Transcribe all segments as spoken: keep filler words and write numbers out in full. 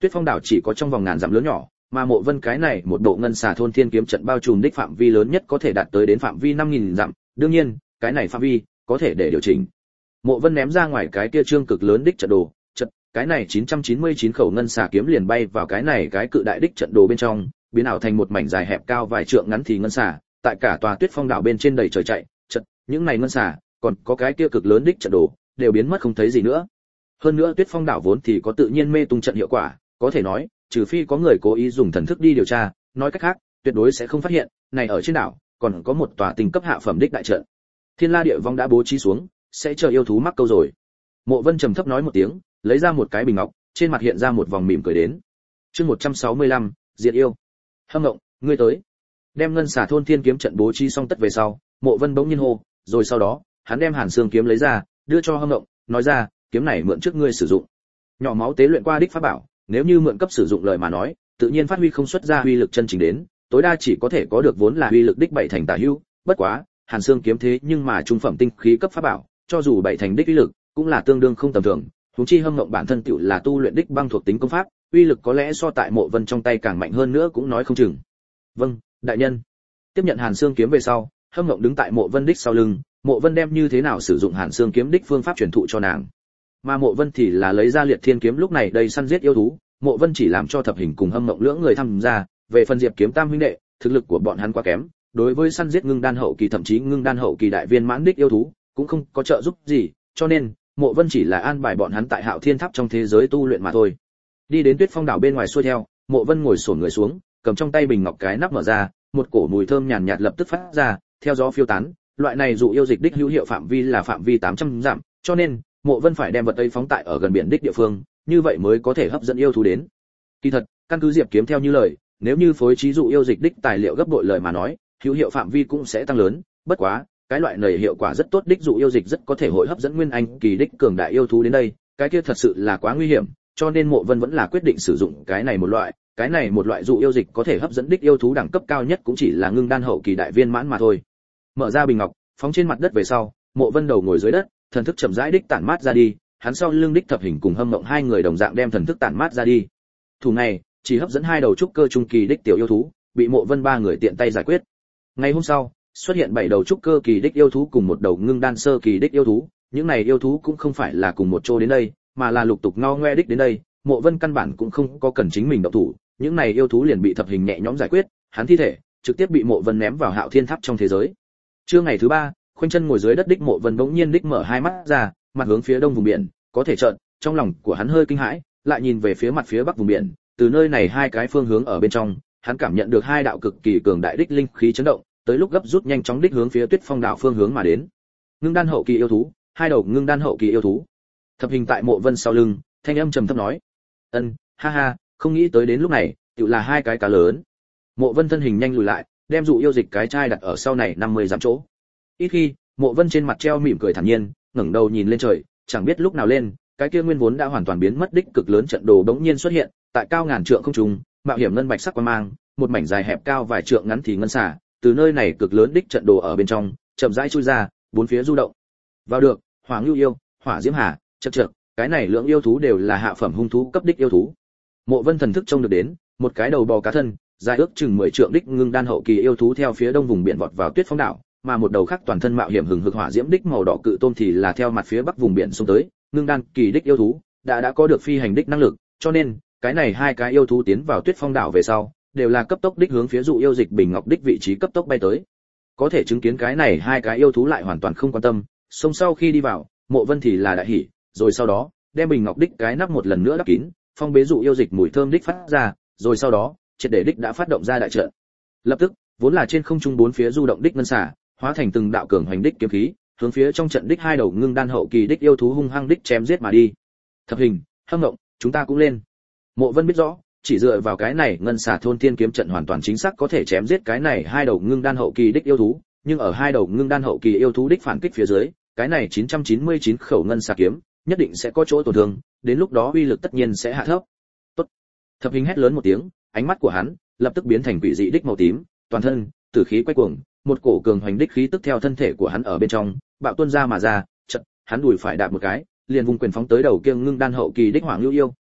Tuyết Phong đảo chỉ có trong vòng ngàn dặm lớn nhỏ, mà Mộ Vân cái này một bộ ngân xà thôn thiên kiếm trận bao trùm đích phạm vi lớn nhất có thể đạt tới đến phạm vi năm nghìn dặm, đương nhiên, cái này phạm vi có thể để điều chỉnh. Mộ Vân ném ra ngoài cái kia trương cực lớn đích trận đồ, trận, cái này chín trăm chín mươi chín khẩu ngân xà kiếm liền bay vào cái này cái cự đại đích trận đồ bên trong, biến ảo thành một mảnh dài hẹp cao vài trượng ngắn thì ngân xà, tại cả tòa Tuyết Phong đảo bên trên đầy trời chạy, trận, những này ngân xà, còn có cái kia cực lớn đích trận đồ, đều biến mất không thấy gì nữa. Hơn nữa Tuyết Phong đảo vốn thì có tự nhiên mê tung trận hiệu quả, có thể nói, trừ phi có người cố ý dùng thần thức đi điều tra, nói cách khác, tuyệt đối sẽ không phát hiện, này ở trên đảo còn có một tòa tinh cấp hạ phẩm đích đại trận. Thiên La Địa Vong đã bố trí xuống, sẽ chờ yêu thú mắc câu rồi. Mộ Vân trầm thấp nói một tiếng, lấy ra một cái bình ngọc, trên mặt hiện ra một vòng mỉm cười đến. Chương một trăm sáu mươi lăm, diệt yêu. Hâm Ngộng, ngươi tới. Đem ngân xà thôn thiên kiếm trận bố trí xong tất về sau, Mộ Vân bỗng nhiên hô, rồi sau đó, hắn đem Hàn Xương kiếm lấy ra, đưa cho Hâm Ngộng, nói ra, kiếm này mượn trước ngươi sử dụng. Nhỏ máu tế luyện qua đích pháp bảo, nếu như mượn cấp sử dụng lời mà nói, tự nhiên phát huy không xuất ra uy lực chân chính đến, tối đa chỉ có thể có được vốn là uy lực đích bảy thành tả hữu, bất quá, Hàn Xương kiếm thế nhưng mà trung phẩm tinh khí cấp pháp bảo, cho dù bảy thành đích uy lực, cũng là tương đương không tầm thường, huống chi Hâm Ngộng bản thân tựu là tu luyện đích băng thuộc tính công pháp, uy lực có lẽ so tại Mộ Vân trong tay càng mạnh hơn nữa cũng nói không chừng. Vâng, đại nhân. Tiếp nhận Hàn Xương kiếm về sau, Hâm Ngộng đứng tại Mộ Vân đích sau lưng, Mộ Vân đem như thế nào sử dụng Hàn Xương kiếm đích phương pháp truyền thụ cho nàng. Mà Mộ Vân thì là lấy ra Liệt Thiên kiếm lúc này đây săn giết yêu thú, Mộ Vân chỉ làm cho Thập Hình cùng Hâm Ngộng lưỡng người tham gia, về phần Diệp Kiếm Tam huynh đệ, thực lực của bọn hắn quá kém, đối với săn giết ngưng đan hậu kỳ thậm chí ngưng đan hậu kỳ đại viên mãn đích yêu thú, cũng không có trợ giúp gì, cho nên Mộ Vân chỉ là an bài bọn hắn tại Hạo Thiên Tháp trong thế giới tu luyện mà thôi. Đi đến Tuyết Phong đảo bên ngoài xuôi theo, Mộ Vân ngồi xổm người xuống, cầm trong tay bình ngọc cái nắp mở ra, một cổ mùi thơm nhàn nhạt lập tức phát ra, theo gió phiêu tán, loại này dụ yêu dịch đích hữu hiệu phạm vi là phạm vi tám trăm dặm, cho nên Mộ Vân phải đem vật ấy phóng tại ở gần biển đích địa phương, như vậy mới có thể hấp dẫn yêu thú đến. Kỳ thật, căn cứ Diệp Kiếm theo như lời, nếu như phối trí dụ yêu dịch đích tài liệu gấp bội lời mà nói, hữu hiệu phạm vi cũng sẽ tăng lớn, bất quá, cái loại này hiệu quả rất tốt đích dụ yêu dịch rất có thể hội hấp dẫn nguyên anh kỳ đích cường đại yêu thú đến đây, cái kia thật sự là quá nguy hiểm, cho nên Mộ Vân vẫn là quyết định sử dụng cái này một loại, cái này một loại dụ yêu dịch có thể hấp dẫn đích yêu thú đẳng cấp cao nhất cũng chỉ là ngưng đan hậu kỳ đại viên mãn mà thôi. Mở ra bình ngọc, phóng trên mặt đất về sau, Mộ Vân đầu ngồi dưới đất, thần thức chậm rãi đích tản mát ra đi, hắn sau lưng đích Thập Hình cùng Hâm Ngộng hai người đồng dạng đem thần thức tản mát ra đi. Thủ này, chỉ hấp dẫn hai đầu trúc cơ trung kỳ đích tiểu yêu thú, bị Mộ Vân ba người tiện tay giải quyết. Ngày hôm sau, xuất hiện bảy đầu trúc cơ kỳ đích yêu thú cùng một đầu ngưng đan sơ kỳ đích yêu thú, những này yêu thú cũng không phải là cùng một chỗ đến đây, mà là lục tục ngao ngoe đích đến đây, Mộ Vân căn bản cũng không có cần chính mình động thủ, những này yêu thú liền bị Thập Hình nhẹ nhõm giải quyết, hắn thi thể trực tiếp bị Mộ Vân ném vào Hạo Thiên Tháp trong thế giới. Trưa ngày thứ ba, khoanh chân ngồi dưới đất đích Mộ Vân bỗng nhiên đích mở hai mắt ra, mặt hướng phía đông vùng biển, có thể chợt, trong lòng của hắn hơi kinh hãi, lại nhìn về phía mặt phía bắc vùng biển, từ nơi này hai cái phương hướng ở bên trong, hắn cảm nhận được hai đạo cực kỳ cường đại đích linh khí chấn động, tới lúc gấp rút nhanh chóng đích hướng phía Tuyết Phong đảo phương hướng mà đến. Ngưng đan hậu kỳ yêu thú, hai đầu ngưng đan hậu kỳ yêu thú. Thập Hình tại Mộ Vân sau lưng, thanh âm trầm thấp nói: "Ân, ha ha, không nghĩ tới đến lúc này, tựu là hai cái cá lớn." Mộ Vân thân hình nhanh lùi lại, đem dụ yêu dịch cái chai đặt ở sau này năm mươi dặm chỗ. Ít khi, Mộ Vân trên mặt treo mỉm cười thản nhiên, ngẩng đầu nhìn lên trời, chẳng biết lúc nào lên, cái kia nguyên vốn đã hoàn toàn biến mất đích cực lớn trận đồ bỗng nhiên xuất hiện, tại cao ngàn trượng không trung, mạo hiểm ngân bạch sắc quang mang, một mảnh dài hẹp cao vài trượng ngắn thì ngân xả, từ nơi này cực lớn đích trận đồ ở bên trong, chậm rãi chui ra, bốn phía du động. Vào được, Hỏa Ngưu yêu, Hỏa Diễm Hà, chậc chậc, cái này lượng yêu thú đều là hạ phẩm hung thú cấp đích yêu thú. Mộ Vân thần thức trông được đến, một cái đầu bò cá thân, dài ước chừng mười trượng đích ngưng đan hậu kỳ yêu thú theo phía đông vùng biển vọt vào Tuyết Phong đảo, mà một đầu khác toàn thân mạo hiểm hừng hực hỏa diễm đích màu đỏ cự tôm thì là theo mặt phía bắc vùng biển xông tới, ngưng đan kỳ đích yêu thú đã đã có được phi hành đích năng lực, cho nên cái này hai cái yêu thú tiến vào Tuyết Phong đảo về sau, đều là cấp tốc đích hướng phía dụ yêu dịch bình ngọc đích vị trí cấp tốc bay tới. Có thể chứng kiến cái này hai cái yêu thú lại hoàn toàn không quan tâm, xông sau khi đi vào, Mộ Vân thì là đại hỉ, rồi sau đó đem bình ngọc đích cái nắp một lần nữa đắp kín, phong bế dụ yêu dịch mùi thơm đích phát ra, rồi sau đó triệt để đích đã phát động ra đại trận. Lập tức, vốn là trên không trung bốn phía du động đích ngân xả, hóa thành từng đạo cường hoành đích kiếm khí, hướng phía trong trận đích hai đầu ngưng đan hậu kỳ đích yêu thú hung hăng đích chém giết mà đi. Thập Hình, Hâm Ngộng, chúng ta cũng lên. Mộ Vân biết rõ, chỉ dựa vào cái này ngân xả thôn thiên kiếm trận hoàn toàn chính xác có thể chém giết cái này hai đầu ngưng đan hậu kỳ đích yêu thú, nhưng ở hai đầu ngưng đan hậu kỳ yêu thú đích phản kích phía dưới, cái này chín trăm chín mươi chín khẩu ngân xả kiếm nhất định sẽ có chỗ tổn thương, đến lúc đó uy lực tất nhiên sẽ hạ thấp. Tốt. Thập Hình hét lớn một tiếng, ánh mắt của hắn lập tức biến thành quỷ dị đích màu tím, toàn thân tử khí quay cuồng, một cổ cường hoành đích khí tức theo thân thể của hắn ở bên trong bạo tuôn ra mà ra, chợt hắn đùi phải đạp một cái, liền vùng quyền phóng tới đầu kia ngưng đan hậu kỳ đích Hỏa Ngưu yêu,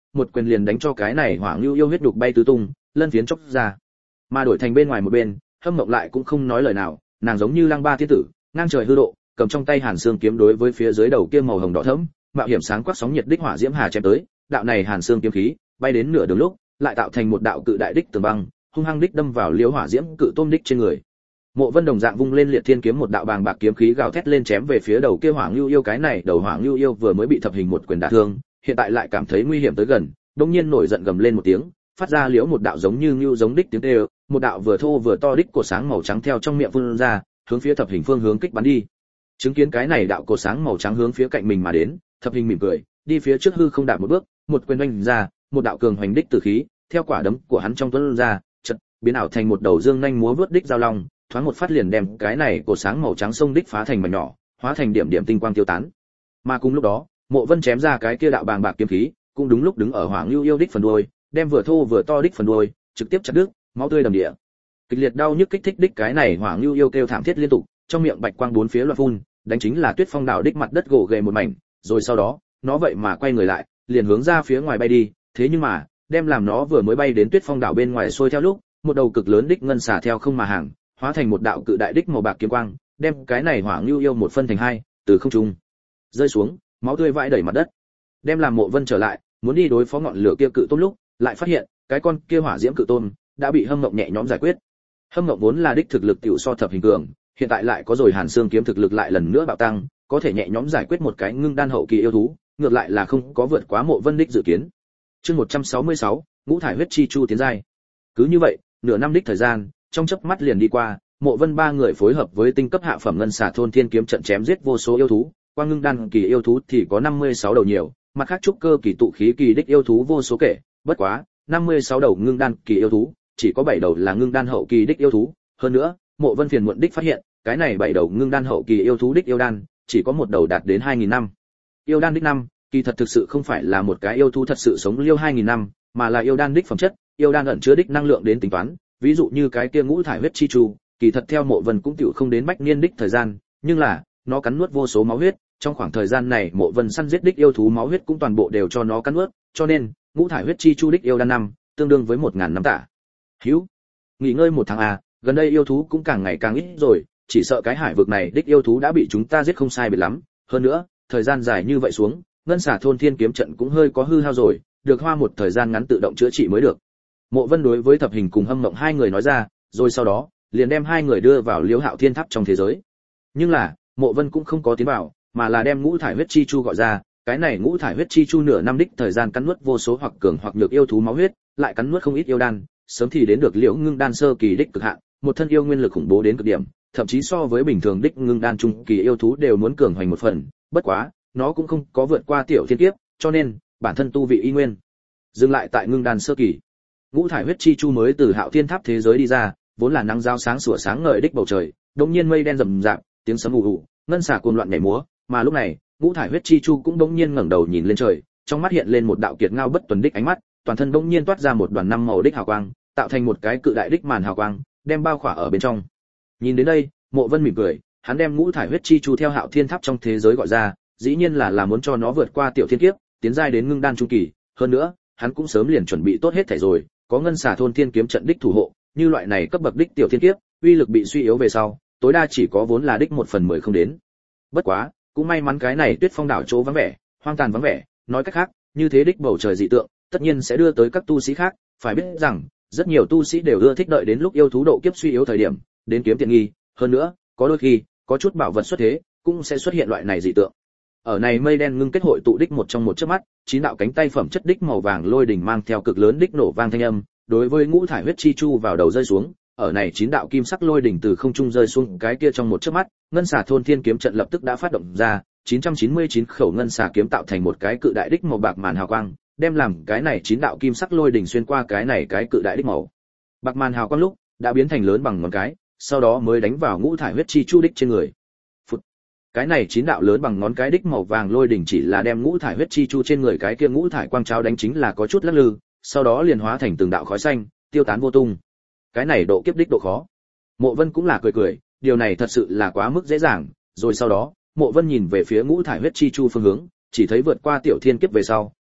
một quyền liền đánh cho cái này hỏa ngưu yêu huyết đục bay tứ tung, lân phiến chốc ra. Mà đổi thành bên ngoài một bên, Hâm Mộng lại cũng không nói lời nào, nàng giống như Lăng Ba tiên tử, ngang trời hư độ, cầm trong tay Hàn Xương kiếm đối với phía dưới đầu kia màu hồng đỏ thẫm, mạo hiểm sáng quắc sóng nhiệt đích hỏa diễm hà chém tới, đạo này Hàn Xương kiếm khí, bay đến nửa đường lúc, lại tạo thành một đạo cự đại đích tường băng, hung hăng đích đâm vào liễu hỏa diễm cự tôm đích trên người. Mộ Vân đồng dạng vung lên liệt thiên kiếm một đạo bàng bạc kiếm khí gào thét lên chém về phía đầu kia hỏa ngưu yêu, cái này đầu hỏa ngưu yêu vừa mới bị thập hình một quyền đả thương, hiện tại lại cảm thấy nguy hiểm tới gần, đột nhiên nổi giận gầm lên một tiếng, phát ra liễu một đạo giống như ngưu giống đích tiếng kêu, một đạo vừa thô vừa to đích cột sáng màu trắng theo trong miệng phun ra, hướng phía thập hình phương hướng kích bắn đi. Chứng kiến cái này đạo cột sáng màu trắng hướng phía cạnh mình mà đến, thập hình mỉm cười, đi phía trước hư không đạp một bước, một quyền oanh ra, một đạo cường hoành đích tử khí, theo quả đấm của hắn trong tuấn ra, chợt biến ảo thành một đầu dương nhanh múa vớt đích giao long, thoáng một phát liền đem cái này cột sáng màu trắng sông đích phá thành mảnh nhỏ, hóa thành điểm điểm tinh quang tiêu tán. Mà cùng lúc đó, Mộ Vân chém ra cái kia đạo bàng bạc kiếm khí, cũng đúng lúc đứng ở Hỏa Ngưu yêu đích phần đuôi, đem vừa thô vừa to đích phần đuôi trực tiếp chặt đứt, máu tươi đầm địa. Kịch liệt đau nhức kích thích đích cái này Hỏa Ngưu yêu kêu thảm thiết liên tục, trong miệng bạch quang bốn phía loạn phun, đánh chính là Tuyết Phong đảo đích mặt đất gồ ghề một mảnh, rồi sau đó, nó vậy mà quay người lại, liền hướng ra phía ngoài bay đi, thế nhưng mà, đem làm nó vừa mới bay đến Tuyết Phong đảo bên ngoài xuôi theo lúc, một đầu cực lớn đích ngân xà theo không mà hàng, hóa thành một đạo cự đại đích màu bạc kiếm quang, đem cái này Hỏa Ngưu yêu một phân thành hai, từ không trung rơi xuống, máu tươi vãi đầy mặt đất. Đem làm Mộ Vân trở lại, muốn đi đối phó ngọn lửa kia cự tôm lúc, lại phát hiện, cái con kia hỏa diễm cự tôm đã bị Hâm Mộng nhẹ nhõm giải quyết. Hâm Mộng vốn là đích thực lực tiểu so thập hình cường, hiện tại lại có rồi Hàn Xương kiếm thực lực lại lần nữa bạo tăng, có thể nhẹ nhõm giải quyết một cái ngưng đan hậu kỳ yêu thú, ngược lại là không có vượt quá Mộ Vân đích dự kiến. Chương một trăm sáu mươi sáu, Ngũ thải huyết chi chu tiến giai. Cứ như vậy, nửa năm đích thời gian, trong chớp mắt liền đi qua, Mộ Vân ba người phối hợp với tinh cấp hạ phẩm ngân xà thôn thiên kiếm trận chém giết vô số yêu thú, qua ngưng đan kỳ yêu thú thì có năm mươi sáu đầu nhiều, mặt khác trúc cơ kỳ tụ khí kỳ đích yêu thú vô số kể, bất quá, năm mươi sáu đầu ngưng đan kỳ yêu thú, chỉ có bảy đầu là ngưng đan hậu kỳ đích yêu thú, hơn nữa, Mộ Vân phiền muộn đích phát hiện, cái này bảy đầu ngưng đan hậu kỳ yêu thú đích yêu đan, chỉ có một đầu đạt đến hai nghìn năm. Yêu đan đích năm, kỳ thật thực sự không phải là một cái yêu thú thật sự sống liêu hai nghìn năm, mà là yêu đan đích phẩm chất, yêu đan ẩn chứa đích năng lượng đến tính toán, ví dụ như cái kia ngũ thải huyết chi chu, kỳ thật theo Mộ Vân cũng tiểu không đến bách niên đích thời gian, nhưng là, nó cắn nuốt vô số máu huyết, trong khoảng thời gian này Mộ Vân săn giết đích yêu thú máu huyết cũng toàn bộ đều cho nó cắn nuốt, cho nên, ngũ thải huyết chi chu đích yêu đan năm, tương đương với một nghìn năm tạ. Hữu, nghỉ ngơi một tháng à, gần đây yêu thú cũng càng ngày càng ít rồi, chỉ sợ cái hải vực này đích yêu thú đã bị chúng ta giết không sai biệt lắm, hơn nữa, thời gian dài như vậy xuống, ngân xà thôn thiên kiếm trận cũng hơi có hư hao rồi, được hoa một thời gian ngắn tự động chữa trị mới được. Mộ Vân đối với Thập Hình cùng Hâm Mộng hai người nói ra, rồi sau đó, liền đem hai người đưa vào Liễu Hạo Thiên Tháp trong thế giới. Nhưng là, Mộ Vân cũng không có tiến vào, mà là đem ngũ thải huyết chi chu gọi ra, cái này ngũ thải huyết chi chu nửa năm đích thời gian cắn nuốt vô số hoặc cường hoặc nhược yêu thú máu huyết, lại cắn nuốt không ít yêu đan, sớm thì đến được Liễu ngưng đan sơ kỳ đích cực hạn, một thân yêu nguyên lực khủng bố đến cực điểm, thậm chí so với bình thường đích ngưng đan trung kỳ yêu thú đều muốn cường hoành một phần, bất quá, nó cũng không có vượt qua tiểu thiên kiếp, cho nên, bản thân tu vị y nguyên dừng lại tại ngưng đan sơ kỳ. Ngũ thải huyết chi chu mới từ Hạo Thiên Tháp thế giới đi ra, vốn là nắng giao sáng sủa sáng ngời đích bầu trời, đột nhiên mây đen rậm rạp, tiếng sấm ù ù, ngân xà cuồng loạn nhảy múa, mà lúc này, ngũ thải huyết chi chu cũng đột nhiên ngẩng đầu nhìn lên trời, trong mắt hiện lên một đạo kiệt ngao bất tuần đích ánh mắt, toàn thân đột nhiên toát ra một đoàn năm màu đích hào quang, tạo thành một cái cự đại đích màn hào quang, đem bao khỏa ở bên trong. Nhìn đến đây, Mộ Vân mỉm cười, hắn đem ngũ thải huyết chi chu theo Hạo Thiên Tháp trong thế giới gọi ra, dĩ nhiên là là muốn cho nó vượt qua tiểu thiên kiếp, tiến giai đến ngưng đan trung kỳ, hơn nữa, hắn cũng sớm liền chuẩn bị tốt hết thảy rồi, có ngân xà thôn thiên kiếm trận đích thủ hộ, như loại này cấp bậc đích tiểu thiên kiếp, uy lực bị suy yếu về sau, tối đa chỉ có vốn là đích một phần mười không đến. Bất quá, cũng may mắn cái này Tuyết Phong đảo chỗ vắng vẻ, hoang tàn vắng vẻ, nói cách khác, như thế đích bầu trời dị tượng, tất nhiên sẽ đưa tới các tu sĩ khác, phải biết rằng, rất nhiều tu sĩ đều ưa thích đợi đến lúc yêu thú độ kiếp suy yếu thời điểm, đến kiếm tiện nghi, hơn nữa, có đôi khi, có chút bảo vật xuất thế, cũng sẽ xuất hiện loại này dị tượng. Ở này mây đen ngưng kết hội tụ đích một trong một chớp mắt, chín đạo cánh tay phẩm chất đích màu vàng lôi đỉnh mang theo cực lớn đích nổ vang thanh âm, đối với ngũ thải huyết chi chu vào đầu rơi xuống, ở này chín đạo kim sắc lôi đỉnh từ không trung rơi xuống cái kia trong một chớp mắt, ngân xà thôn thiên kiếm trận lập tức đã phát động ra, chín trăm chín mươi chín khẩu ngân xà kiếm tạo thành một cái cự đại đích màu bạc màn hào quang, đem làm cái này chín đạo kim sắc lôi đỉnh xuyên qua cái này cái cự đại đích màu bạc màn hào quang lúc đã biến thành lớn bằng ngón cái, sau đó mới đánh vào ngũ thải huyết chi chu đích trên người. Phụt. Cái này chín đạo lớn bằng ngón cái đích màu vàng lôi đỉnh chỉ là đem ngũ thải huyết chi chu trên người cái kia ngũ thải quang cháo đánh chính là có chút lắc lư, sau đó liền hóa thành từng đạo khói xanh, tiêu tán vô tung. Cái này độ kiếp đích độ khó. Mộ Vân cũng là cười cười, điều này thật sự là quá mức dễ dàng, rồi sau đó, Mộ Vân nhìn về phía ngũ thải huyết chi chu phương hướng, chỉ thấy vượt qua tiểu thiên kiếp về sau,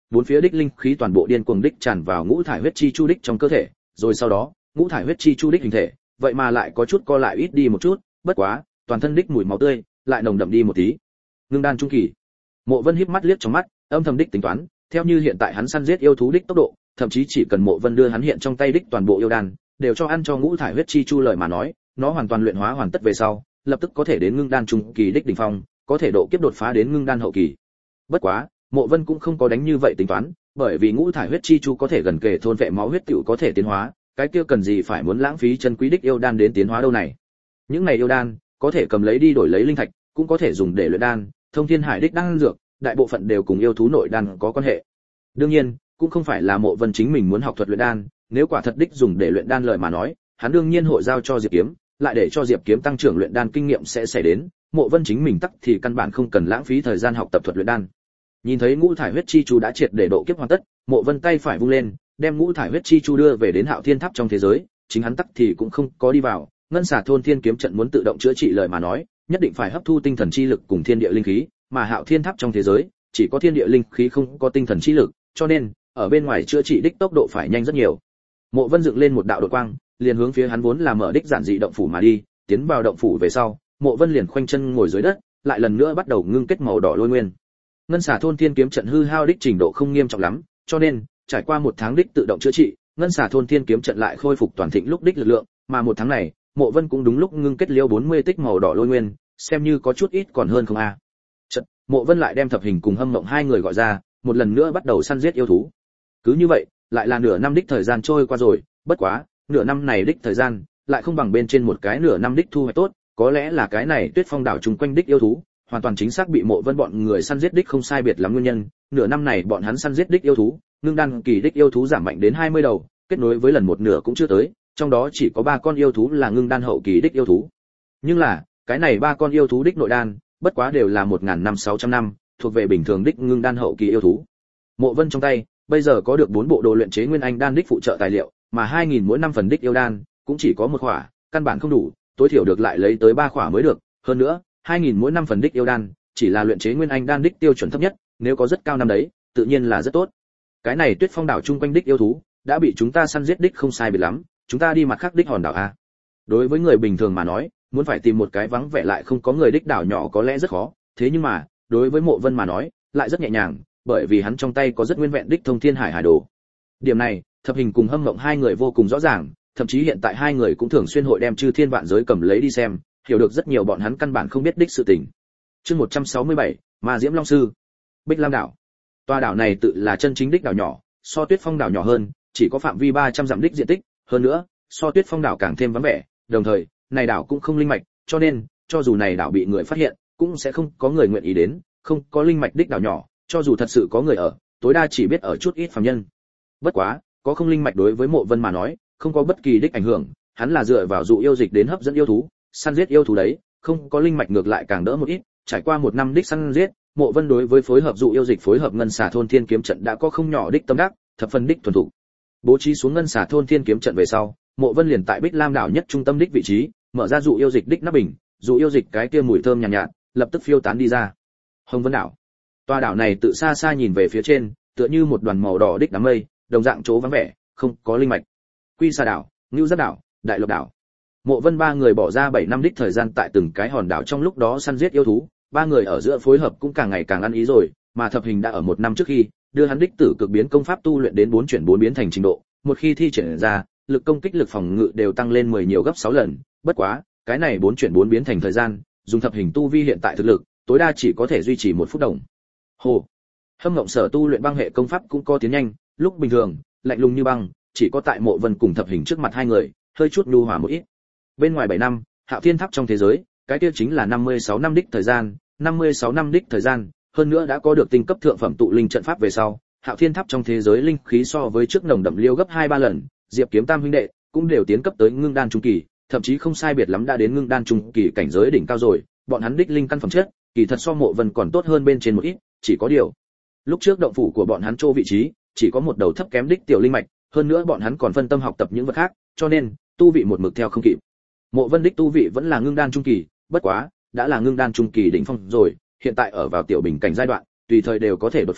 bốn phía đích linh khí toàn bộ điên cuồng đích tràn vào ngũ thải huyết chi chu đích trong cơ thể, rồi sau đó, ngũ thải huyết chi chu đích hình thể, vậy mà lại có chút co lại ít đi một chút, bất quá, toàn thân đích mùi máu tươi lại nồng đậm đi một tí. Ngưng đan trung kỳ. Mộ Vân híp mắt liếc trong mắt, âm thầm đích tính toán, theo như hiện tại hắn săn giết yêu thú đích tốc độ, thậm chí chỉ cần Mộ Vân đưa hắn hiện trong tay đích toàn bộ yêu đan, đều cho ăn cho ngũ thải huyết chi chu lời mà nói, nó hoàn toàn luyện hóa hoàn tất về sau, lập tức có thể đến ngưng đan trung kỳ đích đỉnh phong, có thể độ kiếp đột phá đến ngưng đan hậu kỳ. Bất quá, Mộ Vân cũng không có đánh như vậy tính toán, bởi vì ngũ thải huyết chi chu có thể gần kề thôn vệ máu huyết tiểu có thể tiến hóa, cái kia cần gì phải muốn lãng phí chân quý đích yêu đan đến tiến hóa đâu này. Những này yêu đan, có thể cầm lấy đi đổi lấy linh thạch, cũng có thể dùng để luyện đan, thông thiên hải đích đan dược, đại bộ phận đều cùng yêu thú nội đan có quan hệ. Đương nhiên, cũng không phải là Mộ Vân chính mình muốn học thuật luyện đan, nếu quả thật đích dùng để luyện đan lời mà nói, hắn đương nhiên hội giao cho Diệp Kiếm, lại để cho Diệp Kiếm tăng trưởng luyện đan kinh nghiệm sẽ xảy đến, Mộ Vân chính mình tắc thì căn bản không cần lãng phí thời gian học tập thuật luyện đan. Nhìn thấy ngũ thải huyết chi chu đã triệt để độ kiếp hoàn tất, Mộ Vân tay phải vung lên, đem ngũ thải huyết chi chu đưa về đến Hạo Thiên Tháp trong thế giới, chính hắn tắc thì cũng không có đi vào, ngân xà thôn thiên kiếm trận muốn tự động chữa trị lời mà nói, nhất định phải hấp thu tinh thần chi lực cùng thiên địa linh khí, mà Hạo Thiên Tháp trong thế giới chỉ có thiên địa linh khí không có tinh thần chi lực, cho nên ở bên ngoài chữa trị đích tốc độ phải nhanh rất nhiều. Mộ Vân dựng lên một đạo đột quang, liền hướng phía hắn vốn là mở đích giản dị động phủ mà đi, tiến vào động phủ về sau, Mộ Vân liền khoanh chân ngồi dưới đất, lại lần nữa bắt đầu ngưng kết màu đỏ lôi nguyên. Ngân xà thôn thiên kiếm trận hư hao đích trình độ không nghiêm trọng lắm, cho nên trải qua một tháng đích tự động chữa trị, ngân xà thôn thiên kiếm trận lại khôi phục toàn thịnh lúc đích lực lượng, mà một tháng này, Mộ Vân cũng đúng lúc ngưng kết liêu bốn mươi tích màu đỏ lôi nguyên, xem như có chút ít còn hơn không a. À. Trận, Mộ Vân lại đem Thập Hình cùng Hâm Mộng hai người gọi ra, một lần nữa bắt đầu săn giết yêu thú. Cứ như vậy, lại là nửa năm đích thời gian trôi qua rồi, bất quá, nửa năm này đích thời gian, lại không bằng bên trên một cái nửa năm đích thu hoạch tốt, có lẽ là cái này Tuyết Phong đảo chung quanh đích yêu thú, hoàn toàn chính xác bị Mộ Vân bọn người săn giết đích không sai biệt lắm nguyên nhân, nửa năm này bọn hắn săn giết đích yêu thú, ngưng đan kỳ đích yêu thú giảm mạnh đến hai mươi đầu, kết nối với lần một nửa cũng chưa tới, trong đó chỉ có ba con yêu thú là ngưng đan hậu kỳ đích yêu thú. Nhưng là, cái này ba con yêu thú đích nội đan, bất quá đều là một nghìn năm sáu trăm năm, thuộc về bình thường đích ngưng đan hậu kỳ yêu thú. Mộ Vân trong tay, bây giờ có được bốn bộ đồ luyện chế nguyên anh đan đích phụ trợ tài liệu, mà hai nghìn mỗi năm phần đích yêu đan, cũng chỉ có một khỏa, căn bản không đủ, tối thiểu được lại lấy tới ba khỏa mới được, hơn nữa, hai nghìn mỗi năm phần đích yêu đan, chỉ là luyện chế nguyên anh đan đích tiêu chuẩn thấp nhất, nếu có rất cao năm đấy, tự nhiên là rất tốt. Cái này Tuyết Phong đảo chung quanh đích yêu thú, đã bị chúng ta săn giết đích không sai biệt lắm, chúng ta đi mặt khác đích hòn đảo a. Đối với người bình thường mà nói, muốn phải tìm một cái vắng vẻ lại không có người đích đảo nhỏ có lẽ rất khó, thế nhưng mà, đối với Mộ Vân mà nói, lại rất nhẹ nhàng, bởi vì hắn trong tay có rất nguyên vẹn đích thông thiên hải hải đồ. Điểm này, Thập Hình cùng Hâm Mộng hai người vô cùng rõ ràng, thậm chí hiện tại hai người cũng thường xuyên hội đem chư thiên vạn giới cầm lấy đi xem, hiểu được rất nhiều bọn hắn căn bản không biết đích sự tình. Chương một trăm sáu mươi bảy, Ma Diễm Long sư. Bích Lam đảo. Tòa đảo này tự là chân chính đích đảo nhỏ, so Tuyết Phong đảo nhỏ hơn, chỉ có phạm vi ba trăm dặm đích diện tích, hơn nữa, so Tuyết Phong đảo càng thêm vắng vẻ, đồng thời, này đảo cũng không linh mạch, cho nên, cho dù này đảo bị người phát hiện, cũng sẽ không có người nguyện ý đến, không có linh mạch đích đảo nhỏ, cho dù thật sự có người ở, tối đa chỉ biết ở chút ít phàm nhân. Bất quá, có không linh mạch đối với Mộ Vân mà nói, không có bất kỳ đích ảnh hưởng, hắn là dựa vào dụ yêu dịch đến hấp dẫn yêu thú, săn giết yêu thú đấy, không có linh mạch ngược lại càng đỡ một ít, trải qua một năm đích săn giết, Mộ Vân đối với phối hợp dụ yêu dịch phối hợp ngân xà thôn thiên kiếm trận đã có không nhỏ đích tâm đắc, thập phần đích thuần thủ. Bố trí xuống ngân xà thôn thiên kiếm trận về sau, Mộ Vân liền tại Bích Lam đảo nhất trung tâm đích vị trí, mở ra dụ yêu dịch đích nắp bình, dụ yêu dịch cái kia mùi thơm nhàn nhạt, nhạt, lập tức phiêu tán đi ra. Hồng Vân đảo. Tòa đảo này tự xa xa nhìn về phía trên, tựa như một đoàn màu đỏ đích đám mây, đồng dạng chỗ vắng vẻ, không có linh mạch. Quy Sa đảo, Ngưu Giác đảo, Đại Lộc đảo. Mộ Vân ba người bỏ ra bảy năm đích thời gian tại từng cái hòn đảo trong lúc đó săn giết yêu thú, ba người ở giữa phối hợp cũng càng ngày càng ăn ý rồi, mà Thập Hình đã ở một năm trước khi đưa hắn đích tử cực biến công pháp tu luyện đến bốn chuyển bốn biến thành trình độ, một khi thi triển ra, lực công kích lực phòng ngự đều tăng lên mười nhiều gấp sáu lần, bất quá, cái này bốn chuyển bốn biến thành thời gian, dùng Thập Hình tu vi hiện tại thực lực, tối đa chỉ có thể duy trì một phút đồng. Hồ. Hâm Ngộng Sở tu luyện băng hệ công pháp cũng có tiến nhanh, lúc bình thường, lạnh lùng như băng, chỉ có tại Mộ Vân cùng Thập Hình trước mặt hai người, hơi chút nhu hòa một ít. Bên ngoài bảy năm, Hạo Thiên Tháp trong thế giới, cái kia chính là năm mươi sáu năm đích thời gian, năm mươi sáu năm đích thời gian, hơn nữa đã có được tinh cấp thượng phẩm tụ linh trận pháp về sau, Hạo Thiên Tháp trong thế giới linh khí so với trước nồng đậm liêu gấp hai ba lần, Diệp Kiếm Tam huynh đệ cũng đều tiến cấp tới ngưng đan trung kỳ, thậm chí không sai biệt lắm đã đến ngưng đan trung kỳ cảnh giới đỉnh cao rồi, bọn hắn đích linh căn phẩm chất, kỳ thật so Mộ Vân còn tốt hơn bên trên một ít, chỉ có điều, lúc trước động phủ của bọn hắn chỗ vị trí, chỉ có một đầu thấp kém đích tiểu linh mạch, hơn nữa bọn hắn còn phân tâm học tập những vật khác, cho nên tu vị một mực theo không kịp. Mộ Vân đích tu vị vẫn là ngưng đan trung kỳ, bất quá, đã là ngưng đan trung kỳ đỉnh phong rồi, hiện tại ở vào tiểu bình cảnh giai đoạn, tùy thời đều có thể đột phá,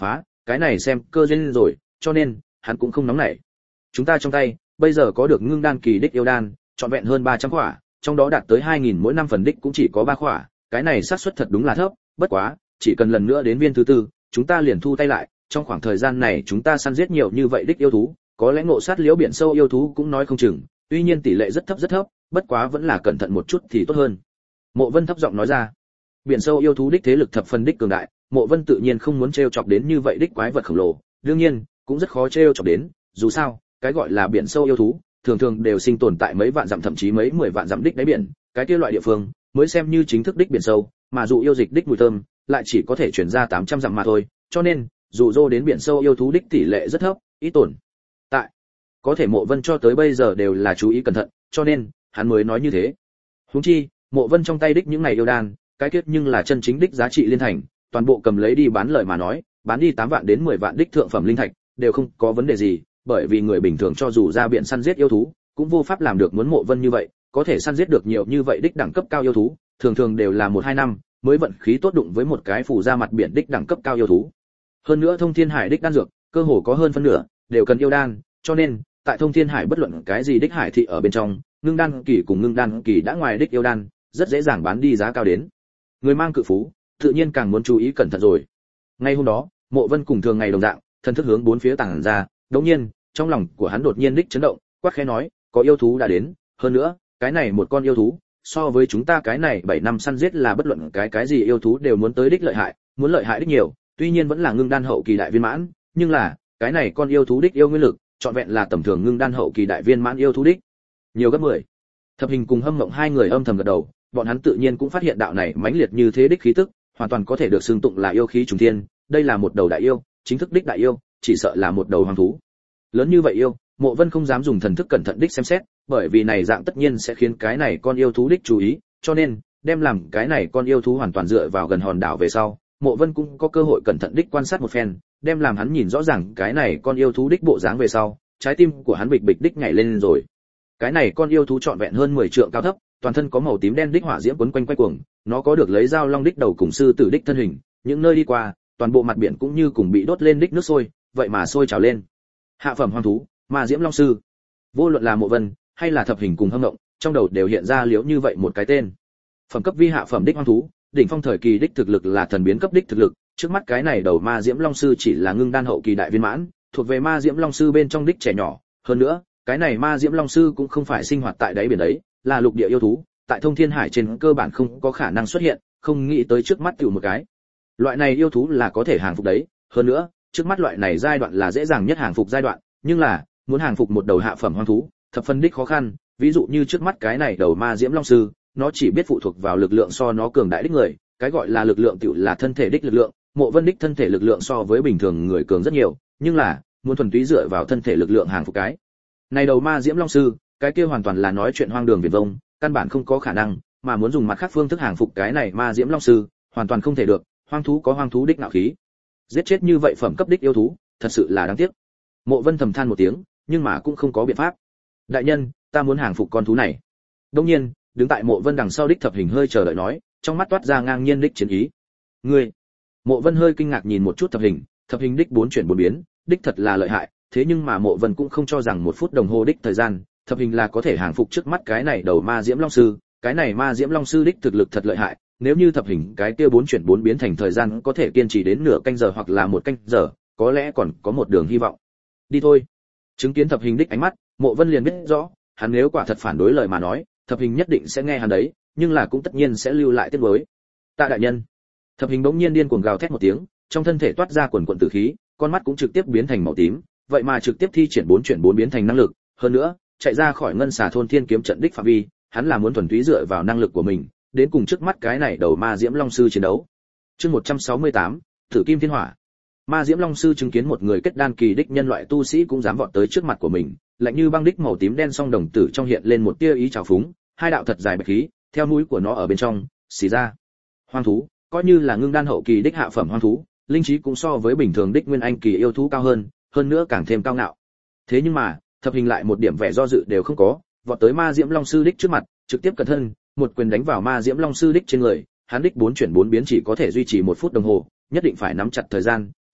cái này xem cơ duyên rồi, cho nên hắn cũng không nóng nảy. Chúng ta trong tay bây giờ có được ngưng đan kỳ đích yêu đan, trọn vẹn hơn ba trăm khỏa, trong đó đạt tới hai nghìn mỗi năm phần đích cũng chỉ có ba khỏa, cái này xác suất thật đúng là thấp, bất quá, chỉ cần lần nữa đến viên thứ tư, chúng ta liền thu tay lại, trong khoảng thời gian này chúng ta săn giết nhiều như vậy đích yêu thú, có lẽ ngộ sát liễu biển sâu yêu thú cũng nói không chừng, tuy nhiên tỷ lệ rất thấp rất thấp, bất quá vẫn là cẩn thận một chút thì tốt hơn. Mộ Vân thấp giọng nói ra. Biển sâu yêu thú đích thế lực thập phần đích cường đại, Mộ Vân tự nhiên không muốn trêu chọc đến như vậy đích quái vật khổng lồ, đương nhiên, cũng rất khó trêu chọc đến, dù sao, cái gọi là biển sâu yêu thú, thường thường đều sinh tồn tại mấy vạn dặm thậm chí mấy mười vạn dặm đích đáy biển, cái kia loại địa phương mới xem như chính thức đích biển sâu, mà dụ yêu dịch đích mùi thơm lại chỉ có thể truyền ra tám trăm dặm mà thôi, cho nên, dụ dỗ đến biển sâu yêu thú đích tỷ lệ rất thấp, ít tổn. Tại, có thể Mộ Vân cho tới bây giờ đều là chú ý cẩn thận, cho nên, hắn mới nói như thế. Huống chi, Mộ Vân trong tay đích những này yêu đan, cái kết nhưng là chân chính đích giá trị liên thành, toàn bộ cầm lấy đi bán lợi mà nói, bán đi tám vạn đến mười vạn đích thượng phẩm linh thạch, đều không có vấn đề gì, bởi vì người bình thường cho dù ra biển săn giết yêu thú, cũng vô pháp làm được muốn Mộ Vân như vậy, có thể săn giết được nhiều như vậy đích đẳng cấp cao yêu thú, thường thường đều là một hai năm mới vận khí tốt đụng với một cái phù ra mặt biển đích đẳng cấp cao yêu thú. Hơn nữa Thông Thiên Hải đích đan dược, cơ hồ có hơn phân nửa đều cần yêu đan, cho nên, tại Thông Thiên Hải bất luận cái gì đích hải thị ở bên trong, ngưng đan kỳ cùng ngưng đan kỳ đã ngoài đích yêu đan, rất dễ dàng bán đi giá cao đến. Người mang cự phú, tự nhiên càng muốn chú ý cẩn thận rồi. Ngay hôm đó, Mộ Vân cùng thường ngày đồng dạng, thân thức hướng bốn phía tản ra, đột nhiên, trong lòng của hắn đột nhiên đích chấn động, quát khẽ nói, có yêu thú đã đến, hơn nữa, cái này một con yêu thú, so với chúng ta cái này bảy năm săn giết là bất luận cái cái gì yêu thú đều muốn tới đích lợi hại, muốn lợi hại đích nhiều, tuy nhiên vẫn là ngưng đan hậu kỳ đại viên mãn, nhưng là, cái này con yêu thú đích yêu nguyên lực, trọn vẹn là tầm thường ngưng đan hậu kỳ đại viên mãn yêu thú đích, nhiều gấp mười. Thập Hình cùng Hâm Mộng hai người âm thầm gật đầu, bọn hắn tự nhiên cũng phát hiện đạo này mãnh liệt như thế đích khí tức, hoàn toàn có thể được xưng tụng là yêu khí trùng thiên, đây là một đầu đại yêu, chính thức đích đại yêu, chỉ sợ là một đầu hoang thú. Lớn như vậy yêu, Mộ Vân không dám dùng thần thức cẩn thận đích xem xét, bởi vì này dạng tất nhiên sẽ khiến cái này con yêu thú đích chú ý, cho nên, đem làm cái này con yêu thú hoàn toàn dựa vào gần hòn đảo về sau, Mộ Vân cũng có cơ hội cẩn thận đích quan sát một phen, đem làm hắn nhìn rõ ràng cái này con yêu thú đích bộ dáng về sau, trái tim của hắn bịch bịch đích nhảy lên rồi. Cái này con yêu thú trọn vẹn hơn mười trượng cao thấp, toàn thân có màu tím đen đích hỏa diễm quấn quanh quay cuồng, nó có được lấy dao long đích đầu cùng sư tử đích thân hình, những nơi đi qua, toàn bộ mặt biển cũng như cùng bị đốt lên đích nước sôi, vậy mà sôi trào lên. Hạ phẩm hoang thú, Ma Diễm Long sư. Vô luận là Mộ Vân hay là Thập Hình cùng Hâm Mộng, trong đầu đều hiện ra liếu như vậy một cái tên. Phẩm cấp vi hạ phẩm đích hoang thú, đỉnh phong thời kỳ đích thực lực là thần biến cấp đích thực lực, trước mắt cái này đầu Ma Diễm Long sư chỉ là ngưng đan hậu kỳ đại viên mãn, thuộc về Ma Diễm Long sư bên trong đích trẻ nhỏ, hơn nữa, cái này Ma Diễm Long sư cũng không phải sinh hoạt tại đáy biển đấy, là lục địa yêu thú, tại Thông Thiên Hải trên cơ bản không có khả năng xuất hiện, không nghĩ tới trước mắt tiểu một cái. Loại này yêu thú là có thể hàng phục đấy, hơn nữa, trước mắt loại này giai đoạn là dễ dàng nhất hàng phục giai đoạn, nhưng là, muốn hàng phục một đầu hạ phẩm hoang thú, thập phân đích khó khăn, ví dụ như trước mắt cái này đầu Ma Diễm Long sư, nó chỉ biết phụ thuộc vào lực lượng so nó cường đại đích người, cái gọi là lực lượng tiểu là thân thể đích lực lượng, Mộ Vân đích thân thể lực lượng so với bình thường người cường rất nhiều, nhưng là, muốn thuần túy dựa vào thân thể lực lượng hàng phục cái này đầu Ma Diễm Long sư, cái kia hoàn toàn là nói chuyện hoang đường viển vông, căn bản không có khả năng, mà muốn dùng mặt khác phương thức hàng phục cái này Ma Diễm Long sư, hoàn toàn không thể được, hoang thú có hoang thú đích nạo khí. Giết chết như vậy phẩm cấp đích yêu thú, thật sự là đáng tiếc. Mộ Vân thầm than một tiếng, nhưng mà cũng không có biện pháp. Đại nhân, ta muốn hàng phục con thú này. Đương nhiên, đứng tại Mộ Vân đằng sau đích Thập Hình hơi chờ đợi nói, trong mắt toát ra ngang nhiên đích chiến ý. Ngươi? Mộ Vân hơi kinh ngạc nhìn một chút Thập Hình, Thập Hình đích bốn chuyển bốn biến, đích thật là lợi hại, thế nhưng mà Mộ Vân cũng không cho rằng một phút đồng hồ đích thời gian, Thập Hình là có thể hàng phục trước mắt cái này đầu Ma Diễm Long sư, cái này Ma Diễm Long sư đích thực lực thật lợi hại, nếu như Thập Hình cái kia bốn chuyển bốn biến thành thời gian có thể kiên trì đến nửa canh giờ hoặc là một canh giờ, có lẽ còn có một đường hy vọng. Đi thôi. Chứng kiến Thập Hình đích ánh mắt, Mộ Vân liền biết rõ, hắn nếu quả thật phản đối lời mà nói, Thập Hình nhất định sẽ nghe hắn đấy, nhưng là cũng tất nhiên sẽ lưu lại tiếc nuối. Tạ đại nhân. Thập Hình bỗng nhiên điên cuồng gào thét một tiếng, trong thân thể toát ra quần quần tử khí, con mắt cũng trực tiếp biến thành màu tím, vậy mà trực tiếp thi triển bốn chuyển bốn biến thành năng lực, hơn nữa, chạy ra khỏi ngân xà thôn thiên kiếm trận đích phạm vi, hắn là muốn thuần túy dựa vào năng lực của mình, đến cùng trước mắt cái này đầu Ma Diễm Long sư chiến đấu. Chương một trăm sáu mươi tám, Thử Kim Thiên Hỏa. Ma Diễm Long sư chứng kiến một người kết đan kỳ đích nhân loại tu sĩ cũng dám vọt tới trước mặt của mình, lạnh như băng đích màu tím đen song đồng tử trong hiện lên một tia ý trào phúng, hai đạo thật dài bạch khí, theo mũi của nó ở bên trong, xì ra. Hoang thú, coi như là ngưng đan hậu kỳ đích hạ phẩm hoang thú, linh trí cũng so với bình thường đích nguyên anh kỳ yêu thú cao hơn, hơn nữa càng thêm cao ngạo. Thế nhưng mà, Thập Hình lại một điểm vẻ do dự đều không có, vọt tới Ma Diễm Long sư đích trước mặt, trực tiếp cẩn thân, một quyền đánh vào Ma Diễm Long sư đích trên người, hắn đích bốn chuyển bốn biến chỉ có thể duy trì một phút đồng hồ, nhất định phải nắm chặt thời gian,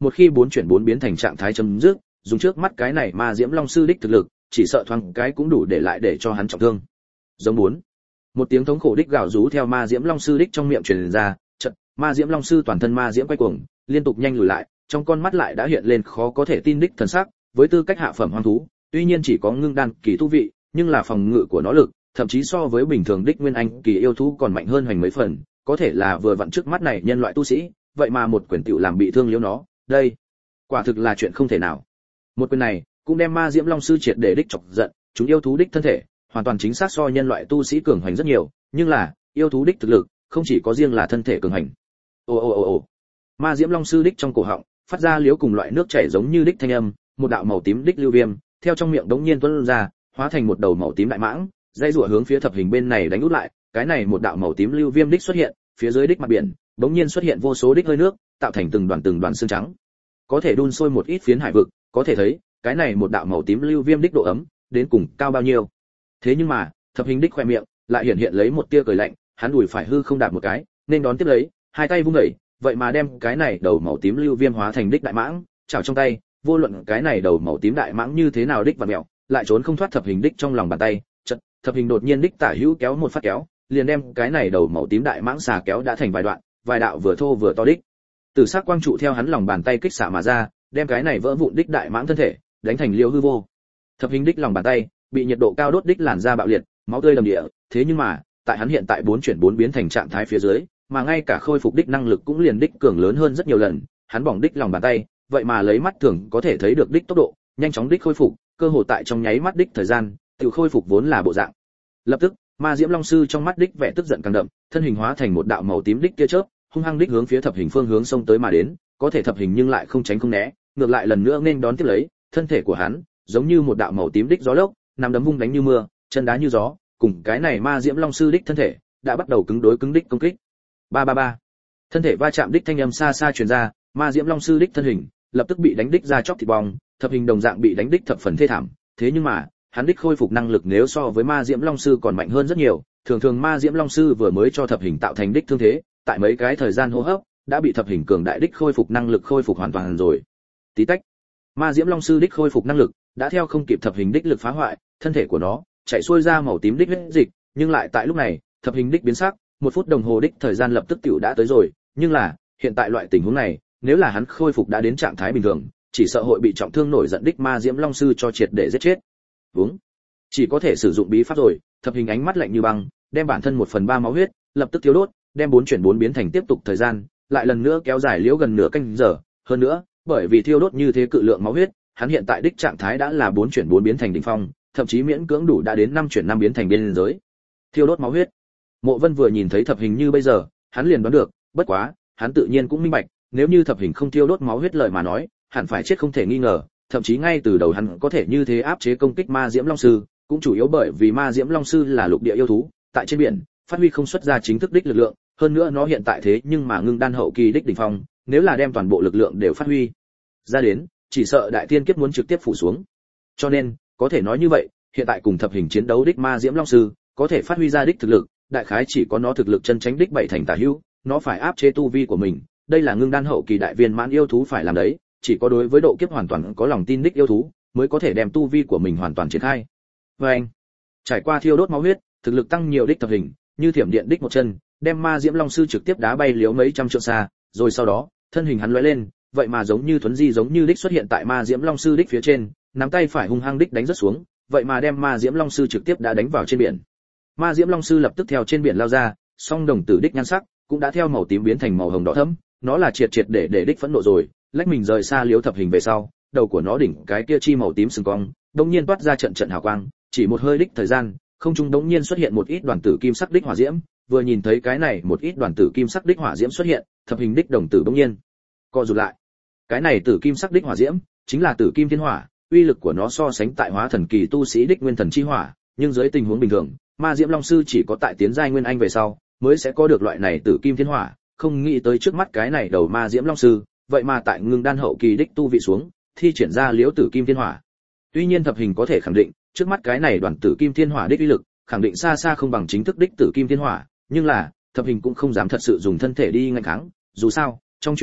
một khi bốn chuyển bốn biến thành trạng thái chấm dứt, dùng trước mắt cái này ma diễm long sư đích thực lực, chỉ sợ thoáng cái cũng đủ để lại để cho hắn trọng thương. Giống bốn. Một tiếng thống khổ đích gào rú theo ma diễm long sư đích trong miệng truyền ra, chợt, ma diễm long sư toàn thân ma diễm quay cuồng, liên tục nhanh lùi lại, trong con mắt lại đã hiện lên khó có thể tin đích thần sắc, với tư cách hạ phẩm hoang thú, tuy nhiên chỉ có ngưng đan kỳ tu vị, nhưng là phòng ngự của nó lực, thậm chí so với bình thường đích nguyên anh kỳ yêu thú còn mạnh hơn hoành mấy phần, có thể là vừa vặn trước mắt này nhân loại tu sĩ, vậy mà một quyền tiểu làm bị thương liễu nó, đây, quả thực là chuyện không thể nào. Một quyền này cũng đem ma diễm long sư triệt để đích chọc giận, chúng yêu thú đích thân thể, hoàn toàn chính xác so nhân loại tu sĩ cường hành rất nhiều, nhưng là, yêu thú đích thực lực, không chỉ có riêng là thân thể cường hành. Ồ ồ ồ ồ. Ma diễm long sư đích trong cổ họng, phát ra liếu cùng loại nước chảy giống như đích thanh âm, một đạo màu tím đích lưu viêm, theo trong miệng đống nhiên tuôn ra, hóa thành một đầu màu tím đại mãng, dây rùa hướng phía thập hình bên này đánh út lại, cái này một đạo màu tím lưu viêm đích xuất hiện, phía dưới đích mặt biển, đống nhiên xuất hiện vô số đích hơi nước, tạo thành từng đoàn từng đoàn xương trắng. Có thể đun sôi một ít phiến hải vực, có thể thấy, cái này một đạo màu tím lưu viêm đích độ ấm, đến cùng cao bao nhiêu. Thế nhưng mà, thập hình đích khoe miệng, lại hiện hiện lấy một tia cười lạnh, hắn đùi phải hư không đạp một cái, nên đón tiếp lấy, hai tay vung đẩy, vậy mà đem cái này đầu màu tím lưu viêm hóa thành đích đại mãng, chảo trong tay, vô luận cái này đầu màu tím đại mãng như thế nào đích và mèo, lại trốn không thoát thập hình đích trong lòng bàn tay, chợt, thập hình đột nhiên đích tả hữu kéo một phát kéo, liền đem cái này đầu màu tím đại mãng xà kéo đã thành vài đoạn, vài đạo vừa thô vừa to đích. Tử sắc quang trụ theo hắn lòng bàn tay kích xạ mà ra, đem cái này vỡ vụn đích đại mãng thân thể, đánh thành liêu hư vô. Thập hình đích lòng bàn tay, bị nhiệt độ cao đốt đích làn da bạo liệt, máu tươi đầm địa, thế nhưng mà, tại hắn hiện tại bốn chuyển bốn biến thành trạng thái phía dưới, mà ngay cả khôi phục đích năng lực cũng liền đích cường lớn hơn rất nhiều lần, hắn bỏng đích lòng bàn tay, vậy mà lấy mắt thường có thể thấy được đích tốc độ, nhanh chóng đích khôi phục, cơ hồ tại trong nháy mắt đích thời gian, tự khôi phục vốn là bộ dạng. Lập tức, ma diễm long sư trong mắt đích vẻ tức giận càng đậm, thân hình hóa thành một đạo màu tím đích tia chớp, hung hăng đích hướng phía thập hình phương hướng xông tới mà đến, có thể thập hình nhưng lại không tránh không né, ngược lại lần nữa nên đón tiếp lấy, thân thể của hắn giống như một đạo màu tím đích gió lốc, nắm đấm vung đánh như mưa, chân đá như gió, cùng cái này ma diễm long sư đích thân thể đã bắt đầu cứng đối cứng đích công kích. Ba ba ba. Thân thể va chạm đích thanh âm xa xa truyền ra, ma diễm long sư đích thân hình lập tức bị đánh đích ra chóc thịt bong, thập hình đồng dạng bị đánh đích thập phần thê thảm, thế nhưng mà, hắn đích khôi phục năng lực nếu so với ma diễm long sư còn mạnh hơn rất nhiều, thường thường ma diễm long sư vừa mới cho thập hình tạo thành đích thương thế, tại mấy cái thời gian hô hấp, đã bị thập hình cường đại đích khôi phục năng lực khôi phục hoàn toàn rồi. Tí tách. Ma diễm long sư đích khôi phục năng lực đã theo không kịp thập hình đích lực phá hoại, thân thể của nó chạy xuôi ra màu tím đích huyết dịch, nhưng lại tại lúc này, thập hình đích biến sắc, một phút đồng hồ đích thời gian lập tức tiểu đã tới rồi, nhưng là, hiện tại loại tình huống này, nếu là hắn khôi phục đã đến trạng thái bình thường, chỉ sợ hội bị trọng thương nổi giận đích ma diễm long sư cho triệt để giết chết. Vúng. Chỉ có thể sử dụng bí pháp rồi, thập hình ánh mắt lạnh như băng, đem bản thân một phần ba máu huyết, lập tức thiếu đốt, đem bốn chuyển bốn biến thành tiếp tục thời gian, lại lần nữa kéo dài liễu gần nửa canh giờ, hơn nữa, bởi vì thiêu đốt như thế cự lượng máu huyết, hắn hiện tại đích trạng thái đã là bốn chuyển bốn biến thành đỉnh phong, thậm chí miễn cưỡng đủ đã đến năm chuyển năm biến thành biên giới. Thiêu đốt máu huyết. Mộ Vân vừa nhìn thấy thập hình như bây giờ, hắn liền đoán được, bất quá, hắn tự nhiên cũng minh bạch, nếu như thập hình không thiêu đốt máu huyết lời mà nói, hẳn phải chết không thể nghi ngờ, thậm chí ngay từ đầu hắn có thể như thế áp chế công kích ma diễm long sư, cũng chủ yếu bởi vì ma diễm long sư là lục địa yêu thú, tại trên biển, phát huy không xuất ra chính thức đích lực lượng, hơn nữa nó hiện tại thế nhưng mà ngưng đan hậu kỳ đích đỉnh phong, nếu là đem toàn bộ lực lượng đều phát huy ra đến, chỉ sợ đại thiên kiếp muốn trực tiếp phủ xuống. Cho nên, có thể nói như vậy, hiện tại cùng thập hình chiến đấu đích ma diễm long sư, có thể phát huy ra đích thực lực, đại khái chỉ có nó thực lực chân chính đích bảy thành tả hữu, nó phải áp chế tu vi của mình, đây là ngưng đan hậu kỳ đại viên mãn yêu thú phải làm đấy, chỉ có đối với độ kiếp hoàn toàn có lòng tin đích yêu thú, mới có thể đem tu vi của mình hoàn toàn triển khai. Và anh, trải qua thiêu đốt máu huyết, thực lực tăng nhiều đích thập hình, như thiểm điện đích một chân, đem ma diễm long sư trực tiếp đá bay liếu mấy trăm trượng xa, rồi sau đó, thân hình hắn lóe lên, vậy mà giống như thuấn di giống như đích xuất hiện tại ma diễm long sư đích phía trên, nắm tay phải hung hăng đích đánh rất xuống, vậy mà đem ma diễm long sư trực tiếp đã đánh vào trên biển. Ma diễm long sư lập tức theo trên biển lao ra, song đồng tử đích nhan sắc cũng đã theo màu tím biến thành màu hồng đỏ thẫm, nó là triệt triệt để để đích phẫn nộ rồi, lách mình rời xa liếu thập hình về sau, đầu của nó đỉnh cái kia chi màu tím sừng cong, đột nhiên toát ra trận trận hào quang, chỉ một hơi đích thời gian, không trung đột nhiên xuất hiện một ít đoàn tử kim sắc đích hỏa diễm, vừa nhìn thấy cái này một ít đoàn tử kim sắc đích hỏa diễm xuất hiện, thập hình đích đồng tử đột nhiên co rụt lại. Cái này tử kim sắc đích hỏa diễm chính là tử kim thiên hỏa, uy lực của nó so sánh tại hóa thần kỳ tu sĩ đích nguyên thần chi hỏa, nhưng dưới tình huống bình thường, ma diễm long sư chỉ có tại tiến giai nguyên anh về sau mới sẽ có được loại này tử kim thiên hỏa, không nghĩ tới trước mắt cái này đầu ma diễm long sư, vậy mà tại ngưng đan hậu kỳ đích tu vị xuống, thi triển ra liễu tử kim thiên hỏa. Tuy nhiên thập hình có thể khẳng định, trước mắt cái này đoàn tử kim thiên hỏa đích uy lực, khẳng định xa xa không bằng chính thức đích tử kim thiên hỏa, nhưng là, thập hình cũng không dám thật sự dùng thân thể đi ngăn kháng, dù sao, trong truyền thuyết,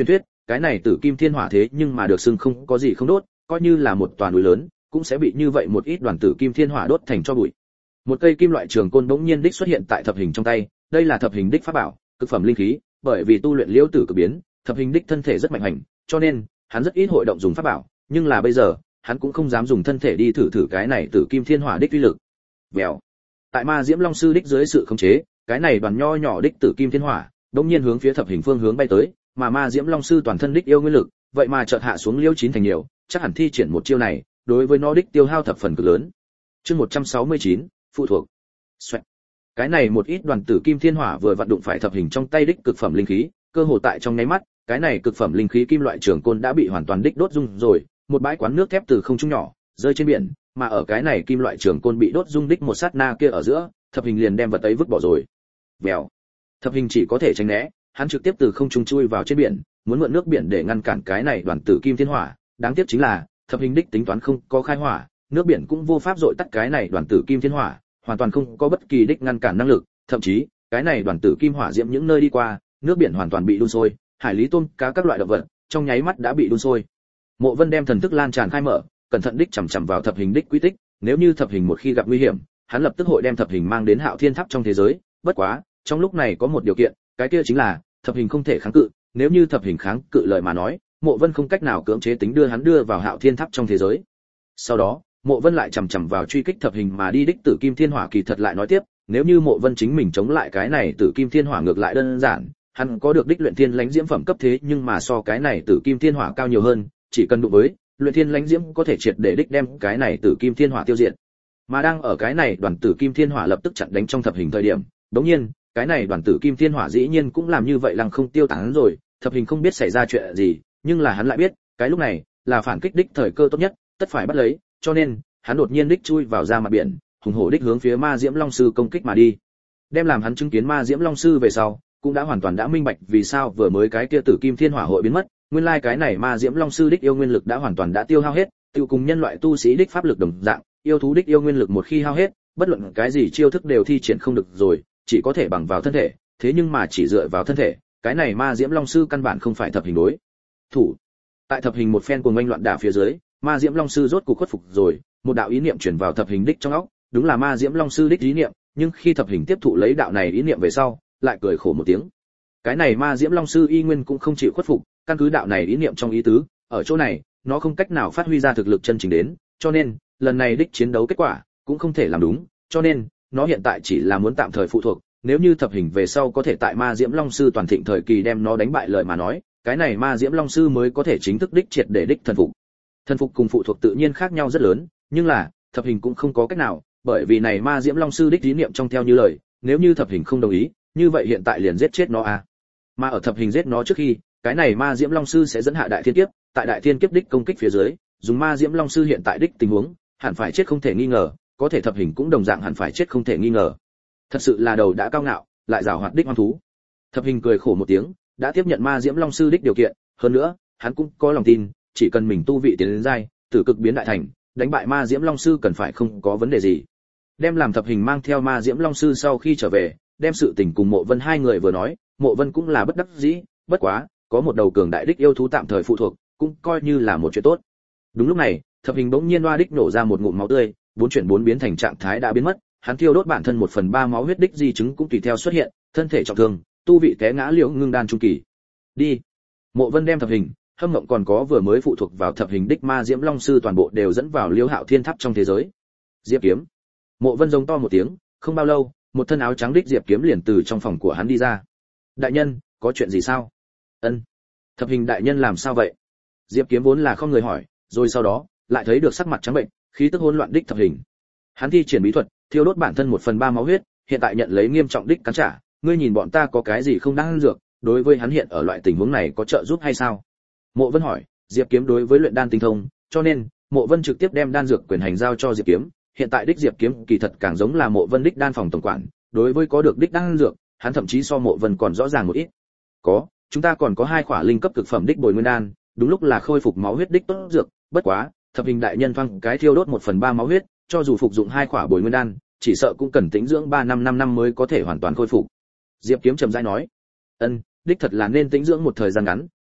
cái này tử kim thiên hỏa thế nhưng mà được xưng không có gì không đốt, coi như là một toàn núi lớn cũng sẽ bị như vậy một ít đoàn tử kim thiên hỏa đốt thành cho bụi. Một cây kim loại trường côn bỗng nhiên đích xuất hiện tại thập hình trong tay, đây là thập hình đích pháp bảo, cực phẩm linh khí, bởi vì tu luyện liễu tử cực biến, thập hình đích thân thể rất mạnh hành, cho nên hắn rất ít hội động dùng pháp bảo, nhưng là bây giờ, hắn cũng không dám dùng thân thể đi thử thử cái này tử kim thiên hỏa đích uy lực. Vèo. Tại Ma Diễm Long sư đích dưới sự khống chế, cái này đoàn nho nhỏ đích tử kim thiên hỏa, đột nhiên hướng phía thập hình phương hướng bay tới, mà Ma Diễm Long sư toàn thân đích yêu nguyên lực, vậy mà chợt hạ xuống liễu chín thành nhiều, chắc hẳn thi triển một chiêu này, đối với nó đích tiêu hao thập phần cực lớn. Chương một trăm sáu mươi chín, phụ thuộc. Xoẹt. Cái này một ít đoàn tử kim thiên hỏa vừa vặn đụng phải thập hình trong tay đích cực phẩm linh khí, cơ hồ tại trong nháy mắt, cái này cực phẩm linh khí kim loại trường côn đã bị hoàn toàn đích đốt dung rồi, một bãi quán nước thép từ không trung nhỏ rơi trên biển, mà ở cái này kim loại trường côn bị đốt dung đích một sát na kia ở giữa, thập hình liền đem vật ấy vứt bỏ rồi. Vèo. Thập hình chỉ có thể tránh né, hắn trực tiếp từ không trung chui vào trên biển, muốn mượn nước biển để ngăn cản cái này đoàn tử kim thiên hỏa, đáng tiếc chính là thập hình đích tính toán không có khai hỏa, nước biển cũng vô pháp dội tắt cái này đoàn tử kim thiên hỏa, hoàn toàn không có bất kỳ đích ngăn cản năng lực, thậm chí cái này đoàn tử kim hỏa diễm những nơi đi qua, nước biển hoàn toàn bị đun sôi, hải lý tôm cá các loại động vật trong nháy mắt đã bị đun sôi. Mộ Vân đem thần thức lan tràn khai mở, cẩn thận đích chằm chằm vào thập hình đích quy tích, nếu như thập hình một khi gặp nguy hiểm, hắn lập tức hội đem thập hình mang đến Hạo Thiên Tháp trong thế giới, bất quá, trong lúc này có một điều kiện, cái kia chính là thập hình không thể kháng cự, nếu như thập hình kháng cự lời mà nói, Mộ Vân không cách nào cưỡng chế tính đưa hắn đưa vào Hạo Thiên Tháp trong thế giới. Sau đó, Mộ Vân lại chằm chằm vào truy kích thập hình mà đi đích tử kim thiên hỏa, kỳ thật lại nói tiếp, nếu như Mộ Vân chính mình chống lại cái này tử kim thiên hỏa ngược lại đơn giản, hắn có được đích luyện thiên lãnh diễm phẩm cấp thế, nhưng mà so cái này tử kim thiên hỏa cao nhiều hơn, chỉ cần đụng với luyện thiên lãnh diễm có thể triệt để đích đem cái này tử kim thiên hỏa tiêu diệt. Mà đang ở cái này đoàn tử kim thiên hỏa lập tức chặn đánh trong thập hình thời điểm, đống nhiên cái này đoàn tử kim thiên hỏa dĩ nhiên cũng làm như vậy lăng không tiêu tán rồi, thập hình không biết xảy ra chuyện gì, nhưng là hắn lại biết cái lúc này là phản kích đích thời cơ tốt nhất, tất phải bắt lấy, cho nên hắn đột nhiên đích chui vào ra mặt biển, hùng hổ đích hướng phía Ma Diễm Long sư công kích mà đi. Đem làm hắn chứng kiến Ma Diễm Long sư về sau, cũng đã hoàn toàn đã minh bạch vì sao vừa mới cái kia tử kim thiên hỏa hội biến mất, nguyên lai cái này Ma Diễm Long sư đích yêu nguyên lực đã hoàn toàn đã tiêu hao hết, tiêu cùng nhân loại tu sĩ đích pháp lực đồng dạng, yêu thú đích yêu nguyên lực một khi hao hết, bất luận cái gì chiêu thức đều thi triển không được rồi, chỉ có thể bằng vào thân thể, thế nhưng mà chỉ dựa vào thân thể, cái này Ma Diễm Long sư căn bản không phải thập hình đối thủ. Tại thập hình một phen cuồng oanh loạn đả phía dưới, Ma Diễm Long sư rốt cuộc khuất phục rồi, một đạo ý niệm truyền vào thập hình đích trong óc, đúng là Ma Diễm Long sư đích ý niệm, nhưng khi thập hình tiếp thụ lấy đạo này ý niệm về sau, lại cười khổ một tiếng. Cái này Ma Diễm Long sư y nguyên cũng không chịu khuất phục, căn cứ đạo này ý niệm trong ý tứ, ở chỗ này, nó không cách nào phát huy ra thực lực chân chính đến, cho nên, lần này đích chiến đấu kết quả cũng không thể làm đúng, cho nên, nó hiện tại chỉ là muốn tạm thời phụ thuộc, nếu như thập hình về sau có thể tại Ma Diễm Long sư toàn thịnh thời kỳ đem nó đánh bại lời mà nói, cái này Ma Diễm Long sư mới có thể chính thức đích triệt để đích thần phục. Thần phục cùng phụ thuộc tự nhiên khác nhau rất lớn, nhưng là, thập hình cũng không có cách nào, bởi vì này Ma Diễm Long sư đích ý niệm trong theo như lời, nếu như thập hình không đồng ý, như vậy hiện tại liền giết chết nó à. Mà ở thập hình giết nó trước khi, cái này Ma Diễm Long sư sẽ dẫn hạ đại thiên kiếp, tại đại thiên kiếp đích công kích phía dưới, dùng Ma Diễm Long sư hiện tại đích tình huống, hẳn phải chết không thể nghi ngờ, có thể thập hình cũng đồng dạng hẳn phải chết không thể nghi ngờ. Thật sự là đầu đã cao ngạo, lại giàu hoạt đích hoang thú. Thập hình cười khổ một tiếng, đã tiếp nhận Ma Diễm Long sư đích điều kiện, hơn nữa, hắn cũng có lòng tin, chỉ cần mình tu vị tiến đến giai, tử cực biến đại thành, đánh bại Ma Diễm Long sư cần phải không có vấn đề gì. Đem làm thập hình mang theo Ma Diễm Long sư sau khi trở về, đem sự tình cùng Mộ Vân hai người vừa nói, Mộ Vân cũng là bất đắc dĩ, bất quá, có một đầu cường đại đích yêu thú tạm thời phụ thuộc, cũng coi như là một chuyện tốt. Đúng lúc này, thập hình bỗng nhiên oa đích nổ ra một ngụm máu tươi, bốn chuyển bốn biến thành trạng thái đã biến mất, hắn thiêu đốt bản thân một phần ba máu huyết đích di chứng cũng tùy theo xuất hiện, thân thể trọng thương, tu vị té ngã liễu ngưng đan trung kỳ. Đi. Mộ Vân đem thập hình, Hâm Mộng còn có vừa mới phụ thuộc vào thập hình đích Ma Diễm Long sư toàn bộ đều dẫn vào Liễu Hạo Thiên Tháp trong thế giới. Diệp Kiếm. Mộ Vân giống to một tiếng, không bao lâu, một thân áo trắng đích Diệp Kiếm liền từ trong phòng của hắn đi ra. Đại nhân, có chuyện gì sao? Ân. Thập hình đại nhân làm sao vậy? Diệp Kiếm vốn là không người hỏi, rồi sau đó, lại thấy được sắc mặt trắng bệnh, khí tức hỗn loạn đích thập hình. Hắn thi triển bí thuật, thiêu đốt bản thân một phần ba máu huyết, hiện tại nhận lấy nghiêm trọng đích cắn trả, ngươi nhìn bọn ta có cái gì không đang dược, đối với hắn hiện ở loại tình huống này có trợ giúp hay sao? Mộ Vân hỏi, Diệp Kiếm đối với luyện đan tinh thông, cho nên, Mộ Vân trực tiếp đem đan dược quyền hành giao cho Diệp Kiếm, hiện tại đích Diệp Kiếm kỳ thật càng giống là Mộ Vân đích đan phòng tổng quản, đối với có được đích đan dược, hắn thậm chí so Mộ Vân còn rõ ràng một ít. Có, chúng ta còn có hai khỏa linh cấp cực phẩm đích bồi nguyên đan, đúng lúc là khôi phục máu huyết đích tốt dược, bất quá, thập hình đại nhân thoáng cái thiêu đốt một phần ba máu huyết, cho dù phục dụng hai khỏa bồi nguyên đan, chỉ sợ cũng cần tĩnh dưỡng ba năm năm năm mới có thể hoàn toàn khôi phục. Diệp Kiếm trầm rãi nói, ân, đích thật là nên tĩnh dưỡng một thời gian ngắn,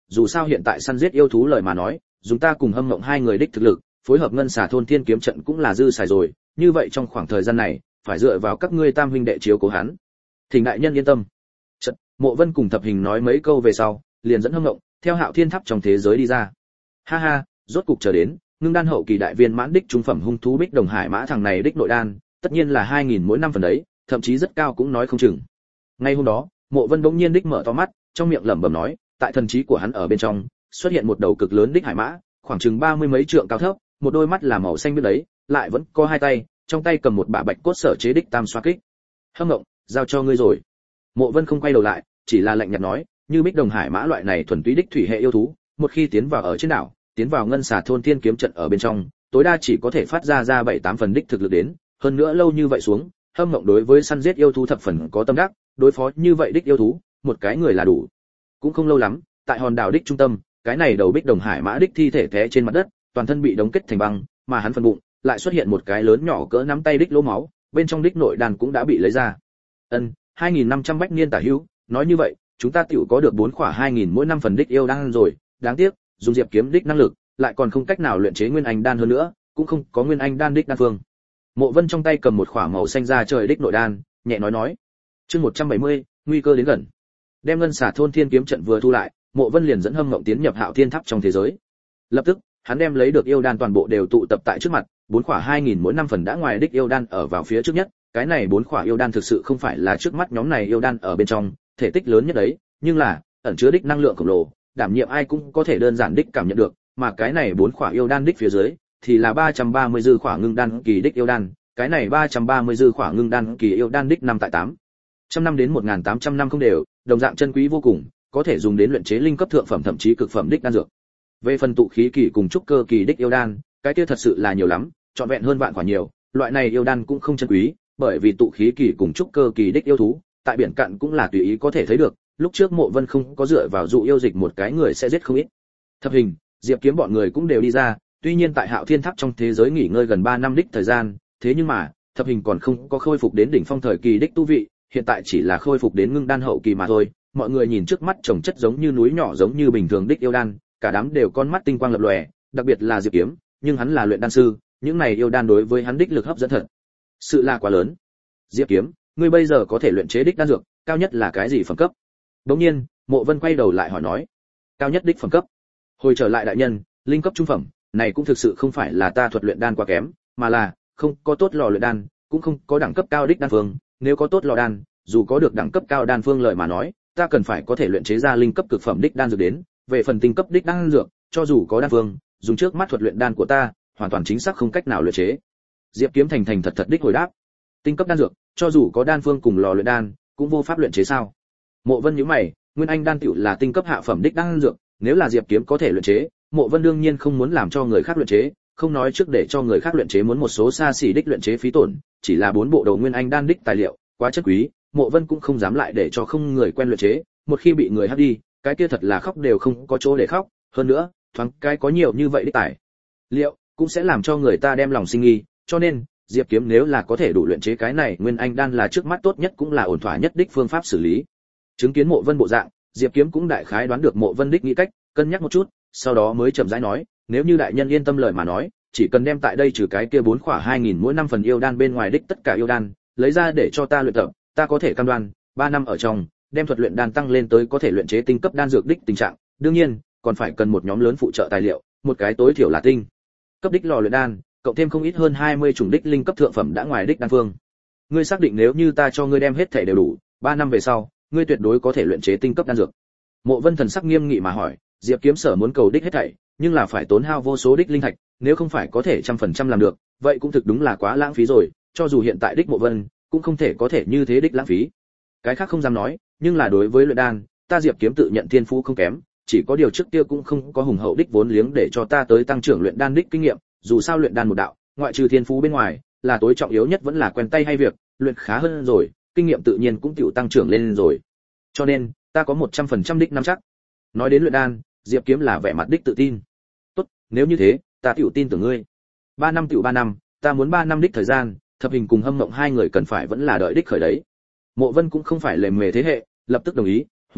dù sao hiện tại săn giết yêu thú lời mà nói, chúng ta cùng Hâm Mộng hai người đích thực lực, phối hợp ngân xà thôn thiên kiếm trận cũng là dư xài rồi, như vậy trong khoảng thời gian này, phải dựa vào các ngươi tam huynh đệ chiếu cố hắn. Thỉnh đại nhân yên tâm. Trận, Mộ Vân cùng Thập Hình nói mấy câu về sau, liền dẫn Hâm Mộng theo Hạo Thiên Tháp trong thế giới đi ra. Ha ha, rốt cục chờ đến, ngưng đan hậu kỳ đại viên mãn đích trung phẩm hung thú Bích Đồng Hải Mã thằng này đích nội đan, tất nhiên là hai nghìn mỗi năm phần đấy, thậm chí rất cao cũng nói không chừng. Ngay hôm đó, Mộ Vân bỗng nhiên đích mở to mắt, trong miệng lẩm bẩm nói, tại thần trí của hắn ở bên trong, xuất hiện một đầu cực lớn đích hải mã, khoảng chừng ba mươi mấy trượng cao thấp, một đôi mắt là màu xanh biếc đấy, lại vẫn có hai tay, trong tay cầm một bả bạch cốt sở chế đích tam xoa kích. Hâm Mộng, giao cho ngươi rồi. Mộ Vân không quay đầu lại, chỉ là lạnh nhạt nói, như Bích Đồng Hải Mã loại này thuần túy đích thủy hệ yêu thú, một khi tiến vào ở trên đảo, tiến vào ngân xà thôn thiên kiếm trận ở bên trong, tối đa chỉ có thể phát ra ra bảy tám phần đích thực lực đến, hơn nữa lâu như vậy xuống, Hâm Mộng đối với săn giết yêu thú thập phần có tâm đắc, đối phó như vậy đích yêu thú, một cái người là đủ. Cũng không lâu lắm, tại hòn đảo đích trung tâm, cái này đầu Bích Đồng Hải Mã đích thi thể té trên mặt đất, toàn thân bị đóng kết thành băng, mà hắn phần bụng lại xuất hiện một cái lớn nhỏ cỡ nắm tay đích lỗ máu, bên trong đích nội đan cũng đã bị lấy ra. Ân, hai nghìn năm trăm bách niên tả hữu, nói như vậy, chúng ta tiểu có được bốn khỏa hai nghìn mỗi năm phần đích yêu đan rồi, đáng tiếc, dùng Diệp Kiếm đích năng lực, lại còn không cách nào luyện chế nguyên anh đan hơn nữa, cũng không có nguyên anh đan đích đan phương. Mộ Vân trong tay cầm một khỏa màu xanh da trời đích nội đan, nhẹ nói nói. Chương một trăm bảy mươi, nguy cơ đến gần. Đem ngân xà thôn thiên kiếm trận vừa thu lại, Mộ Vân liền dẫn Hâm Mộng tiến nhập Hạo Thiên Tháp trong thế giới. Lập tức, hắn đem lấy được yêu đan toàn bộ đều tụ tập tại trước mặt, bốn khỏa hai nghìn mỗi năm phần đã ngoài đích yêu đan ở vào phía trước nhất, cái này bốn khỏa yêu đan thực sự không phải là trước mắt nhóm này yêu đan ở bên trong, thể tích lớn nhất đấy, nhưng là ẩn chứa đích năng lượng khổng lồ, đảm nhiệm ai cũng có thể đơn giản đích cảm nhận được, mà cái này bốn khỏa yêu đan đích phía dưới thì là ba trăm ba mươi dư khỏa ngưng đan kỳ đích yêu đan, cái này ba trăm ba mươi dư khỏa ngưng đan kỳ yêu đan đích năm tại tám trăm năm đến một nghìn tám trăm năm không đều, đồng dạng chân quý vô cùng, có thể dùng đến luyện chế linh cấp thượng phẩm thậm chí cực phẩm đích đan dược. Về phần tụ khí kỳ cùng trúc cơ kỳ đích yêu đan, cái kia thật sự là nhiều lắm, trọn vẹn hơn vạn quả nhiều, loại này yêu đan cũng không chân quý, bởi vì tụ khí kỳ cùng trúc cơ kỳ đích yêu thú, tại biển cạn cũng là tùy ý có thể thấy được, lúc trước Mộ Vân không có dựa vào dụ yêu dịch một cái người sẽ giết không ít. Thập Hình, Diệp Kiếm bọn người cũng đều đi ra, tuy nhiên tại Hạo Thiên Tháp trong thế giới nghỉ ngơi gần ba năm đích thời gian, thế nhưng mà, Thập Hình còn không có khôi phục đến đỉnh phong thời kỳ đích tu vị, hiện tại chỉ là khôi phục đến ngưng đan hậu kỳ mà thôi. Mọi người nhìn trước mắt chồng chất giống như núi nhỏ giống như bình thường đích yêu đan, cả đám đều con mắt tinh quang lập lòe, đặc biệt là Diệp Kiếm, nhưng hắn là luyện đan sư, những này yêu đan đối với hắn đích lực hấp dẫn thật sự là quá lớn. Diệp Kiếm, ngươi bây giờ có thể luyện chế đích đan dược, cao nhất là cái gì phẩm cấp? Đống nhiên, Mộ Vân quay đầu lại hỏi nói. Cao nhất đích phẩm cấp. Hồi trở lại đại nhân, linh cấp trung phẩm, này cũng thực sự không phải là ta thuật luyện đan quá kém, mà là không có tốt lò luyện đan, cũng không có đẳng cấp cao đích đan phương, nếu có tốt lò đan, dù có được đẳng cấp cao đan phương lợi mà nói, ta cần phải có thể luyện chế ra linh cấp cực phẩm đích đan dược đến, về phần tinh cấp đích đan dược, cho dù có đan phương, dùng trước mắt thuật luyện đan của ta, hoàn toàn chính xác không cách nào luyện chế. Diệp Kiếm thành thành thật thật đích hồi đáp. Tinh cấp đan dược, cho dù có đan phương cùng lò luyện đan, cũng vô pháp luyện chế sao? Mộ Vân nhíu mày, nguyên anh đan tiểu là tinh cấp hạ phẩm đích đan dược, nếu là Diệp Kiếm có thể luyện chế, Mộ Vân đương nhiên không muốn làm cho người khác luyện chế, không nói trước để cho người khác luyện chế muốn một số xa xỉ đích luyện chế phí tổn, chỉ là bốn bộ đầu nguyên anh đan đích tài liệu, quá chất quý, Mộ Vân cũng không dám lại để cho không người quen luyện chế, một khi bị người hắc đi, cái kia thật là khóc đều không có chỗ để khóc, hơn nữa, thoáng cái có nhiều như vậy đích tài liệu, cũng sẽ làm cho người ta đem lòng sinh nghi, cho nên, Diệp Kiếm nếu là có thể đủ luyện chế cái này nguyên anh đan là trước mắt tốt nhất cũng là ổn thỏa nhất đích phương pháp xử lý. Chứng kiến Mộ Vân bộ dạng, Diệp Kiếm cũng đại khái đoán được Mộ Vân đích nghĩ cách, cân nhắc một chút, sau đó mới chậm rãi nói, nếu như đại nhân yên tâm lời mà nói, chỉ cần đem tại đây trừ cái kia bốn khỏa hai nghìn mỗi năm phần yêu đan bên ngoài đích tất cả yêu đan, lấy ra để cho ta luyện tập, ta có thể cam đoan, ba năm ở trong, đem thuật luyện đan tăng lên tới có thể luyện chế tinh cấp đan dược đích tình trạng, đương nhiên, còn phải cần một nhóm lớn phụ trợ tài liệu, một cái tối thiểu là tinh cấp đích lò luyện đan, cộng thêm không ít hơn hai mươi chủng đích linh cấp thượng phẩm đã ngoài đích đan phương. Ngươi xác định nếu như ta cho ngươi đem hết thể đều đủ, ba năm về sau, ngươi tuyệt đối có thể luyện chế tinh cấp đan dược. Mộ Vân thần sắc nghiêm nghị mà hỏi, Diệp Kiếm sở muốn cầu đích hết thảy, nhưng là phải tốn hao vô số đích linh thạch, nếu không phải có thể trăm phần trăm làm được, vậy cũng thực đúng là quá lãng phí rồi, cho dù hiện tại đích Mộ Vân, cũng không thể có thể như thế đích lãng phí. Cái khác không dám nói, nhưng là đối với luyện đan, ta Diệp Kiếm tự nhận thiên phú không kém, chỉ có điều trước kia cũng không có hùng hậu đích vốn liếng để cho ta tới tăng trưởng luyện đan đích kinh nghiệm, dù sao luyện đan một đạo, ngoại trừ thiên phú bên ngoài, là tối trọng yếu nhất vẫn là quen tay hay việc, luyện khá hơn rồi, kinh nghiệm tự nhiên cũng tiểu tăng trưởng lên rồi. Cho nên, ta có một trăm phần trăm đích nắm chắc. Nói đến luyện đan, Diệp Kiếm là vẻ mặt đích tự tin. Tốt, nếu như thế, ta tiểu tin tưởng ngươi. ba năm tiểu ba năm, ta muốn ba năm đích thời gian, Thập Hình cùng Hâm Mộng hai người cần phải vẫn là đợi đích khởi đấy. Mộ Vân cũng không phải lề mề thế hệ, lập tức đồng ý, huống hồ,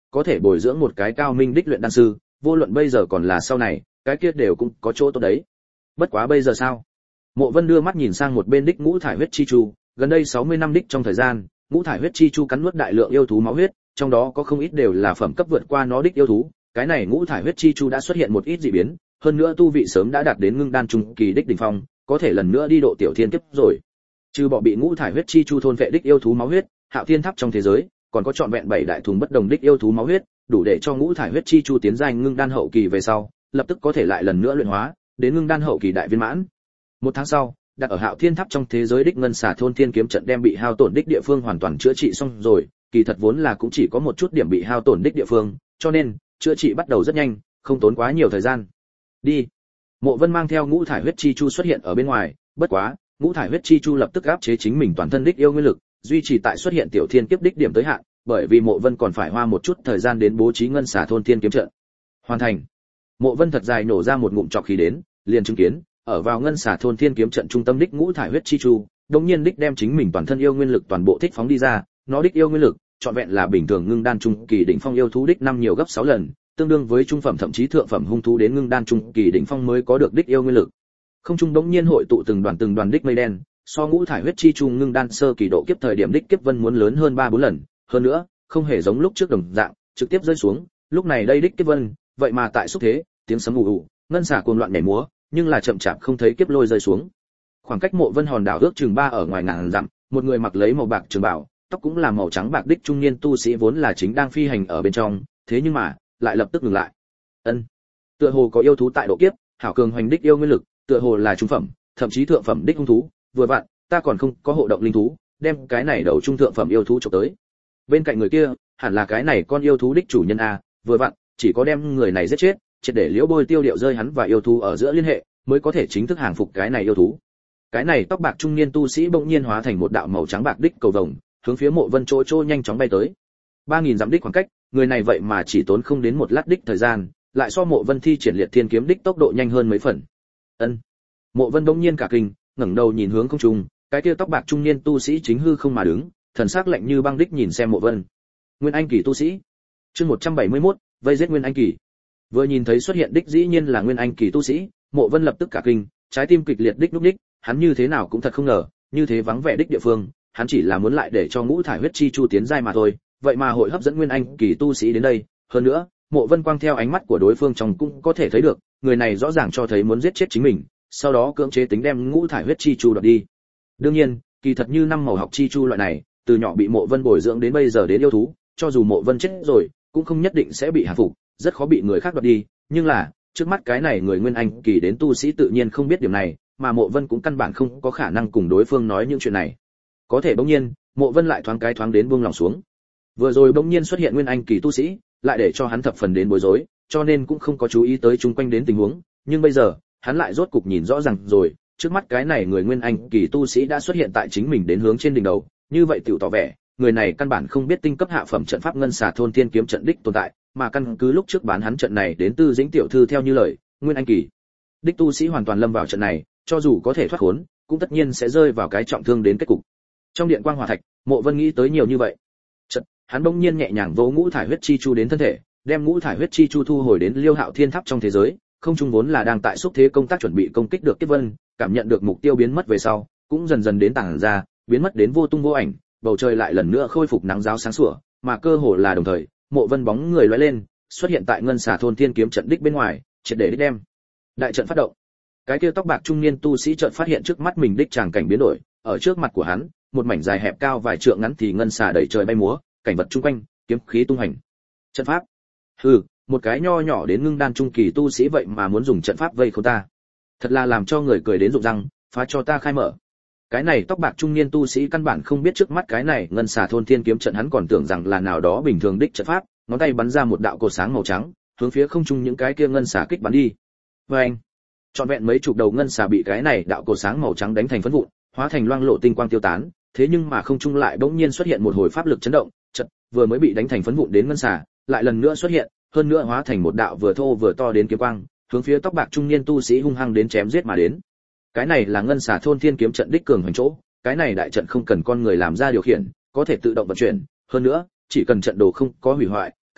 có thể bồi dưỡng một cái cao minh đích luyện đan sư, vô luận bây giờ còn là sau này, cái kia đều cũng có chỗ tốt đấy. Bất quá bây giờ sao? Mộ Vân đưa mắt nhìn sang một bên đích ngũ thải huyết chi chu, gần đây sáu mươi năm đích trong thời gian, ngũ thải huyết chi chu cắn nuốt đại lượng yêu thú máu huyết, trong đó có không ít đều là phẩm cấp vượt qua nó đích yêu thú, cái này ngũ thải huyết chi chu đã xuất hiện một ít dị biến, hơn nữa tu vị sớm đã đạt đến ngưng đan trung kỳ đích đỉnh phong, có thể lần nữa đi độ tiểu thiên kiếp rồi. Trừ bỏ bị ngũ thải huyết chi chu thôn vệ đích yêu thú máu huyết, Hạo Thiên Tháp trong thế giới còn có trọn vẹn bảy đại thùng bất đồng đích yêu thú máu huyết, đủ để cho ngũ thải huyết chi chu tiến giai ngưng đan hậu kỳ về sau, lập tức có thể lại lần nữa luyện hóa, đến ngưng đan hậu kỳ đại viên mãn. Một tháng sau, đặt ở Hạo Thiên Tháp trong thế giới đích ngân xà thôn thiên kiếm trận đem bị hao tổn đích địa phương hoàn toàn chữa trị xong rồi, kỳ thật vốn là cũng chỉ có một chút điểm bị hao tổn đích địa phương, cho nên chữa trị bắt đầu rất nhanh, không tốn quá nhiều thời gian. Đi. Mộ Vân mang theo ngũ thải huyết chi chu xuất hiện ở bên ngoài, bất quá, ngũ thải huyết chi chu lập tức áp chế chính mình toàn thân đích yêu nguyên lực, duy trì tại xuất hiện tiểu thiên kiếp đích điểm tới hạn, bởi vì Mộ Vân còn phải hoa một chút thời gian đến bố trí ngân xà thôn thiên kiếm trận. Hoàn thành. Mộ Vân thật dài nổ ra một ngụm trọc khí đến, liền chứng kiến, ở vào ngân xà thôn thiên kiếm trận trung tâm đích ngũ thải huyết chi chu, đột nhiên đích đem chính mình toàn thân yêu nguyên lực toàn bộ thích phóng đi ra, nó đích yêu nguyên lực, trọn vẹn là bình thường ngưng đan trung kỳ đỉnh phong yêu thú đích năm nhiều gấp sáu lần, tương đương với trung phẩm thậm chí thượng phẩm hung thú đến ngưng đan trung kỳ đỉnh phong mới có được đích yêu nguyên lực. Không trung đống nhiên hội tụ từng đoàn từng đoàn đích mây đen, so ngũ thải huyết chi chu ngưng đan sơ kỳ độ kiếp thời điểm đích kiếp vân muốn lớn hơn ba bốn lần, hơn nữa, không hề giống lúc trước đồng dạng, trực tiếp rơi xuống, lúc này đây đích kiếp vân, vậy mà tại xúc thế, tiếng sấm ù ù, ngân xà cuồng loạn nhảy múa, nhưng là chậm chạp không thấy kiếp lôi rơi xuống. Khoảng cách Mộ Vân hòn đảo ước chừng ba ở ngoài ngàn dặm, một người mặc lấy màu bạc trường bào, tóc cũng là màu trắng bạc đích trung niên tu sĩ vốn là chính đang phi hành ở bên trong, thế nhưng mà, lại lập tức ngừng lại. Ân, tựa hồ có yêu thú tại độ kiếp, hảo cường hoành đích yêu nguyên lực, tựa hồ là trung phẩm, thậm chí thượng phẩm đích hung thú, vừa vặn, ta còn không có hộ động linh thú, đem cái này đầu trung thượng phẩm yêu thú chụp tới. Bên cạnh người kia, hẳn là cái này con yêu thú đích chủ nhân a, vừa vặn, chỉ có đem người này giết chết, triệt để liễu bôi tiêu điệu rơi hắn và yêu thú ở giữa liên hệ, mới có thể chính thức hàng phục cái này yêu thú. Cái này tóc bạc trung niên tu sĩ bỗng nhiên hóa thành một đạo màu trắng bạc đích cầu vồng, hướng phía Mộ Vân chỗ chỗ nhanh chóng bay tới. ba nghìn dặm đích khoảng cách, người này vậy mà chỉ tốn không đến một lát đích thời gian, lại so Mộ Vân thi triển liệt thiên kiếm đích tốc độ nhanh hơn mấy phần. Ân. Mộ Vân bỗng nhiên cả kinh, ngẩng đầu nhìn hướng không trung, cái kia tóc bạc trung niên tu sĩ chính hư không mà đứng, thần sắc lạnh như băng đích nhìn xem Mộ Vân. Nguyên Anh kỳ tu sĩ. Chương một trăm bảy mươi mốt, vây giết Nguyên Anh kỳ. Vừa nhìn thấy xuất hiện đích dĩ nhiên là Nguyên Anh kỳ tu sĩ, Mộ Vân lập tức cả kinh, trái tim kịch liệt đích lúc đích, hắn như thế nào cũng thật không ngờ, như thế vắng vẻ đích địa phương, hắn chỉ là muốn lại để cho ngũ thải huyết chi chu tiến giai mà thôi, vậy mà hội hấp dẫn Nguyên Anh kỳ tu sĩ đến đây, hơn nữa, Mộ Vân quang theo ánh mắt của đối phương trong cũng có thể thấy được, người này rõ ràng cho thấy muốn giết chết chính mình, sau đó cưỡng chế tính đem ngũ thải huyết chi chu đoạt đi. Đương nhiên, kỳ thật như năm màu học chi chu loại này, từ nhỏ bị Mộ Vân bồi dưỡng đến bây giờ đến yêu thú, cho dù Mộ Vân chết rồi, cũng không nhất định sẽ bị hạ phục, rất khó bị người khác đoạt đi, nhưng là, trước mắt cái này người Nguyên Anh kỳ đến tu sĩ tự nhiên không biết điểm này, mà Mộ Vân cũng căn bản không có khả năng cùng đối phương nói những chuyện này. Có thể bỗng nhiên, Mộ Vân lại thoáng cái thoáng đến buông lòng xuống. Vừa rồi bỗng nhiên xuất hiện Nguyên Anh kỳ tu sĩ, lại để cho hắn thập phần đến bối rối, cho nên cũng không có chú ý tới chung quanh đến tình huống, nhưng bây giờ, hắn lại rốt cục nhìn rõ ràng rồi, trước mắt cái này người Nguyên Anh kỳ tu sĩ đã xuất hiện tại chính mình đến hướng trên đỉnh đầu, như vậy tiểu tỏ vẻ, người này căn bản không biết tinh cấp hạ phẩm trận pháp ngân xà thôn thiên kiếm trận đích tồn tại, mà căn cứ lúc trước bán hắn trận này đến Tư Dĩnh tiểu thư theo như lời, Nguyên Anh kỳ đích tu sĩ hoàn toàn lâm vào trận này, cho dù có thể thoát khốn, cũng tất nhiên sẽ rơi vào cái trọng thương đến kết cục. Trong điện quang hỏa thạch, Mộ Vân nghĩ tới nhiều như vậy. Chợt, hắn bỗng nhiên nhẹ nhàng vỗ ngũ thải huyết chi chu đến thân thể, đem ngũ thải huyết chi chu thu hồi đến Liêu Hạo Thiên Tháp trong thế giới, không trung vốn là đang tại xúc thế công tác chuẩn bị công kích được Kiếp Vân, cảm nhận được mục tiêu biến mất về sau, cũng dần dần đến tàng ra, biến mất đến vô tung vô ảnh, bầu trời lại lần nữa khôi phục nắng giáo sáng sủa, mà cơ hồ là đồng thời, Mộ Vân bóng người lóe lên, xuất hiện tại ngân xà thôn thiên kiếm trận đích bên ngoài, triệt để đích đem đại trận phát động. Cái kia tóc bạc trung niên tu sĩ chợt phát hiện trước mắt mình đích tràng cảnh biến đổi, ở trước mặt của hắn, một mảnh dài hẹp cao vài trượng ngắn thì ngân xà đầy trời bay múa, cảnh vật chung quanh, kiếm khí tung hành. Trận pháp? Hừ, một cái nho nhỏ đến ngưng đan trung kỳ tu sĩ vậy mà muốn dùng trận pháp vây khốn ta. Thật là làm cho người cười đến rụng răng, phá cho ta khai mở. Cái này tóc bạc trung niên tu sĩ căn bản không biết trước mắt cái này ngân xà thôn thiên kiếm trận, hắn còn tưởng rằng là nào đó bình thường đích trận pháp, ngón tay bắn ra một đạo cột sáng màu trắng, hướng phía không trung những cái kia ngân xà kích bắn đi. Oeng! Trọn vẹn mấy chục đầu ngân xà bị cái này đạo cột sáng màu trắng đánh thành phấn vụn, hóa thành loang lộ tinh quang tiêu tán, thế nhưng mà không trung lại bỗng nhiên xuất hiện một hồi pháp lực chấn động, chợt vừa mới bị đánh thành phấn vụn đến ngân xà, lại lần nữa xuất hiện, hơn nữa hóa thành một đạo vừa thô vừa to đến kiếm quang, hướng phía tóc bạc trung niên tu sĩ hung hăng đến chém giết mà đến. Cái này là ngân xà thôn thiên kiếm trận đích cường hành chỗ, cái này đại trận không cần con người làm ra điều khiển, có thể tự động vận chuyển, hơn nữa, chỉ cần trận đồ không có hủy hoại,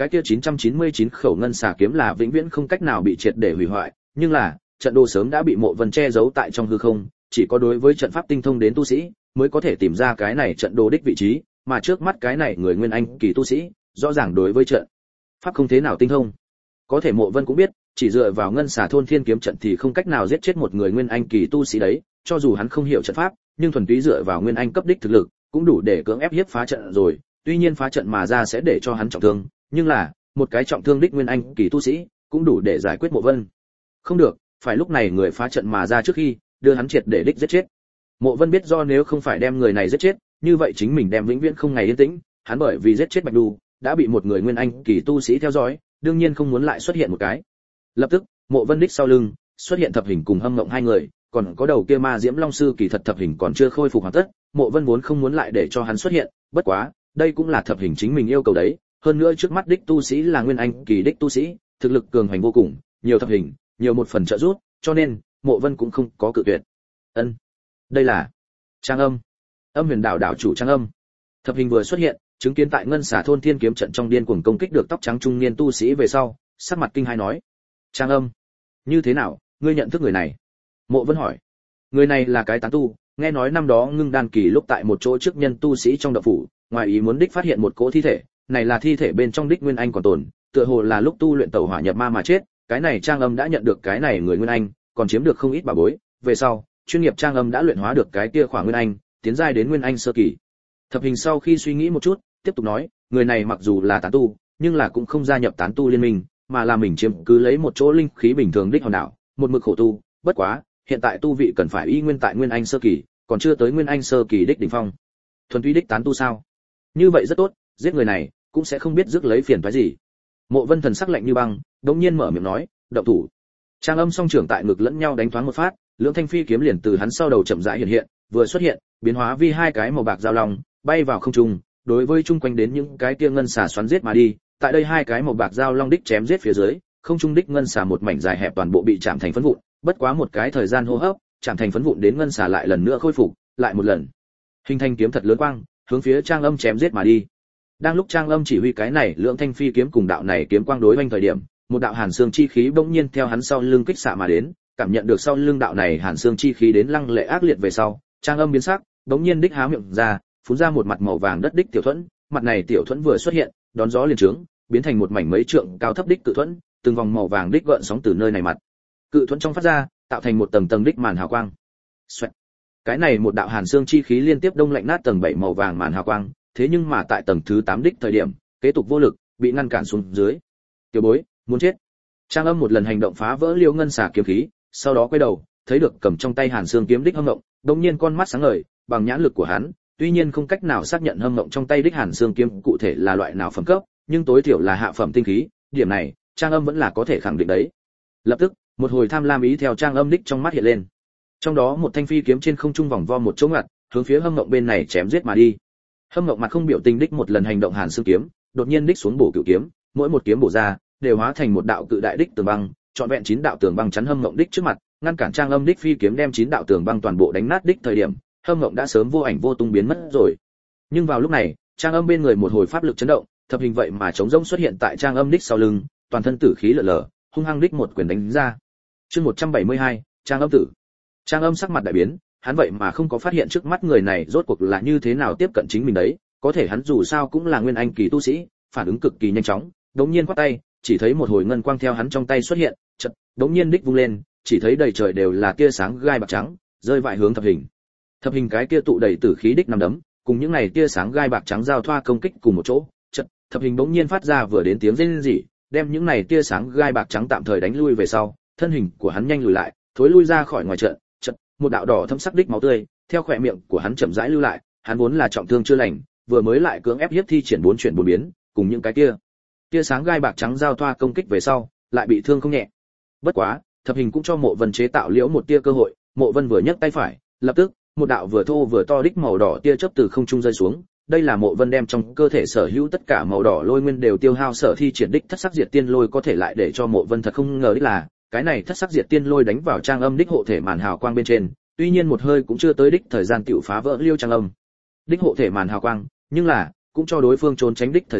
cái kia chín trăm chín mươi chín khẩu ngân xà kiếm là vĩnh viễn không cách nào bị triệt để hủy hoại, nhưng là trận đồ sớm đã bị Mộ Vân che giấu tại trong hư không, chỉ có đối với trận pháp tinh thông đến tu sĩ mới có thể tìm ra cái này trận đồ đích vị trí, mà trước mắt cái này người nguyên anh kỳ tu sĩ, rõ ràng đối với trận pháp không thế nào tinh thông. Có thể Mộ Vân cũng biết, chỉ dựa vào ngân xà thôn thiên kiếm trận thì không cách nào giết chết một người nguyên anh kỳ tu sĩ đấy, cho dù hắn không hiểu trận pháp, nhưng thuần túy dựa vào nguyên anh cấp đích thực lực, cũng đủ để cưỡng ép hiếp phá trận rồi, tuy nhiên phá trận mà ra sẽ để cho hắn trọng thương, nhưng là, một cái trọng thương đích nguyên anh kỳ tu sĩ, cũng đủ để giải quyết Mộ Vân. Không được, phải lúc này người phá trận mà ra trước khi đưa hắn triệt để đích giết chết. Mộ Vân biết do nếu không phải đem người này giết chết, như vậy chính mình đem vĩnh viễn không ngày yên tĩnh, hắn bởi vì giết chết Bạch Đu, đã bị một người nguyên anh kỳ tu sĩ theo dõi, đương nhiên không muốn lại xuất hiện một cái. Lập tức, Mộ Vân đích sau lưng xuất hiện Thập Hình cùng Hâm Ngộng hai người, còn có đầu kia ma diễm long sư kỳ thật Thập Hình còn chưa khôi phục hoàn tất, Mộ Vân vốn không muốn lại để cho hắn xuất hiện, bất quá, đây cũng là Thập Hình chính mình yêu cầu đấy, hơn nữa trước mắt đích tu sĩ là nguyên anh kỳ đích tu sĩ, thực lực cường hành vô cùng, nhiều Thập Hình, nhiều một phần trợ giúp, cho nên Mộ Vân cũng không có cự tuyệt. Ân, đây là Trang Âm, Âm Huyền Đảo đảo chủ Trang Âm. Thập Hình vừa xuất hiện, chứng kiến tại ngân xà thôn thiên kiếm trận trong điên cuồng công kích được tóc trắng trung niên tu sĩ về sau, sắc mặt kinh hãi nói: "Trang Âm, như thế nào, ngươi nhận thức người này?" Mộ Vân hỏi. Người này là cái tán tu, nghe nói năm đó ngưng đan kỳ lúc tại một chỗ trước nhân tu sĩ trong động phủ, ngoài ý muốn đích phát hiện một cỗ thi thể, này là thi thể bên trong đích nguyên anh còn tồn, tựa hồ là lúc tu luyện tẩu hỏa nhập ma mà chết, cái này Trang Âm đã nhận được cái này người nguyên anh, còn chiếm được không ít bảo bối, về sau, chuyên nghiệp Trang Âm đã luyện hóa được cái kia khỏa nguyên anh, tiến giai đến nguyên anh sơ kỳ. Thập Hình sau khi suy nghĩ một chút, tiếp tục nói, người này mặc dù là tán tu, nhưng là cũng không gia nhập tán tu liên minh, mà là mình chiếm cứ lấy một chỗ linh khí bình thường đích hòn đảo, một mực khổ tu, bất quá, hiện tại tu vị cần phải y nguyên tại nguyên anh sơ kỳ, còn chưa tới nguyên anh sơ kỳ đích đỉnh phong. Thuần túy đích tán tu sao? Như vậy rất tốt, giết người này cũng sẽ không biết rước lấy phiền toái gì. Mộ Vân thần sắc lạnh như băng, đột nhiên mở miệng nói, động thủ. Trang Âm song trưởng tại ngực lẫn nhau đánh thoáng một phát, lưỡng thanh phi kiếm liền từ hắn sau đầu chậm rãi hiện hiện, vừa xuất hiện, biến hóa vi hai cái màu bạc giao long, bay vào không trung, đối với chung quanh đến những cái kia ngân xà xoắn giết mà đi. Tại đây hai cái màu bạc giao long đích chém giết phía dưới, không trung đích ngân xà một mảnh dài hẹp toàn bộ bị chạm thành phấn vụn, bất quá một cái thời gian hô hấp, chạm thành phấn vụn đến ngân xà lại lần nữa khôi phục, lại một lần. Hình thành kiếm thật lớn quang, hướng phía Trang Âm chém giết mà đi. Đang lúc Trang Âm chỉ huy cái này lượng thanh phi kiếm cùng đạo này kiếm quang đối hoành thời điểm, một đạo hàn xương chi khí bỗng nhiên theo hắn sau lưng kích xạ mà đến, cảm nhận được sau lưng đạo này hàn xương chi khí đến lăng lệ ác liệt về sau, Trang Âm biến sắc, bỗng nhiên đích há miệng ra, phun ra một mặt màu vàng đất đích tiểu thuẫn, mặt này tiểu thuẫn vừa xuất hiện, đón gió liền trướng, biến thành một mảnh mấy trượng cao thấp đích cự thuẫn, từng vòng màu vàng đích gợn sóng từ nơi này mặt. Cự thuẫn trong phát ra, tạo thành một tầng tầng đích màn hào quang. Xoẹt. Cái này một đạo hàn xương chi khí liên tiếp đông lạnh nát tầng bảy màu vàng màn hào quang, thế nhưng mà tại tầng thứ tám đích thời điểm, kế tục vô lực, bị ngăn cản xuống dưới. Tiểu bối, muốn chết. Trang Âm một lần hành động phá vỡ liêu ngân xà kiếm khí, sau đó quay đầu, thấy được cầm trong tay hàn xương kiếm đích Hâm Ngộng, đột nhiên con mắt sáng ngời, bằng nhãn lực của hắn, tuy nhiên không cách nào xác nhận Hâm Ngộng trong tay đích hàn xương kiếm cụ thể là loại nào phẩm cấp, nhưng tối thiểu là hạ phẩm tinh khí, điểm này, Trang Âm vẫn là có thể khẳng định đấy. Lập tức, một hồi tham lam ý theo Trang Âm đích trong mắt hiện lên. Trong đó một thanh phi kiếm trên không trung vòng vo một chỗ ngặt, hướng phía Hâm Ngộng bên này chém giết mà đi. Hâm Ngộng mặt không biểu tình đích một lần hành động hàn xương kiếm, đột nhiên đích xuống bổ cửu kiếm, mỗi một kiếm bổ ra, đều hóa thành một đạo cự đại đích tường băng, trọn vẹn chín đạo tường băng chắn Hâm Ngộng đích trước mặt, ngăn cản Trang Âm đích phi kiếm đem chín đạo tường băng toàn bộ đánh nát đích thời điểm, Hâm Ngộng đã sớm vô ảnh vô tung biến mất rồi. Nhưng vào lúc này, Trang Âm bên người một hồi pháp lực chấn động, Thập Hình vậy mà chống rỗng xuất hiện tại Trang Âm đích sau lưng, toàn thân tử khí lở lở, hung hăng đích một quyền đánh ra. Chương một trăm bảy mươi hai, Trang Âm tử. Trang Âm sắc mặt đại biến, hắn vậy mà không có phát hiện trước mắt người này rốt cuộc là như thế nào tiếp cận chính mình đấy, có thể hắn dù sao cũng là nguyên anh kỳ tu sĩ, phản ứng cực kỳ nhanh chóng, đống nhiên quát tay, chỉ thấy một hồi ngân quang theo hắn trong tay xuất hiện, chợt, đống nhiên đích vung lên, chỉ thấy đầy trời đều là tia sáng gai bạc trắng, rơi vãi hướng Thập Hình. Thập Hình cái kia tụ đầy tử khí đích nằm đấm, cùng những này tia sáng gai bạc trắng giao thoa công kích cùng một chỗ, chợt, Thập Hình bỗng nhiên phát ra vừa đến tiếng rên rỉ, đem những này tia sáng gai bạc trắng tạm thời đánh lui về sau, thân hình của hắn nhanh lùi lại, thối lui ra khỏi ngoài trận, chợt, một đạo đỏ thâm sắc đích máu tươi theo khóe miệng của hắn chậm rãi lưu lại, hắn vốn là trọng thương chưa lành, vừa mới lại cưỡng ép hiếp thi triển bốn chuyển bốn biến, cùng những cái kia tia sáng gai bạc trắng giao thoa công kích về sau, lại bị thương không nhẹ. Bất quá, Thập Hình cũng cho Mộ Vân chế tạo liễu một tia cơ hội, Mộ Vân vừa nhấc tay phải, lập tức, một đạo vừa thô vừa to đích màu đỏ tia chớp từ không trung rơi xuống, đây là Mộ Vân đem trong cơ thể sở hữu tất cả màu đỏ lôi nguyên đều tiêu hao sở thi triển đích thất sắc diệt tiên lôi, có thể lại để cho Mộ Vân thật không ngờ đích là, cái này thất sắc diệt tiên lôi đánh vào Trang Âm đích hộ thể màn hào quang bên trên, tuy nhiên một hơi cũng chưa tới đích thời gian tiểu phá vỡ liêu Trang Âm đích hộ thể màn hào quang, nhưng là cũng cho đối phương trốn tránh đích thời gian,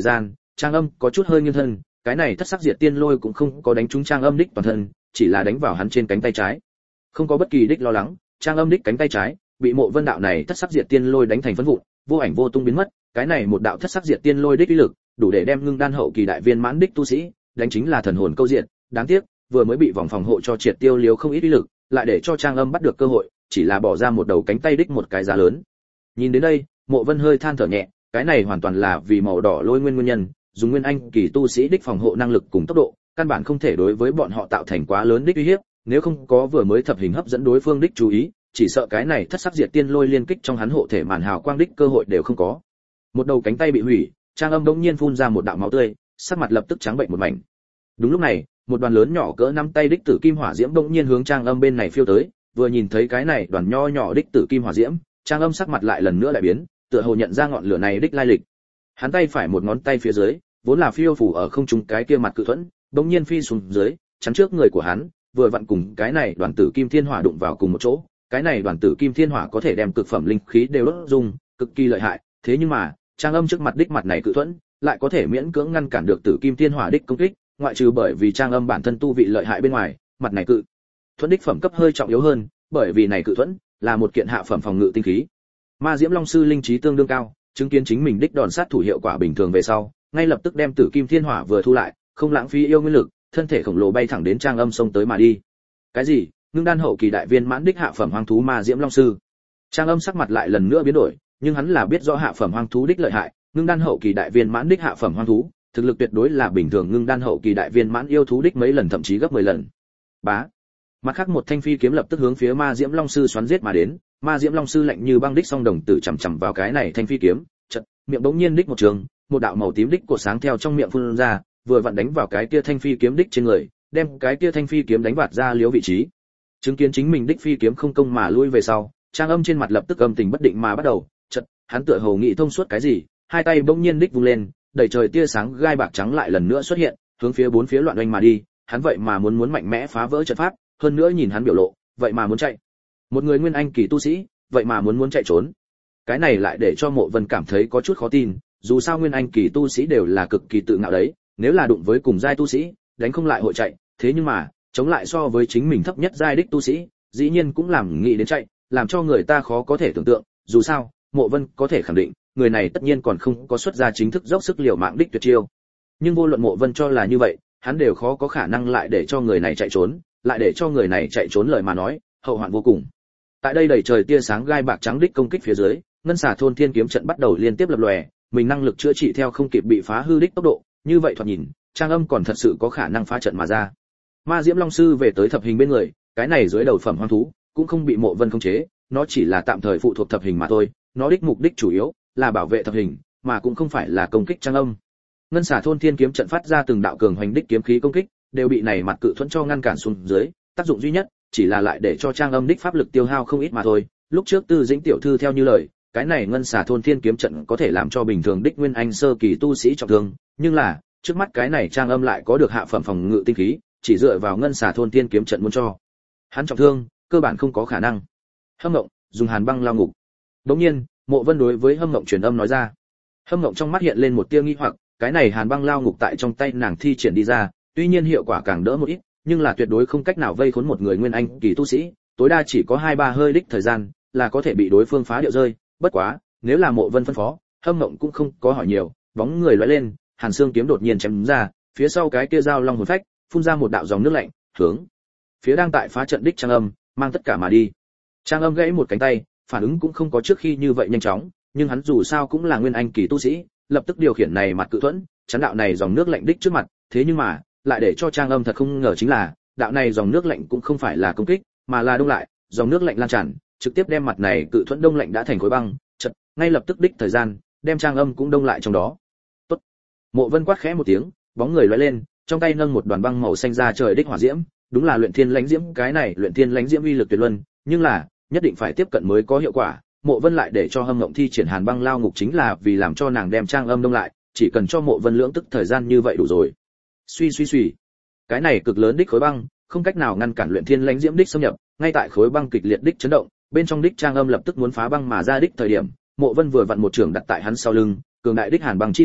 Trang Âm có chút hơi nghiêng thân, cái này thất sắc diệt tiên lôi cũng không có đánh trúng Trang Âm đích toàn thân, chỉ là đánh vào hắn trên cánh tay trái. Không có bất kỳ đích lo lắng, Trang Âm đích cánh tay trái bị Mộ Vân đạo này thất sắc diệt tiên lôi đánh thành phấn vụn, vô ảnh vô tung biến mất. Cái này một đạo thất sắc diệt tiên lôi đích uy lực, đủ để đem ngưng đan hậu kỳ đại viên mãn đích tu sĩ đánh chính là thần hồn câu diện. Đáng tiếc, vừa mới bị vòng phòng hộ cho triệt tiêu liếu không ít uy lực, lại để cho Trang Âm bắt được cơ hội, chỉ là bỏ ra một đầu cánh tay đích một cái giá lớn. Nhìn đến đây, Mộ Vân hơi than thở nhẹ, cái này hoàn toàn là vì màu đỏ lôi nguyên nguyên nhân, dùng nguyên anh kỳ tu sĩ đích phòng hộ năng lực cùng tốc độ, căn bản không thể đối với bọn họ tạo thành quá lớn đích uy hiếp, nếu không có vừa mới thập hình hấp dẫn đối phương đích chú ý, chỉ sợ cái này thất sắc diệt tiên lôi liên kích trong hắn hộ thể màn hào quang đích cơ hội đều không có. Một đầu cánh tay bị hủy, Trang Âm bỗng nhiên phun ra một đạo máu tươi, sắc mặt lập tức trắng bệnh một mảnh. Đúng lúc này, một đoàn lớn nhỏ cỡ nắm tay đích tử kim hỏa diễm bỗng nhiên hướng Trang Âm bên này phiêu tới, vừa nhìn thấy cái này đoàn nho nhỏ đích tử kim hỏa diễm, Trang Âm sắc mặt lại lần nữa lại biến, tựa hồ nhận ra ngọn lửa này đích lai lịch. Hắn tay phải một ngón tay phía dưới, vốn là phiêu phù ở không trung cái kia mặt cự thuẫn, bỗng nhiên phi xuống dưới, chắn trước người của hắn, vừa vặn cùng cái này đoàn tử kim thiên hỏa đụng vào cùng một chỗ. Cái này đoàn tử kim thiên hỏa có thể đem cực phẩm linh khí đều đốt dung, cực kỳ lợi hại, thế nhưng mà, Trang Âm trước mặt đích mặt này cự thuẫn, lại có thể miễn cưỡng ngăn cản được tử kim thiên hỏa đích công kích, ngoại trừ bởi vì Trang Âm bản thân tu vị lợi hại bên ngoài, mặt này cự thuẫn đích phẩm cấp hơi trọng yếu hơn, bởi vì này cự thuẫn là một kiện hạ phẩm phòng ngự tinh khí. Ma Diễm Long sư linh trí tương đương cao, chứng kiến chính mình đích đòn sát thủ hiệu quả bình thường về sau, ngay lập tức đem tử kim thiên hỏa vừa thu lại, không lãng phí yêu nguyên lực, thân thể khổng lồ bay thẳng đến Trang Âm xông tới mà đi. Cái gì? Ngưng đan hậu kỳ đại viên mãn đích hạ phẩm hoang thú Ma Diễm Long sư? Trang Âm sắc mặt lại lần nữa biến đổi, nhưng hắn là biết rõ hạ phẩm hoang thú đích lợi hại, ngưng đan hậu kỳ đại viên mãn đích hạ phẩm hoang thú, thực lực tuyệt đối là bình thường ngưng đan hậu kỳ đại viên mãn yêu thú đích mấy lần thậm chí gấp mười lần. Bá. Mặt khác một thanh phi kiếm lập tức hướng phía Ma Diễm Long sư xoắn giết mà đến, Ma Diễm Long sư lạnh như băng đích song đồng tử chằm chằm vào cái này thanh phi kiếm, chợt, miệng bỗng nhiên đích một trường, một đạo màu tím đích cột sáng theo trong miệng phun ra, vừa vặn đánh vào cái kia thanh phi kiếm đích trên người, đem cái kia thanh phi kiếm đánh vạt ra liếu vị trí. Chứng kiến chính mình đích phi kiếm không công mà lui về sau, Trang Âm trên mặt lập tức âm tình bất định mà bắt đầu, chợt, hắn tựa hồ nghĩ thông suốt cái gì, hai tay bỗng nhiên đích vung lên, đầy trời tia sáng gai bạc trắng lại lần nữa xuất hiện, hướng phía bốn phía loạn oanh mà đi, hắn vậy mà muốn muốn mạnh mẽ phá vỡ trận pháp, hơn nữa nhìn hắn biểu lộ, vậy mà muốn chạy. Một người nguyên anh kỳ tu sĩ, vậy mà muốn muốn chạy trốn. Cái này lại để cho Mộ Vân cảm thấy có chút khó tin, dù sao nguyên anh kỳ tu sĩ đều là cực kỳ tự ngạo đấy, nếu là đụng với cùng giai tu sĩ, đánh không lại hội chạy, thế nhưng mà, chống lại so với chính mình thấp nhất giai đích tu sĩ, dĩ nhiên cũng làm nghĩ đến chạy, làm cho người ta khó có thể tưởng tượng, dù sao, Mộ Vân có thể khẳng định, người này tất nhiên còn không có xuất ra chính thức dốc sức liều mạng đích tuyệt chiêu. Nhưng vô luận Mộ Vân cho là như vậy, hắn đều khó có khả năng lại để cho người này chạy trốn, lại để cho người này chạy trốn lời mà nói, hậu hoạn vô cùng. Tại đây đầy trời tia sáng gai bạc trắng đích công kích phía dưới, ngân xà thôn thiên kiếm trận bắt đầu liên tiếp lập lòe, mình năng lực chữa trị theo không kịp bị phá hư đích tốc độ, như vậy thoạt nhìn, Trang Âm còn thật sự có khả năng phá trận mà ra. Ma Diễm Long sư về tới thập hình bên người, cái này dưới đầu phẩm hoang thú, cũng không bị Mộ Vân khống chế, nó chỉ là tạm thời phụ thuộc thập hình mà thôi, nó đích mục đích chủ yếu là bảo vệ thập hình, mà cũng không phải là công kích Trang Âm. Ngân xà thôn thiên kiếm trận phát ra từng đạo cường hoành đích kiếm khí công kích, đều bị này mặt cự thuẫn cho ngăn cản xuống dưới, tác dụng duy nhất chỉ là lại để cho Trang Âm đích pháp lực tiêu hao không ít mà thôi. Lúc trước Tư Dĩnh tiểu thư theo như lời, cái này ngân xà thôn thiên kiếm trận có thể làm cho bình thường đích nguyên anh sơ kỳ tu sĩ trọng thương, nhưng là trước mắt cái này Trang Âm lại có được hạ phẩm phòng ngự tinh khí, chỉ dựa vào ngân xà thôn thiên kiếm trận muốn cho hắn trọng thương, cơ bản không có khả năng. Hâm Ngộng, dùng Hàn Băng Lao Ngục. Đống nhiên, Mộ Vân đối với Hâm Ngộng truyền âm nói ra. Hâm Ngộng trong mắt hiện lên một tia nghi hoặc, cái này Hàn Băng Lao Ngục tại trong tay nàng thi triển đi ra, tuy nhiên hiệu quả càng đỡ một ít, nhưng là tuyệt đối không cách nào vây khốn một người nguyên anh kỳ tu sĩ, tối đa chỉ có hai ba hơi đích thời gian là có thể bị đối phương phá điệu rơi. Bất quá, nếu là Mộ Vân phân phó, Hâm Ngộng cũng không có hỏi nhiều, bóng người lóe lên, Hàn Xương kiếm đột nhiên chém ra, phía sau cái kia dao long hồn phách, phun ra một đạo dòng nước lạnh, hướng phía đang tại phá trận đích Trang Âm, mang tất cả mà đi. Trang Âm gãy một cánh tay, phản ứng cũng không có trước khi như vậy nhanh chóng, nhưng hắn dù sao cũng là nguyên anh kỳ tu sĩ, lập tức điều khiển này mặt cự thuẫn, chắn đạo này dòng nước lạnh đích trước mặt, thế nhưng mà, lại để cho Trang Âm thật không ngờ chính là, đạo này dòng nước lạnh cũng không phải là công kích, mà là đông lại, dòng nước lạnh lan tràn, trực tiếp đem mặt này cự thuẫn đông lạnh đã thành khối băng, chợt, ngay lập tức đích thời gian, đem Trang Âm cũng đông lại trong đó. Tốt. Mộ Vân quát khẽ một tiếng, bóng người lóe lên, trong tay nâng một đoàn băng màu xanh ra trời đích hỏa diễm, đúng là luyện thiên lãnh diễm, cái này luyện thiên lãnh diễm uy lực tuyệt luân, nhưng là nhất định phải tiếp cận mới có hiệu quả. Mộ Vân lại để cho Hâm Ngộng thi triển Hàn Băng Lao Ngục chính là vì làm cho nàng đem Trang Âm đông lại, chỉ cần cho Mộ Vân lưỡng tức thời gian như vậy đủ rồi. Suy suy suy, cái này cực lớn đích khối băng, không cách nào ngăn cản luyện thiên lãnh diễm đích xâm nhập, ngay tại khối băng kịch liệt đích chấn động, bên trong đích Trang Âm lập tức muốn phá băng mà ra đích thời điểm, Mộ Vân vừa vặn một trường đặt tại hắn sau lưng, cường đại đích hàn băng chi lực,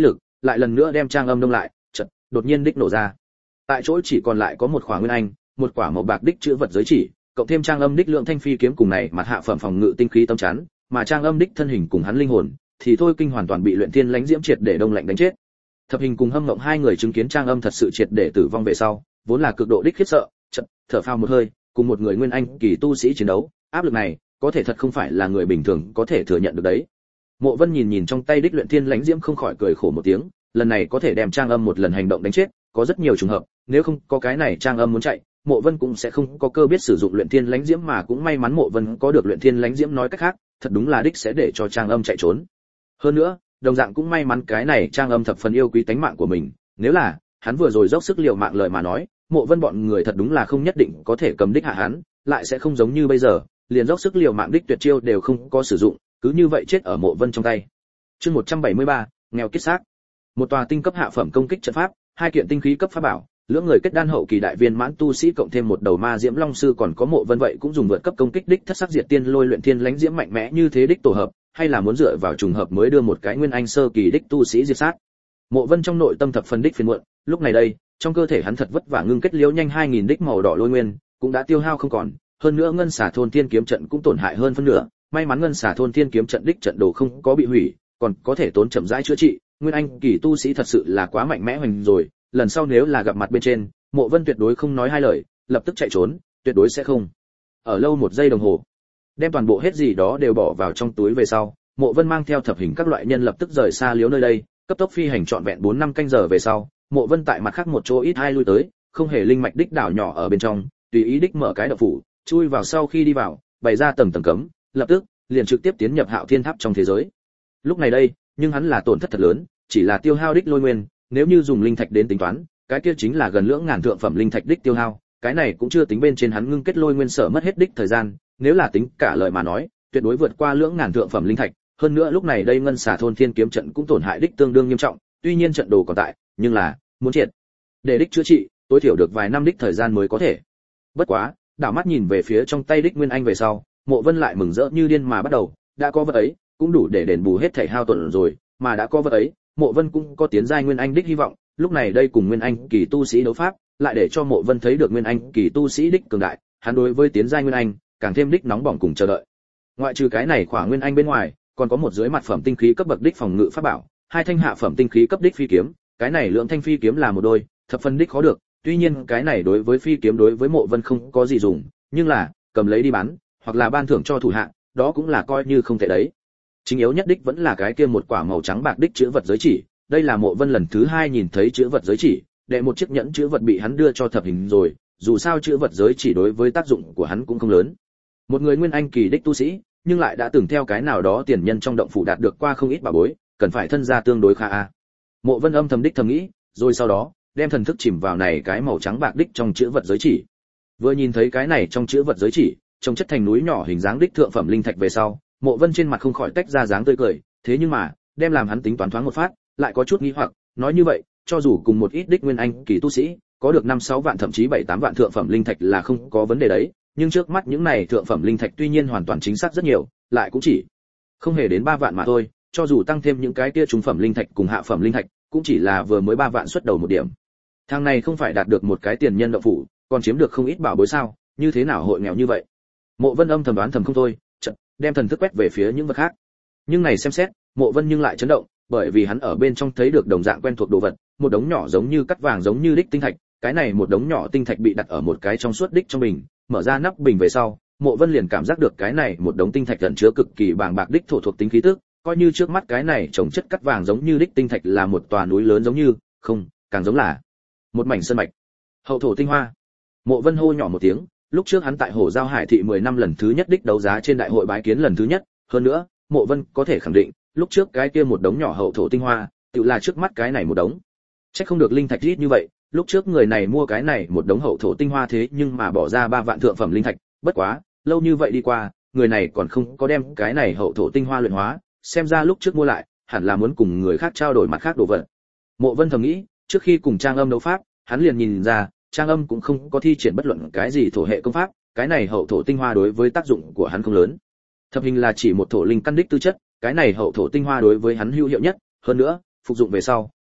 lại lần nữa đem trang âm đông lại, chợt đột nhiên đích nổ ra. Tại chỗ chỉ còn lại có một khỏa nguyên anh, một quả màu bạc đích chữ vật giới chỉ, cộng thêm trang âm đích lượng thanh phi kiếm cùng này mặt hạ phẩm phòng ngự tinh khí tâm chắn, mà trang âm đích thân hình cùng hắn linh hồn, thì thôi kinh hoàn toàn bị luyện thiên lãnh diễm triệt để đông lạnh đánh chết. Thập Hình cùng Hâm Ngộng hai người chứng kiến trang âm thật sự triệt để tử vong về sau, vốn là cực độ đích khiếp sợ, chợt thở phào một hơi, cùng một người nguyên anh kỳ tu sĩ chiến đấu, áp lực này, có thể thật không phải là người bình thường có thể thừa nhận được đấy. Mộ Vân nhìn nhìn trong tay đích luyện thiên lãnh diễm không khỏi cười khổ một tiếng, lần này có thể đem trang âm một lần hành động đánh chết, có rất nhiều trùng hợp, nếu không có cái này trang âm muốn chạy, Mộ Vân cũng sẽ không có cơ biết sử dụng luyện thiên lãnh diễm, mà cũng may mắn Mộ Vân có được luyện thiên lãnh diễm, nói cách khác, thật đúng là đích sẽ để cho trang âm chạy trốn. Hơn nữa, đồng dạng cũng may mắn cái này trang âm thập phần yêu quý tánh mạng của mình, nếu là hắn vừa rồi dốc sức liều mạng lời mà nói, Mộ Vân bọn người thật đúng là không nhất định có thể cầm đích hạ hắn, lại sẽ không giống như bây giờ, liền dốc sức liều mạng đích tuyệt chiêu đều không có sử dụng, cứ như vậy chết ở Mộ Vân trong tay. Chương một trăm bảy mươi ba, nghèo kết xác. Một tòa tinh cấp hạ phẩm công kích trận pháp, hai kiện tinh khí cấp pháp bảo, lưỡng người kết đan hậu kỳ đại viên mãn tu sĩ cộng thêm một đầu ma diễm long sư còn có Mộ Vân vậy cũng dùng vượt cấp công kích đích thất sắc diệt tiên lôi luyện thiên lãnh diễm mạnh mẽ như thế đích tổ hợp, hay là muốn dựa vào trùng hợp mới đưa một cái nguyên anh sơ kỳ đích tu sĩ diệt sát. Mộ Vân trong nội tâm thập phần đích phiền muộn, lúc này đây, trong cơ thể hắn thật vất vả ngưng kết liễu nhanh hai nghìn đích màu đỏ lôi nguyên, cũng đã tiêu hao không còn, hơn nữa ngân xà thôn thiên kiếm trận cũng tổn hại hơn phân nửa, may mắn ngân xà thôn thiên kiếm trận đích trận đồ không có bị hủy, còn có thể tốn chậm rãi chữa trị, nguyên anh kỳ tu sĩ thật sự là quá mạnh mẽ hoành rồi, lần sau nếu là gặp mặt bên trên, Mộ Vân tuyệt đối không nói hai lời, lập tức chạy trốn, tuyệt đối sẽ không ở lâu một giây đồng hồ. Đem toàn bộ hết gì đó đều bỏ vào trong túi về sau, Mộ Vân mang theo Thập Hình các loại nhân lập tức rời xa liếu nơi đây, cấp tốc phi hành trọn vẹn bốn năm canh giờ về sau, Mộ Vân tại mặt khác một chỗ ít hai lui tới, không hề linh mạch đích đảo nhỏ ở bên trong, tùy ý đích mở cái động phủ, chui vào sau khi đi vào, bày ra tầng tầng cấm, lập tức liền trực tiếp tiến nhập Hạo Thiên Tháp trong thế giới. Lúc này đây, nhưng hắn là tổn thất thật lớn, chỉ là tiêu hao đích lôi nguyên, nếu như dùng linh thạch đến tính toán, cái kia chính là gần lưỡng ngàn thượng phẩm linh thạch đích tiêu hao, cái này cũng chưa tính bên trên hắn ngưng kết lôi nguyên sở mất hết đích thời gian, nếu là tính cả lời mà nói, tuyệt đối vượt qua lưỡng ngàn thượng phẩm linh thạch, hơn nữa lúc này đây ngân xà thôn thiên kiếm trận cũng tổn hại đích tương đương nghiêm trọng, tuy nhiên trận đồ còn tại, nhưng là muốn triệt để đích chữa trị, tối thiểu được vài năm đích thời gian mới có thể. Bất quá, đảo mắt nhìn về phía trong tay đích nguyên anh về sau, Mộ Vân lại mừng rỡ như điên mà bắt đầu, đã có vật ấy, cũng đủ để đền bù hết thảy hao tổn rồi, mà đã có vật ấy, Mộ Vân cũng có tiến giai nguyên anh đích hy vọng, lúc này đây cùng nguyên anh kỳ tu sĩ đấu pháp, lại để cho Mộ Vân thấy được nguyên anh kỳ tu sĩ đích cường đại, hắn đối với tiến giai nguyên anh, càng thêm đích nóng bỏng cùng chờ đợi. Ngoại trừ cái này khỏa nguyên anh bên ngoài, còn có một dưới mặt phẩm tinh khí cấp bậc đích phòng ngự pháp bảo, hai thanh hạ phẩm tinh khí cấp đích phi kiếm, cái này lượng thanh phi kiếm là một đôi, thập phần đích khó được, tuy nhiên cái này đối với phi kiếm đối với Mộ Vân không có gì dùng, nhưng là cầm lấy đi bán, hoặc là ban thưởng cho thủ hạ, đó cũng là coi như không tệ đấy. Chính yếu nhất đích vẫn là cái kia một quả màu trắng bạc đích chữ vật giới chỉ, đây là Mộ Vân lần thứ hai nhìn thấy chữ vật giới chỉ, đệ một chiếc nhẫn chữ vật bị hắn đưa cho Thập Hình rồi, dù sao chữ vật giới chỉ đối với tác dụng của hắn cũng không lớn. Một người nguyên anh kỳ đích tu sĩ, nhưng lại đã từng theo cái nào đó tiền nhân trong động phủ đạt được qua không ít bảo bối, cần phải thân gia tương đối khá a. Mộ Vân âm thầm đích thầm nghĩ, rồi sau đó, đem thần thức chìm vào này cái màu trắng bạc đích trong chữ vật giới chỉ. Vừa nhìn thấy cái này trong chữ vật giới chỉ, trông chất thành núi nhỏ hình dáng đích thượng phẩm linh thạch về sau, Mộ Vân trên mặt không khỏi tách ra dáng tươi cười, thế nhưng mà, đem làm hắn tính toán thoáng một phát, lại có chút nghi hoặc, nói như vậy, cho dù cùng một ít đích nguyên anh kỳ tu sĩ, có được năm sáu vạn thậm chí bảy tám vạn thượng phẩm linh thạch là không có vấn đề đấy, nhưng trước mắt những này thượng phẩm linh thạch tuy nhiên hoàn toàn chính xác rất nhiều, lại cũng chỉ không hề đến ba vạn mà thôi, cho dù tăng thêm những cái kia trung phẩm linh thạch cùng hạ phẩm linh thạch, cũng chỉ là vừa mới ba vạn xuất đầu một điểm. Thằng này không phải đạt được một cái tiền nhân động phủ, còn chiếm được không ít bảo bối sao, như thế nào hội nghèo như vậy? Mộ Vân âm thầm đoán thầm không thôi, chợt đem thần thức quét về phía những vật khác. Nhưng này xem xét, Mộ Vân nhưng lại chấn động, bởi vì hắn ở bên trong thấy được đồng dạng quen thuộc đồ vật, một đống nhỏ giống như cắt vàng giống như đích tinh thạch, cái này một đống nhỏ tinh thạch bị đặt ở một cái trong suốt đích trong bình, mở ra nắp bình về sau, Mộ Vân liền cảm giác được cái này một đống tinh thạch ẩn chứa cực kỳ bàng bạc đích thổ thuộc tính khí tức, coi như trước mắt cái này trồng chất cắt vàng giống như đích tinh thạch là một tòa núi lớn giống như, không, càng giống là một mảnh sơn mạch. Hậu thổ tinh hoa. Mộ Vân hô nhỏ một tiếng, lúc trước hắn tại Hồ Giao Hải thị mười năm lần thứ nhất đích đấu giá trên đại hội bái kiến lần thứ nhất, hơn nữa, Mộ Vân có thể khẳng định, lúc trước cái kia một đống nhỏ hậu thổ tinh hoa, tự là trước mắt cái này một đống. Chắc không được linh thạch ít như vậy, lúc trước người này mua cái này một đống hậu thổ tinh hoa thế nhưng mà bỏ ra ba vạn thượng phẩm linh thạch, bất quá, lâu như vậy đi qua, người này còn không có đem cái này hậu thổ tinh hoa luyện hóa, xem ra lúc trước mua lại, hẳn là muốn cùng người khác trao đổi mặt khác đồ vật. Mộ Vân thầm nghĩ, trước khi cùng Trang Âm đấu pháp, hắn liền nhìn ra, Trang Âm cũng không có thi triển bất luận cái gì thổ hệ công pháp, cái này hậu thổ tinh hoa đối với tác dụng của hắn không lớn. Thập Hình là chỉ một thổ linh căn đích tư chất, cái này hậu thổ tinh hoa đối với hắn hữu hiệu nhất, hơn nữa, phục dụng về sau,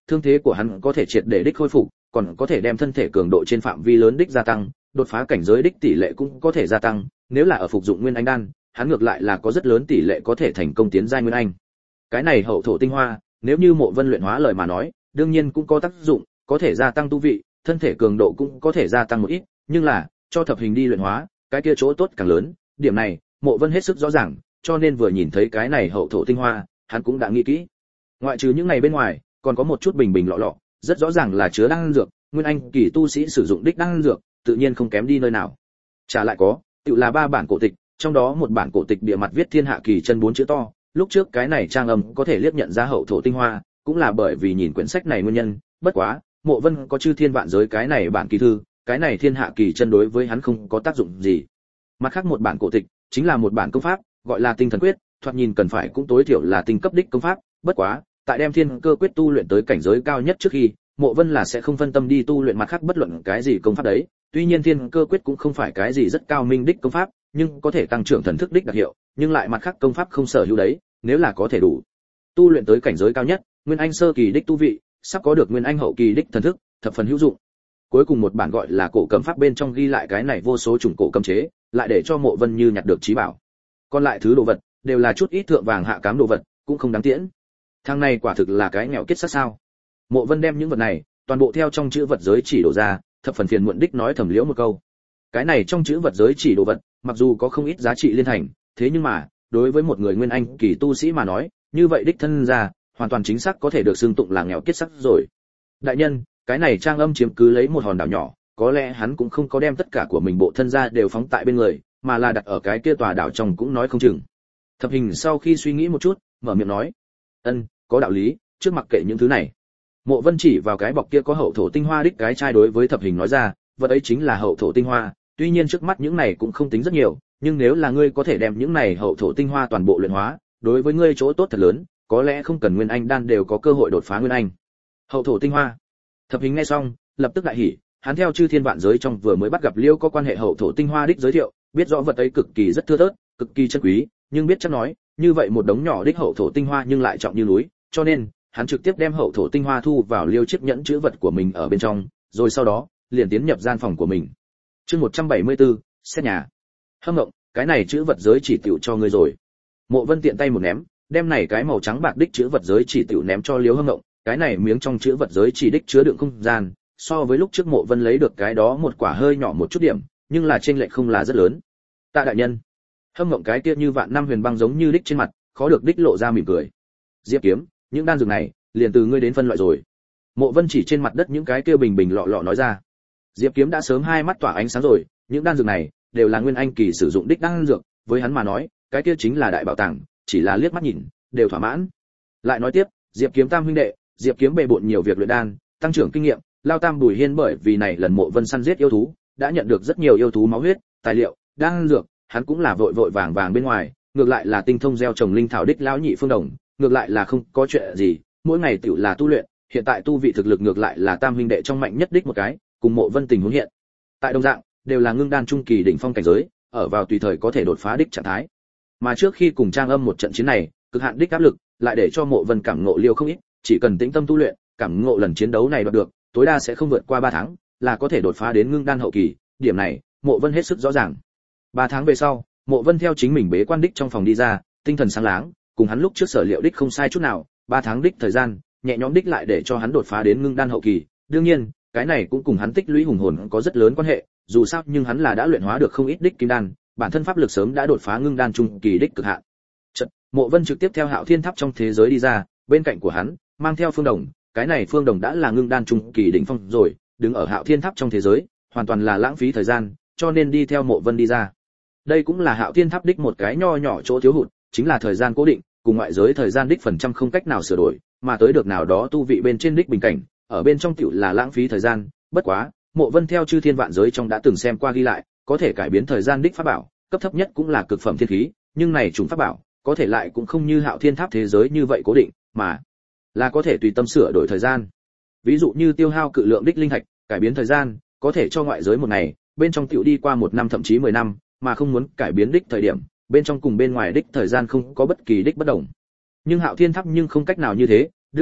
thương thế của hắn có thể triệt để đích khôi phục, còn có thể đem thân thể cường độ trên phạm vi lớn đích gia tăng, đột phá cảnh giới đích tỷ lệ cũng có thể gia tăng, nếu là ở phục dụng nguyên anh đan, hắn ngược lại là có rất lớn tỷ lệ có thể thành công tiến giai nguyên anh. Cái này hậu thổ tinh hoa, nếu như Mộ Vân luyện hóa lời mà nói, đương nhiên cũng có tác dụng, có thể gia tăng tu vị, thân thể cường độ cũng có thể gia tăng một ít, nhưng là cho thập hình đi luyện hóa, cái kia chỗ tốt càng lớn, điểm này, Mộ Vân hết sức rõ ràng, cho nên vừa nhìn thấy cái này hậu thổ tinh hoa, hắn cũng đã nghĩ kỹ. Ngoại trừ những này bên ngoài, còn có một chút bình bình lọ lọ, rất rõ ràng là chứa đan dược, nguyên anh kỳ tu sĩ sử dụng đích đan dược, tự nhiên không kém đi nơi nào. Trả lại có, tự là ba bản cổ tịch, trong đó một bản cổ tịch bìa mặt viết thiên hạ kỳ chân bốn chữ to, lúc trước cái này trang âm có thể liếc nhận ra hậu thổ tinh hoa, cũng là bởi vì nhìn quyển sách này nguyên nhân, bất quá, Mộ Vân có chư thiên vạn giới cái này bản kỳ thư, cái này thiên hạ kỳ chân đối với hắn không có tác dụng gì. Mặt khác một bản cổ tịch, chính là một bản công pháp, gọi là tinh thần quyết, thoạt nhìn cần phải cũng tối thiểu là tinh cấp đích công pháp, bất quá, tại đem thiên cơ quyết tu luyện tới cảnh giới cao nhất trước khi, Mộ Vân là sẽ không phân tâm đi tu luyện mặt khác bất luận cái gì công pháp đấy. Tuy nhiên thiên cơ quyết cũng không phải cái gì rất cao minh đích công pháp, nhưng có thể tăng trưởng thần thức đích đặc hiệu, nhưng lại mặt khác công pháp không sở hữu đấy, nếu là có thể đủ tu luyện tới cảnh giới cao nhất, nguyên anh sơ kỳ đích tu vị, sắp có được nguyên anh hậu kỳ đích thần thức, thập phần hữu dụng. Cuối cùng một bản gọi là cổ cấm pháp bên trong ghi lại cái này vô số chủng cổ cấm chế, lại để cho Mộ Vân như nhặt được trí bảo. Còn lại thứ đồ vật đều là chút ít thượng vàng hạ cám đồ vật, cũng không đáng tiễn. Thằng này quả thực là cái nghèo kết sát sao? Mộ Vân đem những vật này toàn bộ theo trong chữ vật giới chỉ đổ ra, thập phần phiền muộn đích nói thầm liễu một câu. Cái này trong chữ vật giới chỉ đồ vật, mặc dù có không ít giá trị liên thành, thế nhưng mà, đối với một người nguyên anh kỳ tu sĩ mà nói, như vậy đích thân ra, hoàn toàn chính xác có thể được xưng tụng là nghèo kết sắc rồi. Đại nhân, cái này trang âm chiếm cứ lấy một hòn đảo nhỏ, có lẽ hắn cũng không có đem tất cả của mình bộ thân ra đều phóng tại bên người, mà là đặt ở cái kia tòa đảo trong cũng nói không chừng. Thập Hình sau khi suy nghĩ một chút, mở miệng nói, ân, có đạo lý, trước mặc kệ những thứ này. Mộ Vân chỉ vào cái bọc kia có hậu thổ tinh hoa đích cái chai đối với Thập Hình nói ra, vật ấy chính là hậu thổ tinh hoa, tuy nhiên trước mắt những này cũng không tính rất nhiều, nhưng nếu là ngươi có thể đem những này hậu thổ tinh hoa toàn bộ luyện hóa, đối với ngươi chỗ tốt thật lớn, có lẽ không cần nguyên anh đan đều có cơ hội đột phá nguyên anh. Hậu thổ tinh hoa. Thập Hình nghe xong, lập tức đại hỉ, hắn theo chư thiên vạn giới trong vừa mới bắt gặp Liêu có quan hệ hậu thổ tinh hoa đích giới thiệu, biết rõ vật ấy cực kỳ rất thưa thớt, cực kỳ chân quý, nhưng biết chắc nói, như vậy một đống nhỏ đích hậu thổ tinh hoa nhưng lại trọng như núi, cho nên hắn trực tiếp đem hậu thổ tinh hoa thu vào Liêu chiếc nhẫn chữ vật của mình ở bên trong, rồi sau đó liền tiến nhập gian phòng của mình. Chương một trăm bảy mươi tư, xét nhà. Hâm ngộng, cái này chữ vật giới chỉ tiểu cho ngươi rồi. Mộ Vân tiện tay một ném, đem này cái màu trắng bạc đích chữ vật giới chỉ tiểu ném cho Liêu Hâm ngộng, cái này miếng trong chữ vật giới chỉ đích chứa đựng không gian, so với lúc trước Mộ Vân lấy được cái đó một quả hơi nhỏ một chút điểm, nhưng là chênh lệch không là rất lớn. Tạ đại nhân. Hâm ngộng cái kia như vạn năm huyền băng giống như đích trên mặt, khó được đích lộ ra mỉm cười. Diệp Kiếm, những đan dược này, liền từ ngươi đến phân loại rồi. Mộ Vân chỉ trên mặt đất những cái kia bình bình lọ lọ nói ra. Diệp Kiếm đã sớm hai mắt tỏa ánh sáng rồi, những đan dược này đều là nguyên anh kỳ sử dụng đích đan dược, với hắn mà nói, cái kia chính là đại bảo tàng, chỉ là liếc mắt nhìn, đều thỏa mãn. Lại nói tiếp, Diệp Kiếm tam huynh đệ, Diệp Kiếm bề bộn nhiều việc luyện đan, tăng trưởng kinh nghiệm, Lao Tam Bùi Hiên bởi vì này lần Mộ Vân săn giết yêu thú, đã nhận được rất nhiều yêu thú máu huyết, tài liệu, đan dược, hắn cũng là vội vội vàng vàng bên ngoài, ngược lại là tinh thông gieo trồng linh thảo đích lão nhị Phương Đồng, ngược lại là không có chuyện gì, mỗi ngày tiểu là tu luyện, hiện tại tu vị thực lực ngược lại là tam huynh đệ trong mạnh nhất đích một cái, cùng Mộ Vân tình huống hiện. Tại đồng dạng, đều là ngưng đan trung kỳ đỉnh phong cảnh giới, ở vào tùy thời có thể đột phá đích trạng thái. Mà trước khi cùng Trang Âm một trận chiến này, cực hạn đích áp lực, lại để cho Mộ Vân cảm ngộ liêu không ít, chỉ cần tĩnh tâm tu luyện, cảm ngộ lần chiến đấu này đoạt được, tối đa sẽ không vượt qua ba tháng, là có thể đột phá đến ngưng đan hậu kỳ, điểm này, Mộ Vân hết sức rõ ràng. ba tháng về sau, Mộ Vân theo chính mình bế quan đích trong phòng đi ra, tinh thần sáng láng, cùng hắn lúc trước sở liệu đích không sai chút nào, ba tháng đích thời gian, nhẹ nhõm đích lại để cho hắn đột phá đến ngưng đan hậu kỳ, đương nhiên, cái này cũng cùng hắn tích lũy hùng hồn có rất lớn quan hệ, dù sao nhưng hắn là đã luyện hóa được không ít đích kim đan, bản thân pháp lực sớm đã đột phá ngưng đan trung kỳ đích cực hạn. Chợt, Mộ Vân trực tiếp theo Hạo Thiên Tháp trong thế giới đi ra, bên cạnh của hắn, mang theo Phương Đồng, cái này Phương Đồng đã là ngưng đan trung kỳ đỉnh phong rồi, đứng ở Hạo Thiên Tháp trong thế giới, hoàn toàn là lãng phí thời gian, cho nên đi theo Mộ Vân đi ra. Đây cũng là Hạo Thiên Tháp đích một cái nho nhỏ chỗ thiếu hụt, chính là thời gian cố định, cùng ngoại giới thời gian đích phần trăm không cách nào sửa đổi, mà tới được nào đó tu vị bên trên đích bình cảnh, ở bên trong tiểu là lãng phí thời gian, bất quá, Mộ Vân theo chư thiên vạn giới trong đã từng xem qua ghi lại, có thể cải biến thời gian đích pháp bảo, cấp thấp nhất cũng là cực phẩm thiên khí, nhưng này chủng pháp bảo, có thể lại cũng không như Hạo Thiên Tháp thế giới như vậy cố định, mà là có thể tùy tâm sửa đổi thời gian. Ví dụ như tiêu hao cự lượng đích linh thạch, cải biến thời gian, có thể cho ngoại giới một ngày, bên trong tiểu đi qua một năm thậm chí mười năm, mà không muốn cải biến đích thời điểm, bên trong cùng bên ngoài đích thời gian không có bất kỳ đích bất đồng. Nhưng Hạo Thiên Tháp nhưng không cách nào như thế, đương nhiên,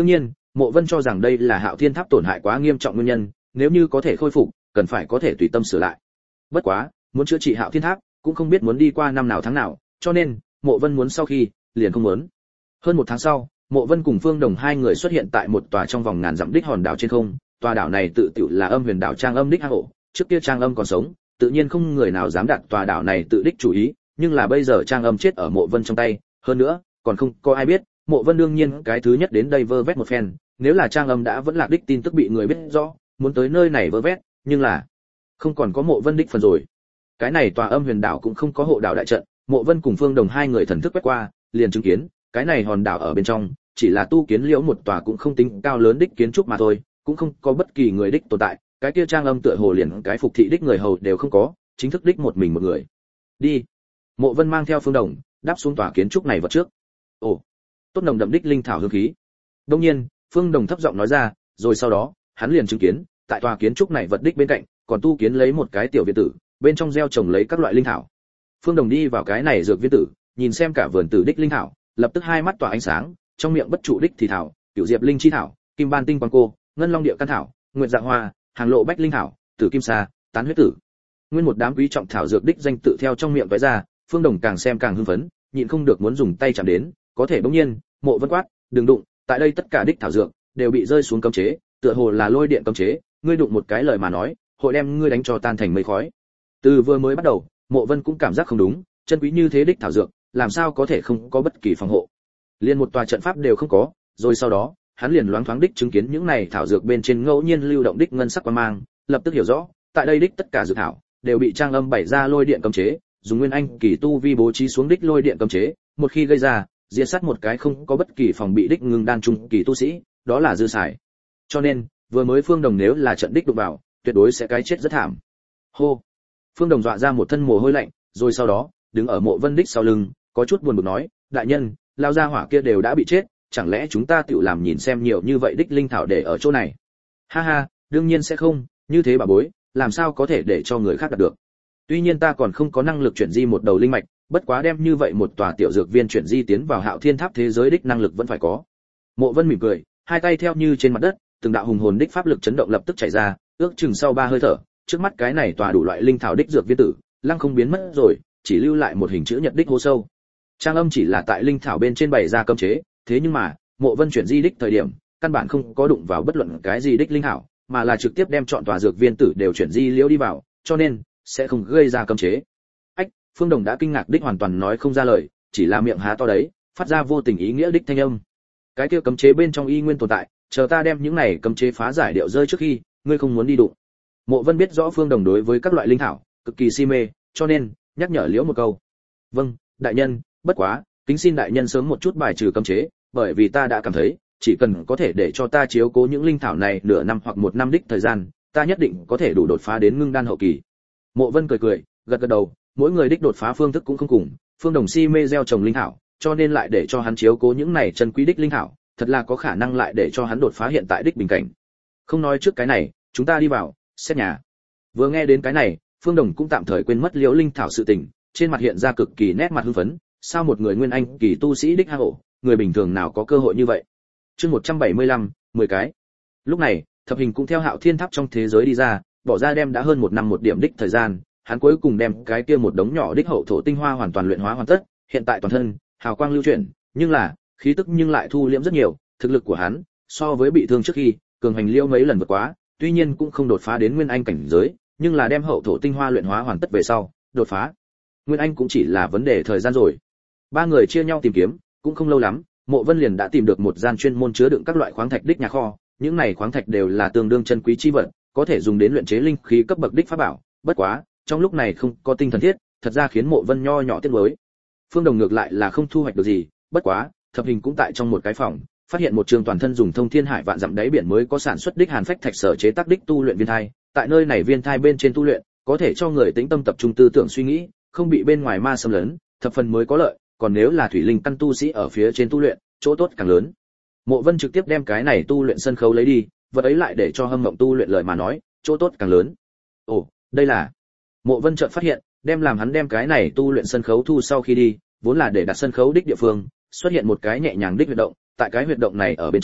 Mộ Vân cho rằng đây là Hạo Thiên Tháp tổn hại quá nghiêm trọng nguyên nhân, nếu như có thể khôi phục, cần phải có thể tùy tâm sửa lại. Bất quá, muốn chữa trị Hạo Thiên Tháp, cũng không biết muốn đi qua năm nào tháng nào, cho nên, Mộ Vân muốn sau khi, liền không muốn. Hơn một tháng sau, Mộ Vân cùng Phương Đồng hai người xuất hiện tại một tòa trong vòng ngàn dặm đích hòn đảo trên không, tòa đảo này tự tiểu là Âm Huyền đảo Trang Âm đích hang ổ, trước kia Trang Âm còn sống, tự nhiên không người nào dám đặt tòa đảo này tự đích chủ ý, nhưng là bây giờ Trang Âm chết ở Mộ Vân trong tay, hơn nữa, còn không có ai biết, Mộ Vân đương nhiên cái thứ nhất đến đây vơ vét một phen, nếu là Trang Âm đã vẫn lạc đích tin tức bị người biết rõ, muốn tới nơi này vơ vét, nhưng là không còn có Mộ Vân đích phần rồi. Cái này tòa Âm Huyền đảo cũng không có hộ đảo đại trận, Mộ Vân cùng Phương Đồng hai người thần thức quét qua, liền chứng kiến, cái này hòn đảo ở bên trong, chỉ là tu kiến liễu một tòa cũng không tính cao lớn đích kiến trúc mà thôi, cũng không có bất kỳ người đích tồn tại, cái kia Trang Âm tựa hồ liền cái phục thị đích người hầu đều không có, chính thức đích một mình một người. Đi. Mộ Vân mang theo Phương Đồng, đáp xuống tòa kiến trúc này vật trước. Ồ, tốt nồng đậm đích linh thảo hương khí. Đương nhiên, Phương Đồng thấp giọng nói ra, rồi sau đó, hắn liền chứng kiến, tại tòa kiến trúc này vật đích bên cạnh, còn tu kiến lấy một cái tiểu viện tử, bên trong gieo trồng lấy các loại linh thảo. Phương Đồng đi vào cái này dược viện tử, nhìn xem cả vườn tử đích linh thảo, lập tức hai mắt tỏa ánh sáng, trong miệng bất trụ đích thì thảo, tiểu diệp linh chi thảo, kim ban tinh quang cô, ngân long địa căn thảo, nguyệt dạ hoa, hàng lộ bách linh thảo, tử kim sa, tán huyết tử. Nguyên một đám quý trọng thảo dược đích danh tự theo trong miệng vẽ ra, Phương Đồng càng xem càng hưng phấn, nhịn không được muốn dùng tay chạm đến, có thể bỗng nhiên, Mộ Vân quát, đừng đụng, tại đây tất cả đích thảo dược đều bị rơi xuống cấm chế, tựa hồ là lôi điện cấm chế, ngươi đụng một cái lời mà nói, hội đem ngươi đánh cho tan thành mây khói. Từ vừa mới bắt đầu, Mộ Vân cũng cảm giác không đúng, chân quý như thế đích thảo dược, làm sao có thể không có bất kỳ phòng hộ. Liên một tòa trận pháp đều không có, rồi sau đó, hắn liền loáng thoáng đích chứng kiến những này thảo dược bên trên ngẫu nhiên lưu động đích ngân sắc quang mang, lập tức hiểu rõ, tại đây đích tất cả dược thảo đều bị Trang Âm bày ra lôi điện cấm chế, dùng nguyên anh kỳ tu vi bố trí xuống đích lôi điện cấm chế, một khi gây ra, diệt sát một cái không có bất kỳ phòng bị đích ngưng đan trung kỳ tu sĩ, đó là dư xài. Cho nên, vừa mới Phương Đồng nếu là trận đích đụng vào, tuyệt đối sẽ cái chết rất thảm. Hô. Phương Đồng dọa ra một thân mồ hôi lạnh, rồi sau đó, đứng ở Mộ Vân đích sau lưng, có chút buồn bực nói, đại nhân, lao gia hỏa kia đều đã bị chết, chẳng lẽ chúng ta tự làm nhìn xem nhiều như vậy đích linh thảo để ở chỗ này? Ha ha, đương nhiên sẽ không, như thế bà bối, làm sao có thể để cho người khác đạt được? Tuy nhiên ta còn không có năng lực chuyển di một đầu linh mạch, bất quá đem như vậy một tòa tiểu dược viên chuyển di tiến vào Hạo Thiên Tháp thế giới đích năng lực vẫn phải có. Mộ Vân mỉm cười, hai tay theo như trên mặt đất, từng đạo hùng hồn đích pháp lực chấn động lập tức chảy ra, ước chừng sau ba hơi thở, trước mắt cái này tòa đủ loại linh thảo đích dược viên tử, lăng không biến mất rồi, chỉ lưu lại một hình chữ nhật đích hố sâu. Trang Âm chỉ là tại linh thảo bên trên bày ra cấm chế, thế nhưng mà, Mộ Vân chuyển di đích thời điểm, căn bản không có đụng vào bất luận cái gì đích linh thảo, mà là trực tiếp đem chọn tòa dược viên tử đều chuyển di liễu đi vào, cho nên sẽ không gây ra cấm chế. Ách, Phương Đồng đã kinh ngạc đích hoàn toàn nói không ra lời, chỉ là miệng há to đấy, phát ra vô tình ý nghĩa đích thanh âm. Cái kia cấm chế bên trong y nguyên tồn tại, chờ ta đem những này cấm chế phá giải điệu rơi trước khi, ngươi không muốn đi đụng. Mộ Vân biết rõ Phương Đồng đối với các loại linh thảo cực kỳ si mê, cho nên nhắc nhở liễu một câu. Vâng, đại nhân, bất quá, kính xin đại nhân sớm một chút bài trừ cấm chế, bởi vì ta đã cảm thấy, chỉ cần có thể để cho ta chiếu cố những linh thảo này nửa năm hoặc một năm đích thời gian, ta nhất định có thể đủ đột phá đến ngưng đan hậu kỳ. Mộ Vân cười cười, gật gật đầu, mỗi người đích đột phá phương thức cũng không cùng, Phương Đồng si mê gieo trồng linh thảo, cho nên lại để cho hắn chiếu cố những này chân quý đích linh thảo, thật là có khả năng lại để cho hắn đột phá hiện tại đích bình cảnh. Không nói trước cái này, chúng ta đi vào, xét nhà. Vừa nghe đến cái này, Phương Đồng cũng tạm thời quên mất liễu linh thảo sự tình, trên mặt hiện ra cực kỳ nét mặt hưng phấn, sao một người nguyên anh kỳ tu sĩ đích hang ổ, người bình thường nào có cơ hội như vậy. Chương một trăm bảy mươi lăm, mười cái. Lúc này, Thập Hình cũng theo Hạo Thiên Tháp trong thế giới đi ra, bỏ ra đem đã hơn một năm một điểm đích thời gian, hắn cuối cùng đem cái kia một đống nhỏ đích hậu thổ tinh hoa hoàn toàn luyện hóa hoàn tất, hiện tại toàn thân hào quang lưu chuyển, nhưng là khí tức nhưng lại thu liễm rất nhiều, thực lực của hắn so với bị thương trước khi cường hành liêu mấy lần vượt quá, tuy nhiên cũng không đột phá đến nguyên anh cảnh giới, nhưng là đem hậu thổ tinh hoa luyện hóa hoàn tất về sau, đột phá nguyên anh cũng chỉ là vấn đề thời gian rồi. Ba người chia nhau tìm kiếm, cũng không lâu lắm, Mộ Vân liền đã tìm được một gian chuyên môn chứa đựng các loại khoáng thạch đích nhà kho, những này khoáng thạch đều là tương đương chân quý chi vật, có thể dùng đến luyện chế linh khí cấp bậc đích pháp bảo, bất quá, trong lúc này không có tinh thần thiết, thật ra khiến Mộ Vân nho nhỏ tiếc nuối. Phương Đồng ngược lại là không thu hoạch được gì, bất quá, Thập Hình cũng tại trong một cái phòng, phát hiện một trường toàn thân dùng thông thiên hải vạn dặm đáy biển mới có sản xuất đích hàn phách thạch sở chế tác đích tu luyện viên thai, tại nơi này viên thai bên trên tu luyện, có thể cho người tĩnh tâm tập trung tư tưởng suy nghĩ, không bị bên ngoài ma xâm lấn, thập phần mới có lợi, còn nếu là thủy linh căn tu sĩ ở phía trên tu luyện, chỗ tốt càng lớn. Mộ Vân trực tiếp đem cái này tu luyện sân khấu lấy đi, vật ấy lại để cho Hâm Mộng tu luyện lời mà nói, chỗ tốt càng lớn. Ồ, đây là. Mộ Vân chợt phát hiện, đem làm hắn đem cái này tu luyện sân khấu thu sau khi đi, vốn là để đặt sân khấu đích địa phương, xuất hiện một cái nhẹ nhàng đích huyệt động, tại cái huyệt động này ở bên trong,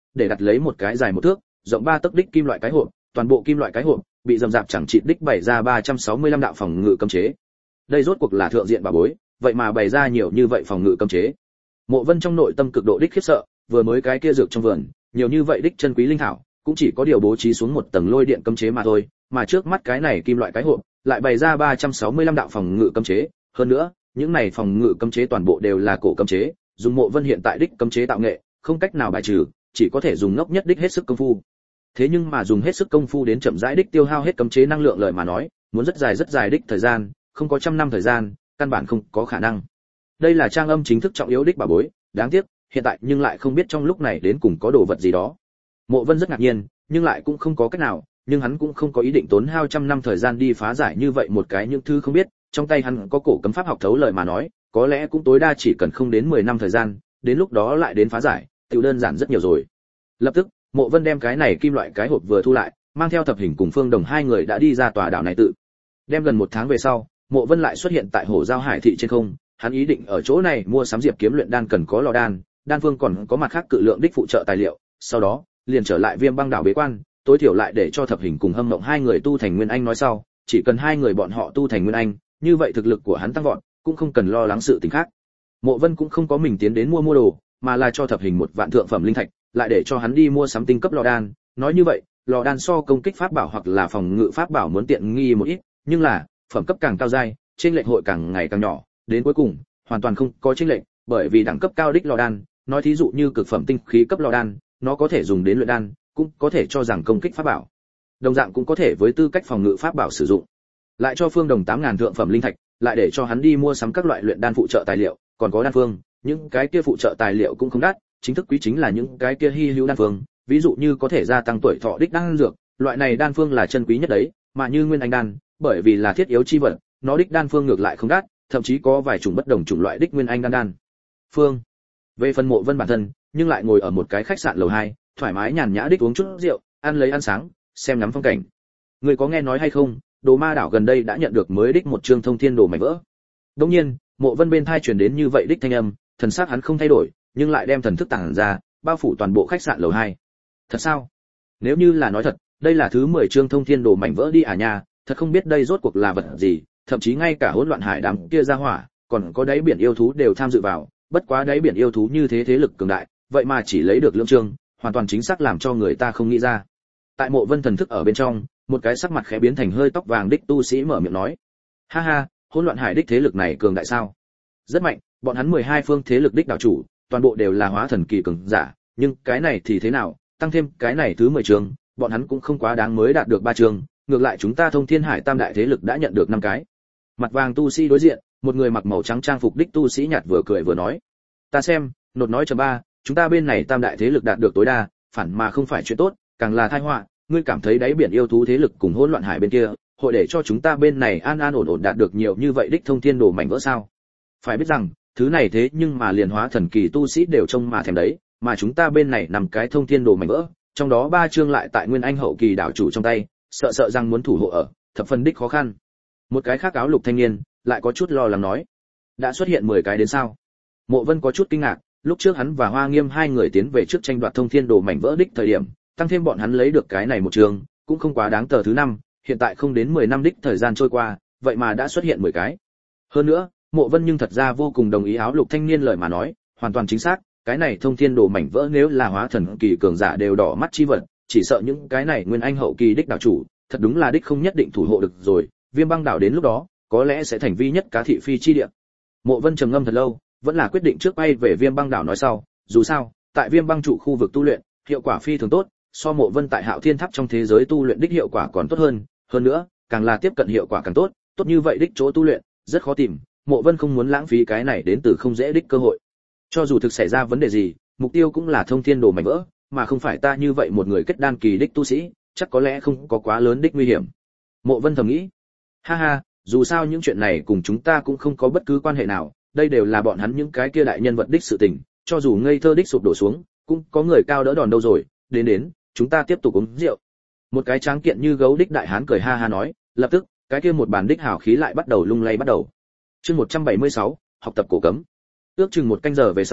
để đặt lấy một cái dài một thước, rộng ba tấc đích kim loại cái hộp, toàn bộ kim loại cái hộp bị rầm rạp chẳng chịt đích bày ra ba trăm sáu mươi lăm đạo phòng ngự cấm chế. Đây rốt cuộc là thượng diện bà bối, vậy mà bày ra nhiều như vậy phòng ngự cấm chế. Mộ Vân trong nội tâm cực độ đích khiếp sợ, vừa mới cái kia dược trong vườn, nhiều như vậy đích chân quý linh thảo, cũng chỉ có điều bố trí xuống một tầng lôi điện cấm chế mà thôi, mà trước mắt cái này kim loại cái hộp lại bày ra ba trăm sáu mươi lăm đạo phòng ngự cấm chế, hơn nữa, những này phòng ngự cấm chế toàn bộ đều là cổ cấm chế, dùng Mộ Vân hiện tại đích cấm chế tạo nghệ, không cách nào bài trừ, chỉ có thể dùng ngốc nhất đích hết sức công phu. Thế nhưng mà dùng hết sức công phu đến chậm rãi đích tiêu hao hết cấm chế năng lượng lợi mà nói, muốn rất dài rất dài đích thời gian, không có trăm năm thời gian, căn bản không có khả năng. Đây là trang âm chính thức trọng yếu đích bảo bối, đáng tiếc, hiện tại nhưng lại không biết trong lúc này đến cùng có đồ vật gì đó. Mộ Vân rất ngạc nhiên, nhưng lại cũng không có cách nào, nhưng hắn cũng không có ý định tốn hao trăm năm thời gian đi phá giải như vậy một cái những thứ không biết, trong tay hắn có cổ cấm pháp học thấu lời mà nói, có lẽ cũng tối đa chỉ cần không đến mười năm thời gian, đến lúc đó lại đến phá giải, tiểu đơn giản rất nhiều rồi. Lập tức, Mộ Vân đem cái này kim loại cái hộp vừa thu lại, mang theo Thập Hình cùng Phương Đồng hai người đã đi ra tòa đảo này tự. Đem gần một tháng về sau, Mộ Vân lại xuất hiện tại Hồ Giao Hải thị trên không, hắn ý định ở chỗ này mua sắm diệp kiếm luyện đan cần có lò đan, đan phương còn có mặt khác cự lượng đích phụ trợ tài liệu, sau đó, liền trở lại Viêm Băng đảo bế quan, tối thiểu lại để cho Thập Hình cùng Hâm Mộng hai người tu thành nguyên anh nói sau, chỉ cần hai người bọn họ tu thành nguyên anh, như vậy thực lực của hắn tăng vọt, cũng không cần lo lắng sự tình khác. Mộ Vân cũng không có mình tiến đến mua mua đồ, mà là cho Thập Hình một vạn thượng phẩm linh thạch, lại để cho hắn đi mua sắm tinh cấp lò đan, nói như vậy, lò đan so công kích pháp bảo hoặc là phòng ngự pháp bảo muốn tiện nghi một ít, nhưng là, phẩm cấp càng cao giai, chênh lệch hội càng ngày càng nhỏ, đến cuối cùng, hoàn toàn không có chênh lệch, bởi vì đẳng cấp cao đích lò đan, nói thí dụ như cực phẩm tinh khí cấp lò đan, nó có thể dùng đến luyện đan, cũng có thể cho rằng công kích pháp bảo. Đồng dạng cũng có thể với tư cách phòng ngự pháp bảo sử dụng. Lại cho Phương Đồng tám ngàn thượng phẩm linh thạch, lại để cho hắn đi mua sắm các loại luyện đan phụ trợ tài liệu, còn có đan phương, những cái kia phụ trợ tài liệu cũng không đắt, chính thức quý chính là những cái kia hi hữu đan phương, ví dụ như có thể gia tăng tuổi thọ đích đan dược, loại này đan phương là chân quý nhất đấy, mà như nguyên anh đan, bởi vì là thiết yếu chi vật, nó đích đan phương ngược lại không đắt, thậm chí có vài chủng bất đồng chủng loại đích nguyên anh đan đan. Phương. Về phần Mộ Vân bản thân, nhưng lại ngồi ở một cái khách sạn lầu hai, thoải mái nhàn nhã đích uống chút rượu, ăn lấy ăn sáng, xem ngắm phong cảnh. Người có nghe nói hay không, Đồ Ma đảo gần đây đã nhận được mới đích một chương thông thiên đồ mảnh vỡ. Đương nhiên, Mộ Vân bên tai truyền đến như vậy đích thanh âm, thần sắc hắn không thay đổi, nhưng lại đem thần thức tản ra, bao phủ toàn bộ khách sạn lầu hai. Thật sao? Nếu như là nói thật, đây là thứ mười chương thông thiên đồ mảnh vỡ đi à nha, thật không biết đây rốt cuộc là vật gì, thậm chí ngay cả hỗn loạn hải đám kia ra hỏa, còn có đáy biển yêu thú đều tham dự vào, bất quá đáy biển yêu thú như thế thế lực cường đại, vậy mà chỉ lấy được lưỡng chương, hoàn toàn chính xác làm cho người ta không nghĩ ra. Tại Mộ Vân thần thức ở bên trong, một cái sắc mặt khẽ biến thành hơi tóc vàng đích tu sĩ mở miệng nói: "Ha ha, hỗn loạn hải đích thế lực này cường đại sao?" Rất mạnh, bọn hắn mười hai phương thế lực đích đảo chủ, toàn bộ đều là hóa thần kỳ cường giả, nhưng cái này thì thế nào, tăng thêm cái này thứ mười chương, bọn hắn cũng không quá đáng mới đạt được ba chương, ngược lại chúng ta Thông Thiên Hải tam đại thế lực đã nhận được năm cái. Mặt vàng tu sĩ đối diện, một người mặc màu trắng trang phục đích tu sĩ nhạt vừa cười vừa nói: "Ta xem, nột nói chấm ba, chúng ta bên này tam đại thế lực đạt được tối đa, phản mà không phải chuyện tốt, càng là tai họa, ngươi cảm thấy đáy biển yêu thú thế lực cùng hỗn loạn hải bên kia, hội để cho chúng ta bên này an an ổn ổn đạt được nhiều như vậy đích thông thiên đồ mảnh vỡ sao? Phải biết rằng, thứ này thế nhưng mà liền hóa thần kỳ tu sĩ đều trông mà thèm đấy, mà chúng ta bên này nằm cái thông thiên đồ mảnh vỡ, trong đó ba chương lại tại nguyên anh hậu kỳ đảo chủ trong tay, sợ sợ rằng muốn thủ hộ ở, thập phần đích khó khăn." Một cái khác áo lục thanh niên lại có chút lo lắng nói: "Đã xuất hiện mười cái đến sao?" Mộ Vân có chút kinh ngạc, lúc trước hắn và Hoa Nghiêm hai người tiến về trước tranh đoạt thông thiên đồ mảnh vỡ đích thời điểm, tăng thêm bọn hắn lấy được cái này một trường, cũng không quá đáng tờ thứ năm, hiện tại không đến mười năm đích thời gian trôi qua, vậy mà đã xuất hiện mười cái. Hơn nữa, Mộ Vân nhưng thật ra vô cùng đồng ý áo lục thanh niên lời mà nói, hoàn toàn chính xác, cái này thông thiên đồ mảnh vỡ nếu là hóa thần kỳ cường giả đều đỏ mắt chi vật, chỉ sợ những cái này nguyên anh hậu kỳ đích đảo chủ, thật đúng là đích không nhất định thủ hộ được rồi, Viêm Băng đảo đến lúc đó, có lẽ sẽ thành vi nhất cá thị phi chi địa. Mộ Vân trầm ngâm thật lâu, vẫn là quyết định trước bay về Viêm Băng đảo nói sau, dù sao, tại Viêm Băng trụ khu vực tu luyện, hiệu quả phi thường tốt, so Mộ Vân tại Hạo Thiên Tháp trong thế giới tu luyện đích hiệu quả còn tốt hơn, hơn nữa, càng là tiếp cận hiệu quả càng tốt, tốt như vậy đích chỗ tu luyện, rất khó tìm, Mộ Vân không muốn lãng phí cái này đến từ không dễ đích cơ hội. Cho dù thực xảy ra vấn đề gì, mục tiêu cũng là thông thiên đồ mảnh vỡ, mà không phải ta như vậy một người kết đan kỳ đích tu sĩ, chắc có lẽ không có quá lớn đích nguy hiểm. Mộ Vân thầm nghĩ, ha ha, dù sao những chuyện này cùng chúng ta cũng không có bất cứ quan hệ nào, đây đều là bọn hắn những cái kia đại nhân vật đích sự tình, cho dù ngây thơ đích sụp đổ xuống, cũng có người cao đỡ đòn đâu rồi, đến đến, chúng ta tiếp tục uống rượu. Một cái tráng kiện như gấu đích đại hán cười ha ha nói, lập tức, cái kia một bàn đích hào khí lại bắt đầu lung lay bắt đầu. Chương một trăm bảy mươi sáu, học tập cổ cấm. Ước chừng một canh giờ về sau,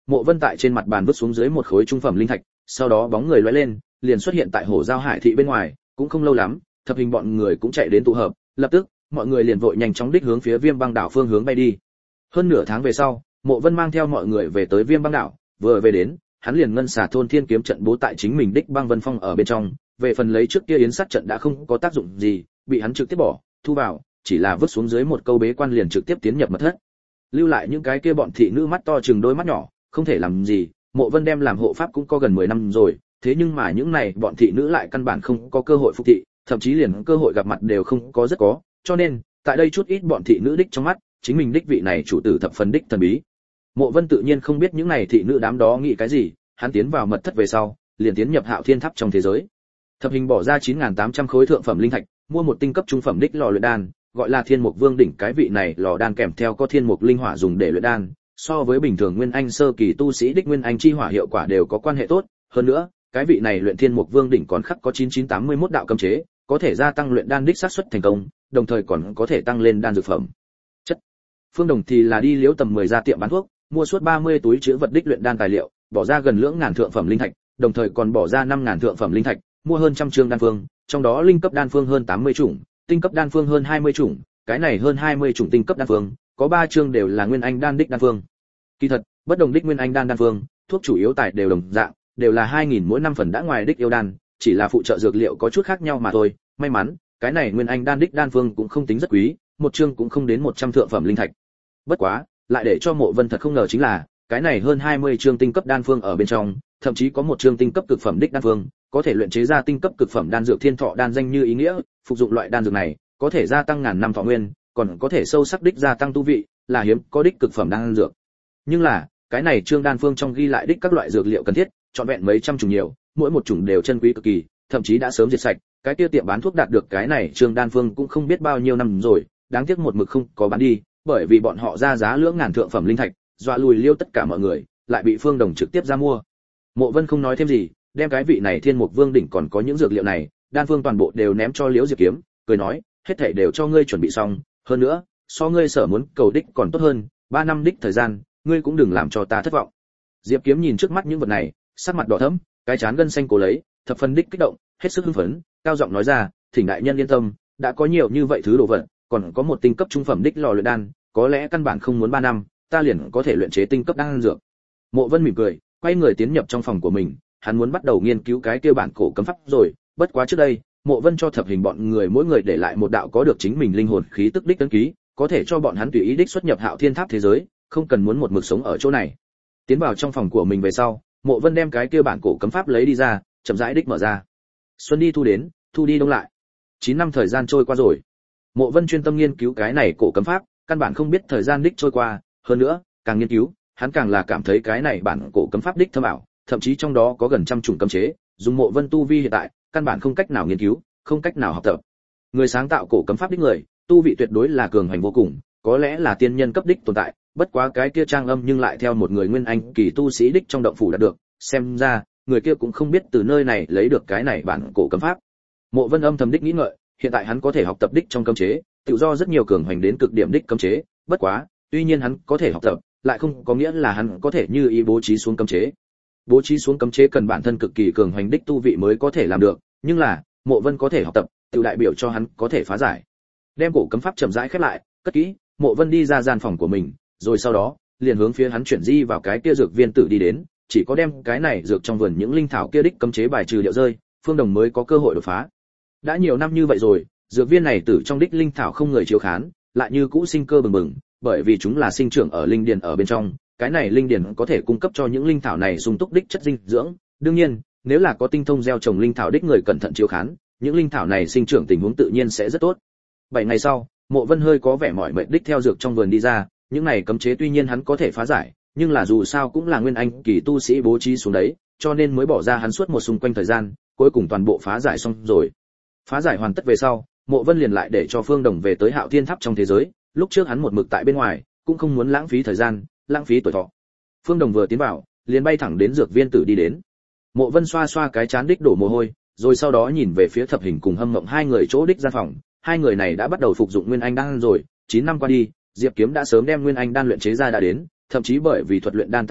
Mộ Vân tại trên mặt bàn vứt xuống dưới một khối trung phẩm linh thạch, sau đó bóng người lóe lên, liền xuất hiện tại Hổ Giao Hải thị bên ngoài, cũng không lâu lắm, Thập Hình bọn người cũng chạy đến tụ hợp, lập tức, mọi người liền vội nhanh chóng đích hướng phía Viêm Băng đảo phương hướng bay đi. Hơn nửa tháng về sau, Mộ Vân mang theo mọi người về tới Viêm Băng đảo, vừa về đến, hắn liền ngân xà thôn thiên kiếm trận bố tại chính mình đích Băng Vân Phong ở bên trong, về phần lấy trước kia yến sát trận đã không có tác dụng gì, bị hắn trực tiếp bỏ, thu vào, chỉ là vứt xuống dưới một câu bế quan liền trực tiếp tiến nhập mật thất. Lưu lại những cái kia bọn thị nữ mắt to chừng đôi mắt nhỏ, không thể làm gì, Mộ Vân đem làm hộ pháp cũng có gần mười năm rồi, thế nhưng mà những này bọn thị nữ lại căn bản không có cơ hội phục thị, thậm chí liền cơ hội gặp mặt đều không có rất có, cho nên, tại đây chút ít bọn thị nữ đích trong mắt, chính mình đích vị này chủ tử thập phần đích thần bí. Mộ Vân tự nhiên không biết những này thị nữ đám đó nghĩ cái gì, hắn tiến vào mật thất về sau, liền tiến nhập Hạo Thiên Tháp trong thế giới. Thập Hình bỏ ra chín nghìn tám trăm khối thượng phẩm linh thạch, mua một tinh cấp trung phẩm đích lò luyện đan, gọi là Thiên Mục Vương đỉnh, cái vị này lò đan kèm theo có thiên mục linh hỏa dùng để luyện đan, so với bình thường nguyên anh sơ kỳ tu sĩ đích nguyên anh chi hỏa hiệu quả đều có quan hệ tốt, hơn nữa, cái vị này luyện Thiên Mục Vương đỉnh còn khắc có chín nghìn chín trăm tám mươi mốt đạo cấm chế, có thể gia tăng luyện đan đích xác suất thành công, đồng thời còn có thể tăng lên đan dược phẩm. Chất. Phương Đồng thì là đi liếu tầm mười gia tiệm bán thuốc, mua suốt ba mươi túi chứa vật đích luyện đan tài liệu, bỏ ra gần lưỡng ngàn thượng phẩm linh thạch, đồng thời còn bỏ ra năm ngàn thượng phẩm linh thạch, mua hơn trăm chương đan phương, trong đó linh cấp đan phương hơn tám mươi chủng, tinh cấp đan phương hơn hai mươi chủng, cái này hơn hai mươi chủng tinh cấp đan phương, có ba chương đều là nguyên anh đan đích đan phương. Kỳ thật, bất đồng đích nguyên anh đan đan phương, thuốc chủ yếu tài đều đồng dạng, đều là hai nghìn mỗi năm phần đã ngoài đích yêu đan, chỉ là phụ trợ dược liệu có chút khác nhau mà thôi. May mắn, cái này nguyên anh đan đích đan phương cũng không tính rất quý, một chương cũng không đến một trăm thượng phẩm linh thạch. Bất quá, lại để cho Mộ Vân thật không ngờ chính là, cái này hơn hai mươi chương tinh cấp đan phương ở bên trong, thậm chí có một chương tinh cấp cực phẩm đích đan phương, có thể luyện chế ra tinh cấp cực phẩm đan dược thiên thọ đan danh như ý nghĩa, phục dụng loại đan dược này, có thể gia tăng ngàn năm thọ nguyên, còn có thể sâu sắc đích gia tăng tu vị, là hiếm có đích cực phẩm đan dược. Nhưng là, cái này chương đan phương trong ghi lại đích các loại dược liệu cần thiết, trọn vẹn mấy trăm chủng nhiều, mỗi một chủng đều chân quý cực kỳ, thậm chí đã sớm diệt sạch, cái kia tiệm bán thuốc đạt được cái này chương đan phương cũng không biết bao nhiêu năm rồi, đáng tiếc một mực không có bán đi, bởi vì bọn họ ra giá lưỡng ngàn thượng phẩm linh thạch, dọa lùi liêu tất cả mọi người, lại bị Phương Đồng trực tiếp ra mua. Mộ Vân không nói thêm gì, đem cái vị này Thiên Mục Vương đỉnh còn có những dược liệu này, đan phương toàn bộ đều ném cho Liễu Diệp Kiếm, cười nói, hết thảy đều cho ngươi chuẩn bị xong, hơn nữa, so ngươi sở muốn cầu đích còn tốt hơn, ba năm đích thời gian, ngươi cũng đừng làm cho ta thất vọng. Diệp Kiếm nhìn trước mắt những vật này, sắc mặt đỏ thẫm, cái trán gân xanh cố lấy, thập phần đích kích động, hết sức hưng phấn, cao giọng nói ra, thỉnh đại nhân yên tâm, đã có nhiều như vậy thứ đồ vật, còn có một tinh cấp trung phẩm đích lò luyện đan, có lẽ căn bản không muốn ba năm, ta liền có thể luyện chế tinh cấp đan dược. Mộ Vân mỉm cười, quay người tiến nhập trong phòng của mình, hắn muốn bắt đầu nghiên cứu cái kia bản cổ cấm pháp rồi, bất quá trước đây, Mộ Vân cho Thập Hình bọn người mỗi người để lại một đạo có được chính mình linh hồn khí tức đích ấn ký, có thể cho bọn hắn tùy ý đích xuất nhập Hạo Thiên Tháp thế giới, không cần muốn một mực sống ở chỗ này. Tiến vào trong phòng của mình về sau, Mộ Vân đem cái kia bản cổ cấm pháp lấy đi ra, chậm rãi đích mở ra. Xuân đi thu đến, thu đi đông lại. chín năm thời gian trôi qua rồi. Mộ Vân chuyên tâm nghiên cứu cái này cổ cấm pháp, căn bản không biết thời gian đích trôi qua, hơn nữa, càng nghiên cứu, hắn càng là cảm thấy cái này bản cổ cấm pháp đích thâm ảo, thậm chí trong đó có gần trăm chủng cấm chế, dùng Mộ Vân tu vi hiện tại, căn bản không cách nào nghiên cứu, không cách nào học tập. Người sáng tạo cổ cấm pháp đích người, tu vị tuyệt đối là cường hành vô cùng, có lẽ là tiên nhân cấp đích tồn tại, bất quá cái kia trang âm nhưng lại theo một người nguyên anh kỳ tu sĩ đích trong động phủ đạt được, xem ra, người kia cũng không biết từ nơi này lấy được cái này bản cổ cấm pháp. Mộ Vân âm thầm đích nghĩ ngợi, hiện tại hắn có thể học tập đích trong cấm chế, tự do rất nhiều cường hành đến cực điểm đích cấm chế, bất quá, tuy nhiên hắn có thể học tập, lại không có nghĩa là hắn có thể như ý bố trí xuống cấm chế. Bố trí xuống cấm chế cần bản thân cực kỳ cường hành đích tu vị mới có thể làm được, nhưng là, Mộ Vân có thể học tập, tự đại biểu cho hắn có thể phá giải. Đem cổ cấm pháp chậm rãi khép lại, cất kỹ, Mộ Vân đi ra gian phòng của mình, rồi sau đó, liền hướng phía hắn chuyển di vào cái kia dược viên tử đi đến, chỉ có đem cái này dược trong vườn những linh thảo kia đích cấm chế bài trừ điệu rơi, Phương Đồng mới có cơ hội đột phá. Đã nhiều năm như vậy rồi, dược viên này tử trong đích linh thảo không người chiếu khán, lại như cũ sinh cơ bừng bừng, bởi vì chúng là sinh trưởng ở linh điền ở bên trong, cái này linh điền có thể cung cấp cho những linh thảo này sung túc đích chất dinh dưỡng, đương nhiên, nếu là có tinh thông gieo trồng linh thảo đích người cẩn thận chiếu khán, những linh thảo này sinh trưởng tình huống tự nhiên sẽ rất tốt. Bảy ngày sau, Mộ Vân hơi có vẻ mỏi mệt đích theo dược trong vườn đi ra, những này cấm chế tuy nhiên hắn có thể phá giải, nhưng là dù sao cũng là nguyên anh kỳ tu sĩ bố trí xuống đấy, cho nên mới bỏ ra hắn suốt một xung quanh thời gian, cuối cùng toàn bộ phá giải xong rồi. Phá giải hoàn tất về sau, Mộ Vân liền lại để cho Phương Đồng về tới Hạo Thiên Tháp trong thế giới, lúc trước hắn một mực tại bên ngoài, cũng không muốn lãng phí thời gian, lãng phí tuổi thọ. Phương Đồng vừa tiến vào, liền bay thẳng đến dược viên tử đi đến. Mộ Vân xoa xoa cái chán đích đổ mồ hôi, rồi sau đó nhìn về phía Thập Hình cùng Hâm Mộng hai người chỗ đích gian phòng, hai người này đã bắt đầu phục dụng nguyên anh đan rồi, chín năm qua đi, Diệp Kiếm đã sớm đem nguyên anh đan luyện chế ra đã đến, thậm chí bởi vì thuật luyện đan tăng lên,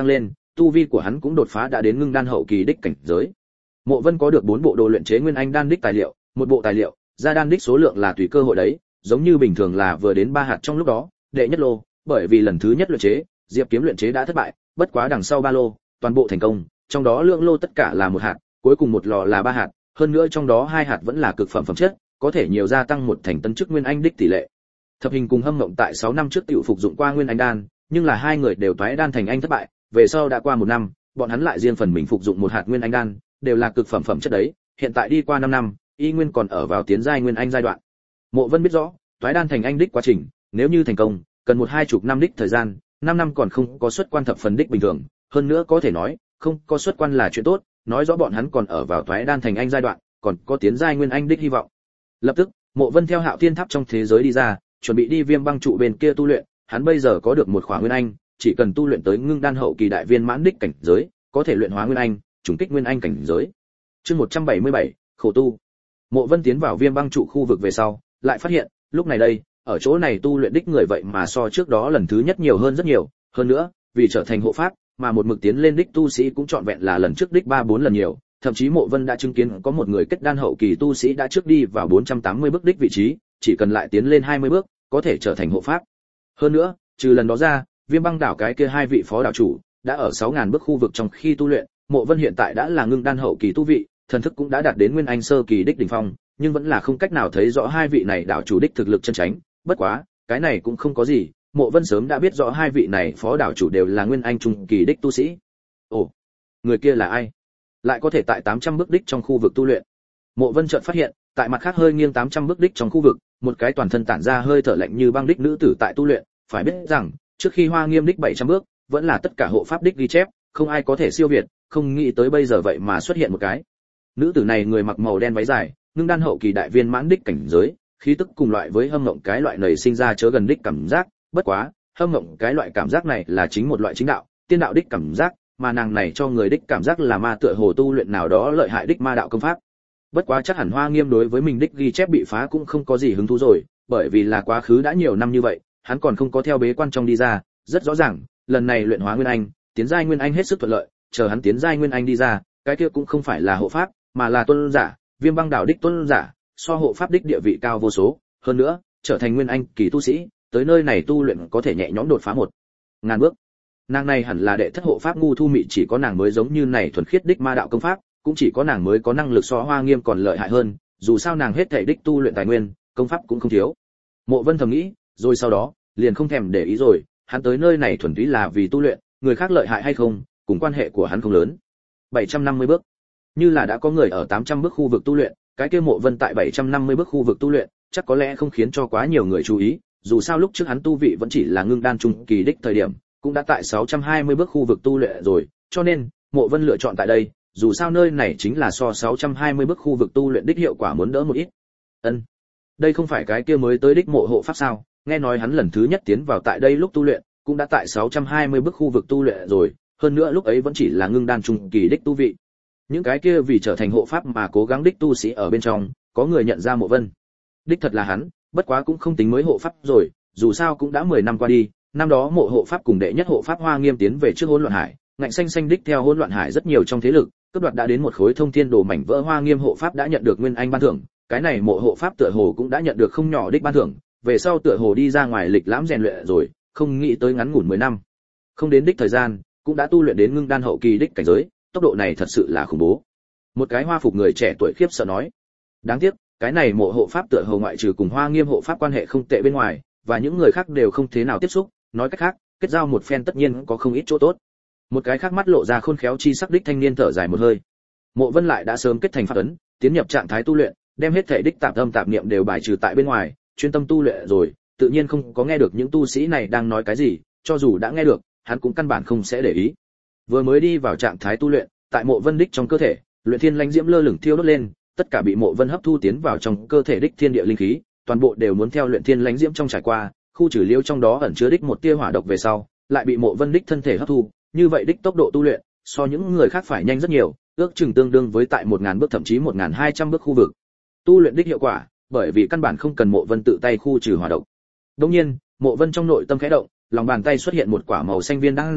tu vi của hắn cũng đột phá đã đến ngưng đan hậu kỳ đích cảnh giới. Mộ Vân có được bốn bộ đồ luyện chế nguyên anh đan đích tài liệu, một bộ tài liệu, ra đan đích số lượng là tùy cơ hội đấy, giống như bình thường là vừa đến ba hạt trong lúc đó, đệ nhất lô, bởi vì lần thứ nhất luyện chế, Diệp Kiếm luyện chế đã thất bại, bất quá đằng sau ba lô, toàn bộ thành công, trong đó lượng lô tất cả là một hạt, cuối cùng một lò là ba hạt, hơn nữa trong đó hai hạt vẫn là cực phẩm phẩm chất, có thể nhiều gia tăng một thành tân chức nguyên anh đích tỷ lệ. Thập Hình cùng Hâm Mộng tại sáu năm trước tiểu phục dụng qua nguyên anh đan, nhưng là hai người đều toái đan thành anh thất bại, về sau đã qua một năm, bọn hắn lại riêng phần mình phục dụng một hạt nguyên anh đan, đều là cực phẩm phẩm chất đấy, hiện tại đi qua năm năm, y nguyên còn ở vào tiến giai nguyên anh giai đoạn. Mộ Vân biết rõ, toái đan thành anh đích quá trình, nếu như thành công, cần một hai chục năm đích thời gian, năm năm còn không có xuất quan thập phần đích bình thường, hơn nữa có thể nói, không có xuất quan là chuyện tốt, nói rõ bọn hắn còn ở vào toái đan thành anh giai đoạn, còn có tiến giai nguyên anh đích hy vọng. Lập tức, Mộ Vân theo Hạo Thiên Tháp trong thế giới đi ra, chuẩn bị đi Viêm Băng trụ bên kia tu luyện, hắn bây giờ có được một khỏa nguyên anh, chỉ cần tu luyện tới ngưng đan hậu kỳ đại viên mãn đích cảnh giới, có thể luyện hóa nguyên anh, trùng kích nguyên anh cảnh giới. Chương một trăm bảy mươi bảy, khổ tu. Mộ Vân tiến vào Viêm Băng trụ khu vực về sau, lại phát hiện, lúc này đây, ở chỗ này tu luyện đích người vậy mà so trước đó lần thứ nhất nhiều hơn rất nhiều, hơn nữa, vì trở thành hộ pháp, mà một mực tiến lên đích tu sĩ cũng trọn vẹn là lần trước đích ba bốn lần nhiều, thậm chí Mộ Vân đã chứng kiến có một người kết đan hậu kỳ tu sĩ đã trước đi vào bốn trăm tám mươi bước đích vị trí, chỉ cần lại tiến lên hai mươi bước, có thể trở thành hộ pháp. Hơn nữa, trừ lần đó ra, Viêm Băng đảo cái kia hai vị phó đảo chủ đã ở sáu nghìn bước khu vực trong khi tu luyện, Mộ Vân hiện tại đã là ngưng đan hậu kỳ tu vị, thần thức cũng đã đạt đến nguyên anh sơ kỳ đích đỉnh phong, nhưng vẫn là không cách nào thấy rõ hai vị này đảo chủ đích thực lực chân chính, bất quá, cái này cũng không có gì, Mộ Vân sớm đã biết rõ hai vị này phó đảo chủ đều là nguyên anh trung kỳ đích tu sĩ. Ồ, người kia là ai? Lại có thể tại tám trăm bước đích trong khu vực tu luyện. Mộ Vân chợt phát hiện, tại mặt khác hơi nghiêng tám trăm bước đích trong khu vực, một cái toàn thân tản ra hơi thở lạnh như băng đích nữ tử tại tu luyện, phải biết rằng, trước khi Hoa Nghiêm đích bảy trăm bước, vẫn là tất cả hộ pháp đích ghi chép, không ai có thể siêu việt, không nghĩ tới bây giờ vậy mà xuất hiện một cái. Nữ tử này người mặc màu đen váy dài, ngưng đan hậu kỳ đại viên mãn đích cảnh giới, khí tức cùng loại với Hâm Mộng cái loại này sinh ra chớ gần đích cảm giác, bất quá, Hâm Mộng cái loại cảm giác này là chính một loại chính đạo, tiên đạo đích cảm giác, mà nàng này cho người đích cảm giác là ma tựa hồ tu luyện nào đó lợi hại đích ma đạo công pháp. Bất quá chắc hẳn Hoa Nghiêm đối với mình đích ghi chép bị phá cũng không có gì hứng thú rồi, bởi vì là quá khứ đã nhiều năm như vậy, hắn còn không có theo bế quan trong đi ra, rất rõ ràng, lần này luyện hóa nguyên anh, tiến giai nguyên anh hết sức thuận lợi, chờ hắn tiến giai nguyên anh đi ra, cái kia cũng không phải là hộ pháp, mà là tôn giả, Viêm Băng đảo đích tôn giả, so hộ pháp đích địa vị cao vô số, hơn nữa, trở thành nguyên anh kỳ tu sĩ, tới nơi này tu luyện có thể nhẹ nhõm đột phá một ngàn bước. Nàng này hẳn là đệ thất hộ pháp ngu thu mị, chỉ có nàng mới giống như này thuần khiết đích ma đạo công pháp, cũng chỉ có nàng mới có năng lực so Hoa Nghiêm còn lợi hại hơn, dù sao nàng hết thảy đích tu luyện tài nguyên, công pháp cũng không thiếu. Mộ Vân thầm nghĩ, rồi sau đó, liền không thèm để ý rồi, hắn tới nơi này thuần túy là vì tu luyện, người khác lợi hại hay không, cùng quan hệ của hắn không lớn. bảy trăm năm mươi bước. Như là đã có người ở tám trăm bước khu vực tu luyện, cái kia Mộ Vân tại bảy trăm năm mươi bước khu vực tu luyện, chắc có lẽ không khiến cho quá nhiều người chú ý, dù sao lúc trước hắn tu vị vẫn chỉ là ngưng đan trung kỳ đích thời điểm, cũng đã tại sáu trăm hai mươi bước khu vực tu luyện rồi, cho nên, Mộ Vân lựa chọn tại đây, dù sao nơi này chính là so sáu trăm hai mươi bước khu vực tu luyện đích hiệu quả muốn đỡ một ít. Ân, đây không phải cái kia mới tới đích mộ hộ pháp sao? Nghe nói hắn lần thứ nhất tiến vào tại đây lúc tu luyện, cũng đã tại sáu trăm hai mươi bước khu vực tu luyện rồi, hơn nữa lúc ấy vẫn chỉ là ngưng đan trung kỳ đích tu vị. Những cái kia vì trở thành hộ pháp mà cố gắng đích tu sĩ ở bên trong, có người nhận ra Mộ Vân. Đích thật là hắn, bất quá cũng không tính mới hộ pháp rồi, dù sao cũng đã mười năm qua đi, năm đó mộ hộ pháp cùng đệ nhất hộ pháp Hoa Nghiêm tiến về trước Hỗn Loạn Hải, ngạnh xanh xanh đích theo Hỗn Loạn Hải rất nhiều trong thế lực, cướp đoạt đã đến một khối thông thiên đồ mảnh vỡ. Hoa Nghiêm hộ pháp đã nhận được nguyên anh ban thưởng, cái này mộ hộ pháp tựa hồ cũng đã nhận được không nhỏ đích ban thưởng, về sau tựa hồ đi ra ngoài lịch lãm rèn luyện rồi, không nghĩ tới ngắn ngủn mười năm, không đến đích thời gian, cũng đã tu luyện đến ngưng đan hậu kỳ đích cảnh giới, tốc độ này thật sự là khủng bố. Một cái hoa phục người trẻ tuổi khiếp sợ nói, đáng tiếc, cái này mộ hộ pháp tựa hồ ngoại trừ cùng Hoa Nghiêm hộ pháp quan hệ không tệ bên ngoài, và những người khác đều không thế nào tiếp xúc, nói cách khác, kết giao một phen tất nhiên có không ít chỗ tốt. Một cái khác mắt lộ ra khôn khéo chi sắc đích thanh niên thở dài một hơi. Mộ Vân lại đã sớm kết thành pháp ấn, tiến nhập trạng thái tu luyện, đem hết thể đích tạp âm tạp niệm đều bài trừ tại bên ngoài, chuyên tâm tu luyện rồi, tự nhiên không có nghe được những tu sĩ này đang nói cái gì, cho dù đã nghe được, hắn cũng căn bản không sẽ để ý. Vừa mới đi vào trạng thái tu luyện, tại Mộ Vân đích trong cơ thể, luyện thiên lãnh diễm lơ lửng thiêu đốt lên, tất cả bị Mộ Vân hấp thu tiến vào trong cơ thể đích thiên địa linh khí, toàn bộ đều muốn theo luyện thiên lãnh diễm trong trải qua, khu trừ liêu trong đó ẩn chứa đích một tia hỏa độc về sau, lại bị Mộ Vân đích thân thể hấp thu, như vậy đích tốc độ tu luyện, so những người khác phải nhanh rất nhiều, ước chừng tương đương với tại một nghìn bước thậm chí một nghìn hai trăm bước khu vực. Tu luyện đích hiệu quả, bởi vì căn bản không cần Mộ Vân tự tay khu trừ hỏa độc. Đương nhiên, Mộ Vân trong nội tâm khẽ động, lòng bàn tay xuất hiện một quả màu xanh viên đan dược,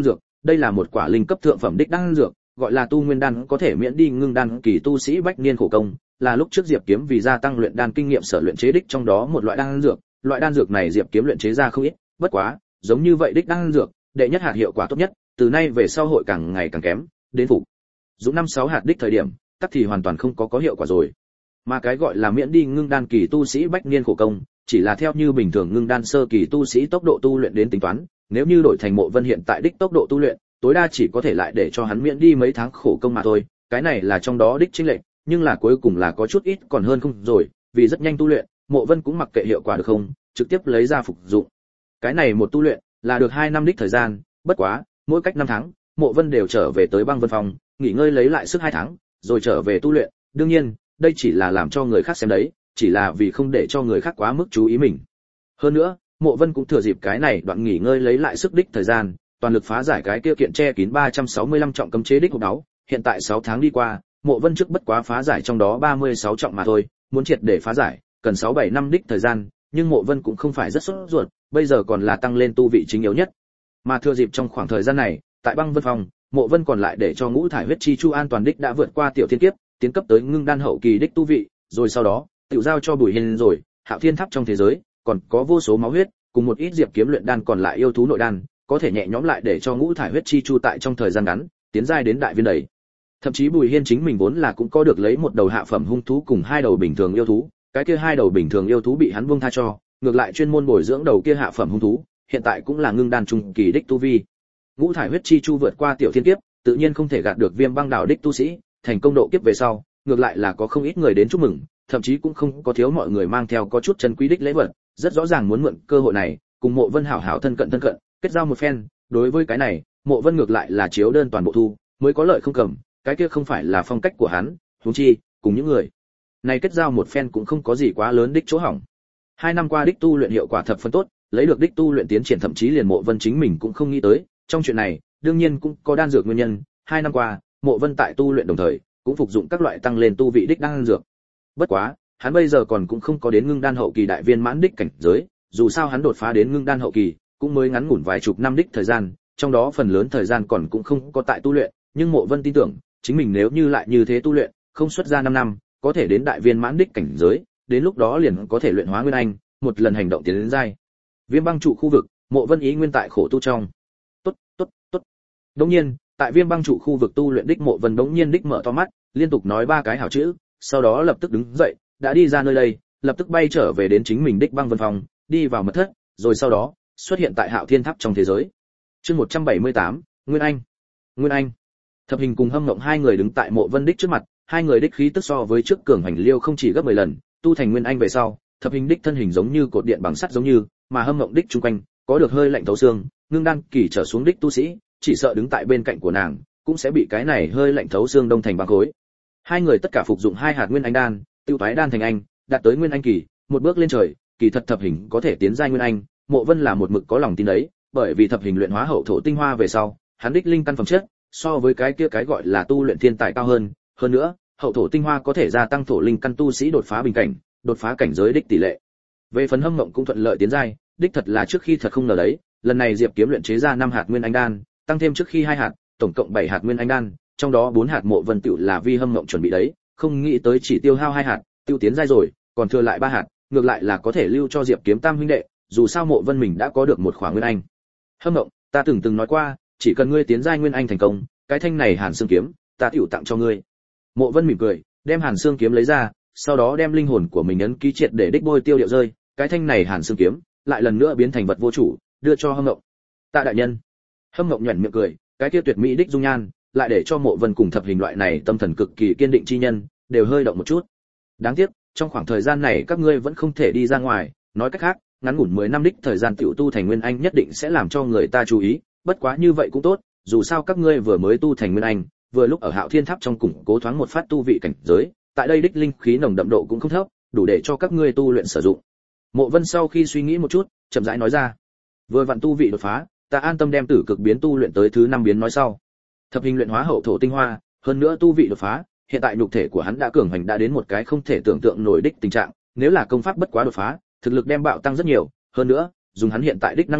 đây là một quả linh cấp thượng phẩm đích đan dược, gọi là tu nguyên đan, có thể miễn đi ngưng đan kỳ tu sĩ bách niên khổ công, là lúc trước Diệp Kiếm vì gia tăng luyện đan kinh nghiệm sở luyện chế đích trong đó một loại đan dược, loại đan dược này Diệp Kiếm luyện chế ra không ít, bất quá, giống như vậy đích đan dược, đệ nhất hạt hiệu quả tốt nhất, từ nay về sau hội càng ngày càng kém, đến phục dụng năm sáu hạt đích thời điểm, tắc thì hoàn toàn không có có hiệu quả rồi. Mà cái gọi là miễn đi ngưng đan kỳ tu sĩ bách niên khổ công, chỉ là theo như bình thường ngưng đan sơ kỳ tu sĩ tốc độ tu luyện đến tính toán, nếu như đổi thành Mộ Vân hiện tại đích tốc độ tu luyện, tối đa chỉ có thể lại để cho hắn miễn đi mấy tháng khổ công mà thôi, cái này là trong đó đích chênh lệch, nhưng là cuối cùng là có chút ít còn hơn không rồi, vì rất nhanh tu luyện, Mộ Vân cũng mặc kệ hiệu quả được không, trực tiếp lấy ra phục dụng. Cái này một tu luyện là được hai năm đích thời gian, bất quá, mỗi cách năm tháng, Mộ Vân đều trở về tới Băng Vân phòng, nghỉ ngơi lấy lại sức hai tháng, rồi trở về tu luyện, đương nhiên, đây chỉ là làm cho người khác xem đấy, chỉ là vì không để cho người khác quá mức chú ý mình. Hơn nữa, Mộ Vân cũng thừa dịp cái này đoạn nghỉ ngơi lấy lại sức đích thời gian, toàn lực phá giải cái kia kiện che kín ba trăm sáu mươi lăm trọng cấm chế đích hộp đáo, hiện tại sáu tháng đi qua, Mộ Vân trước bất quá phá giải trong đó ba mươi sáu trọng mà thôi, muốn triệt để phá giải, cần sáu bảy năm đích thời gian, nhưng Mộ Vân cũng không phải rất sốt ruột, bây giờ còn là tăng lên tu vị chính yếu nhất. Mà thừa dịp trong khoảng thời gian này, tại Băng Vân phòng, Mộ Vân còn lại để cho ngũ thải huyết chi chu an toàn đích đã vượt qua tiểu thiên kiếp, tiến cấp tới ngưng đan hậu kỳ đích tu vị, rồi sau đó, tiểu giao cho Bùi Hiên rồi, Hạo Thiên Tháp trong thế giới, còn có vô số máu huyết, cùng một ít Diệp Kiếm luyện đan còn lại yêu thú nội đan, có thể nhẹ nhõm lại để cho ngũ thải huyết chi chu tại trong thời gian ngắn, tiến giai đến đại viên đầy. Thậm chí Bùi Hiên chính mình vốn là cũng có được lấy một đầu hạ phẩm hung thú cùng hai đầu bình thường yêu thú, cái kia hai đầu bình thường yêu thú bị hắn buông tha cho, ngược lại chuyên môn bồi dưỡng đầu kia hạ phẩm hung thú, hiện tại cũng là ngưng đan trung kỳ đích tu vi. Ngũ thải huyết chi chu vượt qua tiểu thiên kiếp, tự nhiên không thể gạt được Viêm Băng Đảo đích tu sĩ, thành công độ kiếp về sau, ngược lại là có không ít người đến chúc mừng, thậm chí cũng không có thiếu mọi người mang theo có chút chân quý đích lễ vật, rất rõ ràng muốn mượn cơ hội này, cùng Mộ Vân hảo hảo thân cận thân cận, kết giao một phen, đối với cái này, Mộ Vân ngược lại là chiếu đơn toàn bộ thu, mới có lợi không cầm, cái kia không phải là phong cách của hắn, huống chi, cùng những người này kết giao một phen cũng không có gì quá lớn đích chỗ hỏng. Hai năm qua đích tu luyện hiệu quả thập phân tốt, lấy được đích tu luyện tiến triển thậm chí liền Mộ Vân chính mình cũng không nghĩ tới, trong chuyện này, đương nhiên cũng có đan dược nguyên nhân, hai năm qua, Mộ Vân tại tu luyện đồng thời, cũng phục dụng các loại tăng lên tu vị đích đan dược. Bất quá, hắn bây giờ còn cũng không có đến ngưng đan hậu kỳ đại viên mãn đích cảnh giới, dù sao hắn đột phá đến ngưng đan hậu kỳ, cũng mới ngắn ngủn vài chục năm đích thời gian, trong đó phần lớn thời gian còn cũng không có tại tu luyện, nhưng Mộ Vân tin tưởng, chính mình nếu như lại như thế tu luyện, không xuất ra năm năm, có thể đến đại viên mãn đích cảnh giới, đến lúc đó liền có thể luyện hóa nguyên anh, một lần hành động tiến đến giai. Viêm Băng trụ khu vực, Mộ Vân ý nguyên tại khổ tu trong. Tốt, tốt, tốt. Đương nhiên, tại Viêm Băng trụ khu vực tu luyện đích Mộ Vân đống nhiên đích mở to mắt, liên tục nói ba cái hảo chữ, sau đó lập tức đứng dậy, đã đi ra nơi đây, lập tức bay trở về đến chính mình đích Băng Vân phòng, đi vào mật thất, rồi sau đó xuất hiện tại Hạo Thiên Tháp trong thế giới. Chương một trăm bảy mươi tám, Nguyên Anh. Nguyên Anh. Thập Hình cùng Hâm Ngộng hai người đứng tại Mộ Vân đích trước mặt, hai người đích khí tức so với trước cường hành liêu không chỉ gấp mười lần, tu thành Nguyên Anh về sau, Thập Hình đích thân hình giống như cột điện bằng sắt giống như, mà Hâm Ngộng đích trung quanh có được hơi lạnh thấu xương, ngưng đan kỳ trở xuống đích tu sĩ, chỉ sợ đứng tại bên cạnh của nàng, cũng sẽ bị cái này hơi lạnh thấu xương đông thành băng khối. Hai người tất cả phục dụng hai hạt Nguyên Anh đan, tiêu toái đan thành anh, đạt tới Nguyên Anh kỳ, một bước lên trời, kỳ thật Thập Hình có thể tiến giai Nguyên Anh, Mộ Vân là một mực có lòng tin đấy, bởi vì Thập Hình luyện hóa hậu thổ tinh hoa về sau, hắn đích linh căn phẩm chất so với cái kia cái gọi là tu luyện thiên tài cao hơn, hơn nữa, hậu thổ tinh hoa có thể gia tăng thổ linh căn tu sĩ đột phá bình cảnh, đột phá cảnh giới đích tỷ lệ. Về phần Hâm Mộng cũng thuận lợi tiến giai, đích thật là trước khi thật không ngờ đấy, lần này Diệp Kiếm luyện chế ra năm hạt Nguyên Anh đan, tăng thêm trước khi hai hạt, tổng cộng bảy hạt Nguyên Anh đan, trong đó bốn hạt Mộ Vân tựu là vi Hâm Mộng chuẩn bị đấy, không nghĩ tới chỉ tiêu hao hai hạt, tiêu tiến giai rồi, còn thừa lại ba hạt, ngược lại là có thể lưu cho Diệp Kiếm tam huynh đệ, dù sao Mộ Vân mình đã có được một khỏa Nguyên Anh. Hâm Mộng, ta từng từng nói qua, chỉ cần ngươi tiến giai Nguyên Anh thành công, cái thanh này Hàn Xương kiếm, ta tiểu tặng cho ngươi. Mộ Vân mỉm cười, đem Hàn Xương kiếm lấy ra, sau đó đem linh hồn của mình ấn ký triệt để đích bôi tiêu điệu rơi, cái thanh này Hàn Xương kiếm, lại lần nữa biến thành vật vô chủ, đưa cho Hâm Mộng. Tạ đại nhân. Hâm Mộng nhuyễn miệng cười, cái kia tuyệt mỹ đích dung nhan, lại để cho Mộ Vân cùng Thập Hình loại này tâm thần cực kỳ kiên định chi nhân, đều hơi động một chút. Đáng tiếc, trong khoảng thời gian này các ngươi vẫn không thể đi ra ngoài, nói cách khác, ngắn ngủn mười năm đích thời gian tiểu tu thành Nguyên Anh nhất định sẽ làm cho người ta chú ý, bất quá như vậy cũng tốt, dù sao các ngươi vừa mới tu thành Nguyên Anh, vừa lúc ở Hạo Thiên Tháp trong củng cố thoáng một phát tu vị cảnh giới, tại đây đích linh khí nồng đậm độ cũng không thấp, đủ để cho các ngươi tu luyện sử dụng. Mộ Vân sau khi suy nghĩ một chút, chậm rãi nói ra, vừa vặn tu vị đột phá, ta an tâm đem tử cực biến tu luyện tới thứ năm biến nói sau. Thập Hình luyện hóa hậu thổ tinh hoa, hơn nữa tu vị đột phá, hiện tại nhục thể của hắn đã cường hành đã đến một cái không thể tưởng tượng nổi đích tình trạng, nếu là công pháp bất quá đột phá, thực lực đem bạo tăng rất nhiều, hơn nữa, dùng hắn hiện tại đích năng lực,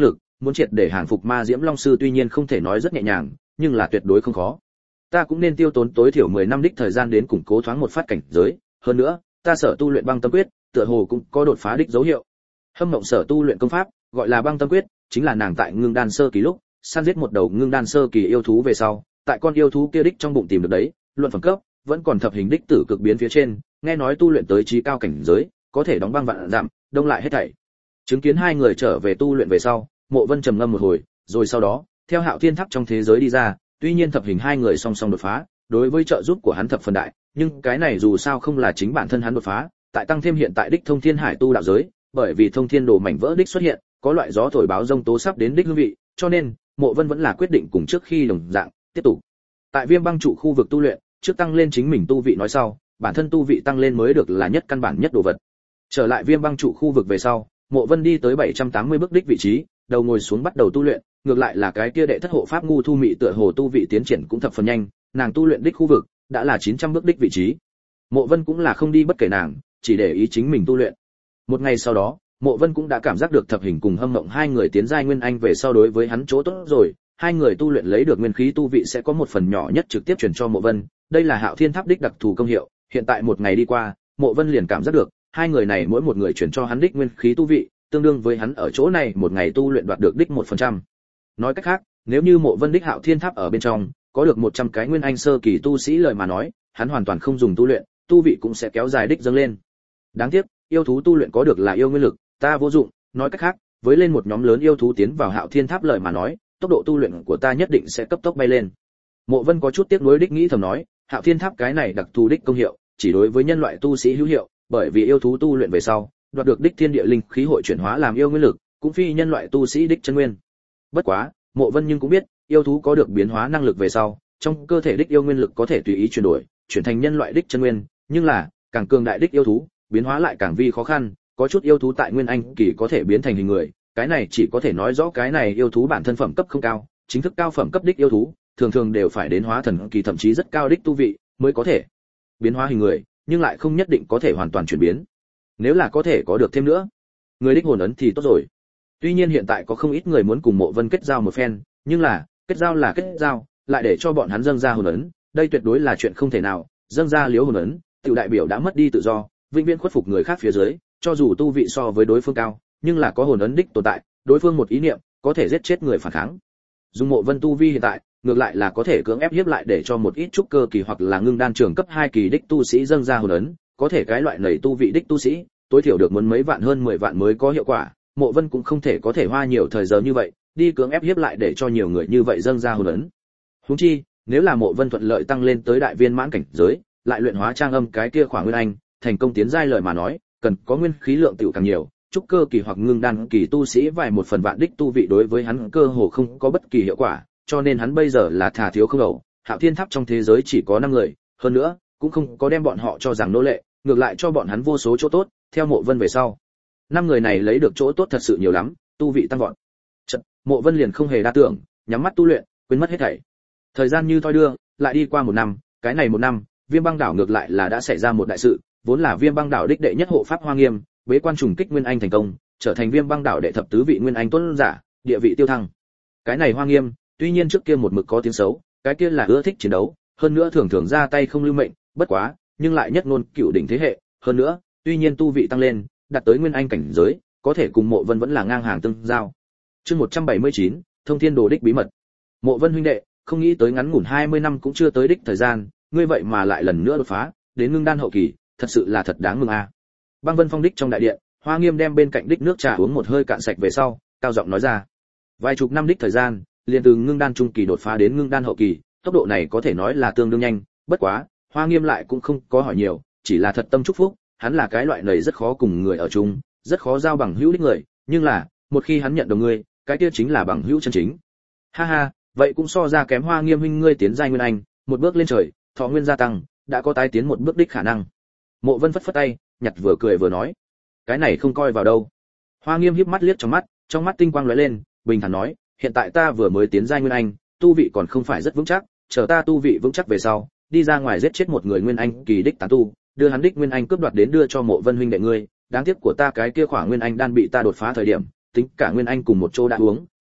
muốn triệt để hàng phục Ma Diễm Long sư tuy nhiên không thể nói rất nhẹ nhàng, nhưng là tuyệt đối không khó. Ta cũng nên tiêu tốn tối thiểu mười năm đích thời gian đến củng cố thoáng một phát cảnh giới, hơn nữa, ta sở tu luyện Băng Tâm Quyết, tựa hồ cũng có đột phá đích dấu hiệu. Hâm Mộng sở tu luyện công pháp, gọi là Băng Tâm Quyết, chính là nàng tại Ngưng Đan sơ kỳ lúc, săn giết một đầu Ngưng Đan sơ kỳ yêu thú về sau, tại con yêu thú kia đích trong bụng tìm được đấy, luận phẩm cấp, vẫn còn thập hình đích tử cực biến phía trên, nghe nói tu luyện tới chí cao cảnh giới, có thể đóng băng vạn giảm, đông lại hết thảy. Chứng kiến hai người trở về tu luyện về sau, Mộ Vân trầm ngâm một hồi, rồi sau đó, theo Hạo Thiên Tháp trong thế giới đi ra, tuy nhiên thập hình hai người song song đột phá, đối với trợ giúp của hắn thập phần đại, nhưng cái này dù sao không là chính bản thân hắn đột phá, tại tăng thêm hiện tại đích Thông Thiên Hải tu đạo giới, bởi vì Thông Thiên Đồ mảnh vỡ đích xuất hiện, có loại gió thổi báo rông tố sắp đến đích hương vị, cho nên, Mộ Vân vẫn là quyết định cùng trước khi đồng dạng, tiếp tục. Tại Viêm Băng trụ khu vực tu luyện, trước tăng lên chính mình tu vị nói sau, bản thân tu vị tăng lên mới được là nhất căn bản nhất đồ vật. Trở lại Viêm Băng trụ khu vực về sau, Mộ Vân đi tới bảy trăm tám mươi bước đích vị trí, đầu ngồi xuống bắt đầu tu luyện, ngược lại là cái kia đệ thất hộ pháp ngu thu mị tựa hồ tu vị tiến triển cũng thập phần nhanh, nàng tu luyện đích khu vực đã là chín trăm bước đích vị trí. Mộ Vân cũng là không đi bất kể nàng, chỉ để ý chính mình tu luyện. Một ngày sau đó, Mộ Vân cũng đã cảm giác được thập hình cùng Hâm Mộng hai người tiến giai nguyên anh về sau đối với hắn chỗ tốt rồi, hai người tu luyện lấy được nguyên khí tu vị sẽ có một phần nhỏ nhất trực tiếp truyền cho Mộ Vân, đây là Hạo Thiên Tháp đích đặc thù công hiệu, hiện tại một ngày đi qua, Mộ Vân liền cảm giác được, hai người này mỗi một người truyền cho hắn đích nguyên khí tu vị, tương đương với hắn ở chỗ này một ngày tu luyện đoạt được đích một phần trăm. Nói cách khác, nếu như Mộ Vân đích Hạo Thiên Tháp ở bên trong, có được một trăm cái nguyên anh sơ kỳ tu sĩ lời mà nói, hắn hoàn toàn không dùng tu luyện, tu vị cũng sẽ kéo dài đích dâng lên. Đáng tiếc, yêu thú tu luyện có được là yêu nguyên lực, ta vô dụng, nói cách khác, với lên một nhóm lớn yêu thú tiến vào Hạo Thiên Tháp lời mà nói, tốc độ tu luyện của ta nhất định sẽ cấp tốc bay lên. Mộ Vân có chút tiếc nuối đích nghĩ thầm nói, Hạo Thiên Tháp cái này đặc thù đích công hiệu, chỉ đối với nhân loại tu sĩ hữu hiệu, bởi vì yêu thú tu luyện về sau, đoạt được đích thiên địa linh khí hội chuyển hóa làm yêu nguyên lực, cũng phi nhân loại tu sĩ đích chân nguyên. Bất quá, Mộ Vân nhưng cũng biết, yêu thú có được biến hóa năng lực về sau, trong cơ thể đích yêu nguyên lực có thể tùy ý chuyển đổi, chuyển thành nhân loại đích chân nguyên, nhưng là, càng cường đại đích yêu thú, biến hóa lại càng vi khó khăn, có chút yêu thú tại nguyên anh kỳ có thể biến thành hình người, cái này chỉ có thể nói rõ cái này yêu thú bản thân phẩm cấp không cao, chính thức cao phẩm cấp đích yêu thú, thường thường đều phải đến hóa thần kỳ thậm chí rất cao đích tu vị mới có thể biến hóa hình người, nhưng lại không nhất định có thể hoàn toàn chuyển biến. Nếu là có thể có được thêm nữa, người đích hồn ấn thì tốt rồi. Tuy nhiên hiện tại có không ít người muốn cùng Mộ Vân kết giao một phen, nhưng là, kết giao là kết giao, lại để cho bọn hắn dâng ra hồn ấn, đây tuyệt đối là chuyện không thể nào, dâng ra liếu hồn ấn, tiểu đại biểu đã mất đi tự do, vĩnh viễn khuất phục người khác phía dưới, cho dù tu vị so với đối phương cao, nhưng là có hồn ấn đích tồn tại, đối phương một ý niệm, có thể giết chết người phản kháng. Dùng Mộ Vân tu vi hiện tại, ngược lại là có thể cưỡng ép hiếp lại để cho một ít trúc cơ kỳ hoặc là ngưng đan trường cấp hai kỳ đích tu sĩ dâng ra hồn ấn, có thể cái loại nảy tu vị đích tu sĩ, tối thiểu được muốn mấy vạn hơn mười vạn mới có hiệu quả, Mộ Vân cũng không thể có thể hoa nhiều thời giờ như vậy, đi cưỡng ép hiếp lại để cho nhiều người như vậy dâng ra hồn ấn. Huống chi, nếu là Mộ Vân thuận lợi tăng lên tới đại viên mãn cảnh giới, lại luyện hóa trang âm cái kia khoảng nguyên anh, thành công tiến giai lời mà nói, cần có nguyên khí lượng tiểu càng nhiều, trúc cơ kỳ hoặc ngưng đan kỳ tu sĩ vài một phần vạn đích tu vị đối với hắn cơ hồ không có bất kỳ hiệu quả, cho nên hắn bây giờ là thà thiếu không đầu, Hạo Thiên Tháp trong thế giới chỉ có năm người, hơn nữa, cũng không có đem bọn họ cho rằng nô lệ, ngược lại cho bọn hắn vô số chỗ tốt, theo Mộ Vân về sau. Năm người này lấy được chỗ tốt thật sự nhiều lắm, tu vị tăng vọt. Chợt, Mộ Vân liền không hề đa tưởng, nhắm mắt tu luyện, quên mất hết thảy. Thời gian như thoi đưa, lại đi qua một năm, cái này một năm, Viêm Băng đảo ngược lại là đã xảy ra một đại sự, vốn là Viêm Băng đảo đích đệ nhất hộ pháp Hoa Nghiêm, bế quan trùng kích nguyên anh thành công, trở thành Viêm Băng đảo đệ thập tứ vị nguyên anh tuấn giả, địa vị tiêu thăng. Cái này Hoa Nghiêm, tuy nhiên trước kia một mực có tiếng xấu, cái kia là ưa thích chiến đấu, hơn nữa thường thường ra tay không lưu mệnh, bất quá, nhưng lại nhất ngôn cửu đỉnh thế hệ, hơn nữa, tuy nhiên tu vị tăng lên, đạt tới nguyên anh cảnh giới, có thể cùng Mộ Vân vẫn là ngang hàng tương giao. Chương một trăm bảy mươi chín, Thông Thiên Đồ đích bí mật. Mộ Vân huynh đệ, không nghĩ tới ngắn ngủn hai mươi năm cũng chưa tới đích thời gian, ngươi vậy mà lại lần nữa đột phá, đến ngưng đan hậu kỳ, thật sự là thật đáng mừng a. À. Băng Vân Phong đích trong đại điện, Hoa Nghiêm đem bên cạnh đích nước trà uống một hơi cạn sạch về sau, cao giọng nói ra. Vài chục năm đích thời gian, liền từ ngưng đan trung kỳ đột phá đến ngưng đan hậu kỳ, tốc độ này có thể nói là tương đương nhanh, bất quá, Hoa Nghiêm lại cũng không có hỏi nhiều, chỉ là thật tâm chúc phúc, hắn là cái loại này rất khó cùng người ở chung, rất khó giao bằng hữu đích người, nhưng là, một khi hắn nhận đồng ngươi, cái kia chính là bằng hữu chân chính. Ha ha, vậy cũng so ra kém Hoa Nghiêm huynh ngươi tiến giai nguyên anh, một bước lên trời, thọ nguyên gia tăng, đã có tái tiến một bước đích khả năng. Mộ Vân phất phất tay, nhặt vừa cười vừa nói, cái này không coi vào đâu. Hoa Nghiêm híp mắt liếc trong mắt, trong mắt tinh quang lóe lên, bình thản nói, hiện tại ta vừa mới tiến giai nguyên anh, tu vị còn không phải rất vững chắc, chờ ta tu vị vững chắc về sau, đi ra ngoài giết chết một người nguyên anh kỳ đích tán tu, đưa hắn đích nguyên anh cướp đoạt đến đưa cho Mộ Vân huynh đệ ngươi, đáng tiếc của ta cái kia khoảng nguyên anh đan bị ta đột phá thời điểm, tính cả nguyên anh cùng một chỗ đã uống,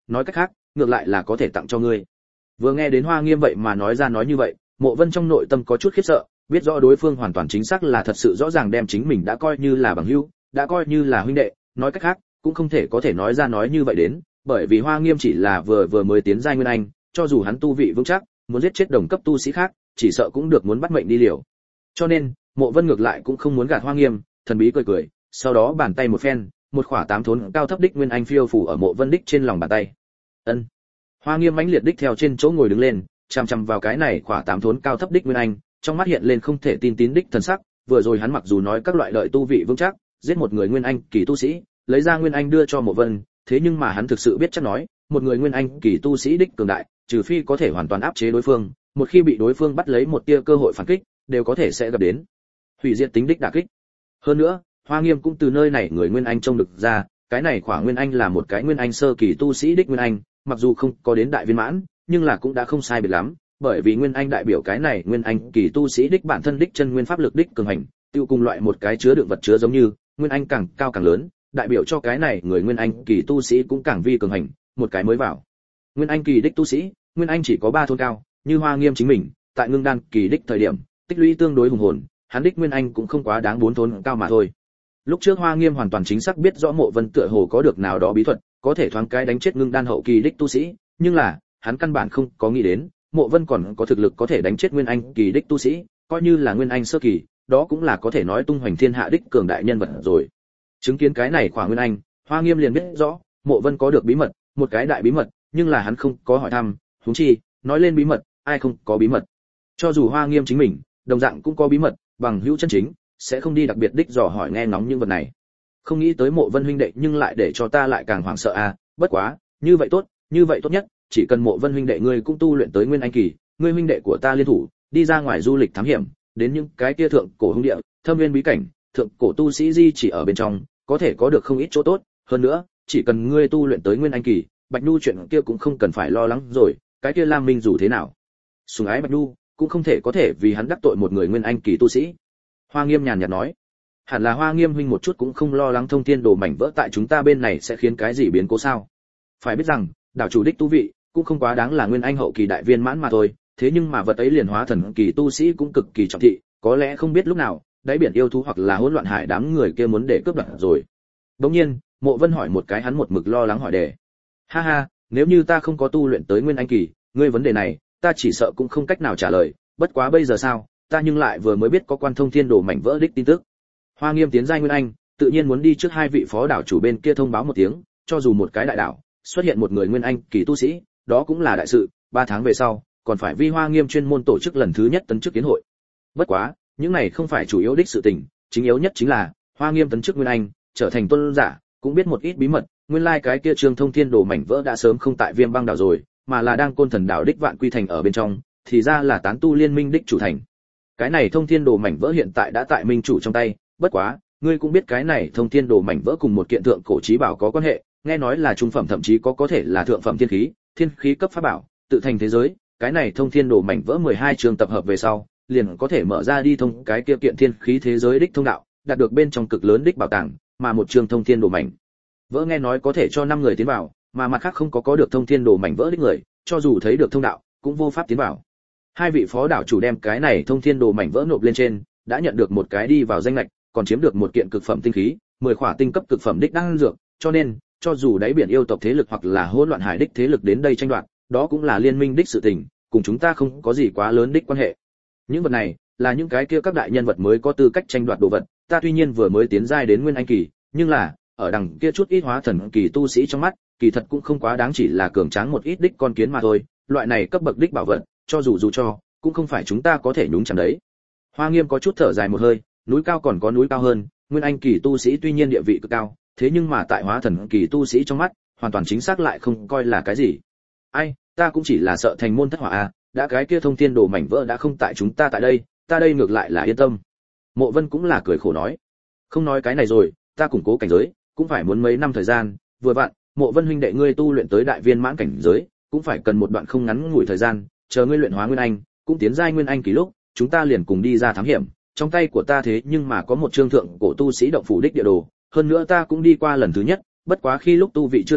nói cách khác ngược lại là có thể tặng cho ngươi. Vừa nghe đến Hoa Nghiêm vậy mà nói ra nói như vậy, Mộ Vân trong nội tâm có chút khiếp sợ, biết rõ đối phương hoàn toàn chính xác là thật sự rõ ràng đem chính mình đã coi như là bằng hữu, đã coi như là huynh đệ, nói cách khác cũng không thể có thể nói ra nói như vậy đến, bởi vì Hoa Nghiêm chỉ là vừa vừa mới tiến giai nguyên anh, cho dù hắn tu vị vững chắc, muốn giết chết đồng cấp tu sĩ khác, chỉ sợ cũng được muốn bắt mệnh đi liều. Cho nên, Mộ Vân ngược lại cũng không muốn gạt Hoa Nghiêm, thần bí cười cười, sau đó bàn tay một phen, một khỏa tám thốn cao thấp đích nguyên anh phiêu phủ ở Mộ Vân đích trên lòng bàn tay. Ân. Hoa Nghiêm mãnh liệt đích theo trên chỗ ngồi đứng lên, chằm chằm vào cái này khỏa tám thốn cao thấp đích nguyên anh, trong mắt hiện lên không thể tin tín đích thần sắc, vừa rồi hắn mặc dù nói các loại lợi tu vị vững chắc, giết một người nguyên anh kỳ tu sĩ, lấy ra nguyên anh đưa cho Mộ Vân, thế nhưng mà hắn thực sự biết chắc nói, một người nguyên anh kỳ tu sĩ đích cường đại, trừ phi có thể hoàn toàn áp chế đối phương, một khi bị đối phương bắt lấy một tia cơ hội phản kích, đều có thể sẽ gặp đến hủy diệt tính đích đả kích. Hơn nữa, Hoa Nghiêm cũng từ nơi này người nguyên anh trông được ra, cái này khỏa nguyên anh là một cái nguyên anh sơ kỳ tu sĩ đích nguyên anh, mặc dù không có đến đại viên mãn, nhưng là cũng đã không sai biệt lắm, bởi vì nguyên anh đại biểu cái này nguyên anh kỳ tu sĩ đích bản thân đích chân nguyên pháp lực đích cường hành, tiêu cùng loại một cái chứa đựng vật chứa giống như, nguyên anh càng cao càng lớn, đại biểu cho cái này người nguyên anh kỳ tu sĩ cũng càng vi cường hành, một cái mới vào. Nguyên anh kỳ đích tu sĩ, nguyên anh chỉ có ba thôn cao, như Hoa Nghiêm chính mình, tại ngưng đan kỳ đích thời điểm, tích lũy tương đối hùng hồn, hắn đích nguyên anh cũng không quá đáng bốn thôn cao mà thôi. Lúc trước Hoa Nghiêm hoàn toàn chính xác biết rõ Mộ Vân tựa hồ có được nào đó bí thuật, có thể thoáng cái đánh chết ngưng đan hậu kỳ đích tu sĩ, nhưng là, hắn căn bản không có nghĩ đến, Mộ Vân còn có thực lực có thể đánh chết nguyên anh kỳ đích tu sĩ, coi như là nguyên anh sơ kỳ, đó cũng là có thể nói tung hoành thiên hạ đích cường đại nhân vật rồi. Chứng kiến cái này khoảng nguyên anh, Hoa Nghiêm liền biết rõ, Mộ Vân có được bí mật, một cái đại bí mật, nhưng là hắn không có hỏi thăm, huống chi, nói lên bí mật, ai không có bí mật. Cho dù Hoa Nghiêm chính mình, đồng dạng cũng có bí mật, bằng hữu chân chính, sẽ không đi đặc biệt đích dò hỏi nghe ngóng những vật này. Không nghĩ tới Mộ Vân huynh đệ nhưng lại để cho ta lại càng hoảng sợ à, bất quá, như vậy tốt, như vậy tốt nhất, chỉ cần Mộ Vân huynh đệ ngươi cũng tu luyện tới nguyên anh kỳ, ngươi huynh đệ của ta liên thủ, đi ra ngoài du lịch thám hiểm, đến những cái kia thượng cổ hung địa, thâm nguyên bí cảnh, thượng cổ tu sĩ di chỉ ở bên trong, có thể có được không ít chỗ tốt, hơn nữa, chỉ cần ngươi tu luyện tới nguyên anh kỳ, Bạch Nhu chuyện kia cũng không cần phải lo lắng rồi, cái kia Lam Minh dù thế nào, sủng ái Bạch Nhu, cũng không thể có thể vì hắn đắc tội một người nguyên anh kỳ tu sĩ. Hoa Nghiêm nhàn nhạt nói, hẳn là Hoa Nghiêm huynh một chút cũng không lo lắng thông thiên đồ mảnh vỡ tại chúng ta bên này sẽ khiến cái gì biến cố sao? Phải biết rằng, đảo chủ đích tu vị cũng không quá đáng là nguyên anh hậu kỳ đại viên mãn mà thôi, thế nhưng mà vật ấy liền hóa thần kỳ tu sĩ cũng cực kỳ trọng thị, có lẽ không biết lúc nào, đáy biển yêu thú hoặc là hỗn loạn hải đám người kia muốn để cướp đoạt rồi. Đương nhiên, Mộ Vân hỏi một cái hắn một mực lo lắng hỏi đề. Ha ha, nếu như ta không có tu luyện tới nguyên anh kỳ, ngươi vấn đề này, ta chỉ sợ cũng không cách nào trả lời, bất quá bây giờ sao, ta nhưng lại vừa mới biết có quan thông thiên đồ mảnh vỡ đích tin tức. Hoa Nghiêm tiến giai nguyên anh, tự nhiên muốn đi trước hai vị phó đảo chủ bên kia thông báo một tiếng, cho dù một cái đại đảo xuất hiện một người nguyên anh kỳ tu sĩ, đó cũng là đại sự, ba tháng về sau, còn phải vi Hoa Nghiêm chuyên môn tổ chức lần thứ nhất tấn chức kiến hội. Bất quá, những này không phải chủ yếu đích sự tình, chính yếu nhất chính là Hoa Nghiêm tấn chức nguyên anh, trở thành tôn giả, cũng biết một ít bí mật, nguyên lai like cái kia Trương Thông Thiên đồ mảnh vỡ đã sớm không tại Viêm Băng đảo rồi, mà là đang Côn Thần đảo đích Vạn Quy thành ở bên trong, thì ra là tán tu liên minh đích chủ thành. Cái này Thông Thiên đồ mảnh vỡ hiện tại đã tại minh chủ trong tay, bất quá, ngươi cũng biết cái này Thông Thiên đồ mảnh vỡ cùng một kiện thượng cổ chí bảo có quan hệ, nghe nói là trung phẩm thậm chí có có thể là thượng phẩm thiên khí, thiên khí cấp pháp bảo, tự thành thế giới, cái này Thông Thiên đồ mảnh vỡ mười hai trường tập hợp về sau, liền có thể mở ra đi thông cái kia kiện thiên khí thế giới đích thông đạo, đạt được bên trong cực lớn đích bảo tàng, mà một trường Thông Thiên đồ mảnh vỡ nghe nói có thể cho năm người tiến vào, mà mặt khác không có có được Thông Thiên đồ mảnh vỡ đích người, cho dù thấy được thông đạo, cũng vô pháp tiến vào. Hai vị phó đảo chủ đem cái này Thông Thiên đồ mảnh vỡ nộp lên trên, đã nhận được một cái đi vào danh ngạch, còn chiếm được một kiện cực phẩm tinh khí, mười khỏa tinh cấp cực phẩm đích đan dược, cho nên, cho dù đáy biển yêu tộc thế lực hoặc là hỗn loạn hải đích thế lực đến đây tranh đoạt, đó cũng là liên minh đích sự tình, cùng chúng ta không có gì quá lớn đích quan hệ. Những vật này là những cái kia các đại nhân vật mới có tư cách tranh đoạt đồ vật, ta tuy nhiên vừa mới tiến giai đến nguyên anh kỳ, nhưng là ở đằng kia chút ít hóa thần kỳ tu sĩ trong mắt, kỳ thật cũng không quá đáng, chỉ là cường tráng một ít đích con kiến mà thôi, loại này cấp bậc đích bảo vật, cho dù dù cho, cũng không phải chúng ta có thể nhúng chạm đấy. Hoa Nghiêm có chút thở dài một hơi, núi cao còn có núi cao hơn, nguyên anh kỳ tu sĩ tuy nhiên địa vị cực cao, thế nhưng mà tại hóa thần kỳ tu sĩ trong mắt, hoàn toàn chính xác lại không coi là cái gì. Ai, ta cũng chỉ là sợ thành môn thất hỏa à, đã cái kia Thông Thiên đồ mảnh vỡ đã không tại chúng ta tại đây, ta đây ngược lại là yên tâm. Mộ Vân cũng là cười khổ nói, không nói cái này rồi, ta củng cố cảnh giới, cũng phải muốn mấy năm thời gian, vừa vặn, Mộ Vân huynh đệ ngươi tu luyện tới đại viên mãn cảnh giới, cũng phải cần một đoạn không ngắn ngủi thời gian, chờ ngươi luyện hóa nguyên anh, cũng tiến giai nguyên anh kỳ lúc, chúng ta liền cùng đi ra thám hiểm. Trong tay của ta thế nhưng mà có một chương thượng cổ tu sĩ động phủ đích địa đồ, hơn nữa ta cũng đi qua lần thứ nhất, bất quá khi lúc tu vị chưa đủ,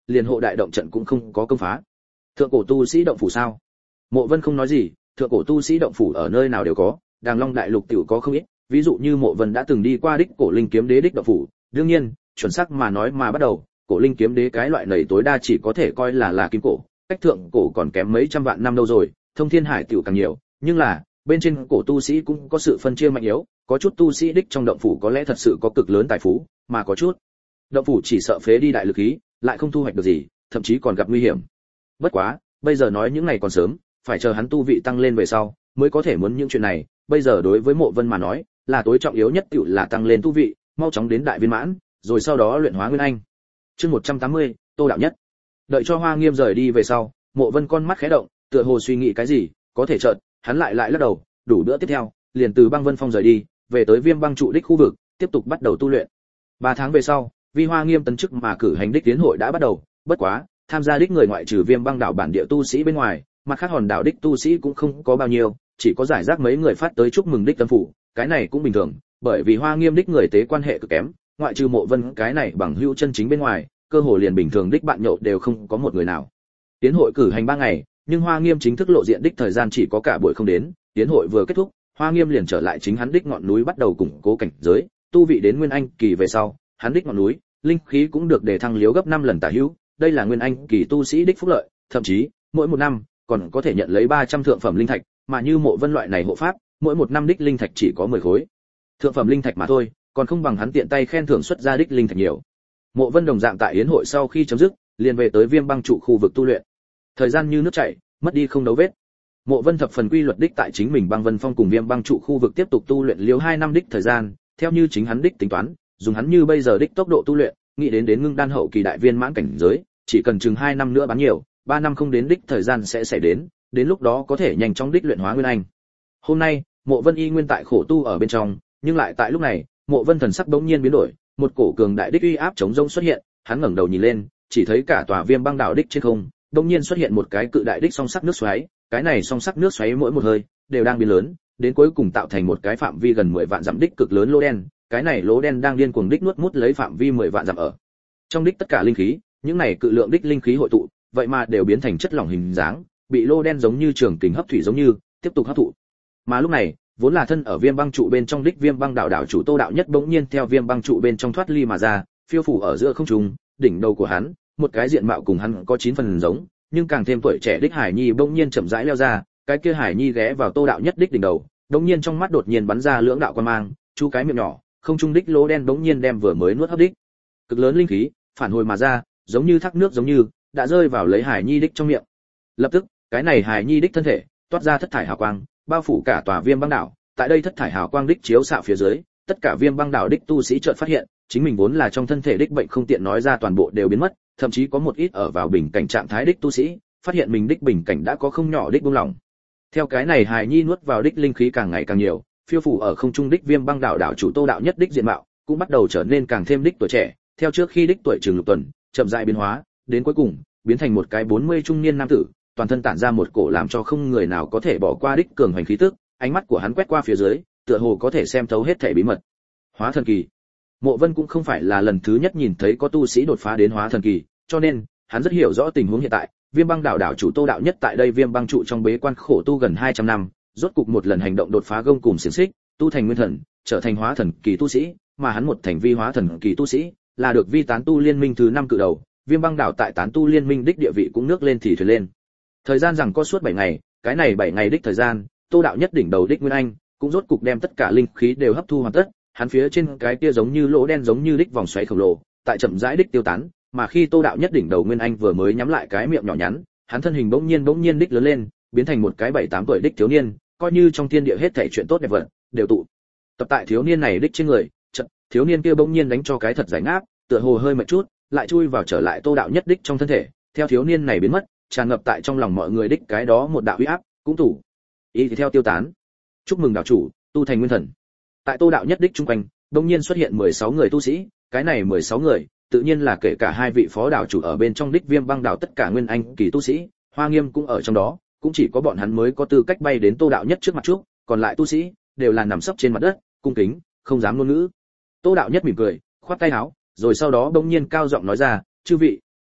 liền hộ đại động trận cũng không có công phá. Thượng cổ tu sĩ động phủ sao? Mộ Vân không nói gì, thượng cổ tu sĩ động phủ ở nơi nào đều có, Đàng Long đại lục tiểu có không ít, ví dụ như Mộ Vân đã từng đi qua đích cổ linh kiếm đế đích động phủ, đương nhiên, chuẩn xác mà nói mà bắt đầu, cổ linh kiếm đế cái loại này tối đa chỉ có thể coi là là kim cổ, cách thượng cổ còn kém mấy trăm vạn năm đâu rồi, thông thiên hải tiểu càng nhiều, nhưng là bên trên cổ tu sĩ cũng có sự phân chia mạnh yếu, có chút tu sĩ đích trong động phủ có lẽ thật sự có cực lớn tài phú, mà có chút động phủ chỉ sợ phế đi đại lực khí, lại không thu hoạch được gì, thậm chí còn gặp nguy hiểm. Bất quá, bây giờ nói những ngày còn sớm, phải chờ hắn tu vị tăng lên về sau, mới có thể muốn những chuyện này, bây giờ đối với Mộ Vân mà nói, là tối trọng yếu nhất tiểu là tăng lên tu vị, mau chóng đến đại viên mãn, rồi sau đó luyện hóa nguyên anh. Chương một trăm tám mươi, Tô đạo nhất. Đợi cho Hoa Nghiêm rời đi về sau, Mộ Vân con mắt khẽ động, tựa hồ suy nghĩ cái gì, có thể chợt, hắn lại lại lắc đầu, đủ bữa tiếp theo, liền từ Băng Vân Phong rời đi, về tới Viêm Băng trụ đích khu vực, tiếp tục bắt đầu tu luyện. Ba tháng về sau, Vi Hoa Nghiêm tấn chức mà cử hành đích tiến hội đã bắt đầu, bất quá, tham gia đích người ngoại trừ Viêm Băng đảo bản địa tu sĩ bên ngoài, mặt khác hòn đảo đích tu sĩ cũng không có bao nhiêu, chỉ có giải rác mấy người phát tới chúc mừng đích tâm phủ, cái này cũng bình thường, bởi vì Hoa Nghiêm đích người tế quan hệ cực kém, ngoại trừ Mộ Vân cái này bằng hữu chân chính bên ngoài, cơ hồ liền bình thường đích bạn nhậu đều không có một người nào. Tiến hội cử hành ba ngày, nhưng Hoa Nghiêm chính thức lộ diện đích thời gian chỉ có cả buổi không đến, tiến hội vừa kết thúc, Hoa Nghiêm liền trở lại chính hắn đích ngọn núi bắt đầu củng cố cảnh giới, tu vị đến nguyên anh kỳ về sau, hắn đích ngọn núi, linh khí cũng được đề thăng liếu gấp năm lần tả hữu, đây là nguyên anh kỳ tu sĩ đích phúc lợi, thậm chí, mỗi một năm còn có thể nhận lấy ba trăm thượng phẩm linh thạch, mà như Mộ Vân loại này hộ pháp, mỗi một năm đích linh thạch chỉ có mười khối. Thượng phẩm linh thạch mà thôi, còn không bằng hắn tiện tay khen thưởng xuất ra đích linh thạch nhiều. Mộ Vân đồng dạng tại yến hội sau khi chấm dứt, liền về tới Viêm Băng trụ khu vực tu luyện. Thời gian như nước chảy, mất đi không dấu vết. Mộ Vân thập phần quy luật đích tại chính mình Băng Vân Phong cùng Viêm Băng trụ khu vực tiếp tục tu luyện liếu hai năm đích thời gian, theo như chính hắn đích tính toán, dùng hắn như bây giờ đích tốc độ tu luyện, nghĩ đến đến ngưng đan hậu kỳ đại viên mãn cảnh giới, chỉ cần chừng hai năm nữa bán nhiều, ba năm không đến đích thời gian sẽ xảy đến, đến lúc đó có thể nhanh chóng đích luyện hóa nguyên anh. Hôm nay, Mộ Vân y nguyên tại khổ tu ở bên trong, nhưng lại tại lúc này, Mộ Vân thần sắc bỗng nhiên biến đổi, một cổ cường đại đích uy áp chống rông xuất hiện, hắn ngẩng đầu nhìn lên, chỉ thấy cả tòa Viêm Băng đảo đích trên không, bỗng nhiên xuất hiện một cái cự đại đích song sắc nước xoáy, cái này song sắc nước xoáy mỗi một hơi đều đang biến lớn, đến cuối cùng tạo thành một cái phạm vi gần mười vạn dặm đích cực lớn lỗ đen, cái này lỗ đen đang điên cuồng đích nuốt mút lấy phạm vi mười vạn dặm ở. Trong đích tất cả linh khí, những này cự lượng đích linh khí hội tụ, vậy mà đều biến thành chất lỏng hình dáng, bị lỗ đen giống như trường kình hấp thủy giống như, tiếp tục hấp thụ. Mà lúc này, vốn là thân ở Viêm Băng trụ bên trong đích Viêm Băng đảo đảo chủ Tô đạo nhất bỗng nhiên theo Viêm Băng trụ bên trong thoát ly mà ra, phiêu phù ở giữa không trung, đỉnh đầu của hắn, một cái diện mạo cùng hắn có chín phần giống, nhưng càng thêm tuổi trẻ đích Hải Nhi bỗng nhiên chậm rãi leo ra, cái kia Hải Nhi ghé vào Tô đạo nhất đích đỉnh đầu, bỗng nhiên trong mắt đột nhiên bắn ra lưỡng đạo quang mang, chu cái miệng nhỏ, không trung đích lỗ đen bỗng nhiên đem vừa mới nuốt hấp đích cực lớn linh khí phản hồi mà ra, giống như thác nước giống như đã rơi vào lấy Hải Nhi đích trong miệng. Lập tức, cái này Hải Nhi đích thân thể toát ra thất thải hào quang, bao phủ cả tòa Viêm Băng đảo. Tại đây thất thải hào quang đích chiếu xạ phía dưới, tất cả Viêm Băng đảo đích tu sĩ chợt phát hiện, chính mình vốn là trong thân thể đích bệnh không tiện nói ra toàn bộ đều biến mất, thậm chí có một ít ở vào bình cảnh trạng thái đích tu sĩ, phát hiện mình đích bình cảnh đã có không nhỏ đích buông lỏng. Theo cái này Hải Nhi nuốt vào đích linh khí càng ngày càng nhiều, phiêu phủ ở không trung đích Viêm Băng đảo đảo chủ Tô đạo nhất đích diện mạo cũng bắt đầu trở nên càng thêm đích tuổi trẻ, theo trước khi đích tuổi trường lục tuần, chậm rãi biến hóa, đến cuối cùng biến thành một cái bốn mươi trung niên nam tử, toàn thân tản ra một cổ làm cho không người nào có thể bỏ qua đích cường hành khí tức, ánh mắt của hắn quét qua phía dưới, tựa hồ có thể xem thấu hết thảy bí mật. Hóa thần kỳ. Mộ Vân cũng không phải là lần thứ nhất nhìn thấy có tu sĩ đột phá đến hóa thần kỳ, cho nên hắn rất hiểu rõ tình huống hiện tại. Viêm Băng đảo đảo chủ Tô đạo nhất tại đây Viêm Băng trụ trong bế quan khổ tu gần hai trăm năm, rốt cục một lần hành động đột phá gông cùm xiển xích, tu thành nguyên thần, trở thành hóa thần kỳ tu sĩ, mà hắn một thành vi hóa thần kỳ tu sĩ, là được vi tán tu liên minh thứ năm cự đầu, Viêm Băng đảo tại tán tu liên minh đích địa vị cũng nước lên thì thuyền lên. Thời gian rằng có suốt bảy ngày, cái này bảy ngày đích thời gian, Tô đạo nhất đỉnh đầu đích nguyên anh, cũng rốt cục đem tất cả linh khí đều hấp thu hoàn tất, hắn phía trên cái kia giống như lỗ đen giống như đích vòng xoáy khổng lồ, tại chậm rãi đích tiêu tán, mà khi Tô đạo nhất đỉnh đầu nguyên anh vừa mới nhắm lại cái miệng nhỏ nhắn, hắn thân hình bỗng nhiên bỗng nhiên đích lớn lên, biến thành một cái bảy tám tuổi đích thiếu niên, coi như trong thiên địa hết thảy chuyện tốt đẹp vật đều tụ tập tại thiếu niên này đích trên người. Chợt, thiếu niên kia bỗng nhiên đánh cho cái thật giải ngáp, tựa hồ hơi mệt chút, lại chui vào trở lại Tô đạo nhất đích trong thân thể, theo thiếu niên này biến mất, tràn ngập tại trong lòng mọi người đích cái đó một đạo uy áp, cũng tủ ý thì theo tiêu tán. Chúc mừng đạo chủ, tu thành nguyên thần. Tại Tô đạo nhất đích trung quanh, đột nhiên xuất hiện mười sáu người tu sĩ, cái này mười sáu người, tự nhiên là kể cả hai vị phó đạo chủ ở bên trong đích Viêm Băng đảo tất cả nguyên anh kỳ tu sĩ, Hoa Nghiêm cũng ở trong đó, cũng chỉ có bọn hắn mới có tư cách bay đến Tô đạo nhất trước mặt trước, còn lại tu sĩ đều là nằm sấp trên mặt đất, cung kính, không dám ngôn ngữ. Tô đạo nhất mỉm cười, khoát tay áo, rồi sau đó bỗng nhiên cao giọng nói ra, "Chư vị,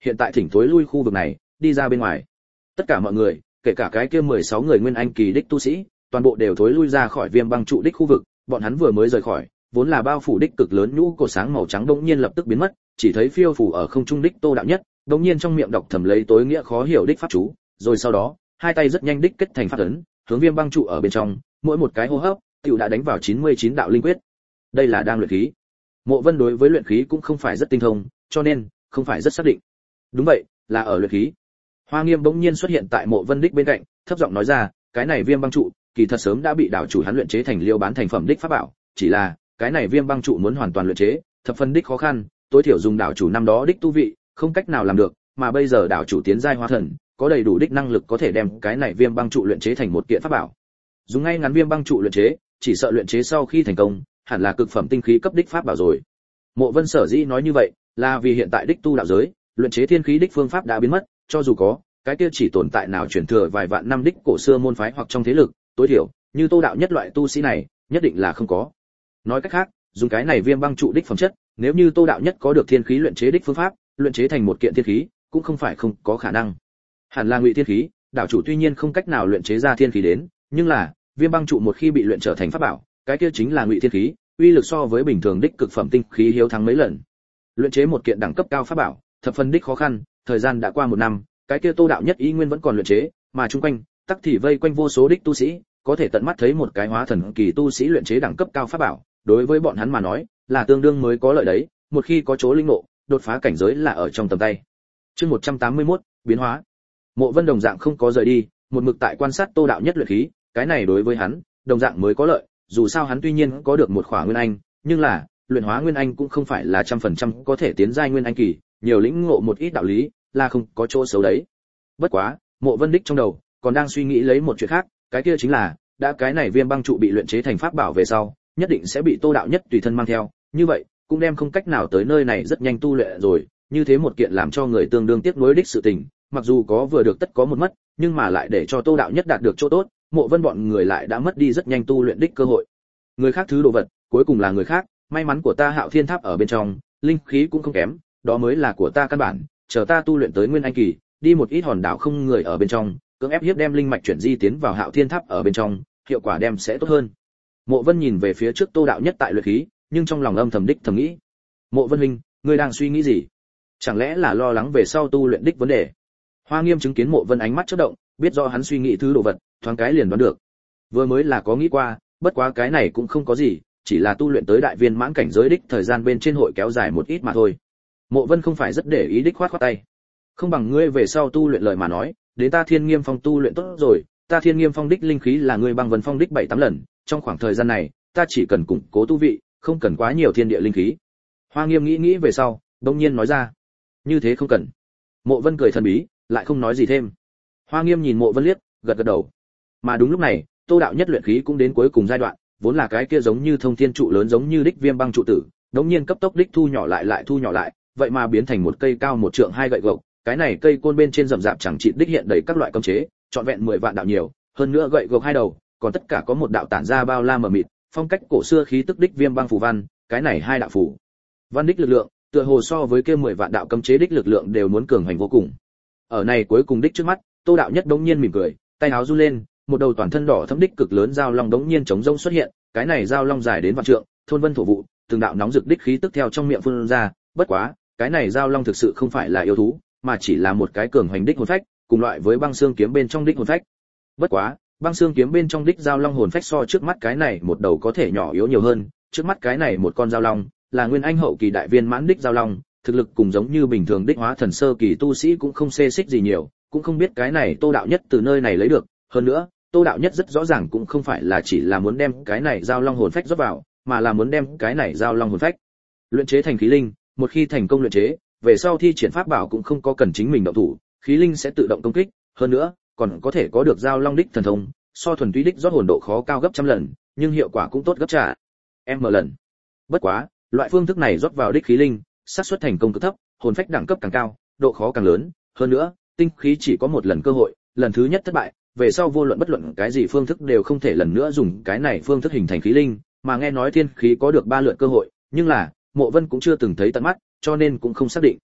hiện tại thỉnh thối lui khu vực này, đi ra bên ngoài. Tất cả mọi người, kể cả cái kia mười sáu người nguyên anh kỳ đích tu sĩ, toàn bộ đều thối lui ra khỏi viêm băng trụ đích khu vực, bọn hắn vừa mới rời khỏi, vốn là bao phủ đích cực lớn nhũ cổ sáng màu trắng bỗng nhiên lập tức biến mất, chỉ thấy phiêu phủ ở không trung đích Tô Đạo Nhất, bỗng nhiên trong miệng đọc thầm lấy tối nghĩa khó hiểu đích pháp chú, rồi sau đó, hai tay rất nhanh đích kết thành pháp ấn, hướng viêm băng trụ ở bên trong, mỗi một cái hô hấp, tiểu đã đánh vào chín mươi chín đạo linh quyết. Đây là đang luyện khí. Mộ Vân đối với luyện khí cũng không phải rất tinh thông, cho nên không phải rất xác định. Đúng vậy, là ở luyện khí. Hoa Nghiêm bỗng nhiên xuất hiện tại Mộ Vân đích bên cạnh, thấp giọng nói ra, cái này viêm băng trụ, kỳ thật sớm đã bị đảo chủ hắn luyện chế thành liêu bán thành phẩm đích pháp bảo, chỉ là, cái này viêm băng trụ muốn hoàn toàn luyện chế, thập phần đích khó khăn, tối thiểu dùng đảo chủ năm đó đích tu vị, không cách nào làm được, mà bây giờ đảo chủ tiến giai hóa thần, có đầy đủ đích năng lực có thể đem cái này viêm băng trụ luyện chế thành một kiện pháp bảo. Dùng ngay ngắn viêm băng trụ luyện chế, chỉ sợ luyện chế sau khi thành công, hẳn là cực phẩm tinh khí cấp đích pháp bảo rồi. Mộ Vân sở dĩ nói như vậy, là vì hiện tại đích tu đạo giới, luyện chế thiên khí đích phương pháp đã biến mất, cho dù có, cái kia chỉ tồn tại nào truyền thừa vài vạn năm đích cổ xưa môn phái hoặc trong thế lực, tối thiểu, như Tô đạo nhất loại tu sĩ này, nhất định là không có. Nói cách khác, dùng cái này viêm băng trụ đích phẩm chất, nếu như Tô đạo nhất có được thiên khí luyện chế đích phương pháp, luyện chế thành một kiện thiên khí, cũng không phải không có khả năng. Hẳn là ngụy thiên khí, đạo chủ tuy nhiên không cách nào luyện chế ra thiên khí đến, nhưng là, viêm băng trụ một khi bị luyện trở thành pháp bảo, cái kia chính là ngụy thiên khí, uy lực so với bình thường đích cực phẩm tinh khí hiếu thắng mấy lần. Luyện chế một kiện đẳng cấp cao pháp bảo, thập phần đích khó khăn, thời gian đã qua một năm, cái kia Tô đạo nhất ý nguyên vẫn còn luyện chế, mà chung quanh, tắc thì vây quanh vô số đích tu sĩ, có thể tận mắt thấy một cái hóa thần kỳ tu sĩ luyện chế đẳng cấp cao pháp bảo, đối với bọn hắn mà nói, là tương đương mới có lợi đấy, một khi có chỗ linh ngộ, đột phá cảnh giới là ở trong tầm tay. Chương một trăm tám mươi mốt, biến hóa. Mộ Vân đồng dạng không có rời đi, một mực tại quan sát Tô đạo nhất luyện khí, cái này đối với hắn, đồng dạng mới có lợi, dù sao hắn tuy nhiên có được một khỏa nguyên anh, nhưng là, luyện hóa nguyên anh cũng không phải là trăm phần trăm có thể tiến giai nguyên anh kỳ, nhiều lĩnh ngộ một ít đạo lý, là không có chỗ xấu đấy. Bất quá, Mộ Vân đích trong đầu còn đang suy nghĩ lấy một chuyện khác, cái kia chính là, đã cái này viêm băng trụ bị luyện chế thành pháp bảo về sau, nhất định sẽ bị Tô đạo nhất tùy thân mang theo, như vậy, cũng đem không cách nào tới nơi này rất nhanh tu luyện rồi, như thế một kiện làm cho người tương đương tiếc nuối đích sự tình, mặc dù có vừa được tất có một mất, nhưng mà lại để cho Tô đạo nhất đạt được chỗ tốt, Mộ Vân bọn người lại đã mất đi rất nhanh tu luyện đích cơ hội. Người khác thứ đồ vật, cuối cùng là người khác, may mắn của ta Hạo Thiên Tháp ở bên trong, linh khí cũng không kém, đó mới là của ta căn bản, chờ ta tu luyện tới nguyên anh kỳ, đi một ít hòn đảo không người ở bên trong, cưỡng ép hiếp đem linh mạch chuyển di tiến vào Hạo Thiên Tháp ở bên trong, hiệu quả đem sẽ tốt hơn. Mộ Vân nhìn về phía trước Tô đạo nhất tại luyện khí, nhưng trong lòng âm thầm đích thầm nghĩ. Mộ Vân huynh, ngươi đang suy nghĩ gì? Chẳng lẽ là lo lắng về sau tu luyện đích vấn đề? Hoa Nghiêm chứng kiến Mộ Vân ánh mắt chớp động, biết do hắn suy nghĩ thứ đồ vật, thoáng cái liền đoán được. Vừa mới là có nghĩ qua, bất quá cái này cũng không có gì, chỉ là tu luyện tới đại viên mãn cảnh giới đích thời gian bên trên hội kéo dài một ít mà thôi. Mộ Vân không phải rất để ý đích khoát khoát tay. Không bằng ngươi về sau tu luyện lời mà nói, đến ta Thiên Nghiêm Phong tu luyện tốt rồi, ta Thiên Nghiêm Phong đích linh khí là ngươi bằng Vân Phong đích bảy tám lần, trong khoảng thời gian này, ta chỉ cần củng cố tu vị, không cần quá nhiều thiên địa linh khí. Hoa Nghiêm nghĩ nghĩ về sau, đột nhiên nói ra, như thế không cần. Mộ Vân cười thần bí, lại không nói gì thêm. Hoa Nghiêm nhìn Mộ Vân liếc, gật gật đầu. Mà đúng lúc này, Tô đạo nhất luyện khí cũng đến cuối cùng giai đoạn, vốn là cái kia giống như thông thiên trụ lớn giống như đích viêm băng trụ tử, đột nhiên cấp tốc đích thu nhỏ lại lại thu nhỏ lại, vậy mà biến thành một cây cao một trượng hai gậy gộc, cái này cây côn bên trên rậm rạp chẳng chịt đích hiện đầy các loại cấm chế, trọn vẹn mười vạn đạo nhiều, hơn nữa gậy gộc hai đầu, còn tất cả có một đạo tản ra bao la mờ mịt, phong cách cổ xưa khí tức đích viêm băng phù văn, cái này hai đạo phù văn đích lực lượng, tựa hồ so với kia mười vạn đạo cấm chế đích lực lượng đều muốn cường hành vô cùng. Ở này cuối cùng đích trước mắt, Tô đạo nhất đống nhiên mỉm cười, tay áo run lên, một đầu toàn thân đỏ thẫm đích cực lớn dao long đống nhiên chống rông xuất hiện, cái này dao long dài đến vạn trượng, thôn vân thổ vụ, từng đạo nóng rực đích khí tức theo trong miệng phun ra, bất quá, cái này dao long thực sự không phải là yêu thú, mà chỉ là một cái cường hành đích hồn phách, cùng loại với băng xương kiếm bên trong đích hồn phách. Bất quá, băng xương kiếm bên trong đích dao long hồn phách so trước mắt cái này một đầu có thể nhỏ yếu nhiều hơn, trước mắt cái này một con dao long, là nguyên anh hậu kỳ đại viên mãn đích dao long, thực lực cùng giống như bình thường đích hóa thần sơ kỳ tu sĩ cũng không xê xích gì nhiều, cũng không biết cái này Tô đạo nhất từ nơi này lấy được, hơn nữa, Tô đạo nhất rất rõ ràng cũng không phải là chỉ là muốn đem cái này dao long hồn phách rót vào, mà là muốn đem cái này dao long hồn phách luyện chế thành khí linh, một khi thành công luyện chế, về sau thi triển pháp bảo cũng không có cần chính mình động thủ, khí linh sẽ tự động công kích, hơn nữa, còn có thể có được dao long đích thần thông, so thuần túy đích rót hồn độ khó cao gấp trăm lần, nhưng hiệu quả cũng tốt gấp trả m lần. Bất quá, loại phương thức này rót vào đích khí linh, xác suất thành công cực thấp, hồn phách đẳng cấp càng cao, độ khó càng lớn, hơn nữa, tinh khí chỉ có một lần cơ hội, lần thứ nhất thất bại, về sau vô luận bất luận cái gì phương thức đều không thể lần nữa dùng cái này phương thức hình thành khí linh, mà nghe nói thiên khí có được ba lượt cơ hội, nhưng là, Mộ Vân cũng chưa từng thấy tận mắt, cho nên cũng không xác định.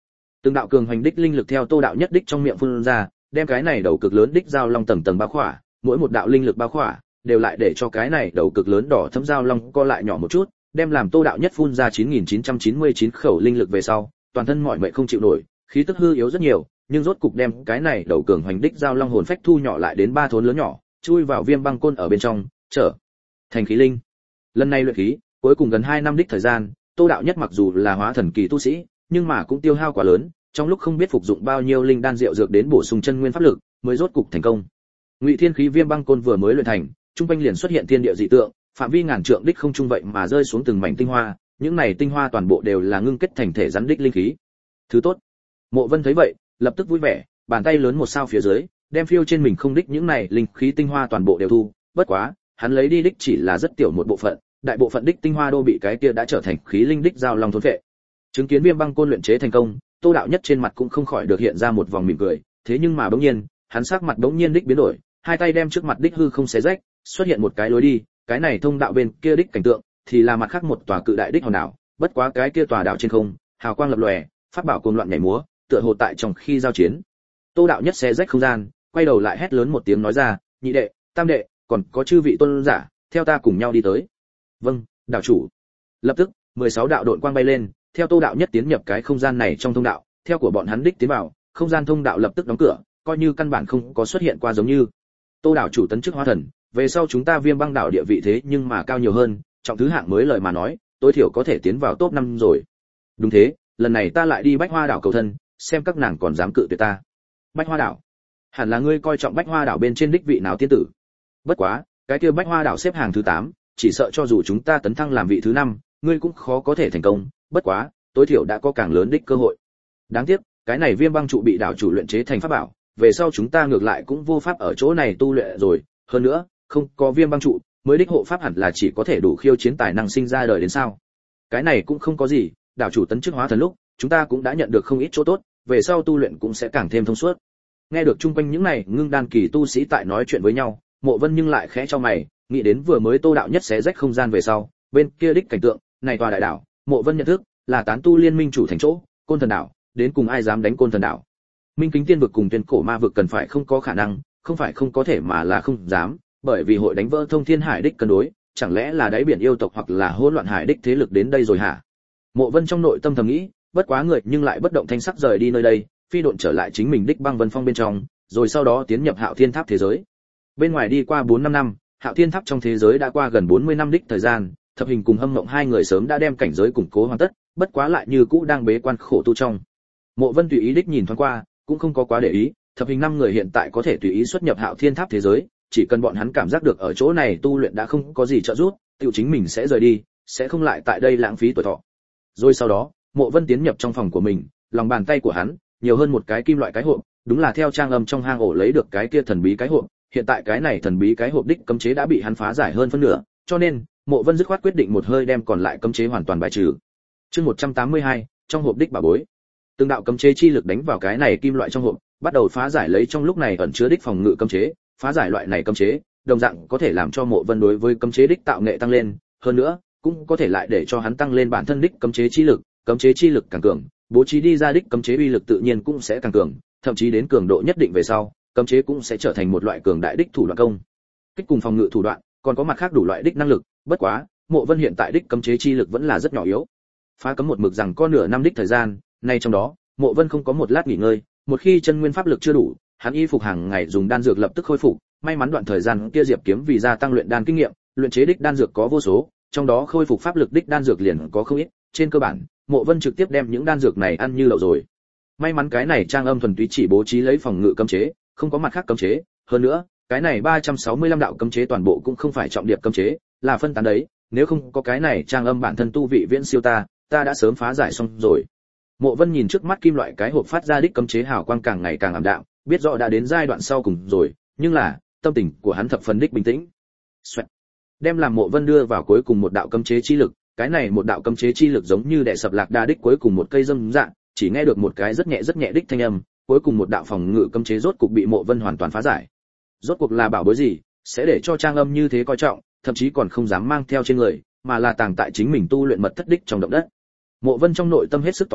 Từng đạo cường hoành đích linh lực theo Tô đạo nhất đích trong miệng phun ra, đem cái này đầu cực lớn đích giao long tầng tầng bao khỏa, mỗi một đạo linh lực bao khỏa đều lại để cho cái này đầu cực lớn đỏ thẫm giao long co lại nhỏ một chút, đem làm Tô đạo nhất phun ra chín nghìn chín trăm chín mươi chín khẩu linh lực về sau, toàn thân mọi mệnh không chịu nổi, khí tức hư yếu rất nhiều, nhưng rốt cục đem cái này đầu cường hoành đích giao long hồn phách thu nhỏ lại đến ba thốn lớn nhỏ, chui vào viêm băng côn ở bên trong, trở thành khí linh. Lần này luyện khí, cuối cùng gần hai năm đích thời gian, Tô đạo nhất mặc dù là hóa thần kỳ tu sĩ, nhưng mà cũng tiêu hao quá lớn, trong lúc không biết phục dụng bao nhiêu linh đan rượu dược đến bổ sung chân nguyên pháp lực, mới rốt cục thành công. Ngụy Thiên khí viêm băng côn vừa mới luyện thành, trung quanh liền xuất hiện thiên địa dị tượng, phạm vi ngàn trượng đích không trung vậy mà rơi xuống từng mảnh tinh hoa, những này tinh hoa toàn bộ đều là ngưng kết thành thể rắn đích linh khí. Thứ tốt. Mộ Vân thấy vậy, lập tức vui vẻ, bàn tay lớn một sao phía dưới, đem phiêu trên mình không đích những này linh khí tinh hoa toàn bộ đều thu, bất quá, hắn lấy đi đích chỉ là rất tiểu một bộ phận, đại bộ phận đích tinh hoa đô bị cái kia đã trở thành khí linh đích giao long thôn phệ. Chứng kiến viêm băng côn luyện chế thành công, Tô đạo nhất trên mặt cũng không khỏi được hiện ra một vòng mỉm cười, thế nhưng mà bỗng nhiên, hắn sắc mặt bỗng nhiên đích biến đổi, hai tay đem trước mặt đích hư không xé rách, xuất hiện một cái lối đi, cái này thông đạo bên kia đích cảnh tượng, thì là mặt khác một tòa cự đại đích hòn đảo, bất quá cái kia tòa đảo trên không, hào quang lập lòe, pháp bảo cuồng loạn nhảy múa, tựa hồ tại trong khi giao chiến. Tô đạo nhất xé rách không gian, quay đầu lại hét lớn một tiếng nói ra, nhị đệ, tam đệ, còn có chư vị tôn giả, theo ta cùng nhau đi tới. Vâng, đạo chủ. Lập tức, mười sáu đạo độn quang bay lên, theo Tô đạo nhất tiến nhập cái không gian này trong thông đạo, theo của bọn hắn đích tiến vào, không gian thông đạo lập tức đóng cửa, coi như căn bản không có xuất hiện qua giống như. Tô đạo chủ tấn chức hóa thần, về sau chúng ta Viêm Băng đảo địa vị thế nhưng mà cao nhiều hơn, trọng thứ hạng mới lời mà nói, tối thiểu có thể tiến vào top năm rồi. Đúng thế, lần này ta lại đi Bách Hoa đảo cầu thân, xem các nàng còn dám cự tuyệt ta. Bách Hoa đảo? Hẳn là ngươi coi trọng Bách Hoa đảo bên trên đích vị nào tiên tử. Bất quá, cái kia Bách Hoa đảo xếp hàng thứ tám, chỉ sợ cho dù chúng ta tấn thăng làm vị thứ năm, ngươi cũng khó có thể thành công, bất quá, tối thiểu đã có càng lớn đích cơ hội. Đáng tiếc, cái này Viêm Băng trụ bị đảo chủ luyện chế thành pháp bảo, về sau chúng ta ngược lại cũng vô pháp ở chỗ này tu luyện rồi, hơn nữa, không có Viêm Băng trụ, mới đích hộ pháp hẳn là chỉ có thể đủ khiêu chiến tài năng sinh ra đời đến sao? Cái này cũng không có gì, đảo chủ tấn chức hóa thần lúc, chúng ta cũng đã nhận được không ít chỗ tốt, về sau tu luyện cũng sẽ càng thêm thông suốt. Nghe được chung quanh những này ngưng đan kỳ tu sĩ tại nói chuyện với nhau, Mộ Vân nhưng lại khẽ cho mày, nghĩ đến vừa mới Tô đạo nhất xé rách không gian về sau, bên kia đích cảnh tượng, này tòa đại đảo, Mộ Vân nhận thức là tán tu liên minh chủ thành chỗ, Côn Thần đảo, đến cùng ai dám đánh Côn Thần đảo? Minh Kính Tiên vực cùng Tuyên Cổ Ma vực cần phải không có khả năng, không phải không có thể mà là không dám, bởi vì hội đánh vỡ thông thiên hải đích cân đối, chẳng lẽ là đáy biển yêu tộc hoặc là hỗn loạn hải đích thế lực đến đây rồi hả? Mộ Vân trong nội tâm thầm nghĩ, bất quá người nhưng lại bất động thanh sắc rời đi nơi đây, phi độn trở lại chính mình đích băng vân phong bên trong, rồi sau đó tiến nhập Hạo Thiên Tháp thế giới. Bên ngoài đi qua bốn năm năm, Hạo Thiên Tháp trong thế giới đã qua gần bốn mươi năm đích thời gian, Thập Hình cùng Hâm Mộng hai người sớm đã đem cảnh giới củng cố hoàn tất, bất quá lại như cũ đang bế quan khổ tu trong. Mộ Vân tùy ý đích nhìn thoáng qua, cũng không có quá để ý, Thập Hình năm người hiện tại có thể tùy ý xuất nhập Hạo Thiên Tháp thế giới, chỉ cần bọn hắn cảm giác được ở chỗ này tu luyện đã không có gì trợ giúp, tự chính mình sẽ rời đi, sẽ không lại tại đây lãng phí tuổi thọ. Rồi sau đó, Mộ Vân tiến nhập trong phòng của mình, lòng bàn tay của hắn nhiều hơn một cái kim loại cái hộp, đúng là theo trang âm trong hang ổ lấy được cái kia thần bí cái hộp, hiện tại cái này thần bí cái hộp đích cấm chế đã bị hắn phá giải hơn phân nửa, cho nên, Mộ Vân dứt khoát quyết định một hơi đem còn lại cấm chế hoàn toàn bài trừ. Chương một trăm tám mươi hai, trong hộp đích bảo bối. Từng đạo cấm chế chi lực đánh vào cái này kim loại trong hộp, bắt đầu phá giải lấy trong lúc này ẩn chứa đích phòng ngự cấm chế, phá giải loại này cấm chế, đồng dạng có thể làm cho Mộ Vân đối với cấm chế đích tạo nghệ tăng lên, hơn nữa, cũng có thể lại để cho hắn tăng lên bản thân đích cấm chế chi lực, cấm chế chi lực càng cường, bố trí đi ra đích cấm chế uy lực tự nhiên cũng sẽ càng cường, thậm chí đến cường độ nhất định về sau, cấm chế cũng sẽ trở thành một loại cường đại đích thủ đoạn công kích cùng phòng ngự thủ đoạn, còn có mặt khác đủ loại đích năng lực, bất quá, Mộ Vân hiện tại đích cấm chế chi lực vẫn là rất nhỏ yếu. Phá cấm một mực rằng có nửa năm đích thời gian, nay trong đó, Mộ Vân không có một lát nghỉ ngơi, một khi chân nguyên pháp lực chưa đủ, hắn y phục hàng ngày dùng đan dược lập tức khôi phục, may mắn đoạn thời gian kia Diệp Kiếm vì gia tăng luyện đan kinh nghiệm, luyện chế đích đan dược có vô số, trong đó khôi phục pháp lực đích đan dược liền có không ít, trên cơ bản, Mộ Vân trực tiếp đem những đan dược này ăn như lẩu rồi. May mắn cái này trang âm thuần túy chỉ bố trí lấy phòng ngự cấm chế, không có mặt khác cấm chế, hơn nữa, cái này ba trăm sáu mươi lăm đạo cấm chế toàn bộ cũng không phải trọng điểm cấm chế, là phân tán đấy, nếu không có cái này trang âm bản thân tu vị viễn siêu ta, ta đã sớm phá giải xong rồi. Mộ Vân nhìn trước mắt kim loại cái hộp phát ra đích cấm chế hào quang càng ngày càng ảm đạm, biết rõ đã đến giai đoạn sau cùng rồi, nhưng là, tâm tình của hắn thập phần đích bình tĩnh. Xoẹt. Đem làm Mộ Vân đưa vào cuối cùng một đạo cấm chế chi lực, cái này một đạo cấm chế chi lực giống như đè sập lạc đa đích cuối cùng một cây dâm dạng, chỉ nghe được một cái rất nhẹ rất nhẹ đích thanh âm, cuối cùng một đạo phòng ngự cấm chế rốt cục bị Mộ Vân hoàn toàn phá giải. Rốt cuộc là bảo bối gì, sẽ để cho trang âm như thế coi trọng, thậm chí còn không dám mang theo trên người, mà là tàng tại chính mình tu luyện mật thất đích trong động đất. Mộ Vân trong nội tâm hết sức tò mò,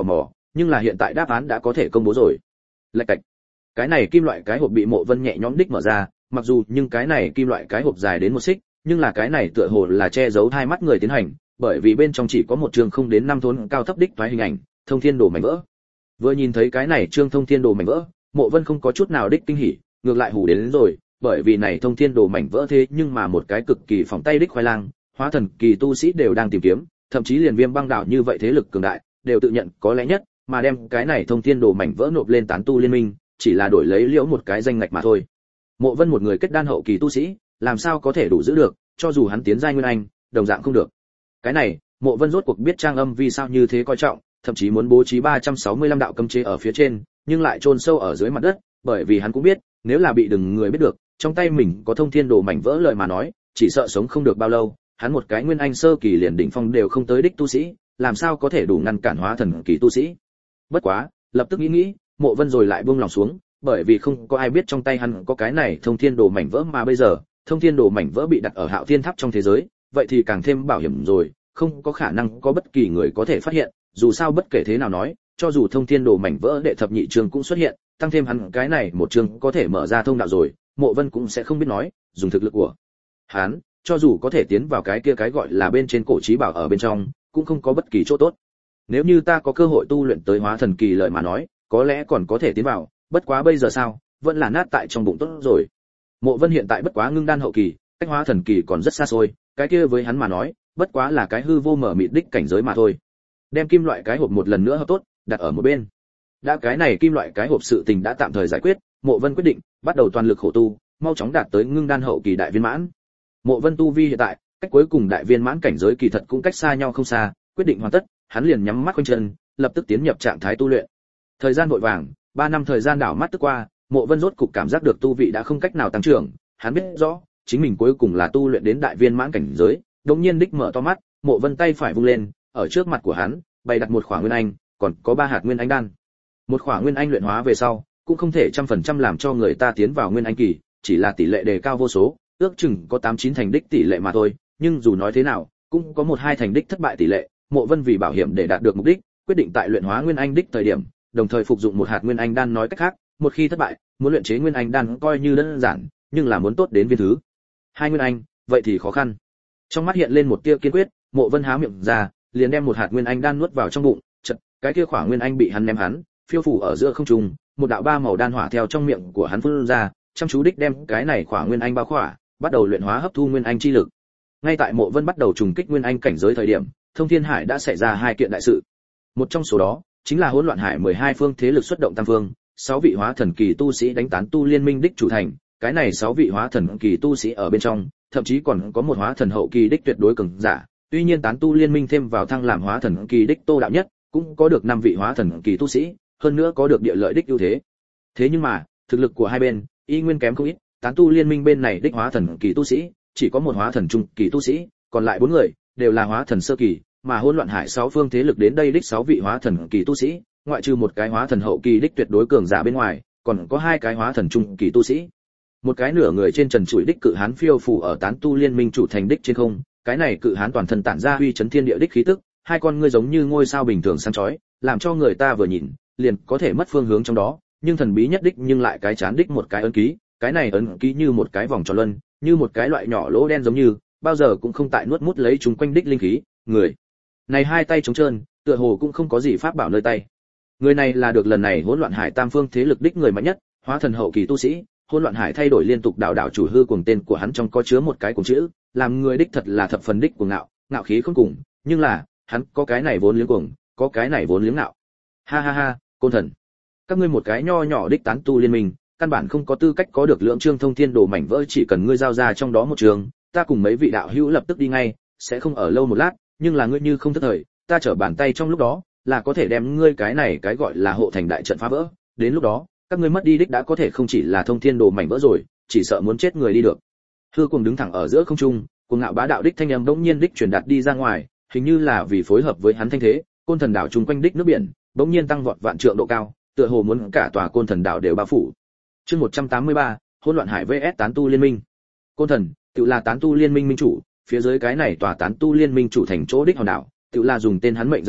nhưng là hiện tại đáp án đã có thể công bố rồi. Lạch cạch. Cái này kim loại cái hộp bị Mộ Vân nhẹ nhõm đích mở ra, mặc dù nhưng cái này kim loại cái hộp dài đến một xích, nhưng là cái này tựa hồ là che giấu hai mắt người tiến hành, bởi vì bên trong chỉ có một chương không đến năm thốn cao thấp đích toái hình ảnh, thông thiên đồ mảnh vỡ. Vừa nhìn thấy cái này chương thông thiên đồ mảnh vỡ, Mộ Vân không có chút nào đích kinh hỉ, ngược lại hù đến, đến rồi, bởi vì này thông thiên đồ mảnh vỡ thế nhưng mà một cái cực kỳ phỏng tay đích khoai lang, hóa thần kỳ tu sĩ đều đang tìm kiếm, thậm chí liền Viêm Băng Đảo như vậy thế lực cường đại, đều tự nhận có lẽ nhất, mà đem cái này thông thiên đồ mảnh vỡ nộp lên tán tu liên minh, chỉ là đổi lấy liễu một cái danh ngạch mà thôi. Mộ Vân một người kết đan hậu kỳ tu sĩ, làm sao có thể đủ giữ được, cho dù hắn tiến giai nguyên anh, đồng dạng không được. Cái này, Mộ Vân rốt cuộc biết Trang Âm vì sao như thế coi trọng, thậm chí muốn bố trí ba trăm sáu mươi lăm đạo cấm chế ở phía trên, nhưng lại chôn sâu ở dưới mặt đất, bởi vì hắn cũng biết, nếu là bị đừng người biết được, trong tay mình có thông thiên đồ mảnh vỡ lời mà nói, chỉ sợ sống không được bao lâu, hắn một cái nguyên anh sơ kỳ liền đỉnh phong đều không tới đích tu sĩ, làm sao có thể đủ ngăn cản hóa thần kỳ tu sĩ. Bất quá, lập tức nghĩ nghĩ, Mộ Vân rồi lại buông lòng xuống, bởi vì không có ai biết trong tay hắn có cái này thông thiên đồ mảnh vỡ, mà bây giờ, thông thiên đồ mảnh vỡ bị đặt ở Hạo Thiên Tháp trong thế giới, vậy thì càng thêm bảo hiểm rồi, không có khả năng có bất kỳ người có thể phát hiện, dù sao bất kể thế nào nói, cho dù thông thiên đồ mảnh vỡ đệ thập nhị chương cũng xuất hiện, tăng thêm hắn cái này một chương có thể mở ra thông đạo rồi, Mộ Vân cũng sẽ không biết nói, dùng thực lực của hắn, cho dù có thể tiến vào cái kia cái gọi là bên trên cổ trí bảo ở bên trong, cũng không có bất kỳ chỗ tốt. Nếu như ta có cơ hội tu luyện tới hóa thần kỳ lời mà nói, có lẽ còn có thể tiến vào, bất quá bây giờ sao, vẫn là nát tại trong bụng tốt rồi. Mộ Vân hiện tại bất quá ngưng đan hậu kỳ, cách hóa thần kỳ còn rất xa xôi, cái kia với hắn mà nói, bất quá là cái hư vô mở mịt đích cảnh giới mà thôi. Đem kim loại cái hộp một lần nữa hợp tốt, đặt ở một bên. Đã cái này kim loại cái hộp sự tình đã tạm thời giải quyết, Mộ Vân quyết định bắt đầu toàn lực khổ tu, mau chóng đạt tới ngưng đan hậu kỳ đại viên mãn. Mộ Vân tu vi hiện tại, cách cuối cùng đại viên mãn cảnh giới kỳ thật cũng cách xa nhau không xa, quyết định hoàn tất, hắn liền nhắm mắt quanh chân, lập tức tiến nhập trạng thái tu luyện. Thời gian vội vàng, ba năm thời gian đảo mắt tức qua, Mộ Vân rốt cục cảm giác được tu vị đã không cách nào tăng trưởng, hắn biết rõ, chính mình cuối cùng là tu luyện đến đại viên mãn cảnh giới, đột nhiên đích mở to mắt, Mộ Vân tay phải vung lên, ở trước mặt của hắn, bày đặt một khỏa nguyên anh, còn có ba hạt nguyên anh đan. Một khỏa nguyên anh luyện hóa về sau, cũng không thể trăm phần trăm làm cho người ta tiến vào nguyên anh kỳ, chỉ là tỷ lệ đề cao vô số, ước chừng có tám chín thành đích tỷ lệ mà thôi, nhưng dù nói thế nào, cũng có một hai thành đích thất bại tỷ lệ. Mộ Vân vì bảo hiểm để đạt được mục đích, quyết định tại luyện hóa nguyên anh đích thời điểm, đồng thời phục dụng một hạt nguyên anh đan, nói cách khác, một khi thất bại, muốn luyện chế nguyên anh đan coi như đơn giản, nhưng là muốn tốt đến viên thứ hai nguyên anh, vậy thì khó khăn. Trong mắt hiện lên một tia kiên quyết, Mộ Vân há miệng ra, liền đem một hạt nguyên anh đan nuốt vào trong bụng, chợt, cái kia khỏa nguyên anh bị hắn ném hắn, phiêu phù ở giữa không trung, một đạo ba màu đan hỏa theo trong miệng của hắn phun ra, chăm chú đích đem cái này khỏa nguyên anh bao khỏa, bắt đầu luyện hóa hấp thu nguyên anh chi lực. Ngay tại Mộ Vân bắt đầu trùng kích nguyên anh cảnh giới thời điểm, Thông Thiên Hải đã xảy ra hai kiện đại sự. Một trong số đó chính là Hỗn Loạn Hải mười hai phương thế lực xuất động tam phương, sáu vị hóa thần kỳ tu sĩ đánh tán tu liên minh đích chủ thành, cái này sáu vị hóa thần kỳ tu sĩ ở bên trong, thậm chí còn có một hóa thần hậu kỳ đích tuyệt đối cường giả. Tuy nhiên tán tu liên minh thêm vào thăng làm hóa thần kỳ đích Tô đạo nhất, cũng có được năm vị hóa thần kỳ tu sĩ, hơn nữa có được địa lợi đích ưu thế. Thế nhưng mà, thực lực của hai bên y nguyên kém không ít, tán tu liên minh bên này đích hóa thần kỳ tu sĩ, chỉ có một hóa thần trung kỳ tu sĩ, còn lại bốn người đều là hóa thần sơ kỳ, mà Hỗn Loạn Hải sáu phương thế lực đến đây đích sáu vị hóa thần kỳ tu sĩ, ngoại trừ một cái hóa thần hậu kỳ đích tuyệt đối cường giả bên ngoài, còn có hai cái hóa thần trung kỳ tu sĩ. Một cái nửa người trên trần trụi đích cự hán phiêu phù ở tán tu liên minh chủ thành đích trên không, cái này cự hán toàn thân tản ra uy chấn thiên địa đích khí tức, hai con ngươi giống như ngôi sao bình thường sáng chói, làm cho người ta vừa nhìn liền có thể mất phương hướng trong đó, nhưng thần bí nhất đích nhưng lại cái chán đích một cái ấn ký, cái này ấn ký như một cái vòng tròn luân, như một cái loại nhỏ lỗ đen giống như, bao giờ cũng không tại nuốt mút lấy chúng quanh đích linh khí, người này hai tay trống trơn, tựa hồ cũng không có gì pháp bảo nơi tay. Người này là được lần này Hỗn Loạn Hải tam phương thế lực đích người mạnh nhất, hóa thần hậu kỳ tu sĩ. Hỗn Loạn Hải thay đổi liên tục đạo đạo chủ hư cùng tên của hắn trong có chứa một cái cùng chữ, làm người đích thật là thập phần đích của ngạo, ngạo khí không cùng, nhưng là, hắn có cái này vốn liếng cuồng, có cái này vốn liếng ngạo. Ha ha ha, Côn Thần, các ngươi một cái nho nhỏ đích tán tu liên minh, căn bản không có tư cách có được lượng trương thông thiên đồ mảnh vỡ, chỉ cần ngươi giao ra trong đó một trường, ta cùng mấy vị đạo hữu lập tức đi ngay, sẽ không ở lâu một lát, nhưng là ngươi như không thất thời, ta trở bàn tay trong lúc đó, là có thể đem ngươi cái này cái gọi là hộ thành đại trận phá vỡ, đến lúc đó, các ngươi mất đi đích đã có thể không chỉ là thông thiên đồ mảnh vỡ rồi, chỉ sợ muốn chết người đi được. Hư Cuồng đứng thẳng ở giữa không trung, cuồng ngạo bá đạo đích thanh âm bỗng nhiên đích truyền đạt đi ra ngoài, hình như là vì phối hợp với hắn thanh thế, Côn Thần đảo chung quanh đích nước biển, bỗng nhiên tăng vọt vạn trượng độ cao, tựa hồ muốn cả tòa Côn Thần đảo đều bao phủ. Chương một trăm tám mươi ba, Hỗn Loạn Hải vs tán tu liên minh. Côn Thần, tự là tán tu liên minh minh chủ, phía dưới cái này tòa tán tu liên minh chủ thành chỗ đích hòn đảo, tự là dùng tên hắn mệnh danh đấy,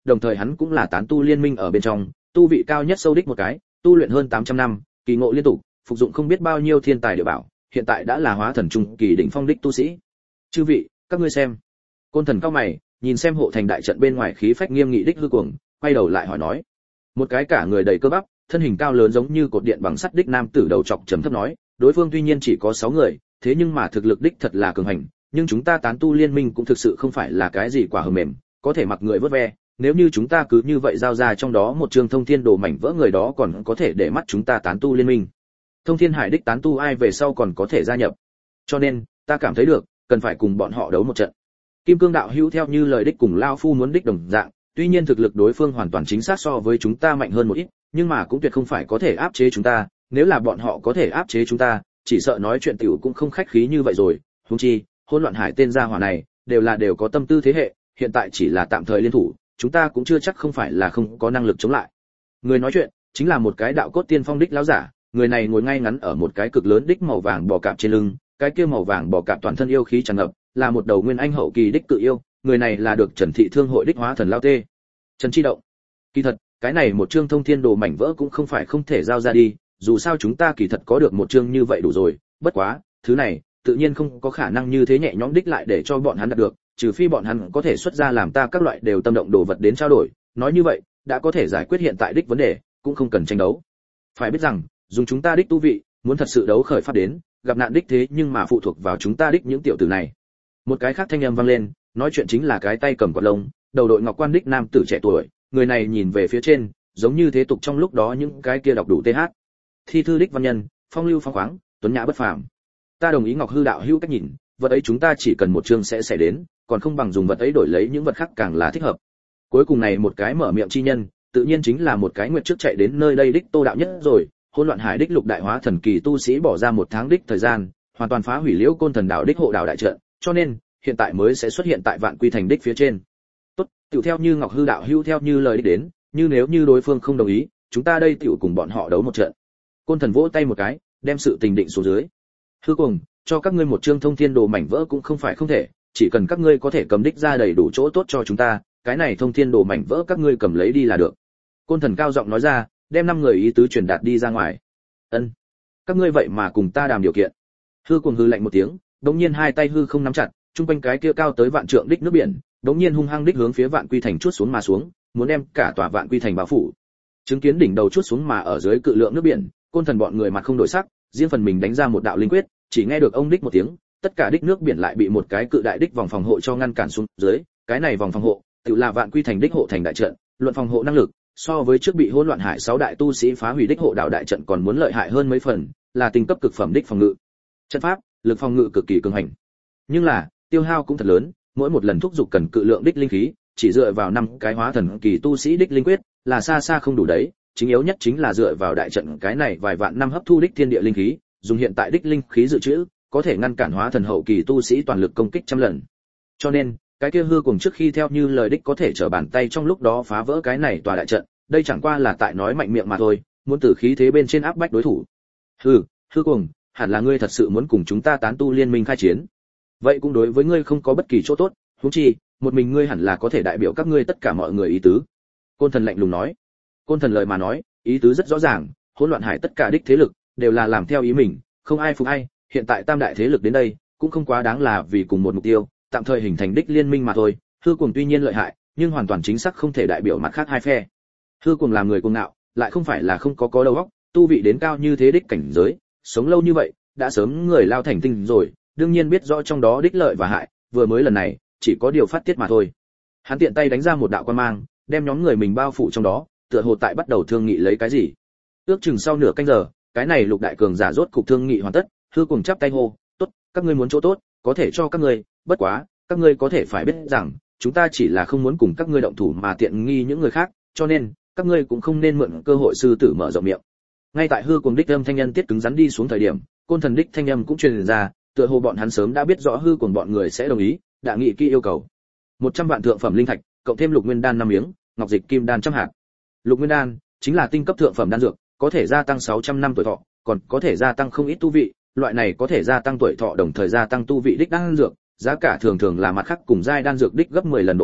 đồng thời hắn cũng là tán tu liên minh ở bên trong, tu vị cao nhất sâu đích một cái, tu luyện hơn tám trăm năm, kỳ ngộ liên tục, phục dụng không biết bao nhiêu thiên tài địa bảo, hiện tại đã là hóa thần trung kỳ đỉnh phong đích tu sĩ. Chư vị, các ngươi xem. Côn Thần cao mày, nhìn xem hộ thành đại trận bên ngoài khí phách nghiêm nghị đích hư cuồng, quay đầu lại hỏi nói. Một cái cả người đầy cơ bắp, thân hình cao lớn giống như cột điện bằng sắt đích nam tử đầu trọc trầm thấp nói, đối phương tuy nhiên chỉ có sáu người, thế nhưng mà thực lực đích thật là cường hành, nhưng chúng ta tán tu liên minh cũng thực sự không phải là cái gì quả hờm mềm, có thể mặc người vớt ve, nếu như chúng ta cứ như vậy giao ra trong đó một chương thông thiên đồ mảnh vỡ, người đó còn có thể để mắt chúng ta tán tu liên minh. Thông thiên hải đích tán tu ai về sau còn có thể gia nhập. Cho nên, ta cảm thấy được, cần phải cùng bọn họ đấu một trận. Kim Cương đạo hữu theo như lời đích cùng lão phu muốn đích đồng dạng, tuy nhiên thực lực đối phương hoàn toàn chính xác so với chúng ta mạnh hơn một ít, nhưng mà cũng tuyệt không phải có thể áp chế chúng ta, nếu là bọn họ có thể áp chế chúng ta, chỉ sợ nói chuyện tiểu cũng không khách khí như vậy rồi, huống chi, Hỗn Loạn Hải tên gia hỏa này, đều là đều có tâm tư thế hệ, hiện tại chỉ là tạm thời liên thủ, chúng ta cũng chưa chắc không phải là không có năng lực chống lại. Người nói chuyện chính là một cái đạo cốt tiên phong đích lão giả, người này ngồi ngay ngắn ở một cái cực lớn đích màu vàng bò cạp trên lưng, cái kia màu vàng bò cạp toàn thân yêu khí tràn ngập, là một đầu nguyên anh hậu kỳ đích cự yêu, người này là được Trần Thị Thương hội đích hóa thần lao tê. Trần Chi Động. Kỳ thật, cái này một chương thông thiên đồ mảnh vỡ cũng không phải không thể giao ra đi, dù sao chúng ta kỳ thật có được một chương như vậy đủ rồi, bất quá, thứ này, tự nhiên không có khả năng như thế nhẹ nhõm đích lại để cho bọn hắn đạt được, trừ phi bọn hắn có thể xuất ra làm ta các loại đều tâm động đồ vật đến trao đổi, nói như vậy, đã có thể giải quyết hiện tại đích vấn đề, cũng không cần tranh đấu. Phải biết rằng, dùng chúng ta đích tu vị, muốn thật sự đấu khởi phát đến, gặp nạn đích thế nhưng mà phụ thuộc vào chúng ta đích những tiểu tử này. Một cái khác thanh âm vang lên, nói chuyện chính là cái tay cầm quạt lông, đầu đội ngọc quan đích nam tử trẻ tuổi, người này nhìn về phía trên, giống như thế tục trong lúc đó những cái kia đọc đủ th. Thi thư đích văn nhân, phong lưu phong khoáng, tuấn nhã bất phàm. Ta đồng ý Ngọc Hư đạo hữu cách nhìn, vật ấy chúng ta chỉ cần một chương sẽ sẽ đến, còn không bằng dùng vật ấy đổi lấy những vật khác càng là thích hợp. Cuối cùng này một cái mở miệng chi nhân, tự nhiên chính là một cái nguyệt trước chạy đến nơi đây đích Tô đạo nhất rồi, Hỗn Loạn Hải đích lục đại hóa thần kỳ tu sĩ bỏ ra một tháng đích thời gian, hoàn toàn phá hủy Liễu Côn Thần đạo đích hộ đạo đại trận, cho nên hiện tại mới sẽ xuất hiện tại Vạn Quy thành đích phía trên. Tốt, tiểu theo như Ngọc Hư đạo hữu theo như lời đích đến, như nếu như đối phương không đồng ý, chúng ta đây tiểu cùng bọn họ đấu một trận. Côn Thần vỗ tay một cái, đem sự tình định xuống dưới. Hư cùng, cho các ngươi một chương thông thiên đồ mảnh vỡ cũng không phải không thể, chỉ cần các ngươi có thể cầm đích ra đầy đủ chỗ tốt cho chúng ta, cái này thông thiên đồ mảnh vỡ các ngươi cầm lấy đi là được. Côn Thần cao giọng nói ra, đem năm người ý tứ truyền đạt đi ra ngoài. Ân, các ngươi vậy mà cùng ta đàm điều kiện. Hư cùng hư lạnh một tiếng, đống nhiên hai tay hư không nắm chặt, trung quanh cái kia cao tới vạn trượng đích nước biển, đống nhiên hung hăng đích hướng phía Vạn Quy thành chuốt xuống mà xuống, muốn đem cả tòa Vạn Quy thành bao phủ. Chứng kiến đỉnh đầu chuốt xuống mà ở dưới cự lượng nước biển, Côn Thần bọn người mặt không đổi sắc, riêng phần mình đánh ra một đạo linh quyết, chỉ nghe được ông đích một tiếng, tất cả đích nước biển lại bị một cái cự đại đích vòng phòng hộ cho ngăn cản xuống dưới, cái này vòng phòng hộ, tự là Vạn Quy thành đích hộ thành đại trận, luận phòng hộ năng lực, so với trước bị Hỗn Loạn Hải sáu đại tu sĩ phá hủy đích hộ đạo đại trận còn muốn lợi hại hơn mấy phần, là tinh cấp cực phẩm đích phòng ngự. Trận pháp, lực phòng ngự cực kỳ cường hành. Nhưng là, tiêu hao cũng thật lớn, mỗi một lần thúc dục cần cự lượng đích linh khí, chỉ dựa vào năm cái hóa thần kỳ tu sĩ đích linh quyết, là xa xa không đủ đấy, chính yếu nhất chính là dựa vào đại trận cái này vài vạn năm hấp thu đích thiên địa linh khí, dùng hiện tại đích linh khí dự trữ, có thể ngăn cản hóa thần hậu kỳ tu sĩ toàn lực công kích trăm lần. Cho nên, cái kia hư cùng trước khi theo như lời đích có thể trở bàn tay trong lúc đó phá vỡ cái này tòa đại trận, đây chẳng qua là tại nói mạnh miệng mà thôi, muốn từ khí thế bên trên áp bách đối thủ. Hừ, hư cùng, hẳn là ngươi thật sự muốn cùng chúng ta tán tu liên minh khai chiến. Vậy cũng đối với ngươi không có bất kỳ chỗ tốt, huống chi, một mình ngươi hẳn là có thể đại biểu các ngươi tất cả mọi người ý tứ. Côn Thần lạnh lùng nói. Côn Thần lời mà nói, ý tứ rất rõ ràng, Hỗn Loạn Hải tất cả đích thế lực đều là làm theo ý mình, không ai phục ai, hiện tại tam đại thế lực đến đây, cũng không quá đáng là vì cùng một mục tiêu, tạm thời hình thành đích liên minh mà thôi. Hư Cuồng tuy nhiên lợi hại, nhưng hoàn toàn chính xác không thể đại biểu mặt khác hai phe. Hư Cuồng làm người cuồng ngạo, lại không phải là không có có đầu óc, tu vị đến cao như thế đích cảnh giới, sống lâu như vậy, đã sớm người lao thành tinh rồi, đương nhiên biết rõ trong đó đích lợi và hại, vừa mới lần này, chỉ có điều phát tiết mà thôi. Hắn tiện tay đánh ra một đạo quan mang, đem nhóm người mình bao phủ trong đó, tựa hồ tại bắt đầu thương nghị lấy cái gì. Ước chừng sau nửa canh giờ, cái này lục đại cường giả rốt cục thương nghị hoàn tất, Hư Cuồng chắp tay hô, "Tốt, các ngươi muốn chỗ tốt, có thể cho các ngươi, bất quá, các ngươi có thể phải biết rằng, chúng ta chỉ là không muốn cùng các ngươi động thủ mà tiện nghi những người khác, cho nên, các ngươi cũng không nên mượn cơ hội sư tử mở rộng miệng." Ngay tại Hư Cuồng đích âm thanh nhân tiết cứng rắn đi xuống thời điểm, Côn Thần đích thanh âm cũng truyền ra, tựa hồ bọn hắn sớm đã biết rõ Hư Cuồng bọn người sẽ đồng ý, đã nghị kỹ yêu cầu. một trăm vạn thượng phẩm linh thạch, cộng thêm lục nguyên đan năm miếng, ngọc dịch kim đan trăm hạt. Lục nguyên đan chính là tinh cấp thượng phẩm đan dược, có thể gia tăng sáu trăm năm tuổi thọ, còn có thể gia tăng không ít tu vị, loại này có thể gia tăng tuổi thọ đồng thời gia tăng tu vị đích đan dược, giá cả thường thường là mặt khác cùng giai đan dược đích gấp mười lần độ cao,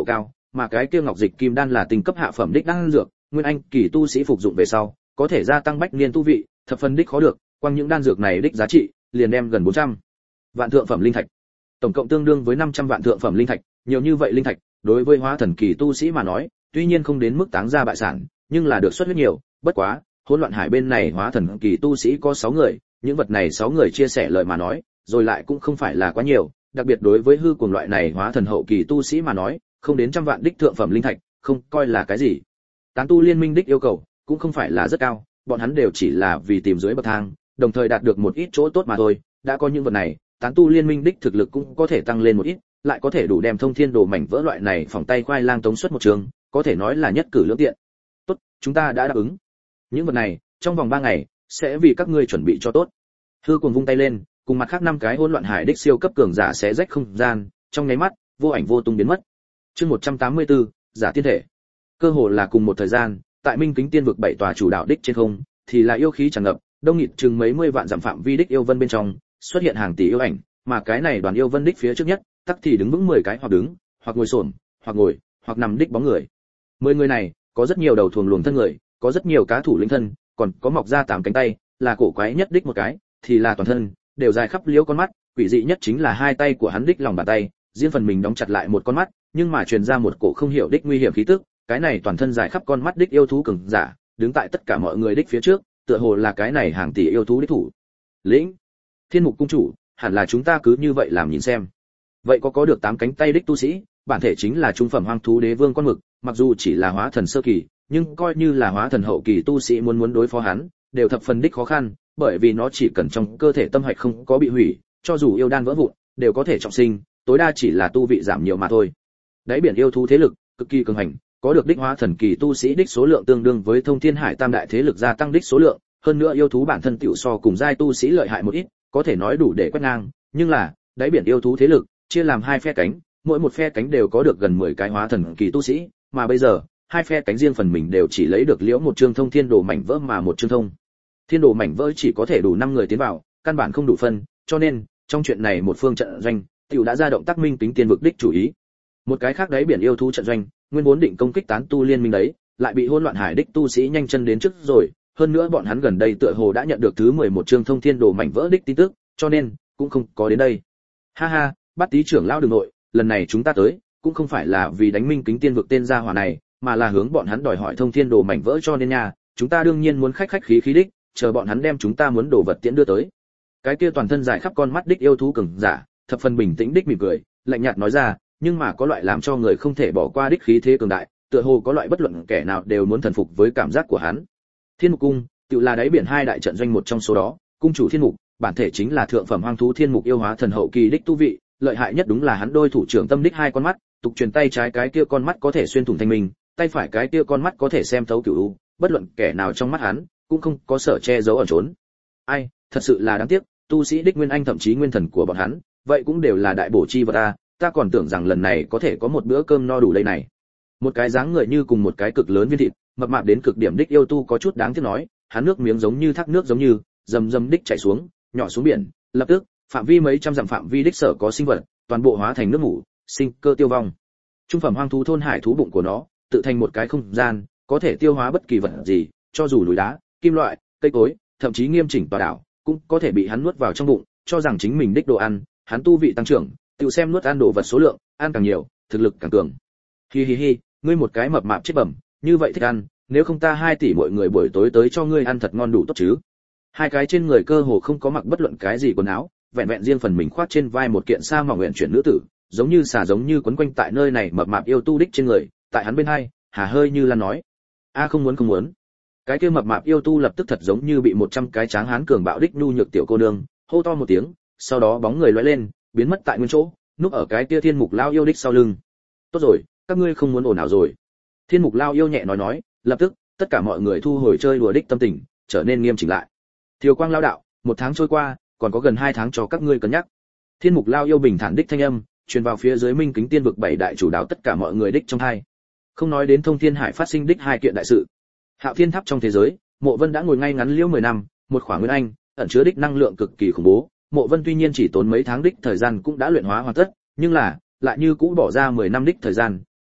mà cái kia ngọc dịch kim đan là tinh cấp hạ phẩm đích đan dược, nguyên anh kỳ tu sĩ phục dụng về sau, có thể gia tăng bách niên tu vị, thập phần đích khó được, quang những đan dược này đích giá trị liền đem gần bốn trăm vạn thượng phẩm linh thạch. Tổng cộng tương đương với năm trăm vạn thượng phẩm linh thạch, nhiều như vậy linh thạch, đối với hóa thần kỳ tu sĩ mà nói, tuy nhiên không đến mức táng ra bại sản, nhưng là được xuất huyết nhiều, bất quá, hỗn loạn hải bên này hóa thần kỳ tu sĩ có sáu người, những vật này sáu người chia sẻ lợi mà nói, rồi lại cũng không phải là quá nhiều, đặc biệt đối với hư cuồng loại này hóa thần hậu kỳ tu sĩ mà nói, không đến trăm vạn đích thượng phẩm linh thạch, không coi là cái gì. Tán tu liên minh đích yêu cầu cũng không phải là rất cao, bọn hắn đều chỉ là vì tìm dưới bậc thang, đồng thời đạt được một ít chỗ tốt mà thôi, đã có những vật này, tán tu liên minh đích thực lực cũng có thể tăng lên một ít, lại có thể đủ đem thông thiên đồ mảnh vỡ loại này phòng tay khoai lang tống xuất một trường, có thể nói là nhất cử lưỡng tiện. Tốt, chúng ta đã đáp ứng. Những vật này, trong vòng ba ngày sẽ vì các ngươi chuẩn bị cho tốt. Hư Cuồng vung tay lên, cùng mặt khác năm cái hỗn loạn hải đích siêu cấp cường giả sẽ rách không gian, trong nháy mắt, vô ảnh vô tung biến mất. Chương một trăm tám mươi tư, giả tiên thể. Cơ hồ là cùng một thời gian, tại Minh Kính Tiên vực bảy tòa chủ đạo đích trên không, thì là yêu khí tràn ngập, đông nghịt chừng mấy mươi vạn dặm phạm vi đích yêu vân bên trong, xuất hiện hàng tỷ yêu ảnh, mà cái này đoàn yêu vân đích phía trước nhất, tắc thì đứng vững mười cái hoặc đứng, hoặc ngồi xổm, hoặc ngồi, hoặc nằm đích bóng người. Mười người này, có rất nhiều đầu thuồng luồng thân người, có rất nhiều cá thủ lĩnh thân, còn có mọc ra tám cánh tay, là cổ quái nhất đích một cái, thì là toàn thân đều dài khắp liễu con mắt, quỷ dị nhất chính là hai tay của hắn đích lòng bàn tay, riêng phần mình đóng chặt lại một con mắt, nhưng mà truyền ra một cổ không hiểu đích nguy hiểm khí tức, cái này toàn thân dài khắp con mắt đích yêu thú cường giả, đứng tại tất cả mọi người đích phía trước, tựa hồ là cái này hàng tỷ yêu thú đích thủ lĩnh. Thiên Mục cung chủ, hẳn là chúng ta cứ như vậy làm nhìn xem. Vậy có có được tám cánh tay đích tu sĩ, bản thể chính là trung phẩm hoang thú đế vương con mực, mặc dù chỉ là hóa thần sơ kỳ, nhưng coi như là hóa thần hậu kỳ tu sĩ muốn muốn đối phó hắn, đều thập phần đích khó khăn, bởi vì nó chỉ cần trong cơ thể tâm hạch không có bị hủy, cho dù yêu đan vỡ vụn, đều có thể trọng sinh, tối đa chỉ là tu vị giảm nhiều mà thôi. Đáy biển yêu thú thế lực cực kỳ cường hành, có được đích hóa thần kỳ tu sĩ đích số lượng tương đương với Thông Thiên Hải tam đại thế lực gia tăng đích số lượng, hơn nữa yêu thú bản thân tiểu so cùng giai tu sĩ lợi hại một ít, có thể nói đủ để quét ngang, nhưng là, đáy biển yêu thú thế lực chia làm hai phe cánh, mỗi một phe cánh đều có được gần mười cái hóa thần kỳ tu sĩ, mà bây giờ, hai phe cánh riêng phần mình đều chỉ lấy được liễu một chương thông thiên đồ mảnh vỡ mà một chương thông thiên đồ mảnh vỡ chỉ có thể đủ năm người tiến vào, căn bản không đủ phân, cho nên trong chuyện này một phương trận doanh tiểu đã ra động tác Minh Kính Tiên vực đích chủ ý. Một cái khác đáy biển yêu thú trận doanh, nguyên vốn định công kích tán tu liên minh đấy, lại bị hỗn loạn hải đích tu sĩ nhanh chân đến trước rồi, hơn nữa bọn hắn gần đây tựa hồ đã nhận được thứ mười một chương thông thiên đồ mảnh vỡ đích tin tức, cho nên cũng không có đến đây. Ha ha, Bát Tý trưởng lão đường nội, lần này chúng ta tới, cũng không phải là vì đánh Minh Kính Tiên vực tên gia hỏa này, mà là hướng bọn hắn đòi hỏi thông thiên đồ mảnh vỡ cho nên nha, chúng ta đương nhiên muốn khách khách khí khí đích, chờ bọn hắn đem chúng ta muốn đồ vật tiễn đưa tới. Cái kia toàn thân dài khắp con mắt đích yêu thú cường giả, thập phần bình tĩnh đích mỉm cười, lạnh nhạt nói ra, nhưng mà có loại làm cho người không thể bỏ qua đích khí thế cường đại, tựa hồ có loại bất luận kẻ nào đều muốn thần phục với cảm giác của hắn. Thiên Mục cung, tự là đáy biển hai đại trận doanh một trong số đó, cung chủ Thiên Mục, bản thể chính là thượng phẩm hoang thú Thiên Mục yêu hóa thần hậu kỳ đích tu vị, lợi hại nhất đúng là hắn đôi thủ trưởng tâm đích hai con mắt, tục truyền tay trái cái kia con mắt có thể xuyên thủng thanh minh, tay phải cái kia con mắt có thể xem thấu cửu u, bất luận kẻ nào trong mắt hắn cũng không có sở che giấu ẩn trốn. Ai, thật sự là đáng tiếc, tu sĩ đích nguyên anh thậm chí nguyên thần của bọn hắn, vậy cũng đều là đại bổ chi vật ta, ta còn tưởng rằng lần này có thể có một bữa cơm no đủ đây này. Một cái dáng người như cùng một cái cực lớn viên thịt, mập mạp đến cực điểm đích yêu tu có chút đáng tiếc nói, hắn nước miếng giống như thác nước giống như, rầm rầm đích chảy xuống, nhỏ xuống biển, lập tức, phạm vi mấy trăm dặm phạm vi đích sở có sinh vật, toàn bộ hóa thành nước ngủ, sinh cơ tiêu vong. Trung phẩm hoang thú thôn hải thú bụng của nó, tự thành một cái không gian, có thể tiêu hóa bất kỳ vật gì, cho dù núi đá, kim loại, cây cối, thậm chí nghiêm chỉnh tòa đảo, cũng có thể bị hắn nuốt vào trong bụng, cho rằng chính mình đích đồ ăn, hắn tu vị tăng trưởng, tự xem nuốt ăn đồ vật số lượng, ăn càng nhiều, thực lực càng cường. Hi hi hi, ngươi một cái mập mạp chết bẩm, như vậy thích ăn, nếu không ta hai tỷ mọi người buổi tối tới cho ngươi ăn thật ngon đủ tốt chứ. Hai cái trên người cơ hồ không có mặc bất luận cái gì quần áo, vẹn vẹn riêng phần mình khoác trên vai một kiện sa mỏng nguyện chuyển nữ tử, giống như xà giống như quấn quanh tại nơi này mập mạp yêu tu đích trên người, tại hắn bên hai, hà hơi như lan nói, a không muốn không muốn. Cái kia mập mạp yêu tu lập tức thật giống như bị một trăm cái tráng hán cường bạo đích nhu nhược tiểu cô nương, hô to một tiếng, sau đó bóng người lóe lên, biến mất tại nguyên chỗ, núp ở cái kia Thiên Mục lao yêu đích sau lưng. Tốt rồi, các ngươi không muốn ồn ào rồi. Thiên Mục lao yêu nhẹ nói nói, lập tức, tất cả mọi người thu hồi chơi đùa đích tâm tình, trở nên nghiêm chỉnh lại. Thiều Quang lao đạo, một tháng trôi qua, còn có gần hai tháng cho các ngươi cân nhắc. Thiên Mục lao yêu bình thản đích thanh âm, truyền vào phía dưới Minh Kính Tiên vực bảy đại chủ đạo tất cả mọi người đích trong hai. Không nói đến Thông Thiên Hải phát sinh đích hai kiện đại sự. Hạo Thiên Tháp trong thế giới, Mộ Vân đã ngồi ngay ngắn liễu mười năm, một khoảng nguyên anh, ẩn chứa đích năng lượng cực kỳ khủng bố. Mộ Vân tuy nhiên chỉ tốn mấy tháng đích thời gian cũng đã luyện hóa hoàn tất, nhưng là lại như cũ bỏ ra mười năm đích thời gian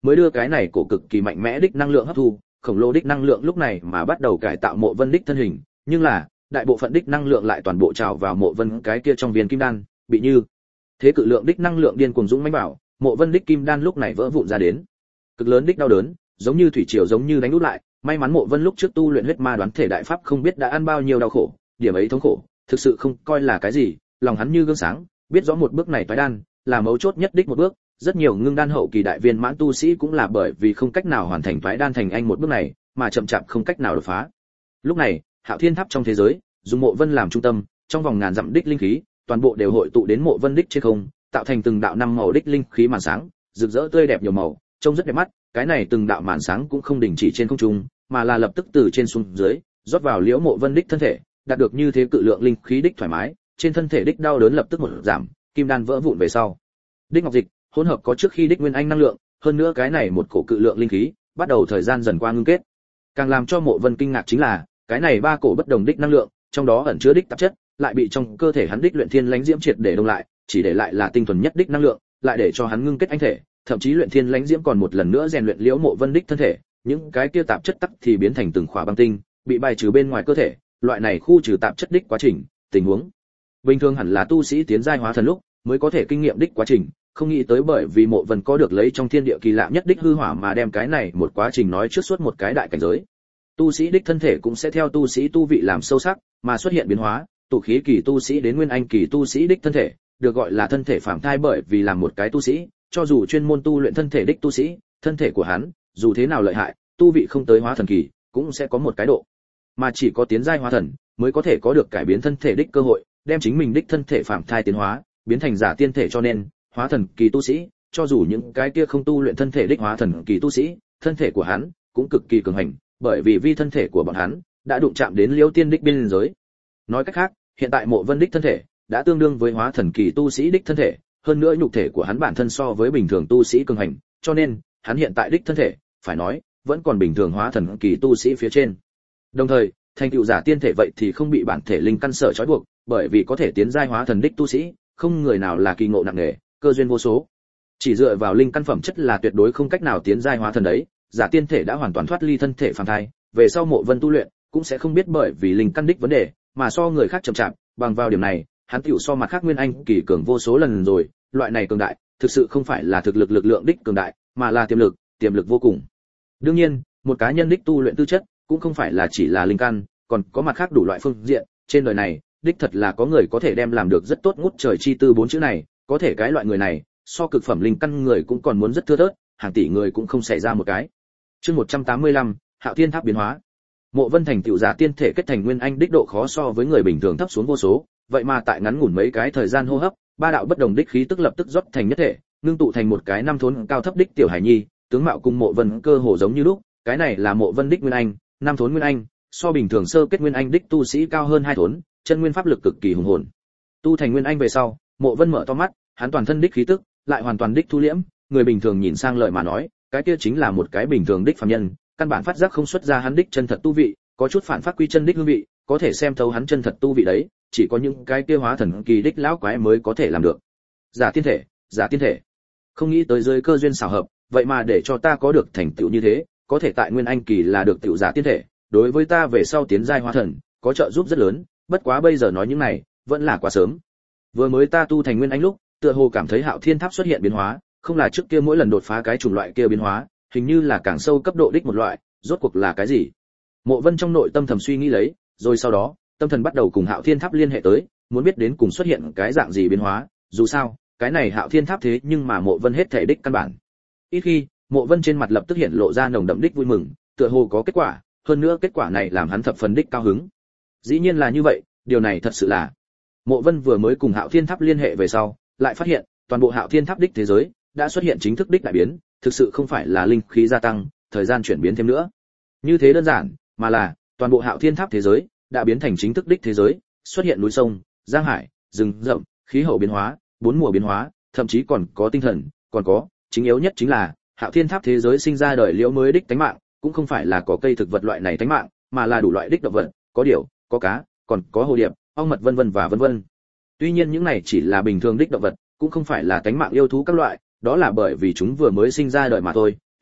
mới đưa cái này cổ cực kỳ mạnh mẽ đích năng lượng hấp thu, khổng lồ đích năng lượng lúc này mà bắt đầu cải tạo Mộ Vân đích thân hình, nhưng là, đại bộ phận đích năng lượng lại toàn bộ trào vào Mộ Vân cái kia trong viên kim đan, bị như thế cự lượng đích năng lượng điên cuồng dũng mãnh bảo, Mộ Vân đích kim đan lúc này vỡ vụn ra đến. Cực lớn đích đau đớn, giống như thủy triều giống như đánh út lại, may mắn Mộ Vân lúc trước tu luyện huyết ma đoán thể đại pháp không biết đã ăn bao nhiêu đau khổ, điểm ấy thống khổ, thực sự không coi là cái gì, lòng hắn như gương sáng, biết rõ một bước này toái đan là mấu chốt nhất đích một bước, rất nhiều ngưng đan hậu kỳ đại viên mãn tu sĩ cũng là bởi vì không cách nào hoàn thành toái đan thành anh một bước này, mà chậm chạp không cách nào đột phá. Lúc này, Hạo Thiên Tháp trong thế giới, dùng Mộ Vân làm trung tâm, trong vòng ngàn dặm đích linh khí, toàn bộ đều hội tụ đến Mộ Vân đích trên không, tạo thành từng đạo năm màu đích linh khí màn sáng, rực rỡ tươi đẹp nhiều màu, trông rất đẹp mắt. Cái này từng đạo màn sáng cũng không đình chỉ trên không trung, mà là lập tức từ trên xuống dưới, rót vào liễu Mộ Vân đích thân thể, đạt được như thế cự lượng linh khí đích thoải mái, trên thân thể đích đau đớn lập tức một giảm, kim đan vỡ vụn về sau. Đích ngọc dịch, hỗn hợp có trước khi đích nguyên anh năng lượng, hơn nữa cái này một cổ cự lượng linh khí, bắt đầu thời gian dần qua ngưng kết. Càng làm cho Mộ Vân kinh ngạc chính là, cái này ba cổ bất đồng đích năng lượng, trong đó ẩn chứa đích tạp chất, lại bị trong cơ thể hắn đích luyện thiên lãnh diễm triệt để đông lại, chỉ để lại là tinh thuần nhất đích năng lượng, lại để cho hắn ngưng kết anh thể, thậm chí luyện thiên lãnh diễm còn một lần nữa rèn luyện liễu Mộ Vân đích thân thể, những cái kia tạp chất tắc thì biến thành từng khỏa băng tinh, bị bài trừ bên ngoài cơ thể, loại này khu trừ tạp chất đích quá trình, tình huống bình thường hẳn là tu sĩ tiến giai hóa thần lúc mới có thể kinh nghiệm đích quá trình, không nghĩ tới bởi vì Mộ Vân có được lấy trong thiên địa kỳ lạ nhất đích hư hỏa mà đem cái này một quá trình nói trước suốt một cái đại cảnh giới. Tu sĩ đích thân thể cũng sẽ theo tu sĩ tu vị làm sâu sắc mà xuất hiện biến hóa, tụ khí kỳ tu sĩ đến nguyên anh kỳ tu sĩ đích thân thể, được gọi là thân thể phàm thai bởi vì làm một cái tu sĩ, cho dù chuyên môn tu luyện thân thể đích tu sĩ, thân thể của hắn, dù thế nào lợi hại, tu vị không tới hóa thần kỳ, cũng sẽ có một cái độ. Mà chỉ có tiến giai hóa thần mới có thể có được cải biến thân thể đích cơ hội, đem chính mình đích thân thể phàm thai tiến hóa, biến thành giả tiên thể cho nên, hóa thần kỳ tu sĩ, cho dù những cái kia không tu luyện thân thể đích hóa thần kỳ tu sĩ, thân thể của hắn cũng cực kỳ cường hành, bởi vì vi thân thể của bọn hắn đã đụng chạm đến liễu tiên đích biên giới. Nói cách khác, hiện tại Mộ Vân đích thân thể đã tương đương với hóa thần kỳ tu sĩ đích thân thể, hơn nữa nhục thể của hắn bản thân so với bình thường tu sĩ cường hành, cho nên hắn hiện tại đích thân thể, phải nói, vẫn còn bình thường hóa thần kỳ tu sĩ phía trên. Đồng thời, thành tựu giả tiên thể vậy thì không bị bản thể linh căn sở trói buộc, bởi vì có thể tiến giai hóa thần đích tu sĩ, không người nào là kỳ ngộ nặng nề, cơ duyên vô số. Chỉ dựa vào linh căn phẩm chất là tuyệt đối không cách nào tiến giai hóa thần đấy, giả tiên thể đã hoàn toàn thoát ly thân thể phàm thai, về sau Mộ Vân tu luyện cũng sẽ không biết bởi vì linh căn đích vấn đề mà so người khác chậm chạp, bằng vào điểm này, hắn tiểu so mặt khác nguyên anh kỳ cường vô số lần rồi, loại này cường đại, thực sự không phải là thực lực lực lượng đích cường đại, mà là tiềm lực, tiềm lực vô cùng. Đương nhiên, một cá nhân đích tu luyện tư chất cũng không phải là chỉ là linh căn, còn có mặt khác đủ loại phương diện, trên đời này, đích thật là có người có thể đem làm được rất tốt ngút trời chi tư bốn chữ này, có thể cái loại người này, so cực phẩm linh căn người cũng còn muốn rất thưa thớt, hàng tỷ người cũng không xảy ra một cái. Chương một trăm tám mươi lăm, Hạo Thiên Tháp biến hóa. Mộ Vân thành tựu giả tiên thể kết thành nguyên anh đích độ khó so với người bình thường thấp xuống vô số, vậy mà tại ngắn ngủn mấy cái thời gian hô hấp, ba đạo bất đồng đích khí tức lập tức rót thành nhất thể, ngưng tụ thành một cái năm thốn cao thấp đích tiểu hải nhi, tướng mạo cùng Mộ Vân cơ hồ giống như lúc, cái này là Mộ Vân đích nguyên anh, năm thốn nguyên anh, so bình thường sơ kết nguyên anh đích tu sĩ cao hơn hai thốn, chân nguyên pháp lực cực kỳ hùng hồn. Tu thành nguyên anh về sau, Mộ Vân mở to mắt, hắn toàn thân đích khí tức lại hoàn toàn đích thu liễm, người bình thường nhìn sang lợi mà nói, cái kia chính là một cái bình thường đích phàm nhân, căn bản phát giác không xuất ra hắn đích chân thật tu vị, có chút phản phát quy chân đích hương vị, có thể xem thấu hắn chân thật tu vị đấy, chỉ có những cái kia hóa thần kỳ đích lão quái mới có thể làm được. Giả tiên thể, giả tiên thể. Không nghĩ tới dưới cơ duyên xảo hợp, vậy mà để cho ta có được thành tựu như thế, có thể tại nguyên anh kỳ là được tựu giả tiên thể, đối với ta về sau tiến giai hóa thần, có trợ giúp rất lớn, bất quá bây giờ nói những này, vẫn là quá sớm. Vừa mới ta tu thành nguyên anh lúc, tựa hồ cảm thấy Hạo Thiên Tháp xuất hiện biến hóa, không là trước kia mỗi lần đột phá cái chủng loại kia biến hóa, hình như là càng sâu cấp độ đích một loại, rốt cuộc là cái gì? Mộ Vân trong nội tâm thầm suy nghĩ lấy, rồi sau đó, tâm thần bắt đầu cùng Hạo Thiên Tháp liên hệ tới, muốn biết đến cùng xuất hiện cái dạng gì biến hóa, dù sao, cái này Hạo Thiên Tháp thế nhưng mà Mộ Vân hết thể đích căn bản. Ít khi, Mộ Vân trên mặt lập tức hiện lộ ra nồng đậm đích vui mừng, tựa hồ có kết quả, hơn nữa kết quả này làm hắn thập phần đích cao hứng. Dĩ nhiên là như vậy, điều này thật sự là. Mộ Vân vừa mới cùng Hạo Thiên Tháp liên hệ về sau, lại phát hiện, toàn bộ Hạo Thiên Tháp đích thế giới đã xuất hiện chính thức đích đại biến, thực sự không phải là linh khí gia tăng, thời gian chuyển biến thêm nữa. Như thế đơn giản, mà là toàn bộ Hạo Thiên Tháp thế giới đã biến thành chính thức đích thế giới, xuất hiện núi sông, giang hải, rừng rậm, khí hậu biến hóa, bốn mùa biến hóa, thậm chí còn có tinh thần, còn có, chính yếu nhất chính là Hạo Thiên Tháp thế giới sinh ra đời liễu mới đích tánh mạng, cũng không phải là có cây thực vật loại này tánh mạng, mà là đủ loại đích động vật, có điểu, có cá, còn có hồ điệp, ong mật vân vân và vân vân. Tuy nhiên những này chỉ là bình thường đích động vật, cũng không phải là tánh mạng yêu thú các loại, đó là bởi vì chúng vừa mới sinh ra đời mà thôi,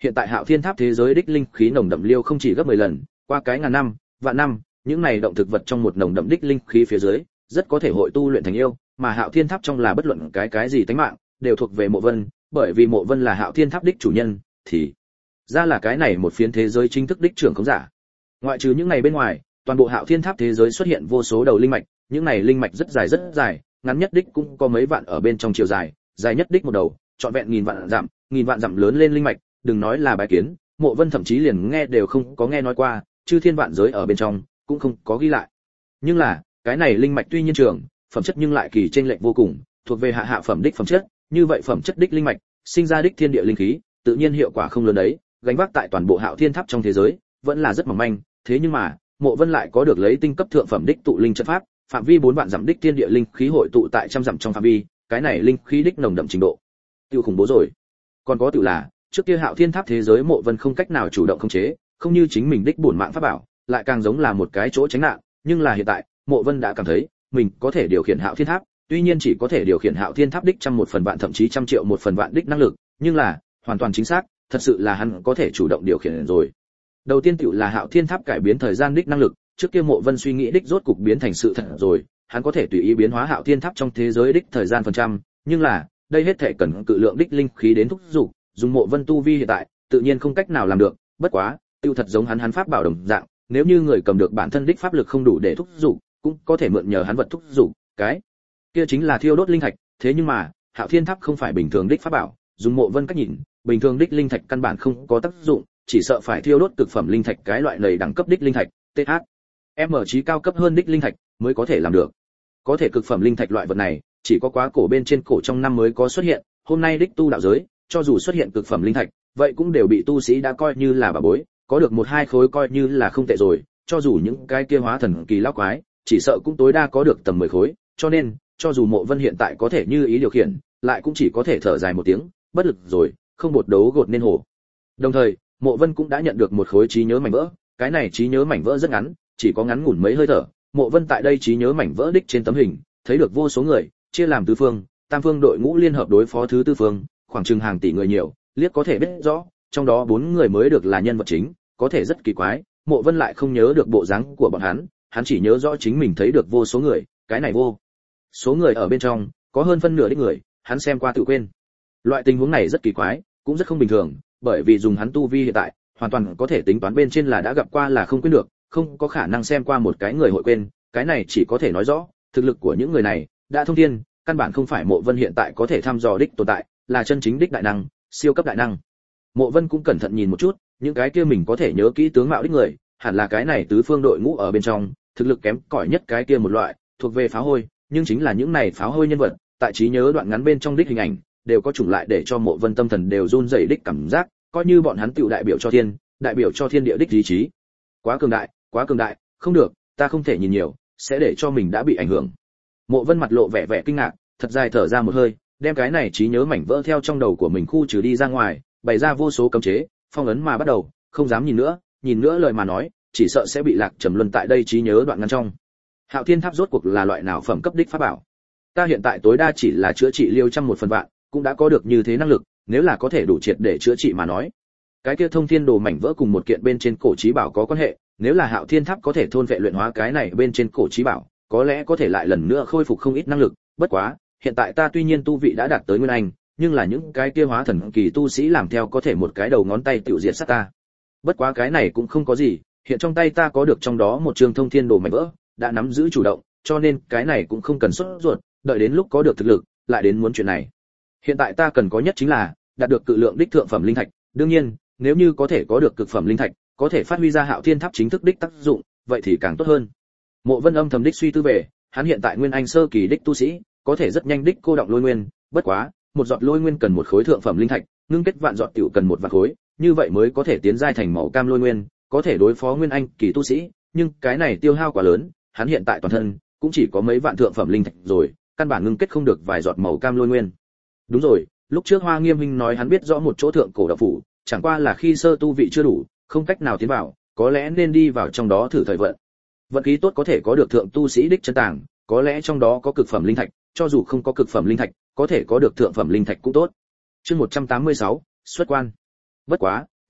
hiện tại Hạo Thiên Tháp thế giới đích linh khí nồng đậm liêu không chỉ gấp mười lần, qua cái ngàn năm, vạn năm, những này động thực vật trong một nồng đậm đích linh khí phía dưới, rất có thể hội tu luyện thành yêu, mà Hạo Thiên Tháp trong là bất luận cái cái gì tánh mạng, đều thuộc về Mộ Vân, bởi vì Mộ Vân là Hạo Thiên Tháp đích chủ nhân, thì ra là cái này một phiến thế giới chính thức đích trưởng khống giả. Ngoại trừ những này bên ngoài, toàn bộ Hạo Thiên Tháp thế giới xuất hiện vô số đầu linh mạch, những này linh mạch rất dài rất dài, ngắn nhất đích cũng có mấy vạn ở bên trong chiều dài, dài nhất đích một đầu, trọn vẹn nghìn vạn dặm, nghìn vạn dặm lớn lên linh mạch, đừng nói là bái kiến, Mộ Vân thậm chí liền nghe đều không có nghe nói qua, chư thiên vạn giới ở bên trong cũng không có ghi lại. Nhưng là, cái này linh mạch tuy nhiên trường, phẩm chất nhưng lại kỳ chênh lệch vô cùng, thuộc về hạ hạ phẩm đích phẩm chất, như vậy phẩm chất đích linh mạch, sinh ra đích thiên địa linh khí, tự nhiên hiệu quả không lớn đấy, gánh vác tại toàn bộ Hạo Thiên Tháp trong thế giới, vẫn là rất mỏng manh, thế nhưng mà, Mộ Vân lại có được lấy tinh cấp thượng phẩm đích tụ linh trận pháp, phạm vi bốn vạn dặm đích thiên địa linh khí hội tụ tại trăm dặm trong phạm vi, cái này linh khí đích nồng đậm trình độ, tiêu khủng bố rồi. Còn có tự là, trước kia Hạo Thiên Tháp thế giới Mộ Vân không cách nào chủ động khống chế, không như chính mình đích bổn mạng pháp bảo, lại càng giống là một cái chỗ tránh nạn, nhưng là hiện tại, Mộ Vân đã cảm thấy, mình có thể điều khiển Hạo Thiên Tháp, tuy nhiên chỉ có thể điều khiển Hạo Thiên Tháp đích trăm một phần vạn thậm chí trăm triệu một phần vạn đích năng lực, nhưng là, hoàn toàn chính xác, thật sự là hắn có thể chủ động điều khiển rồi. Đầu tiên tiểu là Hạo Thiên Tháp cải biến thời gian đích năng lực, trước kia Mộ Vân suy nghĩ đích rốt cục biến thành sự thật rồi, hắn có thể tùy ý biến hóa Hạo Thiên Tháp trong thế giới đích thời gian phần trăm, nhưng là, đây hết thể cần cự lượng đích linh khí đến thúc dục, dùng Mộ Vân tu vi hiện tại, tự nhiên không cách nào làm được, bất quá, tiêu thật giống hắn hắn pháp bảo đồng dạng, nếu như người cầm được bản thân đích pháp lực không đủ để thúc dục, cũng có thể mượn nhờ hắn vật thúc dục, cái kia chính là thiêu đốt linh thạch, thế nhưng mà, Hạo Thiên Tháp không phải bình thường đích pháp bảo, dùng Mộ Vân cách nhìn, bình thường đích linh thạch căn bản không có tác dụng, chỉ sợ phải thiêu đốt cực phẩm linh thạch cái loại này đẳng cấp đích linh thạch, tê hát, M chí cao cấp hơn đích linh thạch mới có thể làm được. Có thể cực phẩm linh thạch loại vật này, chỉ có quá cổ bên trên cổ trong năm mới có xuất hiện, hôm nay đích tu đạo giới, cho dù xuất hiện cực phẩm linh thạch, vậy cũng đều bị tu sĩ đã coi như là bà bối, có được một hai khối coi như là không tệ rồi, cho dù những cái kia hóa thần kỳ lão quái, chỉ sợ cũng tối đa có được tầm mười khối, cho nên, cho dù Mộ Vân hiện tại có thể như ý điều khiển, lại cũng chỉ có thể thở dài một tiếng, bất lực rồi, không bột đấu gột nên hổ. Đồng thời, Mộ Vân cũng đã nhận được một khối trí nhớ mảnh vỡ, cái này trí nhớ mảnh vỡ rất ngắn, chỉ có ngắn ngủn mấy hơi thở. Mộ Vân tại đây trí nhớ mảnh vỡ đích trên tấm hình, thấy được vô số người, chia làm tứ phương, tam phương đội ngũ liên hợp đối phó thứ tư phương, khoảng chừng hàng tỷ người nhiều, liếc có thể biết rõ, trong đó bốn người mới được là nhân vật chính, có thể rất kỳ quái, Mộ Vân lại không nhớ được bộ dáng của bọn hắn, hắn chỉ nhớ rõ chính mình thấy được vô số người, cái này vô số người ở bên trong, có hơn phân nửa đích người, hắn xem qua tự quên. Loại tình huống này rất kỳ quái, cũng rất không bình thường, bởi vì dùng hắn tu vi hiện tại, hoàn toàn có thể tính toán bên trên là đã gặp qua là không quên được, không có khả năng xem qua một cái người hội quên, cái này chỉ có thể nói rõ, thực lực của những người này đã thông thiên, căn bản không phải Mộ Vân hiện tại có thể thăm dò đích tồn tại, là chân chính đích đại năng, siêu cấp đại năng. Mộ Vân cũng cẩn thận nhìn một chút, những cái kia mình có thể nhớ kỹ tướng mạo đích người, hẳn là cái này tứ phương đội ngũ ở bên trong, thực lực kém cỏi nhất cái kia một loại, thuộc về pháo hôi, nhưng chính là những này pháo hôi nhân vật, tại trí nhớ đoạn ngắn bên trong đích hình ảnh, đều có chủng lại để cho Mộ Vân tâm thần đều run rẩy đích cảm giác, coi như bọn hắn tiểu đại biểu cho thiên, đại biểu cho thiên địa đích ý chí. Quá cường đại, quá cường đại, không được, ta không thể nhìn nhiều, sẽ để cho mình đã bị ảnh hưởng. Mộ Vân mặt lộ vẻ vẻ kinh ngạc, thật dài thở ra một hơi, đem cái này trí nhớ mảnh vỡ theo trong đầu của mình khu trừ đi ra ngoài, bày ra vô số cấm chế, phong ấn mà bắt đầu, không dám nhìn nữa, nhìn nữa lời mà nói, chỉ sợ sẽ bị lạc trầm luân tại đây trí nhớ đoạn ngắn trong. Hạo Thiên Tháp rốt cuộc là loại nào phẩm cấp đích pháp bảo? Ta hiện tại tối đa chỉ là chữa trị liêu trăm một phần vạn, cũng đã có được như thế năng lực, nếu là có thể đủ triệt để chữa trị mà nói. Cái kia thông thiên đồ mảnh vỡ cùng một kiện bên trên cổ chí bảo có quan hệ, nếu là Hạo Thiên Tháp có thể thôn vệ luyện hóa cái này bên trên cổ chí bảo, có lẽ có thể lại lần nữa khôi phục không ít năng lực, bất quá, hiện tại ta tuy nhiên tu vị đã đạt tới nguyên anh, nhưng là những cái kia hóa thần kỳ tu sĩ làm theo có thể một cái đầu ngón tay tiêu diệt sát ta. Bất quá cái này cũng không có gì, hiện trong tay ta có được trong đó một trường thông thiên đồ mảnh vỡ, đã nắm giữ chủ động, cho nên cái này cũng không cần sốt ruột, đợi đến lúc có được thực lực, lại đến muốn chuyện này. Hiện tại ta cần có nhất chính là đạt được cự lượng đích thượng phẩm linh thạch, đương nhiên, nếu như có thể có được cực phẩm linh thạch, có thể phát huy ra Hạo Thiên Tháp chính thức đích tác dụng, vậy thì càng tốt hơn. Mộ Vân âm thầm đích suy tư về, hắn hiện tại nguyên anh sơ kỳ đích tu sĩ, có thể rất nhanh đích cô động lôi nguyên, bất quá, một giọt lôi nguyên cần một khối thượng phẩm linh thạch, ngưng kết vạn giọt tiểu cần một vạn khối, như vậy mới có thể tiến giai thành màu cam lôi nguyên, có thể đối phó nguyên anh kỳ tu sĩ, nhưng cái này tiêu hao quá lớn, hắn hiện tại toàn thân cũng chỉ có mấy vạn thượng phẩm linh thạch rồi, căn bản ngưng kết không được vài giọt màu cam lôi nguyên. Đúng rồi, lúc trước Hoa Nghiêm huynh nói hắn biết rõ một chỗ thượng cổ đạo phủ, chẳng qua là khi sơ tu vị chưa đủ, không cách nào tiến vào, có lẽ nên đi vào trong đó thử thời vận. Vận khí tốt có thể có được thượng tu sĩ đích chân tàng, có lẽ trong đó có cực phẩm linh thạch, cho dù không có cực phẩm linh thạch, có thể có được thượng phẩm linh thạch cũng tốt. Chương một trăm tám mươi sáu, xuất quan. Bất quá,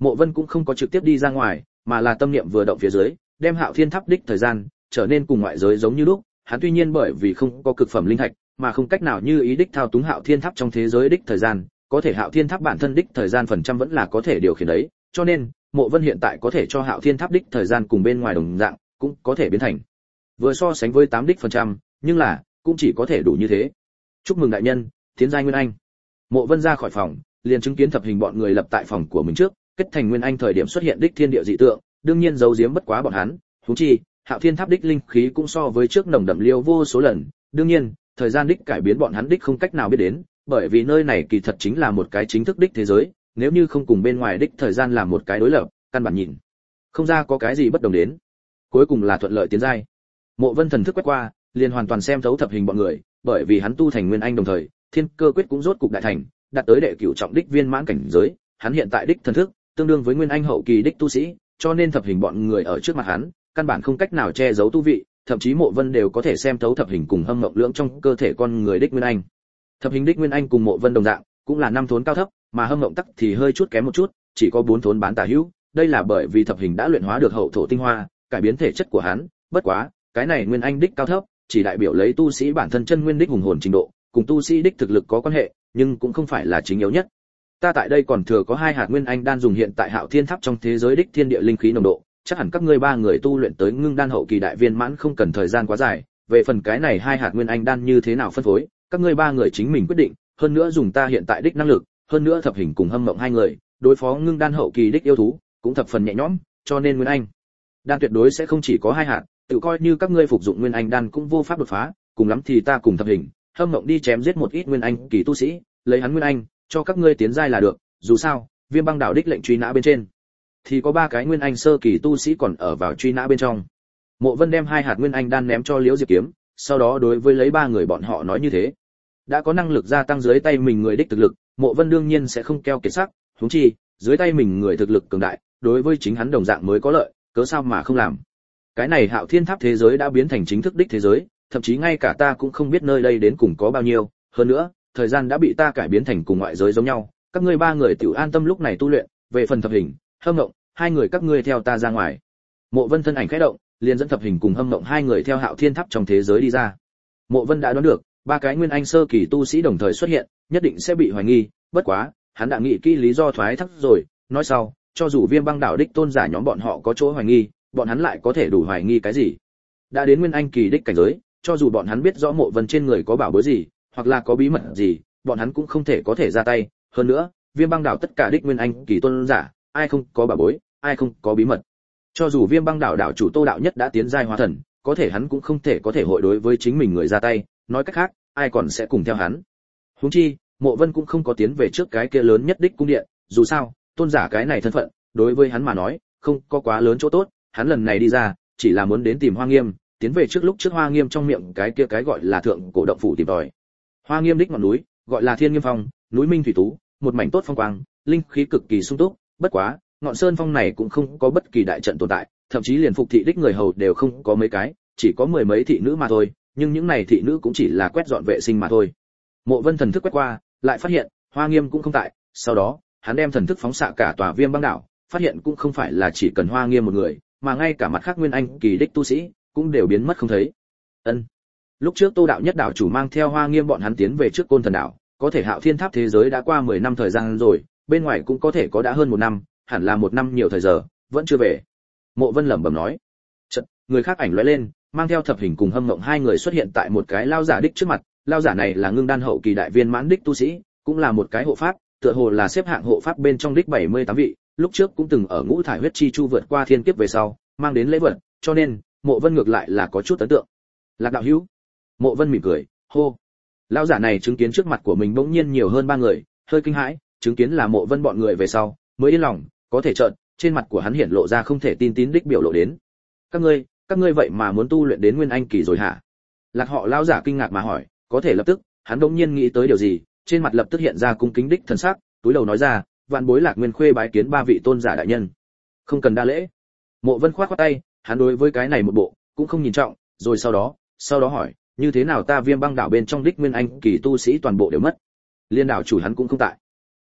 Mộ Vân cũng không có trực tiếp đi ra ngoài, mà là tâm niệm vừa động phía dưới, đem Hạo Thiên Tháp đích thời gian trở nên cùng ngoại giới giống như lúc. Hắn tuy nhiên bởi vì không có cực phẩm linh thạch, mà không cách nào như ý đích thao túng Hạo Thiên Tháp trong thế giới đích thời gian, có thể Hạo Thiên Tháp bản thân đích thời gian phần trăm vẫn là có thể điều khiển đấy, cho nên Mộ Vân hiện tại có thể cho Hạo Thiên Tháp đích thời gian cùng bên ngoài đồng dạng, cũng có thể biến thành vừa so sánh với tám đích phần trăm, nhưng là cũng chỉ có thể đủ như thế. Chúc mừng đại nhân, tiến giai Nguyên Anh. Mộ Vân ra khỏi phòng, liền chứng kiến Thập Hình bọn người lập tại phòng của mình trước, kết thành Nguyên Anh thời điểm xuất hiện đích thiên địa dị tượng, đương nhiên giấu giếm bất quá bọn hắn, huống chi, Hạo Thiên Tháp đích linh khí cũng so với trước nồng đậm liêu vô số lần, đương nhiên, thời gian đích cải biến bọn hắn đích không cách nào biết đến, bởi vì nơi này kỳ thật chính là một cái chính thức đích thế giới, nếu như không cùng bên ngoài đích thời gian làm một cái đối lập, căn bản nhìn không ra có cái gì bất đồng đến. Cuối cùng là thuận lợi tiến giai. Mộ Vân thần thức quét qua, liền hoàn toàn xem thấu Thập Hình bọn người, bởi vì hắn tu thành Nguyên Anh đồng thời, Thiên Cơ quyết cũng rốt cục đại thành, đạt tới đệ cửu trọng đích viên mãn cảnh giới, hắn hiện tại đích thần thức tương đương với Nguyên Anh hậu kỳ đích tu sĩ, cho nên Thập Hình bọn người ở trước mặt hắn, căn bản không cách nào che giấu tu vị, thậm chí Mộ Vân đều có thể xem thấu Thập Hình cùng Hâm Mộng Lưỡng trong cơ thể con người đích Nguyên Anh. Thập Hình đích Nguyên Anh cùng Mộ Vân đồng dạng, cũng là năm thốn cao thấp, mà Hâm Mộng tắc thì hơi chút kém một chút, chỉ có bốn thốn bán tả hữu, đây là bởi vì Thập Hình đã luyện hóa được hậu thổ tinh hoa, cải biến thể chất của hắn, bất quá, cái này Nguyên Anh đích cao thấp, chỉ đại biểu lấy tu sĩ bản thân chân nguyên đích hùng hồn trình độ, cùng tu sĩ đích thực lực có quan hệ, nhưng cũng không phải là chính yếu nhất. Ta tại đây còn thừa có hai hạt Nguyên Anh đan dùng hiện tại Hạo Thiên Tháp trong thế giới đích thiên địa linh khí nồng độ, chắc hẳn các ngươi ba người tu luyện tới ngưng đan hậu kỳ đại viên mãn không cần thời gian quá dài, về phần cái này hai hạt Nguyên Anh đan như thế nào phân phối, các ngươi ba người chính mình quyết định, hơn nữa dùng ta hiện tại đích năng lực, hơn nữa Thập Hình cùng Hâm Mộng hai người, đối phó ngưng đan hậu kỳ đích yêu thú, cũng thập phần nhẹ nhõm, cho nên Nguyên Anh đan tuyệt đối sẽ không chỉ có hai hạt, tự coi như các ngươi phục dụng Nguyên Anh đan cũng vô pháp đột phá, cùng lắm thì ta cùng Thập Hình, Hâm Mộng đi chém giết một ít Nguyên Anh kỳ tu sĩ, lấy hắn Nguyên Anh, cho các ngươi tiến giai là được, dù sao, Viêm Băng Đảo đích lệnh truy nã bên trên thì có ba cái Nguyên Anh sơ kỳ tu sĩ còn ở vào truy nã bên trong. Mộ Vân đem hai hạt Nguyên Anh đan ném cho Liễu Diệp Kiếm, sau đó đối với lấy ba người bọn họ nói như thế. Đã có năng lực gia tăng dưới tay mình người đích thực lực, Mộ Vân đương nhiên sẽ không keo kiệt sắc, huống chi, dưới tay mình người thực lực cường đại, đối với chính hắn đồng dạng mới có lợi, cớ sao mà không làm. Cái này Hạo Thiên Tháp thế giới đã biến thành chính thức đích thế giới, thậm chí ngay cả ta cũng không biết nơi đây đến cùng có bao nhiêu, hơn nữa, thời gian đã bị ta cải biến thành cùng ngoại giới giống nhau, các ngươi ba người tiểu an tâm lúc này tu luyện, về phần Thập Hình, Hâm Mộng, hai người các ngươi theo ta ra ngoài. Mộ Vân thân ảnh khẽ động, liền dẫn Thập Hình cùng Hâm Mộng hai người theo Hạo Thiên Tháp trong thế giới đi ra. Mộ Vân đã đoán được, ba cái Nguyên Anh sơ kỳ tu sĩ đồng thời xuất hiện, nhất định sẽ bị hoài nghi, bất quá, hắn đã nghĩ kỹ lý do thoái thác rồi, nói sau, cho dù Viêm Băng Đảo đích tôn giả nhóm bọn họ có chỗ hoài nghi, bọn hắn lại có thể đủ hoài nghi cái gì? Đã đến Nguyên Anh kỳ đích cảnh giới, cho dù bọn hắn biết rõ Mộ Vân trên người có bảo bối gì, hoặc là có bí mật gì, bọn hắn cũng không thể có thể ra tay, hơn nữa, Viêm Băng Đảo tất cả đích Nguyên Anh kỳ tôn giả, ai không có bảo bối, ai không có bí mật. Cho dù Viêm Băng Đảo đảo chủ Tô Đạo Nhất đã tiến giai hóa thần, có thể hắn cũng không thể có thể hội đối với chính mình người ra tay, nói cách khác, ai còn sẽ cùng theo hắn. Huống chi, Mộ Vân cũng không có tiến về trước cái kia lớn nhất đích cung điện, dù sao, tôn giả cái này thân phận, đối với hắn mà nói, không có quá lớn chỗ tốt, hắn lần này đi ra, chỉ là muốn đến tìm Hoa Nghiêm, tiến về trước lúc trước Hoa Nghiêm trong miệng cái kia cái gọi là thượng cổ động phủ tìm tòi. Hoa Nghiêm đích ngọn núi, gọi là Thiên Nghiêm Phong, núi Minh Thủy Tú, một mảnh tốt phong quang, linh khí cực kỳ sung túc, bất quá, ngọn sơn phong này cũng không có bất kỳ đại trận tồn tại, thậm chí liền phục thị đích người hầu đều không có mấy cái, chỉ có mười mấy thị nữ mà thôi, nhưng những này thị nữ cũng chỉ là quét dọn vệ sinh mà thôi. Mộ Vân thần thức quét qua, lại phát hiện Hoa Nghiêm cũng không tại, sau đó, hắn đem thần thức phóng xạ cả tòa Viêm Băng Đảo, phát hiện cũng không phải là chỉ cần Hoa Nghiêm một người, mà ngay cả mặt khác Nguyên Anh kỳ đích tu sĩ cũng đều biến mất không thấy. Ân. Lúc trước Tô Đạo Nhất đảo chủ mang theo Hoa Nghiêm bọn hắn tiến về trước Côn Thần đảo, có thể Hạo Thiên Tháp thế giới đã qua mười năm thời gian rồi, bên ngoài cũng có thể có đã hơn một năm, hẳn là một năm nhiều thời giờ, vẫn chưa về. Mộ Vân lẩm bẩm nói. Chợt, người khác ảnh lóe lên, mang theo Thập Hình cùng Hâm Mộng hai người xuất hiện tại một cái lao giả đích trước mặt, lao giả này là ngưng đan hậu kỳ đại viên mãn đích tu sĩ, cũng là một cái hộ pháp, tựa hồ là xếp hạng hộ pháp bên trong đích bảy mươi tám vị, lúc trước cũng từng ở Ngũ Thải huyết chi chu vượt qua thiên kiếp về sau, mang đến lễ vật, cho nên, Mộ Vân ngược lại là có chút ấn tượng. Lạc đạo hữu. Mộ Vân mỉm cười, hô. Lão giả này chứng kiến trước mặt của mình bỗng nhiên nhiều hơn ba người, hơi kinh hãi, chứng kiến là Mộ Vân bọn người về sau, mới yên lòng, có thể chợt, trên mặt của hắn hiện lộ ra không thể tin tín đích biểu lộ đến. Các ngươi, các ngươi vậy mà muốn tu luyện đến Nguyên Anh kỳ rồi hả? Lạc họ lão giả kinh ngạc mà hỏi, có thể lập tức, hắn bỗng nhiên nghĩ tới điều gì, trên mặt lập tức hiện ra cung kính đích thần sắc, túi đầu nói ra, vạn bối Lạc Nguyên Khuê bái kiến ba vị tôn giả đại nhân. Không cần đa lễ. Mộ Vân khoát khoát tay, hắn đối với cái này một bộ cũng không nhìn trọng, rồi sau đó, sau đó hỏi, như thế nào ta Viêm Băng Đảo bên trong đích Nguyên Anh kỳ tu sĩ toàn bộ đều mất? Liên đảo chủ hắn cũng không tại.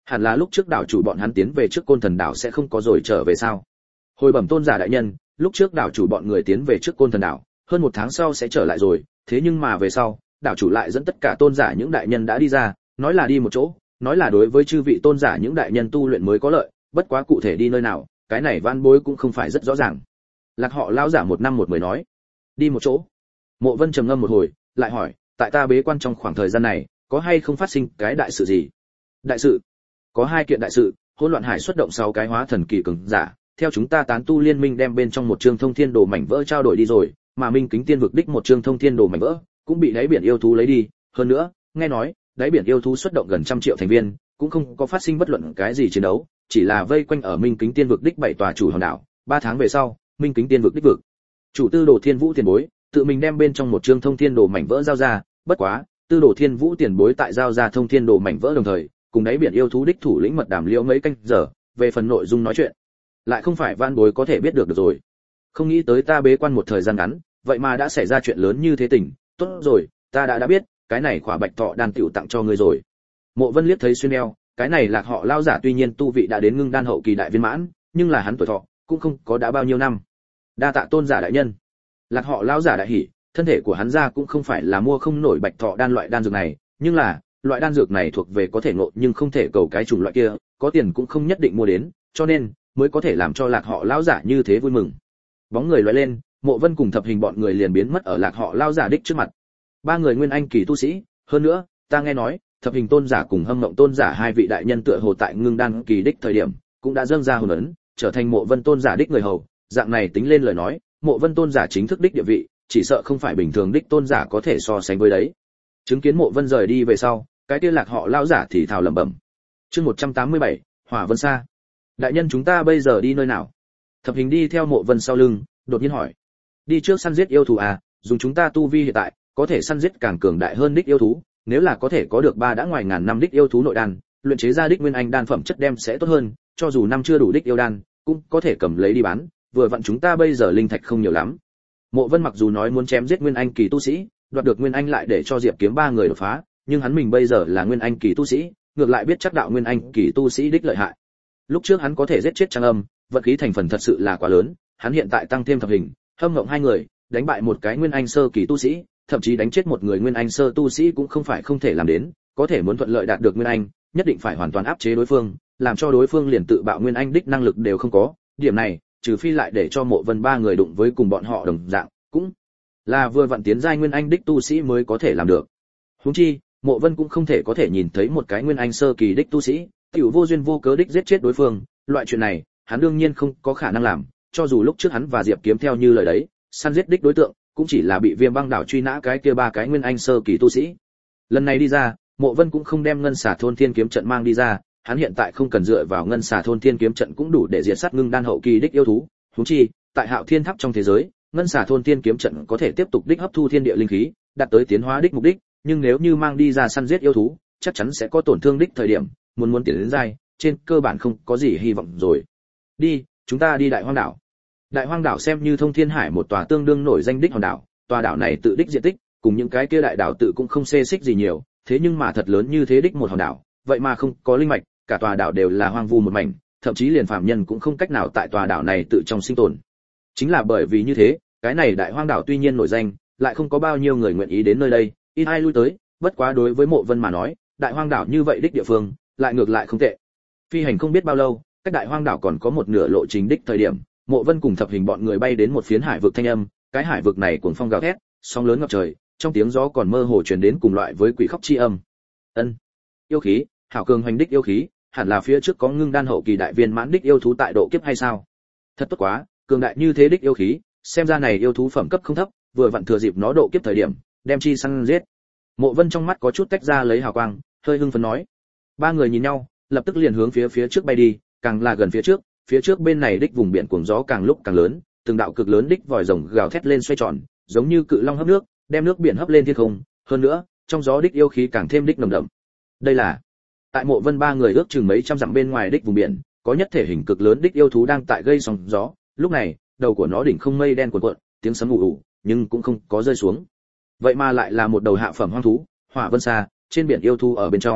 Hẳn là lúc trước đảo chủ bọn hắn tiến về trước Côn Thần đảo sẽ không có rồi trở về sao? Hồi bẩm tôn giả đại nhân, lúc trước đảo chủ bọn người tiến về trước Côn Thần đảo, hơn một tháng sau sẽ trở lại rồi, thế nhưng mà về sau, đảo chủ lại dẫn tất cả tôn giả những đại nhân đã đi ra, nói là đi một chỗ, nói là đối với chư vị tôn giả những đại nhân tu luyện mới có lợi, bất quá cụ thể đi nơi nào, cái này van bối cũng không phải rất rõ ràng. Lạc họ lão giả một năm một mười nói, đi một chỗ. Mộ Vân trầm ngâm một hồi, lại hỏi, tại ta bế quan trong khoảng thời gian này, có hay không phát sinh cái đại sự gì? Đại sự? Có hai kiện đại sự, Hỗn Loạn Hải xuất động sáu cái hóa thần kỳ cường giả, theo chúng ta tán tu liên minh đem bên trong một chương thông thiên đồ mảnh vỡ trao đổi đi rồi, mà Minh Kính Tiên vực đích một chương thông thiên đồ mảnh vỡ cũng bị đáy biển yêu thú lấy đi, hơn nữa, nghe nói, đáy biển yêu thú xuất động gần trăm triệu thành viên, cũng không có phát sinh bất luận cái gì chiến đấu, chỉ là vây quanh ở Minh Kính Tiên vực đích bảy tòa chủ hòn đảo, ba tháng về sau, Minh Kính Tiên vực đích vực chủ Tư Đồ Thiên Vũ tiền bối, tự mình đem bên trong một chương thông thiên đồ mảnh vỡ giao ra, bất quá, Tư Đồ Thiên Vũ tiền bối tại giao ra thông thiên đồ mảnh vỡ đồng thời, cùng đáy biển yêu thú đích thủ lĩnh mật đàm liễu mấy canh giờ, về phần nội dung nói chuyện, lại không phải van bối có thể biết được, được rồi. Không nghĩ tới ta bế quan một thời gian ngắn, vậy mà đã xảy ra chuyện lớn như thế tình, tốt rồi, ta đã đã biết, cái này khỏa bạch thọ đan tiểu tặng cho ngươi rồi. Mộ Vân liếc thấy xuyên eo, cái này Lạc họ lao giả tuy nhiên tu vị đã đến ngưng đan hậu kỳ đại viên mãn, nhưng là hắn tuổi thọ cũng không có đã bao nhiêu năm. Đa tạ tôn giả đại nhân. Lạc họ lao giả đại hỉ, thân thể của hắn ra cũng không phải là mua không nổi bạch thọ đan loại đan dược này, nhưng là loại đan dược này thuộc về có thể ngộ nhưng không thể cầu cái chủng loại kia, có tiền cũng không nhất định mua đến, cho nên mới có thể làm cho Lạc họ lao giả như thế vui mừng. Bóng người lóe lên, Mộ Vân cùng thập hình bọn người liền biến mất ở Lạc họ lao giả đích trước mặt. Ba người nguyên anh kỳ tu sĩ, hơn nữa, ta nghe nói, thập hình tôn giả cùng Hâm Mộng tôn giả hai vị đại nhân tựa hồ tại ngưng đan kỳ đích thời điểm, cũng đã dâng ra hồn ấn, trở thành Mộ Vân tôn giả đích người hầu, dạng này tính lên lời nói, Mộ Vân tôn giả chính thức đích địa vị, chỉ sợ không phải bình thường đích tôn giả có thể so sánh với đấy. Chứng kiến Mộ Vân rời đi về sau, cái kia Lạc họ lao giả thì thào lẩm bẩm. Chương một trăm tám mươi bảy, Hỏa Vân Sa. Đại nhân chúng ta bây giờ đi nơi nào? Thập hình đi theo Mộ Vân sau lưng, đột nhiên hỏi. Đi trước săn giết yêu thú à, dùng chúng ta tu vi hiện tại, có thể săn giết càng cường đại hơn đích yêu thú, nếu là có thể có được ba đã ngoài ngàn năm đích yêu thú nội đan, luyện chế ra đích nguyên anh đan phẩm chất đem sẽ tốt hơn, cho dù năm chưa đủ đích yêu đan, cũng có thể cầm lấy đi bán, vừa vặn chúng ta bây giờ linh thạch không nhiều lắm. Mộ Vân mặc dù nói muốn chém giết nguyên anh kỳ tu sĩ, đoạt được nguyên anh lại để cho Diệp Kiếm ba người đột phá, nhưng hắn mình bây giờ là nguyên anh kỳ tu sĩ, ngược lại biết chắc đạo nguyên anh kỳ tu sĩ đích lợi hại. Lúc trước hắn có thể giết chết Trang Âm, vận khí thành phần thật sự là quá lớn, hắn hiện tại tăng thêm thập hình, Hâm Mộng hai người, đánh bại một cái nguyên anh sơ kỳ tu sĩ, thậm chí đánh chết một người nguyên anh sơ tu sĩ cũng không phải không thể làm đến, có thể muốn thuận lợi đạt được nguyên anh, nhất định phải hoàn toàn áp chế đối phương, làm cho đối phương liền tự bạo nguyên anh đích năng lực đều không có, điểm này, trừ phi lại để cho Mộ Vân ba người đụng với cùng bọn họ đồng dạng, cũng là vừa vặn tiến giai nguyên anh đích tu sĩ mới có thể làm được. Huống chi, Mộ Vân cũng không thể có thể nhìn thấy một cái nguyên anh sơ kỳ đích tu sĩ, tiểu vô duyên vô cớ đích giết chết đối phương, loại chuyện này, hắn đương nhiên không có khả năng làm, cho dù lúc trước hắn và Diệp Kiếm theo như lời đấy, săn giết đích đối tượng, cũng chỉ là bị Viêm Băng đảo truy nã cái kia ba cái nguyên anh sơ kỳ tu sĩ. Lần này đi ra, Mộ Vân cũng không đem Ngân Xà thôn Thiên kiếm trận mang đi ra, hắn hiện tại không cần dựa vào Ngân Xà thôn Thiên kiếm trận cũng đủ để diệt sát ngưng đan hậu kỳ đích yêu thú, huống chi, tại Hạo Thiên Tháp trong thế giới, Ngân Xà thôn Thiên kiếm trận có thể tiếp tục đích hấp thu thiên địa linh khí, đạt tới tiến hóa đích mục đích, nhưng nếu như mang đi ra săn giết yêu thú, chắc chắn sẽ có tổn thương đích thời điểm, muốn muốn tiến đến giai, trên cơ bản không có gì hy vọng rồi. Đi, chúng ta đi Đại Hoang đảo. Đại Hoang đảo xem như Thông Thiên Hải một tòa tương đương nổi danh đích hòn đảo, tòa đảo này tự đích diện tích, cùng những cái kia đại đảo tự cũng không xê xích gì nhiều, thế nhưng mà thật lớn như thế đích một hòn đảo, vậy mà không có linh mạch, cả tòa đảo đều là hoang vu một mảnh, thậm chí liền phàm nhân cũng không cách nào tại tòa đảo này tự trong sinh tồn. Chính là bởi vì như thế, cái này Đại Hoang đảo tuy nhiên nổi danh, lại không có bao nhiêu người nguyện ý đến nơi đây, ít ai lui tới, bất quá đối với Mộ Vân mà nói, Đại Hoang đảo như vậy đích địa phương, lại ngược lại không tệ. Phi hành không biết bao lâu, cách Đại Hoang đảo còn có một nửa lộ trình đích thời điểm, Mộ Vân cùng thập hình bọn người bay đến một phiến hải vực thanh âm, cái hải vực này cuồng phong gào thét, sóng lớn ngập trời, trong tiếng gió còn mơ hồ truyền đến cùng loại với quỷ khóc chi âm. Ân, yêu khí, hảo cường hoành đích yêu khí, hẳn là phía trước có ngưng đan hậu kỳ đại viên mãn đích yêu thú tại độ kiếp hay sao? Thật tốt quá, cường đại như thế đích yêu khí, xem ra này yêu thú phẩm cấp không thấp, vừa vặn thừa dịp nó độ kiếp thời điểm, đem chi săn giết. Mộ Vân trong mắt có chút tách ra lấy hào quang, hơi hưng phấn nói. Ba người nhìn nhau, lập tức liền hướng phía phía trước bay đi, càng là gần phía trước, phía trước bên này đích vùng biển cuồng gió càng lúc càng lớn, từng đạo cực lớn đích vòi rồng gào thét lên xoay tròn, giống như cự long hấp nước, đem nước biển hấp lên thiên không, hơn nữa, trong gió đích yêu khí càng thêm đích nồng đậm. Đây là tại Mộ Vân ba người ước chừng mấy trăm dặm bên ngoài đích vùng biển, có nhất thể hình cực lớn đích yêu thú đang tại gây sóng gió, lúc này, đầu của nó đỉnh không mây đen cuộn cuộn, tiếng sấm ù ù, nhưng cũng không có rơi xuống. Vậy mà lại là một đầu hạ phẩm hoang thú, Hỏa Vân Sa, trên biển yêu thú ở bên trong,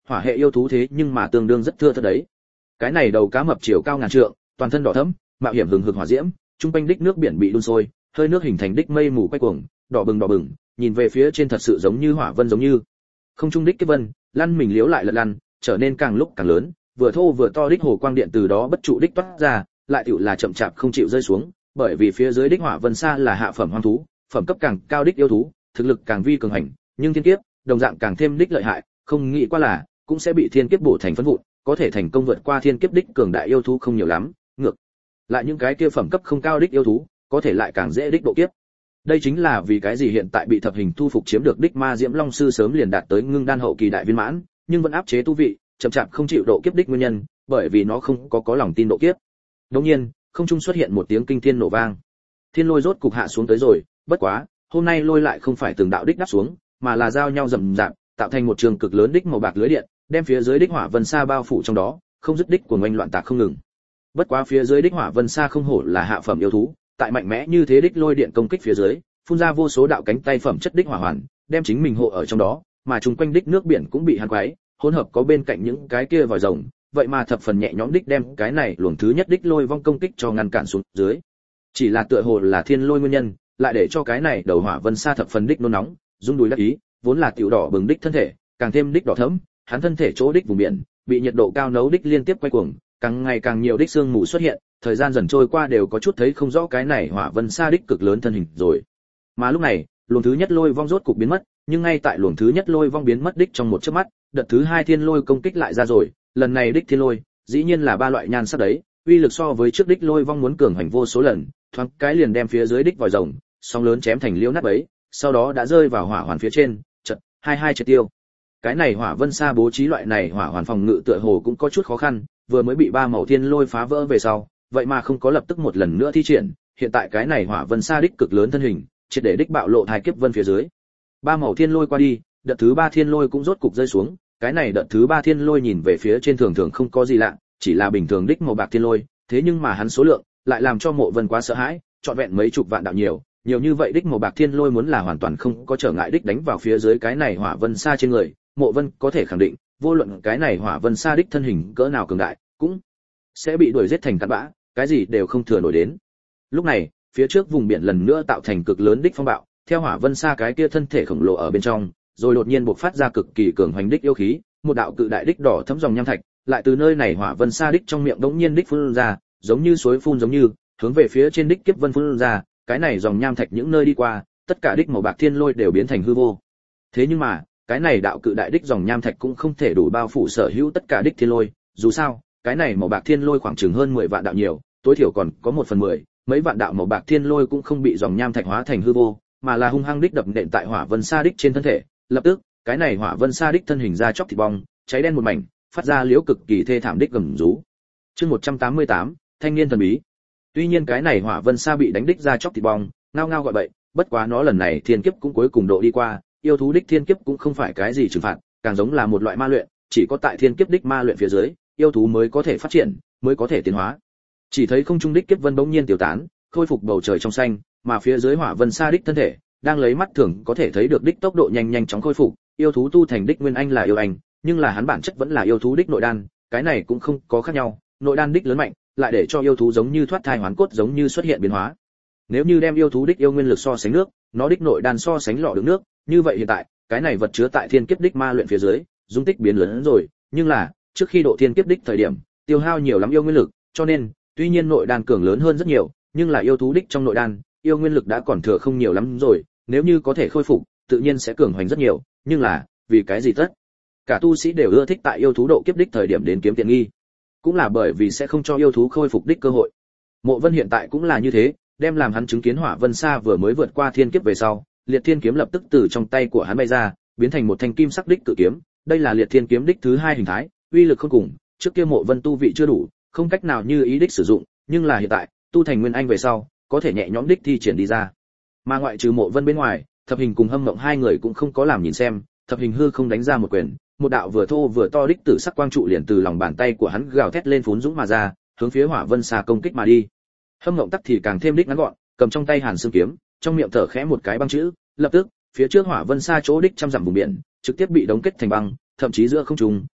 hỏa hệ yêu thú thế nhưng mà tương đương rất thưa thớt đấy. Cái này đầu cá mập chiều cao ngàn trượng, toàn thân đỏ thẫm, mạo hiểm hừng hực hỏa diễm, trung quanh đích nước biển bị đun sôi, hơi nước hình thành đích mây mù quay cuồng, đỏ bừng đỏ bừng, nhìn về phía trên thật sự giống như hỏa vân giống như. Không trung đích cái vân, lăn mình liếu lại lật lăn, trở nên càng lúc càng lớn, vừa thô vừa to đích hồ quang điện từ đó bất trụ đích toát ra, lại tựu là chậm chạp không chịu rơi xuống, bởi vì phía dưới đích hỏa vân sa là hạ phẩm hoang thú, phẩm cấp càng cao đích yêu thú, thực lực càng vi cường hành, nhưng thiên kiếp, đồng dạng càng thêm đích lợi hại, không nghĩ qua là cũng sẽ bị thiên kiếp bổ thành phấn vụn, có thể thành công vượt qua thiên kiếp đích cường đại yêu thú không nhiều lắm, ngược lại những cái kia phẩm cấp không cao đích yêu thú, có thể lại càng dễ đích độ kiếp. Đây chính là vì cái gì hiện tại bị thập hình thu phục chiếm được đích ma diễm long sư sớm liền đạt tới ngưng đan hậu kỳ đại viên mãn, nhưng vẫn áp chế tu vị, chậm chạp không chịu độ kiếp đích nguyên nhân, bởi vì nó không có có lòng tin độ kiếp. Đột nhiên, không trung xuất hiện một tiếng kinh thiên nổ vang. Thiên lôi rốt cục hạ xuống tới rồi, bất quá, hôm nay lôi lại không phải từng đạo đích đáp xuống, mà là giao nhau rầm rạp, tạo thành một trường cực lớn đích màu bạc lưới điện, đem phía dưới đích hỏa vân sa bao phủ trong đó, không dứt đích cuồng oanh loạn tạc không ngừng. Bất quá phía dưới đích hỏa vân sa không hổ là hạ phẩm yêu thú, tại mạnh mẽ như thế đích lôi điện công kích phía dưới, phun ra vô số đạo cánh tay phẩm chất đích hỏa hoàn, đem chính mình hộ ở trong đó, mà chung quanh đích nước biển cũng bị hắn quấy, hỗn hợp có bên cạnh những cái kia vòi rồng, vậy mà thập phần nhẹ nhõm đích đem cái này luồng thứ nhất đích lôi vong công kích cho ngăn cản xuống dưới. Chỉ là tựa hồ là thiên lôi nguyên nhân, lại để cho cái này đầu hỏa vân sa thập phần đích nôn nóng, rung đùi đắc ý, vốn là tiểu đỏ bừng đích thân thể, càng thêm đích đỏ thẫm, hắn thân thể chỗ đích vùng biển, bị nhiệt độ cao nấu đích liên tiếp quay cuồng, càng ngày càng nhiều đích sương mù xuất hiện, thời gian dần trôi qua đều có chút thấy không rõ cái này hỏa vân sa đích cực lớn thân hình rồi. Mà lúc này, luồng thứ nhất lôi vong rốt cục biến mất, nhưng ngay tại luồng thứ nhất lôi vong biến mất đích trong một chớp mắt, đợt thứ hai thiên lôi công kích lại ra rồi, lần này đích thiên lôi, dĩ nhiên là ba loại nhan sắc đấy, uy lực so với trước đích lôi vong muốn cường hành vô số lần, thoáng cái liền đem phía dưới đích vòi rồng, sóng lớn chém thành liêu nát bấy, sau đó đã rơi vào hỏa hoàn phía trên, chợt hai hai triệt tiêu. Cái này hỏa vân sa bố trí loại này hỏa hoàn phòng ngự tựa hồ cũng có chút khó khăn, vừa mới bị ba màu thiên lôi phá vỡ về sau, vậy mà không có lập tức một lần nữa thi triển, hiện tại cái này hỏa vân sa đích cực lớn thân hình, triệt để đích bạo lộ thai kiếp vân phía dưới. Ba màu thiên lôi qua đi, đợt thứ ba thiên lôi cũng rốt cục rơi xuống, cái này đợt thứ ba thiên lôi nhìn về phía trên thường thường không có gì lạ, chỉ là bình thường đích màu bạc thiên lôi, thế nhưng mà hắn số lượng lại làm cho Mộ Vân quá sợ hãi, trọn vẹn mấy chục vạn đạo nhiều, nhiều như vậy đích màu bạc thiên lôi muốn là hoàn toàn không có trở ngại đích đánh vào phía dưới cái này hỏa vân sa trên người, Mộ Vân có thể khẳng định, vô luận cái này hỏa vân sa đích thân hình cỡ nào cường đại, cũng sẽ bị đuổi giết thành cát bã, cái gì đều không thừa nổi đến. Lúc này, phía trước vùng biển lần nữa tạo thành cực lớn đích phong bạo, theo hỏa vân sa cái kia thân thể khổng lồ ở bên trong, rồi đột nhiên bộc phát ra cực kỳ cường hoành đích yêu khí, một đạo cự đại đích đỏ thấm dòng nham thạch, lại từ nơi này hỏa vân sa đích trong miệng đống nhiên đích phun ra, giống như suối phun giống như, hướng về phía trên đích kiếp vân phun ra, cái này dòng nham thạch những nơi đi qua, tất cả đích màu bạc thiên lôi đều biến thành hư vô. Thế nhưng mà, cái này đạo cự đại đích dòng nham thạch cũng không thể đủ bao phủ sở hữu tất cả đích thiên lôi, dù sao, cái này màu bạc thiên lôi khoảng chừng hơn mười vạn đạo nhiều, tối thiểu còn có một phần mười, mấy vạn đạo màu bạc thiên lôi cũng không bị dòng nham thạch hóa thành hư vô, mà là hung hăng đích đập nện tại hỏa vân sa đích trên thân thể, lập tức, cái này hỏa vân sa đích thân hình ra chóc thịt bong, cháy đen một mảnh, phát ra liễu cực kỳ thê thảm đích gầm rú. Chương một trăm tám mươi tám, thanh niên thần bí. Tuy nhiên cái này hỏa vân sa bị đánh đích ra chóc thịt bong, ngao ngao gọi bậy, bất quá nó lần này thiên kiếp cũng cuối cùng độ đi qua, yêu thú đích thiên kiếp cũng không phải cái gì trừng phạt, càng giống là một loại ma luyện, chỉ có tại thiên kiếp đích ma luyện phía dưới, yêu thú mới có thể phát triển, mới có thể tiến hóa. Chỉ thấy không trung đích kiếp vân bỗng nhiên tiêu tán, khôi phục bầu trời trong xanh, mà phía dưới hỏa vân sa đích thân thể đang lấy mắt thường có thể thấy được đích tốc độ nhanh nhanh chóng khôi phục, yêu thú tu thành đích nguyên anh là yêu anh, nhưng là hắn bản chất vẫn là yêu thú đích nội đan, cái này cũng không có khác nhau, nội đan đích lớn mạnh, lại để cho yêu thú giống như thoát thai hoán cốt giống như xuất hiện biến hóa. Nếu như đem yêu thú đích yêu nguyên lực so sánh nước, nó đích nội đan so sánh lọ đựng nước, như vậy hiện tại, cái này vật chứa tại thiên kiếp đích ma luyện phía dưới, dung tích biến lớn hơn rồi, nhưng là, trước khi độ thiên kiếp đích thời điểm, tiêu hao nhiều lắm yêu nguyên lực, cho nên, tuy nhiên nội đan cường lớn hơn rất nhiều, nhưng là yêu thú đích trong nội đan, yêu nguyên lực đã còn thừa không nhiều lắm rồi, nếu như có thể khôi phục, tự nhiên sẽ cường hoành rất nhiều, nhưng là, vì cái gì tất? Cả tu sĩ đều ưa thích tại yêu thú độ kiếp đích thời điểm đến kiếm tiện nghi, cũng là bởi vì sẽ không cho yêu thú khôi phục đích cơ hội. Mộ Vân hiện tại cũng là như thế, đem làm hắn chứng kiến hỏa vân sa vừa mới vượt qua thiên kiếp về sau, liệt thiên kiếm lập tức từ trong tay của hắn bay ra, biến thành một thanh kim sắc đích cự kiếm, đây là liệt thiên kiếm đích thứ hai hình thái, uy lực không cùng, trước kia Mộ Vân tu vị chưa đủ, không cách nào như ý đích sử dụng, nhưng là hiện tại, tu thành nguyên anh về sau, có thể nhẹ nhõm đích thi triển đi ra. Mà ngoại trừ Mộ Vân bên ngoài, Thập Hình cùng Hâm Mộng hai người cũng không có làm nhìn xem, Thập Hình hư không đánh ra một quyền, một đạo vừa thô vừa to đích tử sắc quang trụ liền từ lòng bàn tay của hắn gào thét lên phún dũng mà ra, hướng phía hỏa vân sa công kích mà đi. Hâm Mộng tắc thì càng thêm đích ngắn gọn, cầm trong tay Hàn Xương kiếm, trong miệng thở khẽ một cái băng chữ, lập tức, phía trước hỏa vân sa chỗ đích trăm dặm vùng biển, trực tiếp bị đóng kết thành băng, thậm chí giữa không trung,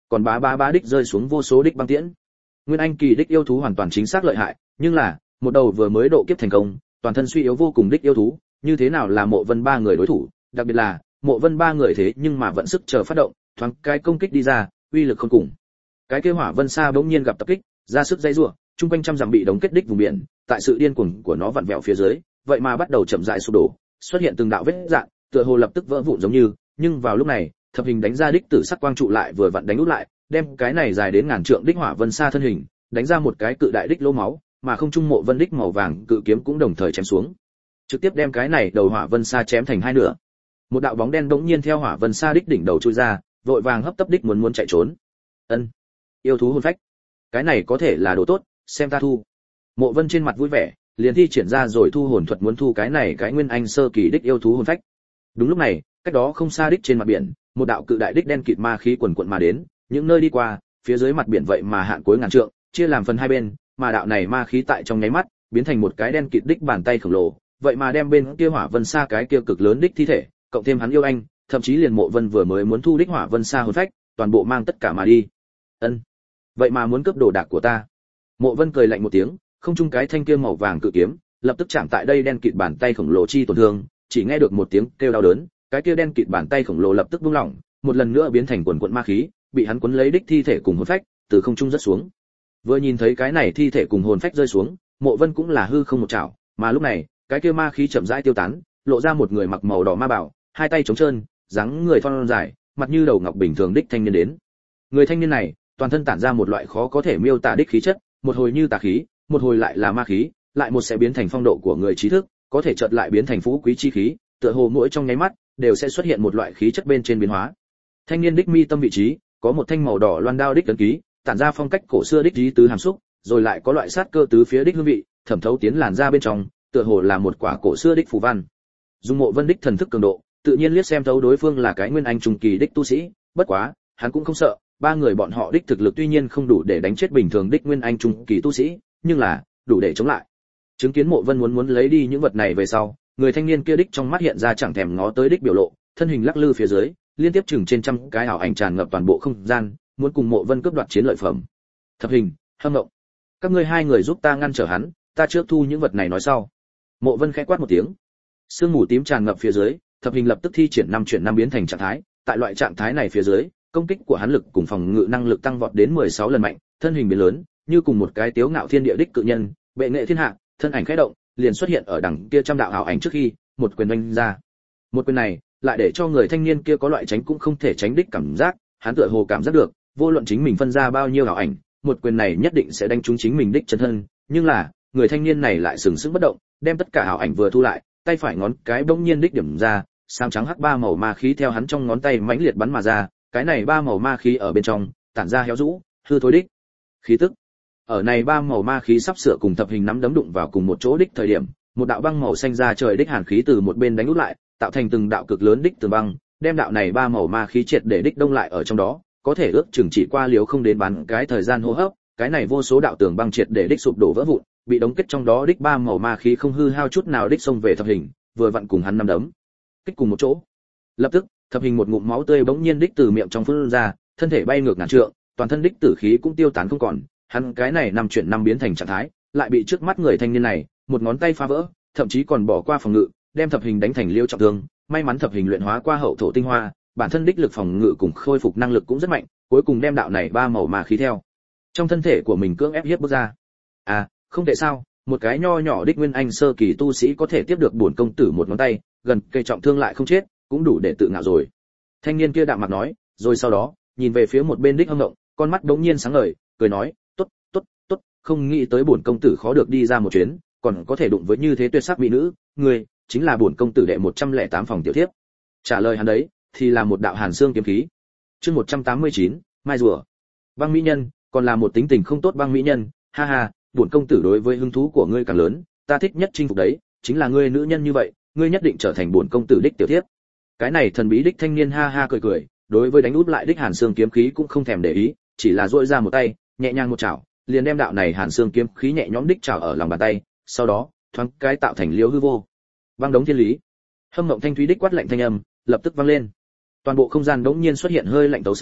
còn bá bá bá đích rơi xuống vô số đích băng tiễn. Nguyên Anh kỳ đích yêu thú hoàn toàn chính xác lợi hại, nhưng là một đầu vừa mới độ kiếp thành công, toàn thân suy yếu vô cùng đích yêu thú, như thế nào là Mộ Vân ba người đối thủ, đặc biệt là Mộ Vân ba người thế nhưng mà vẫn sức chờ phát động, thoáng cái công kích đi ra, uy lực không cùng. Cái kia Hỏa Vân Sa bỗng nhiên gặp tập kích, ra sức dây rủa, trung quanh trăm dặm bị đóng kết đích vùng biển, tại sự điên cuồng của nó vặn vẹo phía dưới, vậy mà bắt đầu chậm rãi sụp đổ, xuất hiện từng đạo vết rạn, tựa hồ lập tức vỡ vụn giống như, nhưng vào lúc này, Thập Hình đánh ra đích tử sắc quang trụ lại vừa vặn đánh út lại, đem cái này dài đến ngàn trượng đích Hỏa Vân Sa thân hình, đánh ra một cái cự đại đích lỗ máu, mà không trung Mộ Vân đích màu vàng cự kiếm cũng đồng thời chém xuống, trực tiếp đem cái này đầu Hỏa Vân Sa chém thành hai nửa. Một đạo bóng đen bỗng nhiên theo Hỏa Vân Sa đích đỉnh đầu chui ra, vội vàng hấp tấp đích muốn muốn chạy trốn. Ân, yêu thú hồn phách, cái này có thể là đồ tốt, xem ta thu. Mộ Vân trên mặt vui vẻ, liền thi triển ra rồi thu hồn thuật muốn thu cái này cái Nguyên Anh sơ kỳ đích yêu thú hồn phách. Đúng lúc này, cách đó không xa đích trên mặt biển, một đạo cự đại đích đen kịt ma khí quần quần mà đến, những nơi đi qua, phía dưới mặt biển vậy mà hạn cuối ngàn trượng, chia làm phần hai bên, mà đạo này ma khí tại trong nháy mắt, biến thành một cái đen kịt đích bàn tay khổng lồ, vậy mà đem bên kia Hỏa Vân Sa cái kia cực lớn đích thi thể, cộng thêm hắn yêu anh, thậm chí liền Mộ Vân vừa mới muốn thu đích Hỏa Vân Sa hồn phách, toàn bộ mang tất cả mà đi. Ân, vậy mà muốn cướp đồ đạc của ta. Mộ Vân cười lạnh một tiếng, không trung cái thanh kia màu vàng cự kiếm, lập tức chạm tại đây đen kịt bàn tay khổng lồ chi tổn thương, chỉ nghe được một tiếng kêu đau đớn, cái kia đen kịt bàn tay khổng lồ lập tức buông lỏng, một lần nữa biến thành quần quần ma khí, bị hắn cuốn lấy đích thi thể cùng hồn phách, từ không trung rớt xuống. Vừa nhìn thấy cái này thi thể cùng hồn phách rơi xuống, Mộ Vân cũng là hư không một chảo, mà lúc này, cái kia ma khí chậm rãi tiêu tán, lộ ra một người mặc màu đỏ ma bảo, hai tay trống trơn, dáng người thon dài, mặt như đầu ngọc bình thường đích thanh niên đến. Người thanh niên này, toàn thân tản ra một loại khó có thể miêu tả đích khí chất, một hồi như tà khí, một hồi lại là ma khí, lại một sẽ biến thành phong độ của người trí thức, có thể chợt lại biến thành phú quý chi khí, tựa hồ mỗi trong nháy mắt đều sẽ xuất hiện một loại khí chất bên trên biến hóa. Thanh niên đích mi tâm vị trí, có một thanh màu đỏ loan đao đích ấn ký, tản ra phong cách cổ xưa đích trí tứ hàm xúc, rồi lại có loại sát cơ tứ phía đích hương vị, thẩm thấu tiến làn da bên trong, tựa hồ là một quả cổ xưa đích phù văn. Dung Mộ Vân đích thần thức cường độ, tự nhiên liếc xem thấu đối phương là cái Nguyên Anh trung kỳ đích tu sĩ, bất quá, hắn cũng không sợ, ba người bọn họ đích thực lực tuy nhiên không đủ để đánh chết bình thường đích Nguyên Anh trung kỳ tu sĩ, nhưng là đủ để chống lại. Chứng kiến Mộ Vân muốn muốn lấy đi những vật này về sau, người thanh niên kia đích trong mắt hiện ra chẳng thèm ngó tới đích biểu lộ, thân hình lắc lư phía dưới, liên tiếp chừng trên trăm cái ảo ảnh tràn ngập toàn bộ không gian, muốn cùng Mộ Vân cướp đoạt chiến lợi phẩm. Thập Hình, Hâm Ngộng, các ngươi hai người giúp ta ngăn trở hắn, ta trước thu những vật này nói sau. Mộ Vân khẽ quát một tiếng. Sương mù tím tràn ngập phía dưới, Thập Hình lập tức thi triển năm chuyển năm biến thành trạng thái, tại loại trạng thái này phía dưới, công kích của hắn lực cùng phòng ngự năng lực tăng vọt đến mười sáu lần mạnh, thân hình biến lớn, như cùng một cái tiếu ngạo thiên địa đích cự nhân, bệ nghệ thiên hạ, thân ảnh khẽ động, liền xuất hiện ở đằng kia trăm đạo ảo ảnh trước khi, một quyền đánh ra. Một quyền này, lại để cho người thanh niên kia có loại tránh cũng không thể tránh đích cảm giác, hắn tựa hồ cảm giác được, vô luận chính mình phân ra bao nhiêu ảo ảnh, một quyền này nhất định sẽ đánh trúng chính mình đích chân thân, nhưng là, người thanh niên này lại sừng sững bất động, đem tất cả ảo ảnh vừa thu lại, tay phải ngón cái bỗng nhiên đích điểm ra, sam trắng hắc ba màu ma khí theo hắn trong ngón tay mãnh liệt bắn mà ra, cái này ba màu ma khí ở bên trong, tản ra héo rũ, hư thối đích khí tức. Ở này ba màu ma khí sắp sửa cùng Thập Hình nắm đấm đụng vào cùng một chỗ đích thời điểm, một đạo băng màu xanh ra trời đích hàn khí từ một bên đánh út lại, tạo thành từng đạo cực lớn đích tường băng, đem đạo này ba màu ma khí triệt để đích đông lại ở trong đó, có thể ước chừng chỉ qua liếu không đến bán cái thời gian hô hấp, cái này vô số đạo tường băng triệt để đích sụp đổ vỡ vụn, bị đóng kết trong đó đích ba màu ma khí không hư hao chút nào đích xông về Thập Hình, vừa vặn cùng hắn nắm đấm kích cùng một chỗ. Lập tức, Thập Hình một ngụm máu tươi bỗng nhiên đích từ miệng trong phun ra, thân thể bay ngược ngàn trượng, toàn thân đích tử khí cũng tiêu tán không còn, hắn cái này năm chuyển năm biến thành trạng thái, lại bị trước mắt người thanh niên này, một ngón tay phá vỡ, thậm chí còn bỏ qua phòng ngự, đem Thập Hình đánh thành liêu trọng thương, may mắn Thập Hình luyện hóa qua hậu thổ tinh hoa, bản thân đích lực phòng ngự cùng khôi phục năng lực cũng rất mạnh, cuối cùng đem đạo này ba màu ma khí theo trong thân thể của mình cưỡng ép hiếp bước ra. À, không thể sao, một cái nho nhỏ đích Nguyên Anh sơ kỳ tu sĩ có thể tiếp được bổn công tử một ngón tay, gần cây trọng thương lại không chết, cũng đủ để tự ngạo rồi. Thanh niên kia đạm mặt nói, rồi sau đó, nhìn về phía một bên đích Hâm Ngộng, con mắt đống nhiên sáng ngời, cười nói, tốt, tốt, tốt, không nghĩ tới bổn công tử khó được đi ra một chuyến, còn có thể đụng với như thế tuyệt sắc mỹ nữ, người chính là bổn công tử đệ một trăm lẻ tám phòng tiểu thiếp. Trả lời hắn đấy, thì là một đạo hàn xương kiếm khí. Chương một trăm tám mươi chín, mai rùa. Băng mỹ nhân, còn là một tính tình không tốt băng mỹ nhân, ha ha, bổn công tử đối với hứng thú của ngươi càng lớn, ta thích nhất chinh phục đấy, chính là ngươi nữ nhân như vậy, ngươi nhất định trở thành bổn công tử đích tiểu thiếp. Cái này thần bí đích thanh niên ha ha cười cười, đối với đánh út lại đích hàn xương kiếm khí cũng không thèm để ý, chỉ là duỗi ra một tay, nhẹ nhàng một chảo, liền đem đạo này hàn xương kiếm khí nhẹ nhõm đích chảo ở lòng bàn tay, sau đó, thoáng cái tạo thành liễu hư vô. Băng đống thiên lý. Hâm Ngộng thanh thúy đích quát lạnh thanh âm, lập tức vang lên. Toàn bộ không gian đống nhiên xuất hiện hơi lạnh tấu xương,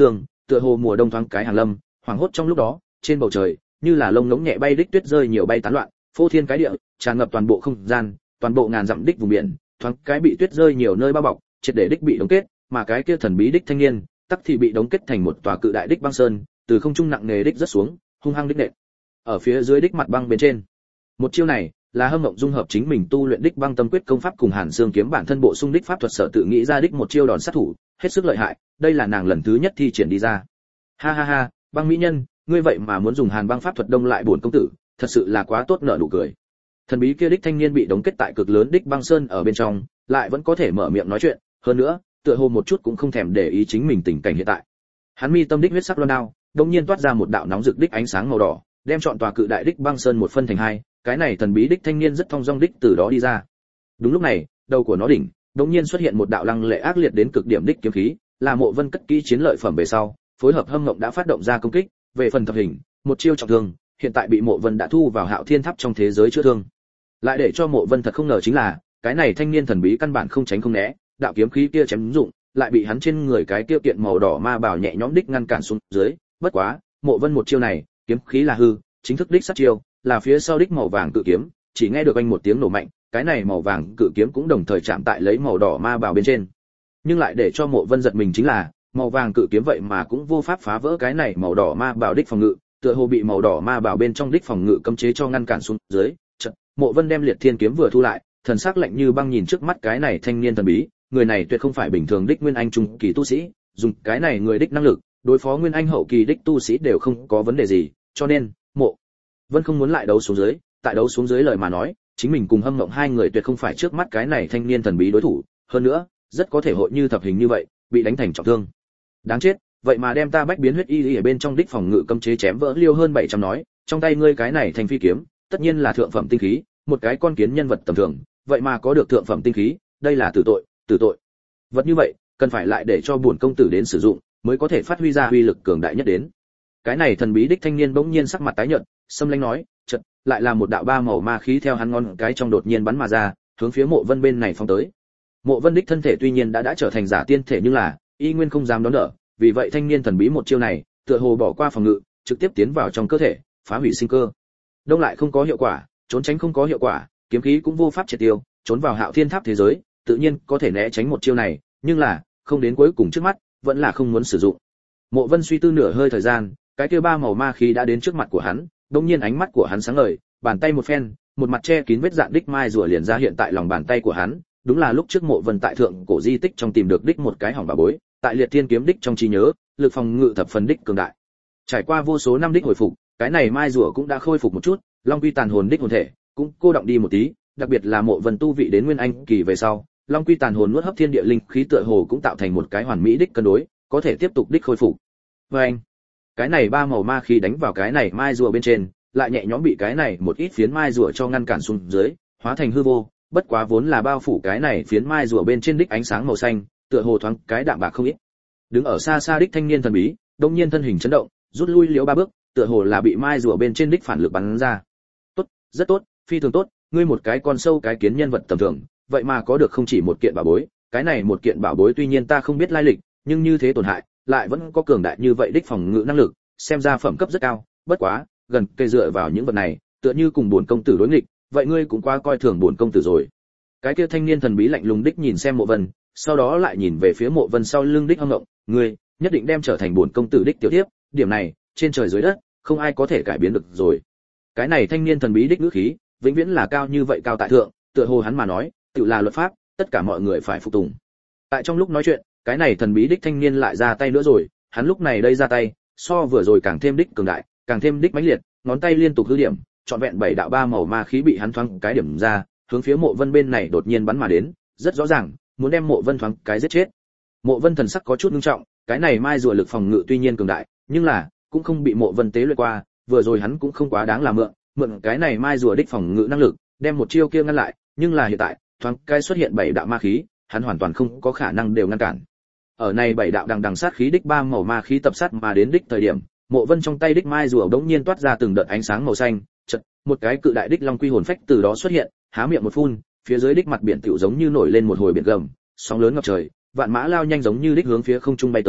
tựa hồ mùa đông thoáng cái hàng lâm, hoàng hốt trong lúc đó, trên bầu trời, như là lông ngỗng nhẹ bay đích tuyết rơi nhiều bay tán loạn, phô thiên cái địa, tràn ngập toàn bộ không gian, toàn bộ ngàn dặm đích vùng biển, thoáng cái bị tuyết rơi nhiều nơi bao bọc, triệt để đích bị đóng kết, mà cái kia thần bí đích thanh niên, tắc thì bị đóng kết thành một tòa cự đại đích băng sơn, từ không trung nặng nề đích rất xuống, hung hăng đích nện. Ở phía dưới đích mặt băng bên trên. Một chiêu này, là Hâm Mộng dung hợp chính mình tu luyện đích băng tâm quyết công pháp cùng Hàn Xương kiếm bản thân bộ xung đích pháp thuật sở tự nghĩ ra đích một chiêu đòn sát thủ, hết sức lợi hại, đây là nàng lần thứ nhất thi triển đi ra. Ha ha ha, băng mỹ nhân, ngươi vậy mà muốn dùng Hàn băng pháp thuật đông lại bổn công tử, thật sự là quá tốt, nợ nụ cười. Thần bí kia đích thanh niên bị đóng kết tại cực lớn đích băng sơn ở bên trong, lại vẫn có thể mở miệng nói chuyện, hơn nữa, tựa hồ một chút cũng không thèm để ý chính mình tình cảnh hiện tại. Hắn mi tâm đích huyết sắc loan đao, đột nhiên toát ra một đạo nóng rực đích ánh sáng màu đỏ, đem trọn tòa cự đại đích băng sơn một phân thành hai, cái này thần bí đích thanh niên rất thong dong đích từ đó đi ra. Đúng lúc này, đầu của nó đỉnh, đột nhiên xuất hiện một đạo lăng lệ ác liệt đến cực điểm đích kiếm khí, là Mộ Vân cất kỹ chiến lợi phẩm về sau, phối hợp Hâm Mộng đã phát động ra công kích, về phần thập hình, một chiêu trọng thương, hiện tại bị Mộ Vân đã thu vào Hạo Thiên Tháp trong thế giới chữa thương. Lại để cho Mộ Vân thật không ngờ chính là, cái này thanh niên thần bí căn bản không tránh không né, đạo kiếm khí kia chém dụng, lại bị hắn trên người cái kia kiện màu đỏ ma bảo nhẹ nhõm đích ngăn cản xuống dưới, bất quá, Mộ Vân một chiêu này, kiếm khí là hư, chính thức đích sát chiêu, là phía sau đích màu vàng cự kiếm, chỉ nghe được anh một tiếng nổ mạnh, cái này màu vàng cự kiếm cũng đồng thời chạm tại lấy màu đỏ ma bảo bên trên. Nhưng lại để cho Mộ Vân giật mình chính là, màu vàng cự kiếm vậy mà cũng vô pháp phá vỡ cái này màu đỏ ma bảo đích phòng ngự, tựa hồ bị màu đỏ ma bảo bên trong đích phòng ngự cấm chế cho ngăn cản xuống dưới. Chợt, Mộ Vân đem Liệt Thiên kiếm vừa thu lại, thần sắc lạnh như băng nhìn trước mắt cái này thanh niên thần bí, người này tuyệt không phải bình thường đích nguyên anh trung kỳ tu sĩ, dùng cái này người đích năng lực, đối phó nguyên anh hậu kỳ đích tu sĩ đều không có vấn đề gì, cho nên, Mộ Vân không muốn lại đấu xuống dưới, tại đấu xuống dưới lời mà nói, chính mình cùng Hâm Mộng hai người tuyệt không phải trước mắt cái này thanh niên thần bí đối thủ, hơn nữa, rất có thể hội như thập hình như vậy, bị đánh thành trọng thương. Đáng chết, vậy mà đem ta bách biến huyết y ở bên trong đích phòng ngự cấm chế chém vỡ liêu hơn bảy trăm nói, trong tay ngươi cái này thành phi kiếm, tất nhiên là thượng phẩm tinh khí, một cái con kiến nhân vật tầm thường, vậy mà có được thượng phẩm tinh khí, đây là tử tội, tử tội. Vật như vậy, cần phải lại để cho bổn công tử đến sử dụng, mới có thể phát huy ra uy lực cường đại nhất đến. Cái này thần bí đích thanh niên bỗng nhiên sắc mặt tái nhợt, xâm lãnh nói, chợt lại là một đạo ba màu ma khí theo hắn ngón cái trong đột nhiên bắn mà ra, hướng phía Mộ Vân bên này phóng tới. Mộ Vân đích thân thể tuy nhiên đã đã trở thành giả tiên thể nhưng là y nguyên không dám đón đỡ, vì vậy thanh niên thần bí một chiêu này, tựa hồ bỏ qua phòng ngự, trực tiếp tiến vào trong cơ thể, phá hủy sinh cơ. Đông lại không có hiệu quả, trốn tránh không có hiệu quả, kiếm khí cũng vô pháp triệt tiêu, trốn vào Hạo Thiên Tháp thế giới, tự nhiên có thể né tránh một chiêu này, nhưng là, không đến cuối cùng trước mắt, vẫn là không muốn sử dụng. Mộ Vân suy tư nửa hơi thời gian, cái kia ba màu ma khí đã đến trước mặt của hắn, đột nhiên ánh mắt của hắn sáng ngời, bàn tay một phen, một mặt che kín vết dạn đích mai rùa liền ra hiện tại lòng bàn tay của hắn, đúng là lúc trước Mộ Vân tại thượng cổ di tích trong tìm được đích một cái hỏng bà bối, tại Liệt Thiên kiếm đích trong trí nhớ, lực phòng ngự thập phần đích cường đại. Trải qua vô số năm đích hồi phục, cái này mai rùa cũng đã khôi phục một chút, Long Quy tàn hồn đích hồn thể cũng cô động đi một tí, đặc biệt là Mộ Vân tu vị đến nguyên anh kỳ về sau, Long Quy tàn hồn nuốt hấp thiên địa linh khí tựa hồ cũng tạo thành một cái hoàn mỹ đích cân đối, có thể tiếp tục đích khôi phục. Và anh, cái này ba màu ma khí đánh vào cái này mai rùa bên trên, lại nhẹ nhõm bị cái này một ít phiến mai rùa cho ngăn cản xuống dưới, hóa thành hư vô, bất quá vốn là bao phủ cái này phiến mai rùa bên trên đích ánh sáng màu xanh, tựa hồ thoáng cái đạm bạc không ít. Đứng ở xa xa đích thanh niên thần bí, đột nhiên thân hình chấn động, rút lui liễu ba bước, tựa hồ là bị mai rùa bên trên đích phản lực bắn ra. Tốt, rất tốt, phi thường tốt, ngươi một cái con sâu cái kiến nhân vật tầm thường, vậy mà có được không chỉ một kiện bảo bối, cái này một kiện bảo bối tuy nhiên ta không biết lai lịch, nhưng như thế tổn hại, lại vẫn có cường đại như vậy đích phòng ngự năng lực, xem ra phẩm cấp rất cao, bất quá, gần kề dựa vào những vật này, tựa như cùng bổn công tử đối nghịch, vậy ngươi cũng quá coi thường bổn công tử rồi. Cái kia thanh niên thần bí lạnh lùng đích nhìn xem Mộ Vân, sau đó lại nhìn về phía Mộ Vân sau lưng đích Hâm Mộng, ngươi nhất định đem trở thành bổn công tử đích tiểu tiếp, điểm này, trên trời dưới đất, không ai có thể cải biến được rồi. Cái này thanh niên thần bí đích ngữ khí, vĩnh viễn là cao như vậy cao tại thượng, tựa hồ hắn mà nói, tự là luật pháp, tất cả mọi người phải phục tùng. Tại trong lúc nói chuyện, cái này thần bí đích thanh niên lại ra tay nữa rồi, hắn lúc này đây ra tay, so vừa rồi càng thêm đích cường đại, càng thêm đích mãnh liệt, ngón tay liên tục hư điểm, trọn vẹn bảy đạo ba màu ma khí bị hắn thoáng cái điểm ra, hướng phía Mộ Vân bên này đột nhiên bắn mà đến, rất rõ ràng, muốn đem Mộ Vân thoáng cái giết chết. Mộ Vân thần sắc có chút nghiêm trọng, cái này mai rùa lực phòng ngự tuy nhiên cường đại, nhưng là cũng không bị Mộ Vân tế luyện qua, vừa rồi hắn cũng không quá đáng là mượn, mượn cái này mai rùa đích phòng ngự năng lực, đem một chiêu kia ngăn lại, nhưng là hiện tại, thoáng cái xuất hiện bảy đạo ma khí, hắn hoàn toàn không có khả năng đều ngăn cản. Ở này bảy đạo đằng đằng sát khí đích ba màu ma khí tập sát mà đến đích thời điểm, Mộ Vân trong tay đích mai rùa đống nhiên toát ra từng đợt ánh sáng màu xanh, chợt, một cái cự đại đích long quy hồn phách từ đó xuất hiện, há miệng một phun, phía dưới đích mặt biển tựu giống như nổi lên một hồi biển gầm, sóng lớn ngập trời, vạn mã lao nhanh giống như đích hướng phía không trung bay tới,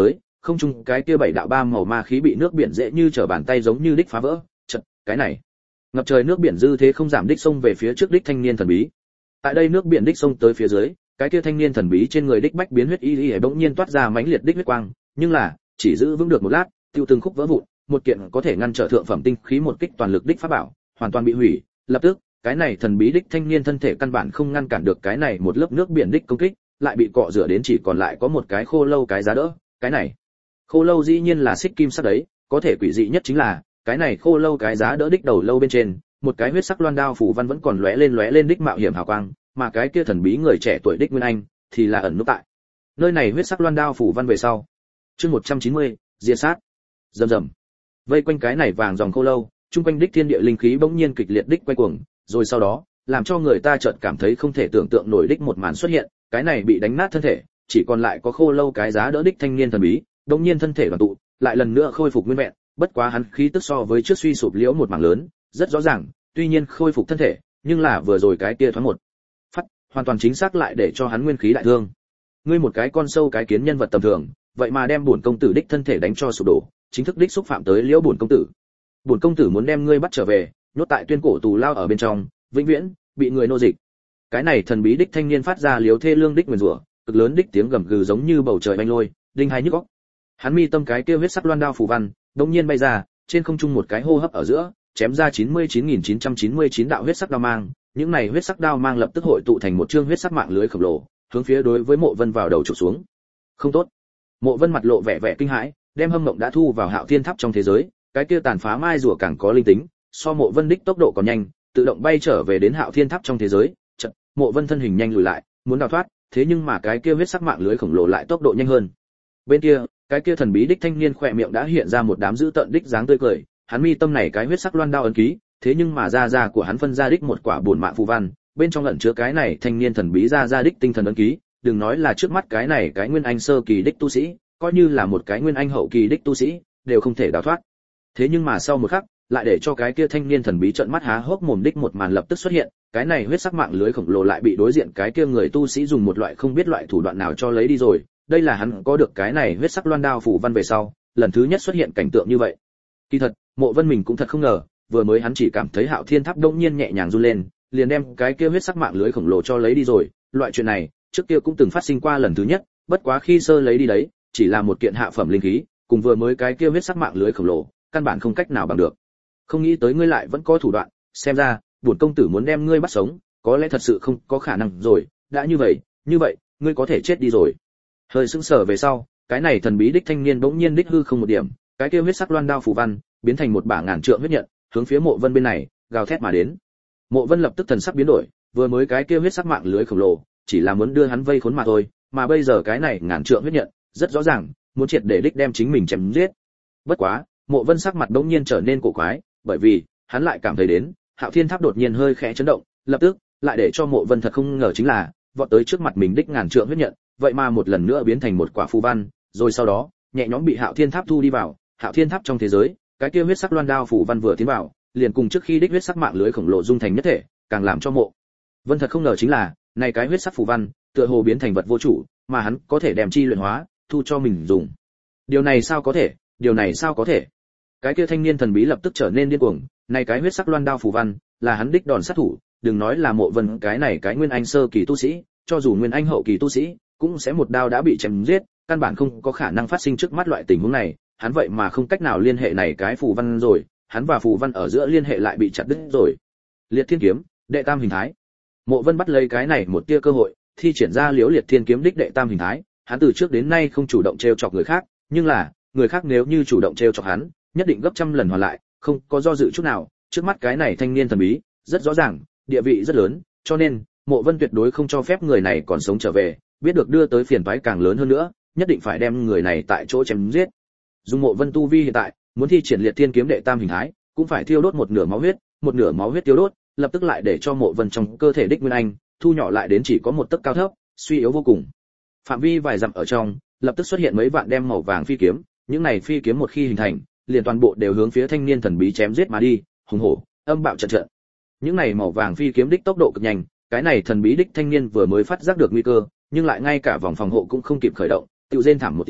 không trung cái kia bảy đạo ba màu ma khí bị nước biển dễ như trở bàn tay giống như đích phá vỡ, chật, cái này, ngập trời nước biển dư thế không giảm đích xông về phía trước đích thanh niên thần bí. Tại đây nước biển đích xông tới phía dưới, cái kia thanh niên thần bí trên người đích bách biến huyết y y bỗng nhiên toát ra mãnh liệt đích huyết quang, nhưng là, chỉ giữ vững được một lát, tiêu từng khúc vỡ vụn, một kiện có thể ngăn trở thượng phẩm tinh khí một kích toàn lực đích pháp bảo, hoàn toàn bị hủy, lập tức, cái này thần bí đích thanh niên thân thể căn bản không ngăn cản được cái này một lớp nước biển đích công kích, lại bị cọ rửa đến chỉ còn lại có một cái khô lâu cái giá đỡ, cái này khô lâu dĩ nhiên là xích kim sắc đấy, có thể quỷ dị nhất chính là cái này khô lâu cái giá đỡ đích đầu lâu bên trên, một cái huyết sắc loan đao phủ văn vẫn còn lóe lên lóe lên đích mạo hiểm hào quang, mà cái kia thần bí người trẻ tuổi đích Nguyên Anh thì là ẩn núp tại nơi này huyết sắc loan đao phủ văn về sau. Chương một trăm chín mươi, diệt sát. Rầm rầm. Vây quanh cái này vàng dòng khô lâu, trung quanh đích thiên địa linh khí bỗng nhiên kịch liệt đích quay cuồng, rồi sau đó, làm cho người ta chợt cảm thấy không thể tưởng tượng nổi đích một màn xuất hiện, cái này bị đánh nát thân thể, chỉ còn lại có khô lâu cái giá đỡ đích thanh niên thần bí, đột nhiên thân thể đoàn tụ, lại lần nữa khôi phục nguyên vẹn, bất quá hắn khí tức so với trước suy sụp liễu một mảng lớn, rất rõ ràng, tuy nhiên khôi phục thân thể, nhưng là vừa rồi cái kia thoáng một phát, hoàn toàn chính xác lại để cho hắn nguyên khí đại thương. Ngươi một cái con sâu cái kiến nhân vật tầm thường, vậy mà đem bổn công tử đích thân thể đánh cho sụp đổ, chính thức đích xúc phạm tới liễu bổn công tử. Bổn công tử muốn đem ngươi bắt trở về, nhốt tại tuyên cổ tù lao ở bên trong, vĩnh viễn bị người nô dịch. Cái này thần bí đích thanh niên phát ra liếu thê lương đích nguyền rủa, cực lớn đích tiếng gầm gừ giống như bầu trời bay lôi, đinh hai nhức óc. Hắn mi tâm cái kia huyết sắc loan đao phù văn, đột nhiên bay ra, trên không trung một cái hô hấp ở giữa, chém ra chín mươi chín nghìn chín trăm chín mươi chín đạo huyết sắc đao mang, những này huyết sắc đao mang lập tức hội tụ thành một chương huyết sắc mạng lưới khổng lồ, hướng phía đối với Mộ Vân vào đầu chụp xuống. Không tốt. Mộ Vân mặt lộ vẻ vẻ kinh hãi, đem Hâm Mộng đã thu vào Hạo Thiên Tháp trong thế giới, cái kia tàn phá mai rùa càng có linh tính, so Mộ Vân đích tốc độ còn nhanh, tự động bay trở về đến Hạo Thiên Tháp trong thế giới. Chợt, Mộ Vân thân hình nhanh lùi lại, muốn đào thoát, thế nhưng mà cái kia huyết sắc mạng lưới khổng lồ lại tốc độ nhanh hơn. Bên kia, cái kia thần bí đích thanh niên khỏe miệng đã hiện ra một đám dữ tợn đích dáng tươi cười, hắn mi tâm này cái huyết sắc loan đao ấn ký, thế nhưng mà ra ra của hắn phân ra đích một quả bổn mạng phù văn, bên trong ẩn chứa cái này thanh niên thần bí ra ra đích tinh thần ấn ký, đừng nói là trước mắt cái này cái nguyên anh sơ kỳ đích tu sĩ, coi như là một cái nguyên anh hậu kỳ đích tu sĩ, đều không thể đào thoát. Thế nhưng mà sau một khắc, lại để cho cái kia thanh niên thần bí trợn mắt há hốc mồm đích một màn lập tức xuất hiện, cái này huyết sắc mạng lưới khổng lồ lại bị đối diện cái kia người tu sĩ dùng một loại không biết loại thủ đoạn nào cho lấy đi rồi, đây là hắn có được cái này huyết sắc loan đao phủ văn về sau, lần thứ nhất xuất hiện cảnh tượng như vậy. Kỳ thật, Mộ Vân mình cũng thật không ngờ, vừa mới hắn chỉ cảm thấy Hạo Thiên Tháp đông nhiên nhẹ nhàng run lên, liền đem cái kia huyết sắc mạng lưới khổng lồ cho lấy đi rồi, loại chuyện này, trước kia cũng từng phát sinh qua lần thứ nhất, bất quá khi sơ lấy đi đấy, chỉ là một kiện hạ phẩm linh khí, cùng vừa mới cái kia huyết sắc mạng lưới khổng lồ, căn bản không cách nào bằng được. Không nghĩ tới ngươi lại vẫn có thủ đoạn, xem ra, bổn công tử muốn đem ngươi bắt sống, có lẽ thật sự không có khả năng rồi, đã như vậy, như vậy, ngươi có thể chết đi rồi. Hơi sững sờ về sau, cái này thần bí đích thanh niên bỗng nhiên đích hư không một điểm, cái kia huyết sắc loan đao phù văn, biến thành một bả ngàn trượng huyết nhận, hướng phía Mộ Vân bên này, gào thét mà đến. Mộ Vân lập tức thần sắc biến đổi, vừa mới cái kia huyết sắc mạng lưới khổng lồ, chỉ là muốn đưa hắn vây khốn mà thôi, mà bây giờ cái này ngàn trượng huyết nhận, rất rõ ràng, muốn triệt để đích đem chính mình chém giết. Bất quá, Mộ Vân sắc mặt bỗng nhiên trở nên cổ quái, bởi vì, hắn lại cảm thấy đến, Hạo Thiên Tháp đột nhiên hơi khẽ chấn động, lập tức, lại để cho Mộ Vân thật không ngờ chính là, vọt tới trước mặt mình đích ngàn trượng huyết nhận, vậy mà một lần nữa biến thành một quả phù văn, rồi sau đó, nhẹ nhõm bị Hạo Thiên Tháp thu đi vào, Hạo Thiên Tháp trong thế giới, cái kia huyết sắc loan đao phù văn vừa tiến vào, liền cùng trước khi đích huyết sắc mạng lưới khổng lồ dung thành nhất thể, càng làm cho Mộ Vân thật không ngờ chính là, này cái huyết sắc phù văn, tựa hồ biến thành vật vô chủ, mà hắn có thể đem chi luyện hóa, thu cho mình dùng. Điều này sao có thể, điều này sao có thể? Cái kia thanh niên thần bí lập tức trở nên điên cuồng, này cái huyết sắc loan đao phù văn, là hắn đích đòn sát thủ, đừng nói là Mộ Vân cái này cái nguyên anh sơ kỳ tu sĩ, cho dù nguyên anh hậu kỳ tu sĩ, cũng sẽ một đao đã bị chém giết, căn bản không có khả năng phát sinh trước mắt loại tình huống này, hắn vậy mà không cách nào liên hệ này cái phù văn rồi, hắn và phù văn ở giữa liên hệ lại bị chặt đứt rồi. Liệt Thiên kiếm, đệ tam hình thái. Mộ Vân bắt lấy cái này một tia cơ hội, thi triển ra Liễu Liệt Thiên kiếm đích đệ tam hình thái, hắn từ trước đến nay không chủ động trêu chọc người khác, nhưng là, người khác nếu như chủ động trêu chọc hắn, nhất định gấp trăm lần hoàn lại, không có do dự chút nào, trước mắt cái này thanh niên thần bí, rất rõ ràng, địa vị rất lớn, cho nên, Mộ Vân tuyệt đối không cho phép người này còn sống trở về, biết được đưa tới phiền toái càng lớn hơn nữa, nhất định phải đem người này tại chỗ chém giết. Dùng Mộ Vân tu vi hiện tại, muốn thi triển Liệt Thiên kiếm đệ tam hình thái, cũng phải thiêu đốt một nửa máu huyết, một nửa máu huyết tiêu đốt, lập tức lại để cho Mộ Vân trong cơ thể đích nguyên anh thu nhỏ lại đến chỉ có một tấc cao thấp, suy yếu vô cùng. Phạm vi vài dặm ở trong, lập tức xuất hiện mấy vạn đem màu vàng phi kiếm, những này phi kiếm một khi hình thành, liền toàn bộ đều hướng phía thanh niên thần bí chém giết mà đi, hùng hổ, âm bạo trận trận. Những này màu vàng phi kiếm đích tốc độ cực nhanh, cái này thần bí đích thanh niên vừa mới phát giác được nguy cơ, nhưng lại ngay cả vòng phòng hộ cũng không kịp khởi động, tự rên thảm một tiếng,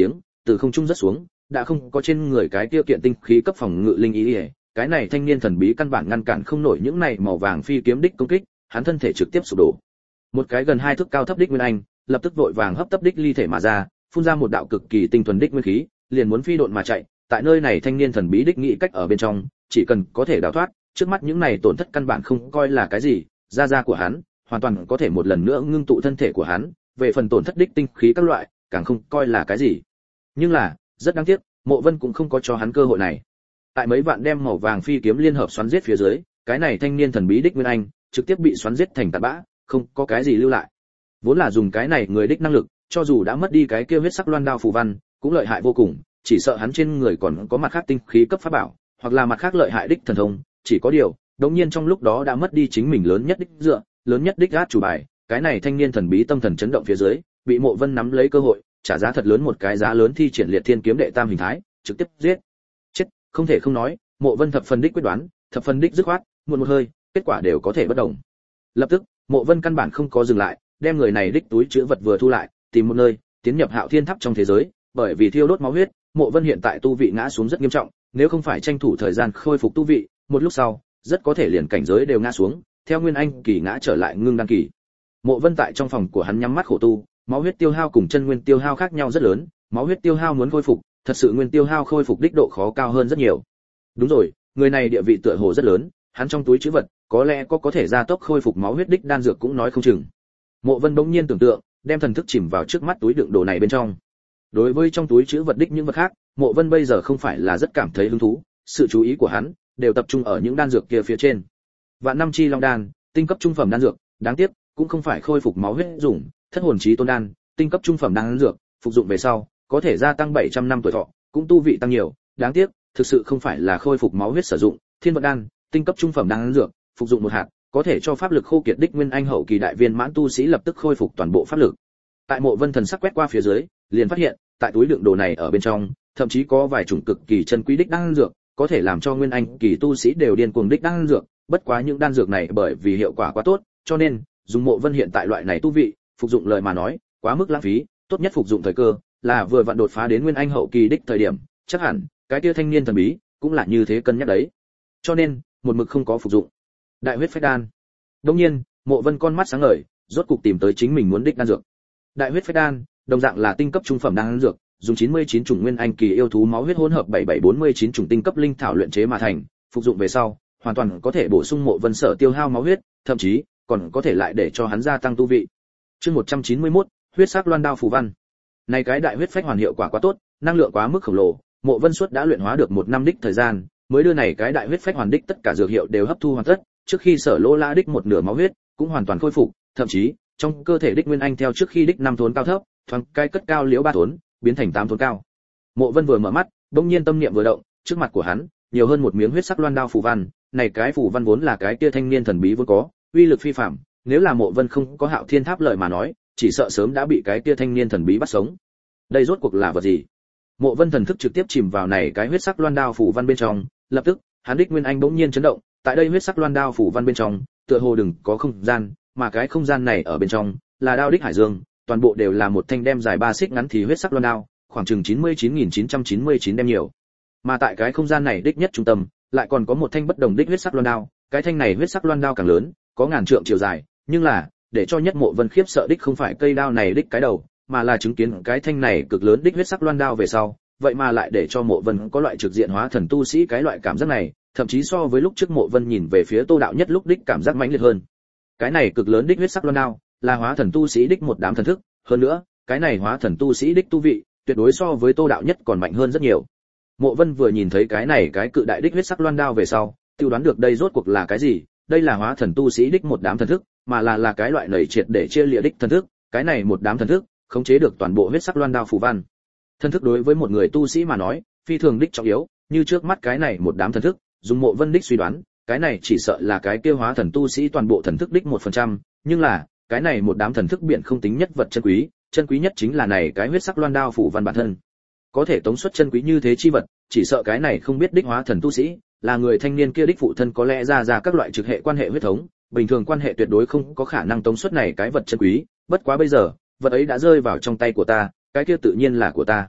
từ không trung rất xuống, đã không có trên người cái tiêu kiện tinh khí cấp phòng ngự linh ý, ý. Cái này thanh niên thần bí căn bản ngăn cản không nổi những này màu vàng phi kiếm đích công kích, hắn thân thể trực tiếp sụp đổ. Một cái gần hai thước cao thấp đích nguyên anh, lập tức vội vàng hấp tấp đích ly thể mà ra, phun ra một đạo cực kỳ tinh thuần đích nguyên khí, liền muốn phi độn mà chạy. Tại nơi này thanh niên thần bí đích nghĩ cách ở bên trong, chỉ cần có thể đào thoát, trước mắt những này tổn thất căn bản không coi là cái gì, da da của hắn hoàn toàn có thể một lần nữa ngưng tụ thân thể của hắn, về phần tổn thất đích tinh khí các loại, càng không coi là cái gì. Nhưng là, rất đáng tiếc, Mộ Vân cũng không có cho hắn cơ hội này. Tại mấy vạn đem màu vàng phi kiếm liên hợp xoắn giết phía dưới, cái này thanh niên thần bí đích nguyên anh trực tiếp bị xoắn giết thành tạt bã, không có cái gì lưu lại. Vốn là dùng cái này người đích năng lực, cho dù đã mất đi cái kia huyết sắc loan đao phù văn, cũng lợi hại vô cùng, chỉ sợ hắn trên người còn có mặt khác tinh khí cấp pháp bảo, hoặc là mặt khác lợi hại đích thần thông, chỉ có điều, đột nhiên trong lúc đó đã mất đi chính mình lớn nhất đích dựa, lớn nhất đích át chủ bài, cái này thanh niên thần bí tâm thần chấn động phía dưới, bị Mộ Vân nắm lấy cơ hội, trả giá thật lớn một cái giá lớn thi triển liệt thiên kiếm đệ tam hình thái, trực tiếp giết. Chết, không thể không nói, Mộ Vân thập phần đích quyết đoán, thập phần đích dứt khoát, muộn một hơi, kết quả đều có thể bất đồng. Lập tức, Mộ Vân căn bản không có dừng lại, đem người này đích túi chứa vật vừa thu lại, tìm một nơi, tiến nhập Hạo Thiên Tháp trong thế giới, bởi vì thiêu đốt máu huyết, Mộ Vân hiện tại tu vị ngã xuống rất nghiêm trọng, nếu không phải tranh thủ thời gian khôi phục tu vị, một lúc sau, rất có thể liền cảnh giới đều ngã xuống, theo nguyên anh kỳ ngã trở lại ngưng đan kỳ. Mộ Vân tại trong phòng của hắn nhắm mắt khổ tu, máu huyết tiêu hao cùng chân nguyên tiêu hao khác nhau rất lớn, máu huyết tiêu hao muốn khôi phục, thật sự nguyên tiêu hao khôi phục đích độ khó cao hơn rất nhiều. Đúng rồi, người này địa vị tựa hồ rất lớn, hắn trong túi trữ vật, có lẽ có có thể gia tốc khôi phục máu huyết đích đan dược cũng nói không chừng. Mộ Vân bỗng nhiên tưởng tượng, đem thần thức chìm vào trước mắt túi đựng đồ này bên trong. Đối với trong túi trữ vật đích những vật khác, Mộ Vân bây giờ không phải là rất cảm thấy hứng thú, sự chú ý của hắn đều tập trung ở những đan dược kia phía trên. Vạn năm chi long đan, tinh cấp trung phẩm đan dược, đáng tiếc cũng không phải khôi phục máu huyết dùng, thất hồn chí tôn đan, tinh cấp trung phẩm đan dược, phục dụng về sau có thể gia tăng bảy trăm năm tuổi thọ, cũng tu vị tăng nhiều, đáng tiếc thực sự không phải là khôi phục máu huyết sử dụng. Thiên vận đan, tinh cấp trung phẩm đan dược, phục dụng một hạt có thể cho pháp lực khô kiệt đích nguyên anh hậu kỳ đại viên mãn tu sĩ lập tức khôi phục toàn bộ pháp lực. Tại Mộ Vân thần sắc quét qua phía dưới, liền phát hiện, tại túi đựng đồ này ở bên trong, thậm chí có vài chủng cực kỳ chân quý đích đan dược, có thể làm cho nguyên anh kỳ tu sĩ đều điên cuồng đích đan dược, bất quá những đan dược này bởi vì hiệu quả quá tốt, cho nên dùng Mộ Vân hiện tại loại này tu vị, phục dụng lời mà nói, quá mức lãng phí, tốt nhất phục dụng thời cơ là vừa vặn đột phá đến nguyên anh hậu kỳ đích thời điểm, chắc hẳn cái kia thanh niên thần bí cũng là như thế cân nhắc đấy. Cho nên, một mực không có phục dụng. Đại huyết phách đan. Đương nhiên, Mộ Vân con mắt sáng ngời, rốt cục tìm tới chính mình muốn đích đan dược. Đại huyết phách đan, đồng dạng là tinh cấp trung phẩm đan dược, dùng chín mươi chín chủng nguyên anh kỳ yêu thú máu huyết hỗn hợp bảy bảy bốn mươi chín chủng tinh cấp linh thảo luyện chế mà thành, phục dụng về sau, hoàn toàn có thể bổ sung Mộ Vân sở tiêu hao máu huyết, thậm chí còn có thể lại để cho hắn gia tăng tu vị. Chương một trăm chín mươi mốt, huyết sắc loan đao phù văn. Này cái đại huyết phách hoàn hiệu quả quá tốt, năng lượng quá mức khổng lồ, Mộ Vân suốt đã luyện hóa được một năm đích thời gian, mới đưa này cái đại huyết phách hoàn đích tất cả dược hiệu đều hấp thu hoàn tất, trước khi sở lỗ lã đích một nửa máu huyết cũng hoàn toàn khôi phục, thậm chí trong cơ thể đích nguyên anh theo trước khi đích năm thốn cao thấp, thoáng cái cất cao liễu ba thốn, biến thành tám thốn cao. Mộ Vân vừa mở mắt, bỗng nhiên tâm niệm vừa động, trước mặt của hắn nhiều hơn một miếng huyết sắc loan đao phù văn, này cái phù văn vốn là cái kia thanh niên thần bí vốn có, uy lực phi phàm, nếu là Mộ Vân không có Hạo Thiên Tháp lợi mà nói, chỉ sợ sớm đã bị cái kia thanh niên thần bí bắt sống. Đây rốt cuộc là vật gì? Mộ Vân thần thức trực tiếp chìm vào này cái huyết sắc loan đao phù văn bên trong, lập tức, hắn đích nguyên anh bỗng nhiên chấn động, tại đây huyết sắc loan đao phù văn bên trong, tựa hồ đừng có không gian, mà cái không gian này ở bên trong là đao đích hải dương, toàn bộ đều là một thanh đem dài ba xích ngắn thì huyết sắc loan đao, khoảng chừng chín mươi chín nghìn chín trăm chín mươi chín đem nhiều. Mà tại cái không gian này đích nhất trung tâm, lại còn có một thanh bất đồng đích huyết sắc loan đao, cái thanh này huyết sắc loan đao càng lớn, có ngàn trượng chiều dài, nhưng là, để cho nhất Mộ Vân khiếp sợ đích không phải cây đao này đích cái đầu, mà là chứng kiến cái thanh này cực lớn đích huyết sắc loan đao về sau, vậy mà lại để cho Mộ Vân có loại trực diện hóa thần tu sĩ cái loại cảm giác này, thậm chí so với lúc trước Mộ Vân nhìn về phía Tô Đạo Nhất lúc đích cảm giác mãnh liệt hơn. Cái này cực lớn đích huyết sắc loan đao, là hóa thần tu sĩ đích một đám thần thức, hơn nữa, cái này hóa thần tu sĩ đích tu vị, tuyệt đối so với Tô Đạo Nhất còn mạnh hơn rất nhiều. Mộ Vân vừa nhìn thấy cái này cái cự đại đích huyết sắc loan đao về sau, tiêu đoán được đây rốt cuộc là cái gì, đây là hóa thần tu sĩ đích một đám thần thức, mà là là cái loại nảy triệt để chia lìa đích thần thức, cái này một đám thần thức, khống chế được toàn bộ huyết sắc loan đao phù văn. Thần thức đối với một người tu sĩ mà nói, phi thường đích trọng yếu, như trước mắt cái này một đám thần thức, dùng Mộ Vân đích suy đoán, cái này chỉ sợ là cái kia hóa thần tu sĩ toàn bộ thần thức đích một phần trăm, nhưng là, cái này một đám thần thức biện không tính nhất vật chân quý, chân quý nhất chính là này cái huyết sắc loan đao phù văn bản thân. Có thể tống xuất chân quý như thế chi vật, chỉ sợ cái này không biết đích hóa thần tu sĩ, là người thanh niên kia đích phụ thân có lẽ ra ra các loại trực hệ quan hệ huyết thống, bình thường quan hệ tuyệt đối không có khả năng tống xuất này cái vật chân quý, bất quá bây giờ, vật ấy đã rơi vào trong tay của ta, cái kia tự nhiên là của ta.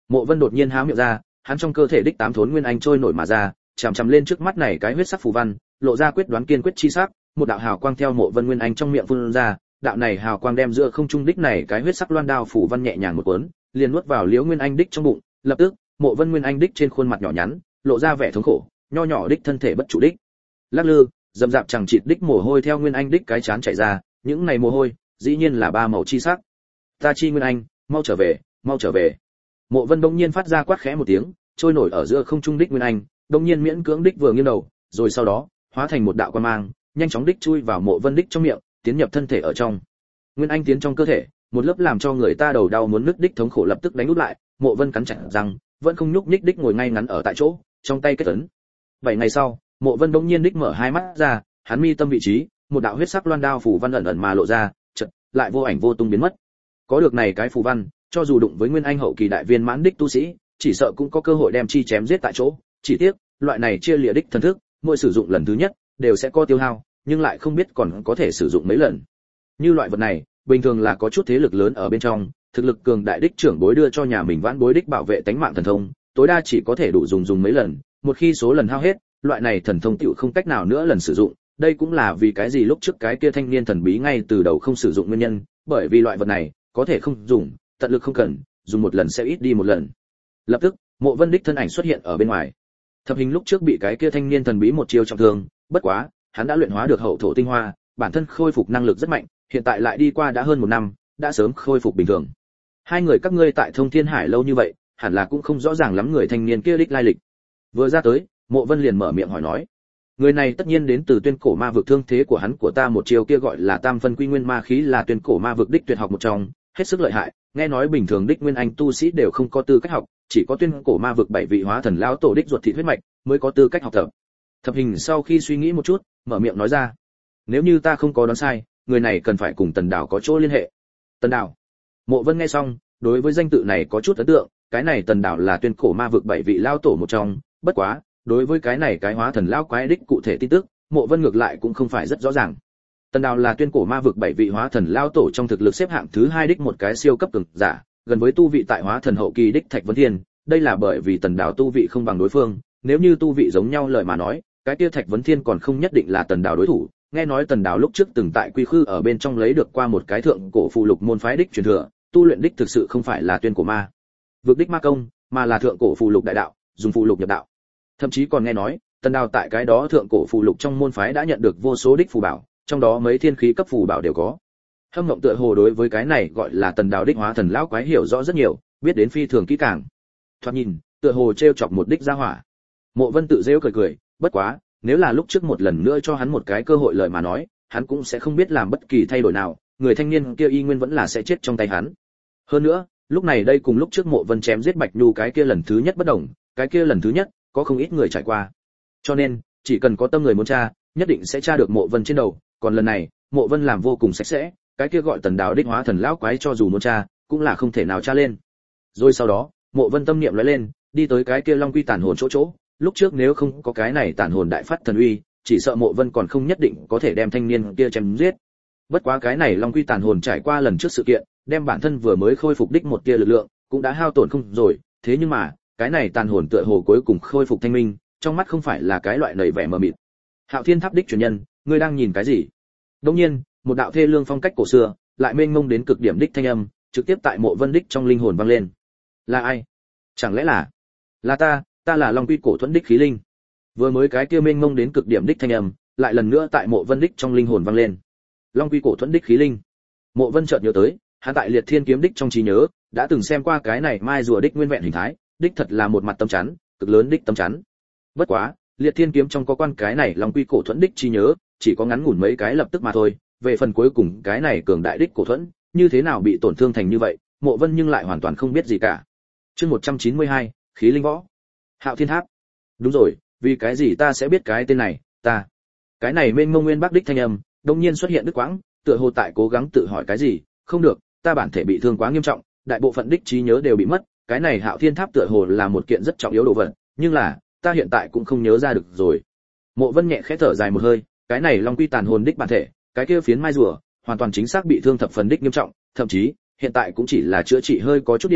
Mộ Vân đột nhiên há miệng ra, hắn trong cơ thể đích tám thốn nguyên anh trôi nổi mà ra, chằm chằm lên trước mắt này cái huyết sắc phù văn, lộ ra quyết đoán kiên quyết chi sắc, một đạo hào quang theo Mộ Vân nguyên anh trong miệng phun ra, đạo này hào quang đem giữa không trung đích này cái huyết sắc loan đao phù văn nhẹ nhàng một cuốn, liền nuốt vào Liễu Nguyên Anh đích trong bụng, lập tức, Mộ Vân nguyên anh đích trên khuôn mặt nhỏ nhắn, lộ ra vẻ thống khổ, nho nhỏ đích thân thể bất chủ đích. Lắc lư, dầm dạp chẳng chịt đích mồ hôi theo Nguyên Anh đích cái chán chảy ra, những này mồ hôi, dĩ nhiên là ba màu chi sắc. Ta chi Nguyên Anh, mau trở về, mau trở về. Mộ Vân đông nhiên phát ra quát khẽ một tiếng, trôi nổi ở giữa không trung đích Nguyên Anh, đông nhiên miễn cưỡng đích vừa nghiêng đầu, rồi sau đó, hóa thành một đạo quang mang, nhanh chóng đích chui vào Mộ Vân đích trong miệng, tiến nhập thân thể ở trong. Nguyên Anh tiến trong cơ thể, một lớp làm cho người ta đầu đau muốn nứt đích thống khổ lập tức đánh úp lại, Mộ Vân cắn chặt răng, vẫn không nhúc nhích đích ngồi ngay ngắn ở tại chỗ, trong tay kết ấn. Bảy ngày sau, Mộ Vân đông nhiên đích mở hai mắt ra, hắn mi tâm vị trí, một đạo huyết sắc loan đao phù văn ẩn ẩn mà lộ ra, chợt lại vô ảnh vô tung biến mất. Có được này cái phù văn, cho dù đụng với Nguyên Anh hậu kỳ đại viên mãn đích tu sĩ, chỉ sợ cũng có cơ hội đem chi chém giết tại chỗ, chỉ tiếc, loại này chia lìa đích thần thức, mỗi sử dụng lần thứ nhất đều sẽ có tiêu hao, nhưng lại không biết còn có thể sử dụng mấy lần. Như loại vật này, bình thường là có chút thế lực lớn ở bên trong, thực lực cường đại đích trưởng bối đưa cho nhà mình vãn bối đích bảo vệ tánh mạng thần thông, tối đa chỉ có thể đủ dùng dùng mấy lần, một khi số lần hao hết, loại này thần thông tựu không cách nào nữa lần sử dụng, đây cũng là vì cái gì lúc trước cái kia thanh niên thần bí ngay từ đầu không sử dụng nguyên nhân, bởi vì loại vật này có thể không dùng, tận lực không cần, dùng một lần sẽ ít đi một lần. Lập tức, Mộ Vân đích thân ảnh xuất hiện ở bên ngoài. Thập Hình lúc trước bị cái kia thanh niên thần bí một chiêu trọng thương, bất quá, hắn đã luyện hóa được hậu thổ tinh hoa, bản thân khôi phục năng lực rất mạnh, hiện tại lại đi qua đã hơn một năm, đã sớm khôi phục bình thường. Hai người các ngươi tại Thông Thiên Hải lâu như vậy, hẳn là cũng không rõ ràng lắm người thanh niên kia đích lai lịch. Vừa ra tới, Mộ Vân liền mở miệng hỏi nói. Người này tất nhiên đến từ Tuyên Cổ Ma vực, thương thế của hắn của ta một chiêu kia gọi là Tam phân quy nguyên ma khí là Tuyên Cổ Ma vực đích tuyệt học một trong, hết sức lợi hại, nghe nói bình thường đích nguyên anh tu sĩ đều không có tư cách học, chỉ có Tuyên Cổ Ma vực bảy vị hóa thần lão tổ đích ruột thịt huyết mạch mới có tư cách học tập. Thập Hình sau khi suy nghĩ một chút, mở miệng nói ra. Nếu như ta không có đoán sai, người này cần phải cùng Tần Đảo có chỗ liên hệ. Tần Đảo? Mộ Vân nghe xong, đối với danh tự này có chút ấn tượng, cái này Tần Đảo là Tuyên Cổ Ma vực bảy vị lão tổ một trong, bất quá, đối với cái này cái hóa thần lão quái đích cụ thể tin tức, Mộ Vân ngược lại cũng không phải rất rõ ràng. Tần Đảo là Tuyên Cổ Ma vực bảy vị hóa thần lão tổ trong thực lực xếp hạng thứ hai đích một cái siêu cấp cường giả, gần với tu vị tại hóa thần hậu kỳ đích Thạch Vấn Thiên, đây là bởi vì Tần Đảo tu vị không bằng đối phương, nếu như tu vị giống nhau lời mà nói, cái kia Thạch Vấn Thiên còn không nhất định là Tần Đảo đối thủ. Nghe nói Tần Đảo lúc trước từng tại Quy Khư ở bên trong lấy được qua một cái thượng cổ phù lục môn phái đích truyền thừa, tu luyện đích thực sự không phải là Tuyên Cổ Ma vực đích ma công, mà là thượng cổ phù lục đại đạo, dùng phù lục nhập đạo. Thậm chí còn nghe nói, Tần Đảo tại cái đó thượng cổ phù lục trong môn phái đã nhận được vô số đích phù bảo, trong đó mấy thiên khí cấp phù bảo đều có. Hâm Mộng tựa hồ đối với cái này gọi là Tần Đảo đích hóa thần lão quái hiểu rõ rất nhiều, biết đến phi thường kỹ càng. Thoạt nhìn, tựa hồ trêu chọc một đích gia hỏa. Mộ Vân tự giễu cười cười, bất quá, nếu là lúc trước một lần nữa cho hắn một cái cơ hội lời mà nói, hắn cũng sẽ không biết làm bất kỳ thay đổi nào, người thanh niên kia y nguyên vẫn là sẽ chết trong tay hắn. Hơn nữa, lúc này đây cùng lúc trước Mộ Vân chém giết Bạch Nhu cái kia lần thứ nhất bất đồng, cái kia lần thứ nhất có không ít người trải qua. Cho nên, chỉ cần có tâm người muốn tra, nhất định sẽ tra được Mộ Vân trên đầu, còn lần này, Mộ Vân làm vô cùng sạch sẽ, cái kia gọi Tần Đảo đích hóa thần lão quái cho dù muốn tra, cũng là không thể nào tra lên. Rồi sau đó, Mộ Vân tâm niệm lóe lên, đi tới cái kia Long Quy tàn hồn chỗ chỗ, lúc trước nếu không có cái này tàn hồn đại phát thần uy, chỉ sợ Mộ Vân còn không nhất định có thể đem thanh niên kia chém giết. Bất quá cái này Long Quy tàn hồn trải qua lần trước sự kiện, đem bản thân vừa mới khôi phục đích một tia lực lượng, cũng đã hao tổn không rồi, thế nhưng mà, cái này tàn hồn tựa hồ cuối cùng khôi phục thanh minh, trong mắt không phải là cái loại nảy vẻ mờ mịt. Hạo Thiên Tháp đích truyền nhân, ngươi đang nhìn cái gì? Đương nhiên, một đạo thê lương phong cách cổ xưa, lại mênh mông đến cực điểm đích thanh âm, trực tiếp tại Mộ Vân đích trong linh hồn vang lên. Là ai? Chẳng lẽ là là ta, ta là Long Quy cổ thuẫn đích khí linh. Vừa mới cái kia mênh mông đến cực điểm đích thanh âm, lại lần nữa tại Mộ Vân đích trong linh hồn vang lên. Long Quy cổ thuẫn đích khí linh. Mộ Vân chợt nhớ tới, hắn tại Liệt Thiên kiếm đích trong trí nhớ, đã từng xem qua cái này mai rùa đích nguyên vẹn hình thái, đích thật là một mặt tấm chắn, cực lớn đích tấm chắn. Bất quá, Liệt Thiên kiếm trong có quan cái này Long Quy cổ thuẫn đích trí nhớ, chỉ có ngắn ngủn mấy cái lập tức mà thôi, về phần cuối cùng cái này cường đại đích cổ thuẫn, như thế nào bị tổn thương thành như vậy, Mộ Vân nhưng lại hoàn toàn không biết gì cả. Chương một trăm chín mươi hai, khí linh võ. Hạo Thiên Tháp. Đúng rồi, vì cái gì ta sẽ biết cái tên này, ta. Cái này mênh mông nguyên bắc đích thanh âm, đột nhiên xuất hiện đứt quãng, tựa hồ tại cố gắng tự hỏi cái gì, không được, ta bản thể bị thương quá nghiêm trọng, đại bộ phận đích trí nhớ đều bị mất, cái này Hạo Thiên Tháp tựa hồ là một kiện rất trọng yếu đồ vật, nhưng là, ta hiện tại cũng không nhớ ra được rồi. Mộ Vân nhẹ khẽ thở dài một hơi, cái này Long Quy tàn hồn đích bản thể, cái kia phiến mai rùa, hoàn toàn chính xác bị thương thập phần đích nghiêm trọng, thậm chí, hiện tại cũng chỉ là chữa trị hơi có chút điểm,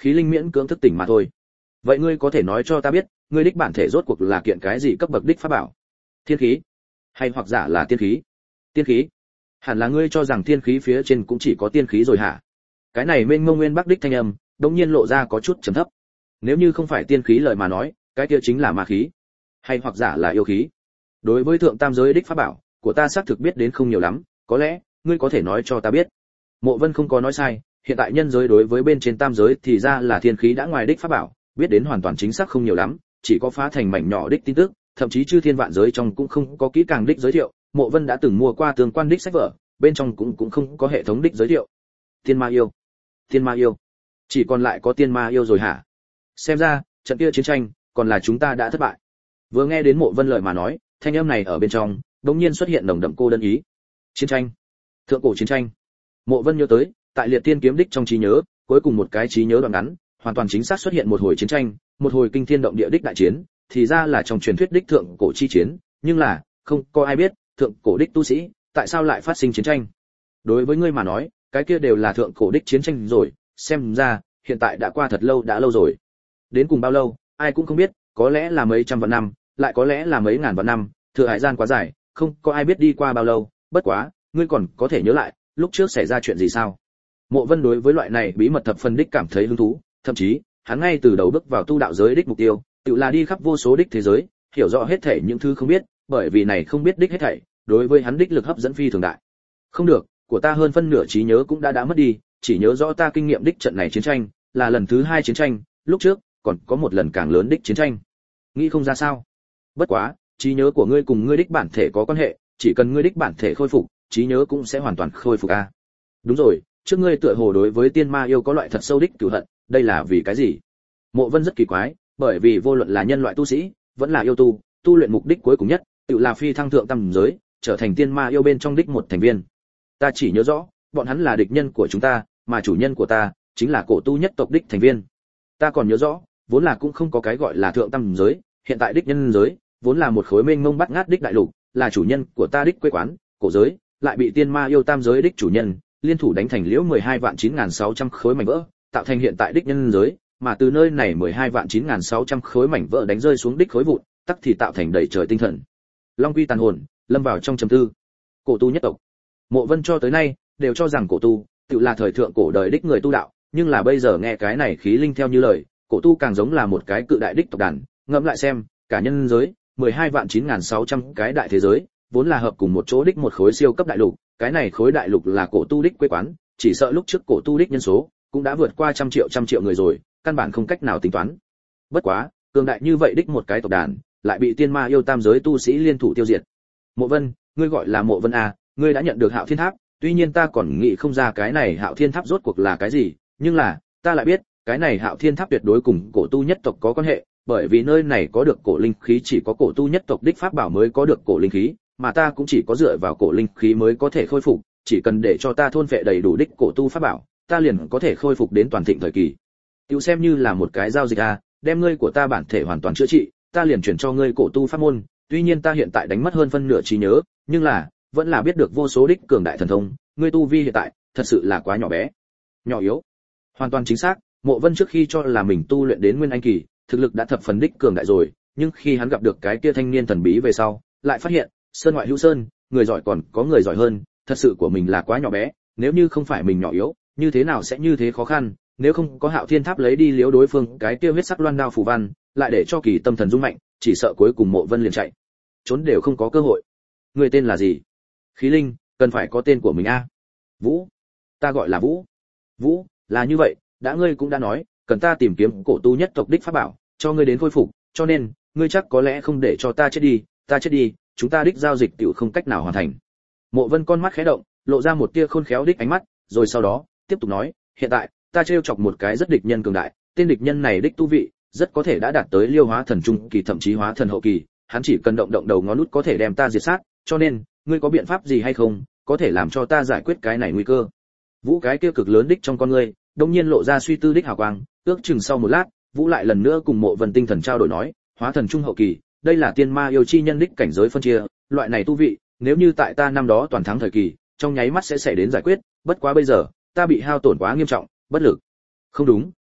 khí linh miễn cưỡng thức tỉnh mà thôi. Vậy ngươi có thể nói cho ta biết, ngươi đích bản thể rốt cuộc là kiện cái gì cấp bậc đích pháp bảo? Thiên khí, hay hoặc giả là tiên khí? Tiên khí? Hẳn là ngươi cho rằng tiên khí phía trên cũng chỉ có tiên khí rồi hả? Cái này mênh mông nguyên bắc đích thanh âm, đột nhiên lộ ra có chút trầm thấp. Nếu như không phải tiên khí lời mà nói, cái kia chính là ma khí, hay hoặc giả là yêu khí. Đối với thượng tam giới đích pháp bảo, của ta xác thực biết đến không nhiều lắm, có lẽ ngươi có thể nói cho ta biết. Mộ Vân không có nói sai, hiện tại nhân giới đối với bên trên tam giới thì ra là thiên khí đã ngoài đích pháp bảo, biết đến hoàn toàn chính xác không nhiều lắm, chỉ có phá thành mảnh nhỏ đích tin tức, thậm chí chư thiên vạn giới trong cũng không có kỹ càng đích giới thiệu. Mộ Vân đã từng mua qua tương quan đích sách vở, bên trong cũng cũng không có hệ thống đích giới thiệu. Tiên ma yêu, tiên ma yêu, chỉ còn lại có tiên ma yêu rồi hả? Xem ra trận kia chiến tranh còn là chúng ta đã thất bại. Vừa nghe đến Mộ Vân lời mà nói, thanh âm này ở bên trong đột nhiên xuất hiện nồng đậm cô đơn ý. Chiến tranh, thượng cổ chiến tranh. Mộ Vân nhớ tới, tại liệt tiên kiếm đích trong trí nhớ, cuối cùng một cái trí nhớ đoạn ngắn, hoàn toàn chính xác xuất hiện một hồi chiến tranh, một hồi kinh thiên động địa đích đại chiến, thì ra là trong truyền thuyết đích thượng cổ chi chiến, nhưng là không có ai biết, thượng cổ đích tu sĩ, tại sao lại phát sinh chiến tranh. Đối với ngươi mà nói, cái kia đều là thượng cổ đích chiến tranh rồi, xem ra hiện tại đã qua thật lâu đã lâu rồi. Đến cùng bao lâu, ai cũng không biết, có lẽ là mấy trăm vạn năm, lại có lẽ là mấy ngàn vạn năm, thừa hải gian quá dài, không có ai biết đi qua bao lâu, bất quá, ngươi còn có thể nhớ lại, lúc trước xảy ra chuyện gì sao? Mộ Vân đối với loại này bí mật thập phần đích cảm thấy hứng thú, thậm chí, hắn ngay từ đầu bước vào tu đạo giới đích mục tiêu, tự là đi khắp vô số đích thế giới, hiểu rõ hết thảy những thứ không biết, bởi vì này không biết đích hết thảy, đối với hắn đích lực hấp dẫn phi thường đại. Không được, của ta hơn phân nửa trí nhớ cũng đã đã mất đi, chỉ nhớ rõ ta kinh nghiệm đích trận này chiến tranh, là lần thứ hai chiến tranh, lúc trước còn có một lần càng lớn đích chiến tranh. Nghĩ không ra sao? Bất quá, trí nhớ của ngươi cùng ngươi đích bản thể có quan hệ, chỉ cần ngươi đích bản thể khôi phục, trí nhớ cũng sẽ hoàn toàn khôi phục a. Đúng rồi, trước ngươi tựa hồ đối với tiên ma yêu có loại thật sâu đích cửu hận, đây là vì cái gì? Mộ Vân rất kỳ quái, bởi vì vô luận là nhân loại tu sĩ, vẫn là yêu tu, tu luyện mục đích cuối cùng nhất, tự là phi thăng thượng tam giới, trở thành tiên ma yêu bên trong đích một thành viên. Ta chỉ nhớ rõ, bọn hắn là địch nhân của chúng ta, mà chủ nhân của ta chính là cổ tu nhất tộc đích thành viên. Ta còn nhớ rõ, vốn là cũng không có cái gọi là thượng tam giới, hiện tại đích nhân giới, vốn là một khối mênh mông bát ngát đích đại lục, là chủ nhân của ta đích quê quán, cổ giới, lại bị tiên ma yêu tam giới đích chủ nhân liên thủ đánh thành liễu mười hai vạn chín nghìn sáu trăm khối mảnh vỡ, tạo thành hiện tại đích nhân giới, mà từ nơi này mười hai vạn chín nghìn sáu trăm khối mảnh vỡ đánh rơi xuống đích khối vụn, tắc thì tạo thành đầy trời tinh thần. Long quy tàn hồn, lâm vào trong trầm tư. Cổ tu nhất tộc. Mộ Vân cho tới nay đều cho rằng cổ tu tự là thời thượng cổ đời đích người tu đạo, nhưng là bây giờ nghe cái này khí linh theo như lời, cổ tu càng giống là một cái cự đại đích tộc đàn, ngẫm lại xem, cả nhân giới, mười hai vạn chín nghìn sáu trăm cái đại thế giới, vốn là hợp cùng một chỗ đích một khối siêu cấp đại lục, cái này khối đại lục là cổ tu đích quê quán, chỉ sợ lúc trước cổ tu đích nhân số cũng đã vượt qua trăm triệu trăm triệu người rồi, căn bản không cách nào tính toán. Bất quá, cường đại như vậy đích một cái tộc đàn, lại bị tiên ma yêu tam giới tu sĩ liên thủ tiêu diệt. Mộ Vân, ngươi gọi là Mộ Vân à, ngươi đã nhận được Hạo Thiên Tháp, tuy nhiên ta còn nghĩ không ra cái này Hạo Thiên Tháp rốt cuộc là cái gì, nhưng là, ta lại biết, cái này Hạo Thiên Tháp tuyệt đối cùng cổ tu nhất tộc có quan hệ, bởi vì nơi này có được cổ linh khí chỉ có cổ tu nhất tộc đích pháp bảo mới có được cổ linh khí, mà ta cũng chỉ có dựa vào cổ linh khí mới có thể khôi phục, chỉ cần để cho ta thôn phệ đầy đủ đích cổ tu pháp bảo, ta liền có thể khôi phục đến toàn thịnh thời kỳ. Tiểu xem như là một cái giao dịch a, đem ngươi của ta bản thể hoàn toàn chữa trị, ta liền chuyển cho ngươi cổ tu pháp môn, tuy nhiên ta hiện tại đánh mất hơn phân nửa trí nhớ, nhưng là vẫn là biết được vô số đích cường đại thần thông, ngươi tu vi hiện tại thật sự là quá nhỏ bé, nhỏ yếu. Hoàn toàn chính xác, Mộ Vân trước khi cho là mình tu luyện đến nguyên anh kỳ, thực lực đã thập phần đích cường đại rồi, nhưng khi hắn gặp được cái kia thanh niên thần bí về sau, lại phát hiện, sơn ngoại hữu sơn, người giỏi còn có người giỏi hơn, thật sự của mình là quá nhỏ bé, nếu như không phải mình nhỏ yếu, như thế nào sẽ như thế khó khăn, nếu không có Hạo Thiên Tháp lấy đi liếu đối phương cái kia huyết sắc loan đao phù văn, lại để cho kỳ tâm thần rung mạnh, chỉ sợ cuối cùng Mộ Vân liền chạy, trốn đều không có cơ hội. Người tên là gì? Khí linh, cần phải có tên của mình a. Vũ. Ta gọi là Vũ. Vũ, là như vậy, đã ngươi cũng đã nói, cần ta tìm kiếm cổ tu nhất tộc đích pháp bảo, cho ngươi đến khôi phục, cho nên, ngươi chắc có lẽ không để cho ta chết đi, ta chết đi, chúng ta đích giao dịch tiểu không cách nào hoàn thành. Mộ Vân con mắt khẽ động, lộ ra một tia khôn khéo đích ánh mắt, rồi sau đó, tiếp tục nói, hiện tại, ta trêu chọc một cái rất địch nhân cường đại, tên địch nhân này đích tu vị, rất có thể đã đạt tới Liêu Hóa Thần trung kỳ thậm chí Hóa Thần hậu kỳ, hắn chỉ cần động động đầu ngón út có thể đem ta diệt sát, cho nên, ngươi có biện pháp gì hay không, có thể làm cho ta giải quyết cái này nguy cơ. Vũ cái kia cực lớn đích trong con ngươi, đột nhiên lộ ra suy tư đích hào quang, ước chừng sau một lát, Vũ lại lần nữa cùng Mộ Vân tinh thần trao đổi nói, Hóa Thần trung hậu kỳ, đây là tiên ma yêu chi nhân đích cảnh giới phân chia, loại này tu vị, nếu như tại ta năm đó toàn thắng thời kỳ, trong nháy mắt sẽ xảy đến giải quyết, bất quá bây giờ, ta bị hao tổn quá nghiêm trọng, bất lực. Không đúng,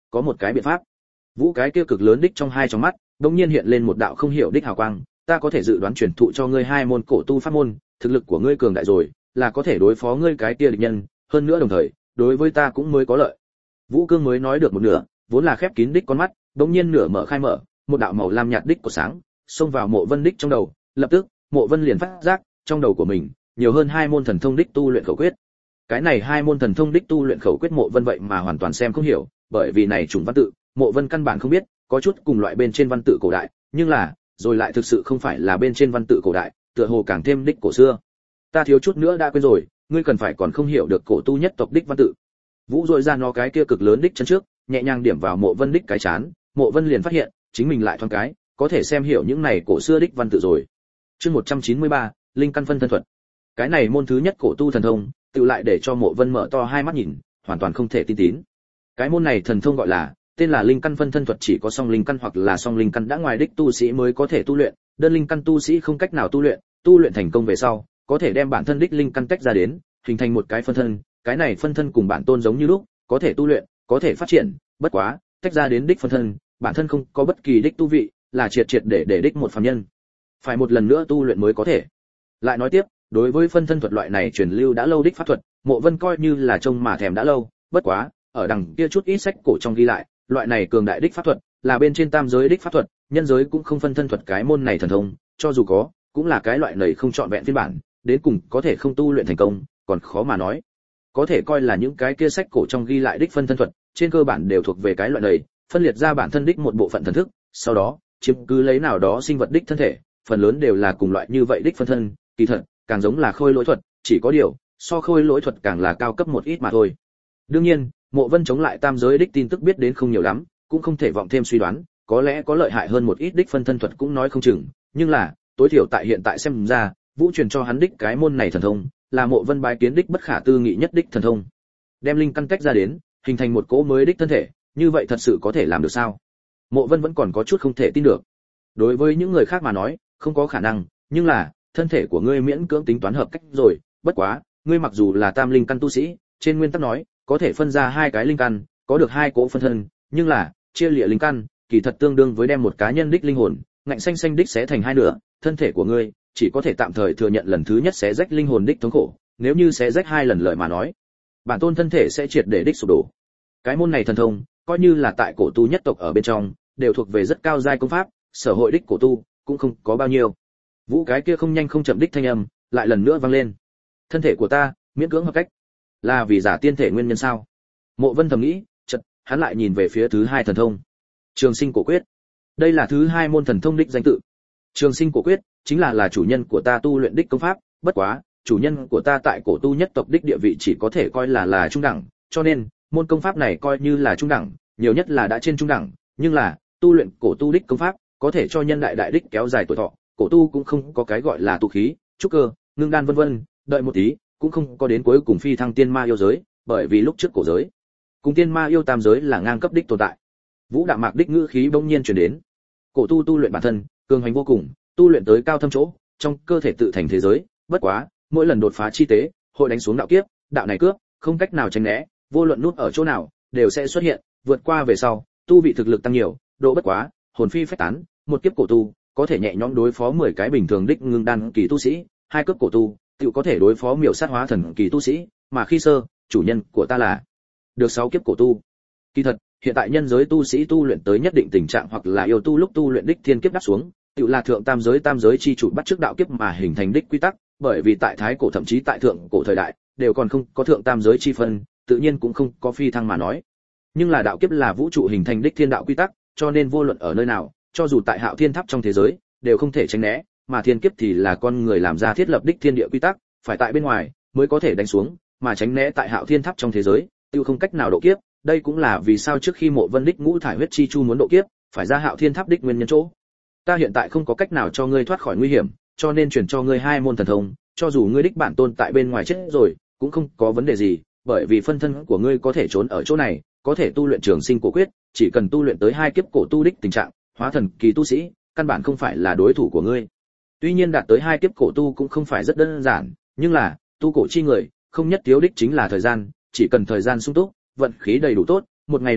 có một cái biện pháp. Vũ cái kia cực lớn đích trong hai trong mắt đột nhiên hiện lên một đạo không hiểu đích hào quang, ta có thể dự đoán truyền thụ cho ngươi hai môn cổ tu pháp môn, thực lực của ngươi cường đại rồi, là có thể đối phó ngươi cái kia địch nhân, hơn nữa đồng thời, đối với ta cũng mới có lợi. Vũ Cương mới nói được một nửa, vốn là khép kín đích con mắt, đột nhiên nửa mở khai mở, một đạo màu lam nhạt đích của sáng xông vào Mộ Vân đích trong đầu, lập tức, Mộ Vân liền phát giác, trong đầu của mình nhiều hơn hai môn thần thông đích tu luyện khẩu quyết. Cái này hai môn thần thông đích tu luyện khẩu quyết Mộ Vân vậy mà hoàn toàn xem không hiểu, bởi vì này chủng văn tự, Mộ Vân căn bản không biết, có chút cùng loại bên trên văn tự cổ đại, nhưng là, rồi lại thực sự không phải là bên trên văn tự cổ đại, tựa hồ càng thêm đích cổ xưa. Ta thiếu chút nữa đã quên rồi, ngươi cần phải còn không hiểu được cổ tu nhất tộc đích văn tự. Vũ dội ra nó cái kia cực lớn đích chân trước, nhẹ nhàng điểm vào Mộ Vân đích cái chán, Mộ Vân liền phát hiện, chính mình lại thoáng cái, có thể xem hiểu những này cổ xưa đích văn tự rồi. Chương một trăm chín mươi ba, linh căn phân thân thuật. Cái này môn thứ nhất cổ tu thần thông, tự lại để cho Mộ Vân mở to hai mắt nhìn, hoàn toàn không thể tin tín. Cái môn này thần thông gọi là, tên là linh căn phân thân thuật, chỉ có song linh căn hoặc là song linh căn đã ngoài đích tu sĩ mới có thể tu luyện, đơn linh căn tu sĩ không cách nào tu luyện, tu luyện thành công về sau, có thể đem bản thân đích linh căn tách ra đến, hình thành một cái phân thân, cái này phân thân cùng bản tôn giống như lúc, có thể tu luyện, có thể phát triển, bất quá, tách ra đến đích phân thân, bản thân không có bất kỳ đích tu vị, là triệt triệt để để đích một phàm nhân. Phải một lần nữa tu luyện mới có thể. Lại nói tiếp, đối với phân thân thuật loại này truyền lưu đã lâu đích pháp thuật, Mộ Vân coi như là trông mà thèm đã lâu, bất quá, ở đằng kia chút ít sách cổ trong ghi lại, loại này cường đại đích pháp thuật, là bên trên tam giới đích pháp thuật, nhân giới cũng không phân thân thuật cái môn này thần thông, cho dù có, cũng là cái loại này không trọn vẹn phiên bản, đến cùng có thể không tu luyện thành công, còn khó mà nói. Có thể coi là những cái kia sách cổ trong ghi lại đích phân thân thuật, trên cơ bản đều thuộc về cái loại này, phân liệt ra bản thân đích một bộ phận thần thức, sau đó, chiếm cứ lấy nào đó sinh vật đích thân thể, phần lớn đều là cùng loại như vậy đích phân thân, kỳ thật, càng giống là khôi lỗi thuật, chỉ có điều, so khôi lỗi thuật càng là cao cấp một ít mà thôi. Đương nhiên, Mộ Vân chống lại tam giới đích tin tức biết đến không nhiều lắm, cũng không thể vọng thêm suy đoán, có lẽ có lợi hại hơn một ít đích phân thân thuật cũng nói không chừng, nhưng là, tối thiểu tại hiện tại xem ra, Vũ truyền cho hắn đích cái môn này thần thông, là Mộ Vân bái kiến đích bất khả tư nghị nhất đích thần thông. Đem linh căn tách ra đến, hình thành một cỗ mới đích thân thể, như vậy thật sự có thể làm được sao? Mộ Vân vẫn còn có chút không thể tin được. Đối với những người khác mà nói, không có khả năng, nhưng là, thân thể của ngươi miễn cưỡng tính toán hợp cách rồi, bất quá, ngươi mặc dù là tam linh căn tu sĩ, trên nguyên tắc nói, có thể phân ra hai cái linh căn, có được hai cỗ phân thân, nhưng là, chia lìa linh căn, kỳ thật tương đương với đem một cá nhân đích linh hồn, ngạnh xanh xanh đích xé thành hai nửa, thân thể của ngươi chỉ có thể tạm thời thừa nhận lần thứ nhất xé rách linh hồn đích thống khổ, nếu như xé rách hai lần lợi mà nói, bản tôn thân thể sẽ triệt để đích sụp đổ. Cái môn này thần thông, coi như là tại cổ tu nhất tộc ở bên trong, đều thuộc về rất cao giai công pháp, sở hội đích cổ tu cũng không có bao nhiêu. Vũ cái kia không nhanh không chậm đích thanh âm lại lần nữa vang lên. Thân thể của ta miễn cưỡng hợp cách, là vì giả tiên thể nguyên nhân sao? Mộ Vân thầm nghĩ, chợt hắn lại nhìn về phía thứ hai thần thông, Trường Sinh Cổ Quyết. Đây là thứ hai môn thần thông đích danh tự. Trường Sinh Cổ Quyết chính là là chủ nhân của ta tu luyện đích công pháp, bất quá, chủ nhân của ta tại cổ tu nhất tộc đích địa vị chỉ có thể coi là là trung đẳng, cho nên môn công pháp này coi như là trung đẳng, nhiều nhất là đã trên trung đẳng, nhưng là tu luyện cổ tu đích công pháp, có thể cho nhân đại đại đích kéo dài tuổi thọ, cổ tu cũng không có cái gọi là tụ khí, trúc cơ, ngưng đan vân vân, đợi một tí, cũng không có đến cuối cùng phi thăng tiên ma yêu giới, bởi vì lúc trước cổ giới, cùng tiên ma yêu tam giới là ngang cấp đích tồn tại. Vũ Đạm Mạc đích ngữ khí bỗng nhiên truyền đến. Cổ tu tu luyện bản thân, cường hành vô cùng, tu luyện tới cao thâm chỗ, trong cơ thể tự thành thế giới, bất quá, mỗi lần đột phá chi tế, hội đánh xuống đạo kiếp, đạo này cướp, không cách nào tránh né, vô luận nút ở chỗ nào, đều sẽ xuất hiện, vượt qua về sau, tu vị thực lực tăng nhiều, độ bất quá, hồn phi phách tán, một kiếp cổ tu, có thể nhẹ nhõm đối phó mười cái bình thường đích ngưng đan kỳ tu sĩ, hai cấp cổ tu, tự có thể đối phó miểu sát hóa thần kỳ tu sĩ, mà khi sơ, chủ nhân của ta là được sáu kiếp cổ tu. Kỳ thật, hiện tại nhân giới tu sĩ tu luyện tới nhất định tình trạng hoặc là yêu tu lúc tu luyện đích thiên kiếp đáp xuống, tự là thượng tam giới tam giới chi chủ bắt trước đạo kiếp mà hình thành đích quy tắc, bởi vì tại thái cổ thậm chí tại thượng cổ thời đại, đều còn không có thượng tam giới chi phân, tự nhiên cũng không có phi thăng mà nói. Nhưng là đạo kiếp là vũ trụ hình thành đích thiên đạo quy tắc, cho nên vô luận ở nơi nào, cho dù tại Hạo Thiên Tháp trong thế giới, đều không thể tránh né, mà thiên kiếp thì là con người làm ra thiết lập đích thiên địa quy tắc, phải tại bên ngoài mới có thể đánh xuống, mà tránh né tại Hạo Thiên Tháp trong thế giới, tiêu không cách nào độ kiếp, đây cũng là vì sao trước khi Mộ Vân đích ngũ thải huyết chi chu muốn độ kiếp, phải ra Hạo Thiên Tháp đích nguyên nhân chỗ. Ta hiện tại không có cách nào cho ngươi thoát khỏi nguy hiểm, cho nên truyền cho ngươi hai môn thần thông, cho dù ngươi đích bản tôn tại bên ngoài chết rồi, cũng không có vấn đề gì, bởi vì phân thân của ngươi có thể trốn ở chỗ này, có thể tu luyện Trường Sinh Cổ Quyết, chỉ cần tu luyện tới hai kiếp cổ tu đích tình trạng, hóa thần kỳ tu sĩ, căn bản không phải là đối thủ của ngươi. Tuy nhiên đạt tới hai kiếp cổ tu cũng không phải rất đơn giản, nhưng là, tu cổ chi người, không nhất thiếu đích chính là thời gian, chỉ cần thời gian sung túc, vận khí đầy đủ tốt, một ngày nào đó,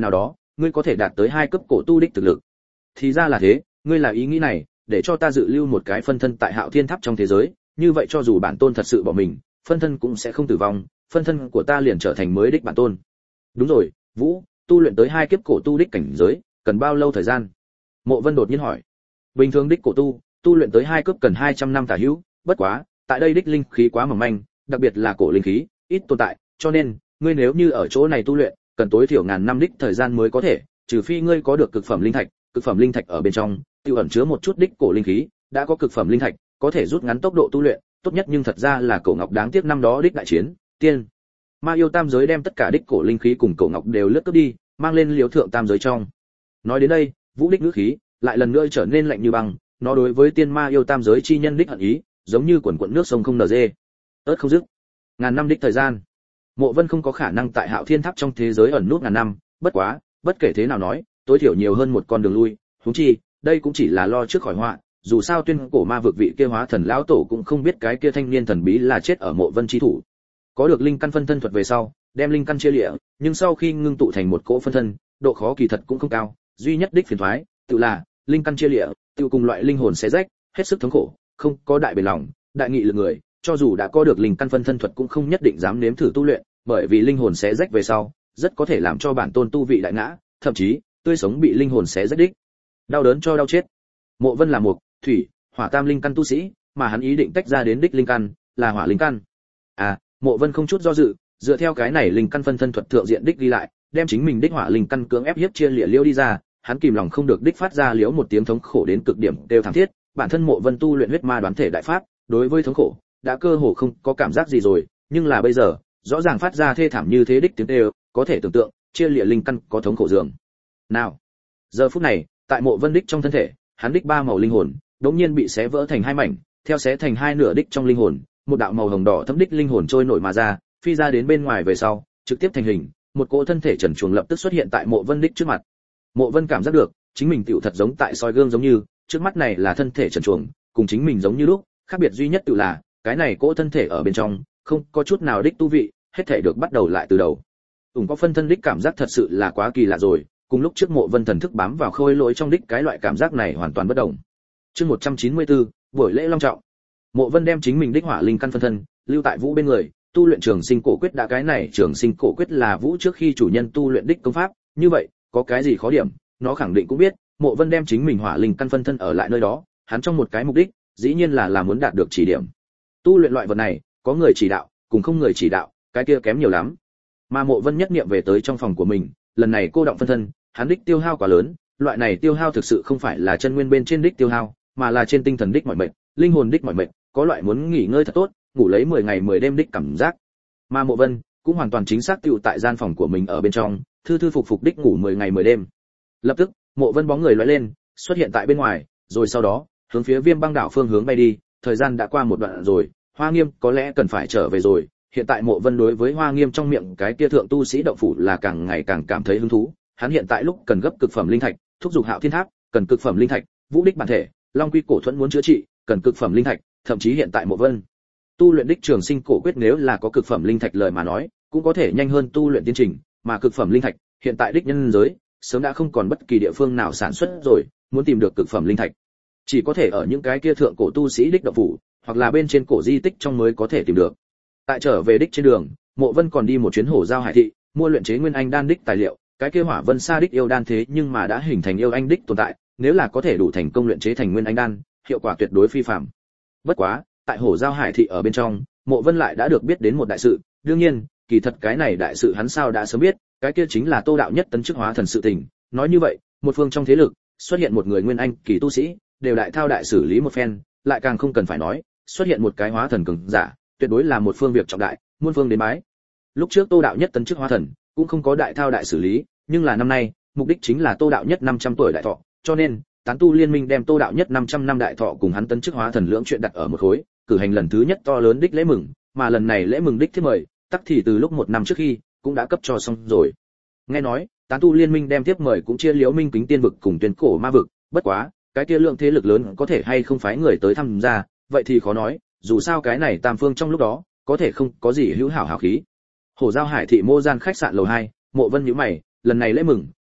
ngươi có thể đạt tới hai cấp cổ tu đích thực lực. Thì ra là thế, ngươi là ý nghĩ này, để cho ta dự lưu một cái phân thân tại Hạo Thiên Tháp trong thế giới, như vậy cho dù bản tôn thật sự bỏ mình, phân thân cũng sẽ không tử vong, phân thân của ta liền trở thành mới đích bản tôn. Đúng rồi, Vũ, tu luyện tới hai kiếp cổ tu đích cảnh giới, cần bao lâu thời gian? Mộ Vân đột nhiên hỏi. Bình thường đích cổ tu, tu luyện tới hai cấp cần hai trăm năm tả hữu, bất quá, tại đây đích linh khí quá mỏng manh, đặc biệt là cổ linh khí, ít tồn tại, cho nên, ngươi nếu như ở chỗ này tu luyện, cần tối thiểu ngàn năm đích thời gian mới có thể, trừ phi ngươi có được cực phẩm linh thạch, cực phẩm linh thạch ở bên trong, tiêu ẩn chứa một chút đích cổ linh khí, đã có cực phẩm linh thạch, có thể rút ngắn tốc độ tu luyện, tốt nhất nhưng thật ra là cổ ngọc đáng tiếc năm đó đích đại chiến, tiên ma yêu tam giới đem tất cả đích cổ linh khí cùng cổ ngọc đều lướt cướp đi, mang lên liều thượng tam giới trong. Nói đến đây, Vũ đích ngữ khí lại lần nữa trở nên lạnh như băng, nó đối với tiên ma yêu tam giới chi nhân đích hận ý, giống như quần quần nước sông không nở dê, ớt không dứt. Ngàn năm đích thời gian, Mộ Vân không có khả năng tại Hạo Thiên Tháp trong thế giới ẩn nút ngàn năm, bất quá, bất kể thế nào nói, tối thiểu nhiều hơn một con đường lui, huống chi, đây cũng chỉ là lo trước khỏi họa, dù sao tuyên cổ ma vực vị kia hóa thần lão tổ cũng không biết cái kia thanh niên thần bí là chết ở Mộ Vân chi thủ. Có được linh căn phân thân thuật về sau, đem linh căn chia liễu, nhưng sau khi ngưng tụ thành một cỗ phân thân, độ khó kỳ thật cũng không cao, duy nhất đích phiền toái, tự là linh căn chia liễu, tiêu cùng loại linh hồn xé rách, hết sức thống khổ, không có đại bền lòng, đại nghị lực người, cho dù đã có được linh căn phân thân thuật cũng không nhất định dám nếm thử tu luyện, bởi vì linh hồn xé rách về sau, rất có thể làm cho bản tôn tu vị đại ngã, thậm chí, tươi sống bị linh hồn xé rách đích. Đau đớn cho đau chết. Mộ Vân là một thủy, hỏa tam linh căn tu sĩ, mà hắn ý định tách ra đến đích linh căn là hỏa linh căn. À, Mộ Vân không chút do dự, dựa theo cái này linh căn phân thân thuật thượng diện đích đi lại, đem chính mình đích hỏa linh căn cưỡng ép hiếp chia liễu liêu đi ra, hắn kìm lòng không được đích phát ra liễu một tiếng thống khổ đến cực điểm đều thảm thiết, bản thân Mộ Vân tu luyện huyết ma đoán thể đại pháp, đối với thống khổ đã cơ hồ không có cảm giác gì rồi, nhưng là bây giờ, rõ ràng phát ra thê thảm như thế đích tiếng kêu, có thể tưởng tượng, chia liễu linh căn có thống khổ dường nào. Giờ phút này, tại Mộ Vân đích trong thân thể, hắn đích ba màu linh hồn đột nhiên bị xé vỡ thành hai mảnh, theo xé thành hai nửa đích trong linh hồn, một đạo màu hồng đỏ thẫm đích linh hồn trôi nổi mà ra, phi ra đến bên ngoài về sau, trực tiếp thành hình, một cỗ thân thể trần truồng lập tức xuất hiện tại Mộ Vân đích trước mặt. Mộ Vân cảm giác được, chính mình tựu thật giống tại soi gương giống như, trước mắt này là thân thể trần truồng, cùng chính mình giống như lúc, khác biệt duy nhất tự là, cái này cỗ thân thể ở bên trong, không có chút nào đích tu vị, hết thể được bắt đầu lại từ đầu. Ủng có phân thân đích cảm giác thật sự là quá kỳ lạ rồi, cùng lúc trước Mộ Vân thần thức bám vào khôi lỗi trong đích cái loại cảm giác này hoàn toàn bất đồng. Chương một trăm chín mươi tư, buổi lễ long trọng. Mộ Vân đem chính mình đích hỏa linh căn phân thân lưu tại Vũ bên người, tu luyện Trường Sinh Cổ Quyết. Đã cái này Trường Sinh Cổ Quyết là Vũ trước khi chủ nhân tu luyện đích công pháp, như vậy, có cái gì khó điểm, nó khẳng định cũng biết. Mộ Vân đem chính mình hỏa linh căn phân thân ở lại nơi đó, hắn trong một cái mục đích, dĩ nhiên là là muốn đạt được chỉ điểm. Tu luyện loại vật này, có người chỉ đạo, cùng không người chỉ đạo, cái kia kém nhiều lắm. Mà Mộ Vân nhất niệm về tới trong phòng của mình, lần này cô động phân thân, hắn đích tiêu hao quá lớn, loại này tiêu hao thực sự không phải là chân nguyên bên trên đích tiêu hao, mà là trên tinh thần đích mỏi mệt, linh hồn đích mỏi mệt, có loại muốn nghỉ ngơi thật tốt, ngủ lấy mười ngày mười đêm đích cảm giác. Mà Mộ Vân cũng hoàn toàn chính xác tựu tại gian phòng của mình ở bên trong, thư thư phục phục đích ngủ mười ngày mười đêm. Lập tức, Mộ Vân bóng người lóe lên, xuất hiện tại bên ngoài, rồi sau đó, hướng phía Viêm Băng đảo phương hướng bay đi, thời gian đã qua một đoạn rồi, Hoa Nghiêm có lẽ cần phải trở về rồi. Hiện tại Mộ Vân đối với Hoa Nghiêm trong miệng cái kia thượng tu sĩ động phủ là càng ngày càng cảm thấy hứng thú, hắn hiện tại lúc cần gấp cực phẩm linh thạch, thúc giục Hạo Thiên Tháp, cần cực phẩm linh thạch, Vũ đích bản thể, Long Quy cổ thuẫn muốn chữa trị, cần cực phẩm linh thạch, thậm chí hiện tại Mộ Vân tu luyện đích Trường Sinh Cổ Quyết nếu là có cực phẩm linh thạch lời mà nói, cũng có thể nhanh hơn tu luyện tiến trình, mà cực phẩm linh thạch, hiện tại đích nhân giới, sớm đã không còn bất kỳ địa phương nào sản xuất rồi, muốn tìm được cực phẩm linh thạch, chỉ có thể ở những cái kia thượng cổ tu sĩ đích động phủ, hoặc là bên trên cổ di tích trong mới có thể tìm được. Tại trở về đích trên đường, Mộ Vân còn đi một chuyến Hổ Giao Hải thị, mua luyện chế nguyên anh đan đích tài liệu, cái kia Hỏa Vân Sa đích yêu đan thế nhưng mà đã hình thành yêu anh đích tồn tại, nếu là có thể đủ thành công luyện chế thành nguyên anh đan, hiệu quả tuyệt đối phi phàm. Bất quá, tại Hổ Giao Hải thị ở bên trong, Mộ Vân lại đã được biết đến một đại sự, đương nhiên, kỳ thật cái này đại sự hắn sao đã sớm biết, cái kia chính là Tô đạo nhất tấn chức hóa thần sự tình. Nói như vậy, một phương trong thế lực xuất hiện một người nguyên anh kỳ tu sĩ, đều đại thao đại xử lý một phen, lại càng không cần phải nói, xuất hiện một cái hóa thần cường giả, tuyệt đối là một phương việc trọng đại, muôn phương đến bái. Lúc trước Tô đạo nhất tấn chức hóa thần, cũng không có đại thao đại xử lý, nhưng là năm nay, mục đích chính là Tô đạo nhất năm trăm tuổi đại thọ, cho nên, tán tu liên minh đem Tô đạo nhất năm trăm năm đại thọ cùng hắn tấn chức hóa thần lưỡng chuyện đặt ở một khối, cử hành lần thứ nhất to lớn đích lễ mừng, mà lần này lễ mừng đích thiết mời, tắc thì từ lúc một năm trước khi, cũng đã cấp cho xong rồi. Nghe nói, tán tu liên minh đem tiếp mời cũng chia liễu Minh Kính Tiên vực cùng Tuyên Cổ Ma vực, bất quá, cái kia lượng thế lực lớn có thể hay không phái người tới tham gia, vậy thì khó nói, dù sao cái này tam phương trong lúc đó, có thể không có gì hữu hảo hảo khí. Hổ Giao Hải thị Mô Gian khách sạn lầu hai, Mộ Vân nhíu mày, lần này lễ mừng,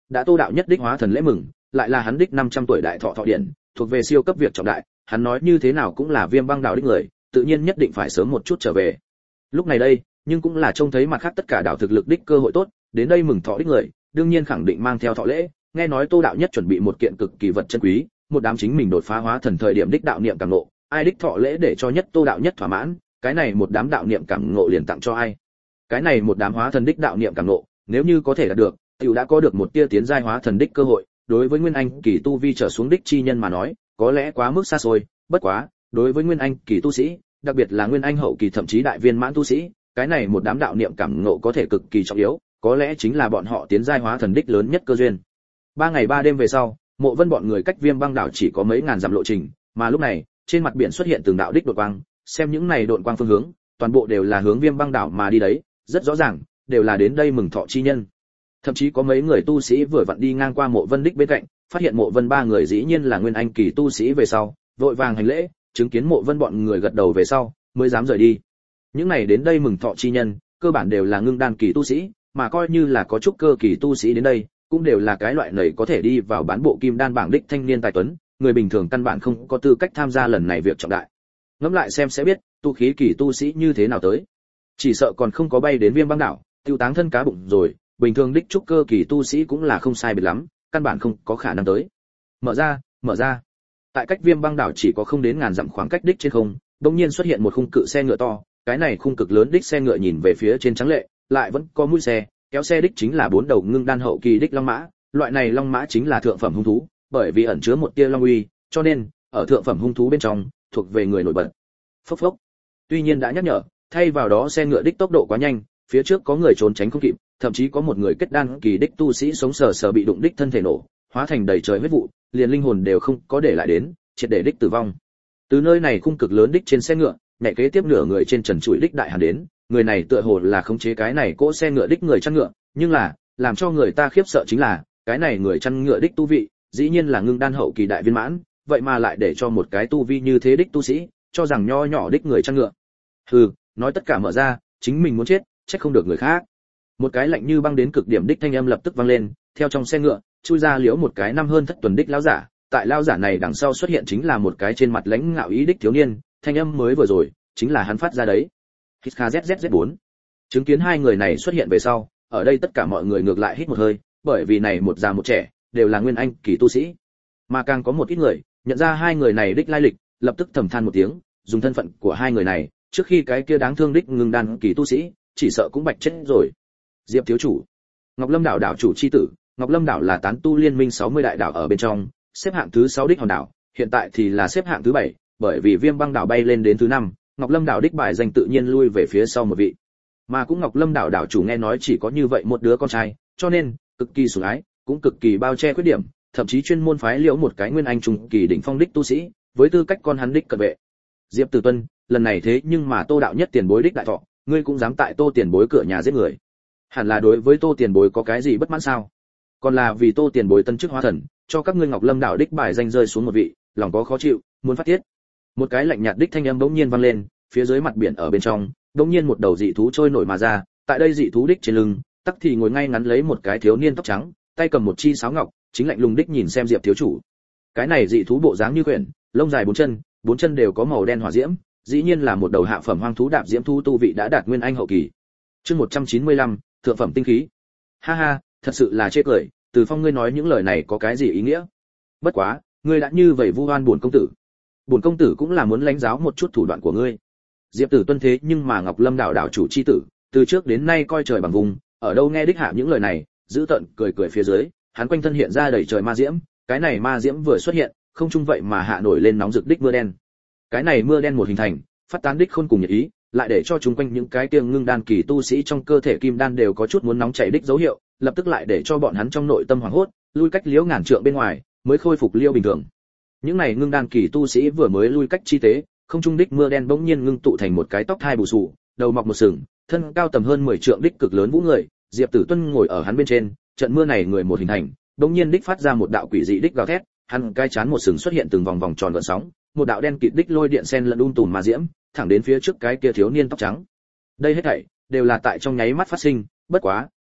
đã Tô đạo nhất đích hóa thần lễ mừng, lại là hắn đích năm trăm tuổi đại thọ thọ điển, thuộc về siêu cấp việc trọng đại, hắn nói như thế nào cũng là Viêm Băng đảo đích người, tự nhiên nhất định phải sớm một chút trở về. Lúc này đây, nhưng cũng là trông thấy mặt khác tất cả đảo thực lực đích cơ hội tốt, đến đây mừng thọ đích người, đương nhiên khẳng định mang theo thọ lễ, nghe nói Tô đạo nhất chuẩn bị một kiện cực kỳ vật chân quý, một đám chính mình đột phá hóa thần thời điểm đích đạo niệm cảm ngộ, ai đích thọ lễ để cho nhất Tô đạo nhất thỏa mãn, cái này một đám đạo niệm cảm ngộ liền tặng cho ai. Cái này một đám hóa thần đích đạo niệm cảm ngộ, nếu như có thể đạt được, tiểu đã có được một tia tiến giai hóa thần đích cơ hội, đối với nguyên anh kỳ tu vi trở xuống đích chi nhân mà nói, có lẽ quá mức xa xôi, bất quá, đối với nguyên anh kỳ tu sĩ, đặc biệt là nguyên anh hậu kỳ thậm chí đại viên mãn tu sĩ, cái này một đám đạo niệm cảm ngộ có thể cực kỳ trọng yếu, có lẽ chính là bọn họ tiến giai hóa thần đích lớn nhất cơ duyên. Ba ngày ba đêm về sau, Mộ Vân bọn người cách Viêm Băng đảo chỉ có mấy ngàn dặm lộ trình, mà lúc này, trên mặt biển xuất hiện từng đạo đích đột quang, xem những này đột quang phương hướng, toàn bộ đều là hướng Viêm Băng đảo mà đi đấy, rất rõ ràng, đều là đến đây mừng thọ chi nhân. Thậm chí có mấy người tu sĩ vừa vặn đi ngang qua Mộ Vân đích bên cạnh, phát hiện Mộ Vân ba người dĩ nhiên là nguyên anh kỳ tu sĩ về sau, vội vàng hành lễ, chứng kiến Mộ Vân bọn người gật đầu về sau, mới dám rời đi. Những này đến đây mừng thọ chi nhân, cơ bản đều là ngưng đan kỳ tu sĩ, mà coi như là có chút cơ kỳ tu sĩ đến đây, cũng đều là cái loại này có thể đi vào bán bộ kim đan bảng đích thanh niên tài tuấn, người bình thường căn bản không có tư cách tham gia lần này việc trọng đại. Ngẫm lại xem sẽ biết, tu khí kỳ tu sĩ như thế nào tới. Chỉ sợ còn không có bay đến Viêm Băng đảo, tiêu táng thân cá bụng rồi, bình thường đích trúc cơ kỳ tu sĩ cũng là không sai biệt lắm, căn bản không có khả năng tới. Mở ra, mở ra. Tại cách Viêm Băng đảo chỉ có không đến ngàn dặm khoảng cách đích trên không, đột nhiên xuất hiện một khung cự xe ngựa to, cái này khung cực lớn đích xe ngựa nhìn về phía trên trắng lệ, lại vẫn có mũi xe, kéo xe đích chính là bốn đầu ngưng đan hậu kỳ đích long mã, loại này long mã chính là thượng phẩm hung thú, bởi vì ẩn chứa một tia long uy, cho nên ở thượng phẩm hung thú bên trong, thuộc về người nổi bật. Phốc phốc. Tuy nhiên đã nhắc nhở, thay vào đó xe ngựa đích tốc độ quá nhanh, phía trước có người trốn tránh không kịp, thậm chí có một người kết đan kỳ đích tu sĩ sống sờ sờ bị đụng đích thân thể nổ, hóa thành đầy trời huyết vụ, liền linh hồn đều không có để lại đến, triệt để đích tử vong. Từ nơi này khung cực lớn đích trên xe ngựa, nhảy kế tiếp nửa người trên trần trụi đích đại hàn đến, người này tựa hồ là khống chế cái này cỗ xe ngựa đích người chăn ngựa, nhưng là, làm cho người ta khiếp sợ chính là, cái này người chăn ngựa đích tu vị, dĩ nhiên là ngưng đan hậu kỳ đại viên mãn, vậy mà lại để cho một cái tu vi như thế đích tu sĩ, cho rằng nho nhỏ đích người chăn ngựa. Hừ, nói tất cả mở ra, chính mình muốn chết, trách không được người khác. Một cái lạnh như băng đến cực điểm đích thanh âm lập tức vang lên, theo trong xe ngựa, chui ra liễu một cái năm hơn thất tuần đích lão giả, tại lão giả này đằng sau xuất hiện chính là một cái trên mặt lãnh ngạo ý đích thiếu niên, thanh âm mới vừa rồi, chính là hắn phát ra đấy. Hít kha zét zét zét bốn. Chứng kiến hai người này xuất hiện về sau, ở đây tất cả mọi người ngược lại hít một hơi, bởi vì này một già một trẻ, đều là nguyên anh kỳ tu sĩ. Mà càng có một ít người, nhận ra hai người này đích lai lịch, lập tức thầm than một tiếng, dùng thân phận của hai người này, trước khi cái kia đáng thương đích ngưng đan kỳ tu sĩ, chỉ sợ cũng bạch chết rồi. Diệp thiếu chủ, Ngọc Lâm đảo đảo chủ chi tử, Ngọc Lâm đảo là tán tu liên minh sáu mươi đại đảo ở bên trong, xếp hạng thứ sáu đích hòn đảo, hiện tại thì là xếp hạng thứ bảy, bởi vì Viêm Băng đảo bay lên đến thứ năm, Ngọc Lâm đảo đích bài danh tự nhiên lui về phía sau một vị. Mà cũng Ngọc Lâm đảo đảo chủ nghe nói chỉ có như vậy một đứa con trai, cho nên cực kỳ sủng ái, cũng cực kỳ bao che khuyết điểm, thậm chí chuyên môn phái liễu một cái nguyên anh trung kỳ đỉnh phong đích tu sĩ, với tư cách con hắn đích cận vệ. Diệp Tử Tuân, lần này thế nhưng mà Tô đạo nhất tiền bối đích đại thọ, ngươi cũng dám tại Tô tiền bối cửa nhà giết người. Hẳn là đối với Tô tiền bối có cái gì bất mãn sao? Còn là vì Tô tiền bối tân chức hóa thần, cho các ngươi Ngọc Lâm đảo đích bài danh rơi xuống một vị, lòng có khó chịu, muốn phát tiết. Một cái lạnh nhạt đích thanh âm bỗng nhiên vang lên, phía dưới mặt biển ở bên trong, bỗng nhiên một đầu dị thú trôi nổi mà ra, tại đây dị thú đích trên lưng, tắc thì ngồi ngay ngắn lấy một cái thiếu niên tóc trắng, tay cầm một chi sáo ngọc, chính lạnh lùng đích nhìn xem Diệp thiếu chủ. Cái này dị thú bộ dáng như quyển, lông dài bốn chân, bốn chân đều có màu đen hỏa diễm, dĩ nhiên là một đầu hạ phẩm hoang thú đạp diễm thú tu vị đã đạt nguyên anh hậu kỳ. Chương một trăm chín mươi lăm, thượng phẩm tinh khí. Ha ha, thật sự là chê cười, Từ Phong ngươi nói những lời này có cái gì ý nghĩa? Bất quá, ngươi đã như vậy vu oan bổn công tử. Bổn công tử cũng là muốn lãnh giáo một chút thủ đoạn của ngươi. Diệp Tử Tuân thế nhưng mà Ngọc Lâm đảo đảo chủ chi tử, từ trước đến nay coi trời bằng vùng, ở đâu nghe đích hạ những lời này, giữ tận cười cười phía dưới, hắn quanh thân hiện ra đầy trời ma diễm, cái này ma diễm vừa xuất hiện, không trung vậy mà hạ nổi lên nóng rực đích mưa đen. Cái này mưa đen một hình thành, phát tán đích khôn cùng nhiệt ý, lại để cho chúng quanh những cái kia ngưng đan kỳ tu sĩ trong cơ thể kim đan đều có chút muốn nóng chảy đích dấu hiệu, lập tức lại để cho bọn hắn trong nội tâm hoảng hốt, lui cách liễu ngàn trượng bên ngoài, mới khôi phục liêu bình thường. Những này ngưng đan kỳ tu sĩ vừa mới lui cách chi tế, không trung đích mưa đen bỗng nhiên ngưng tụ thành một cái tóc thai bù xù, đầu mọc một sừng, thân cao tầm hơn mười trượng đích cực lớn vũ người, Diệp Tử Tuân ngồi ở hắn bên trên, trận mưa này người một hình thành, bỗng nhiên đích phát ra một đạo quỷ dị đích gào thét, hắn cái chán một sừng xuất hiện từng vòng vòng tròn gợn sóng, một đạo đen kịt đích lôi điện sen lẫn um tùm mà diễm, thẳng đến phía trước cái kia thiếu niên tóc trắng. Đây hết thảy đều là tại trong nháy mắt phát sinh, bất quá,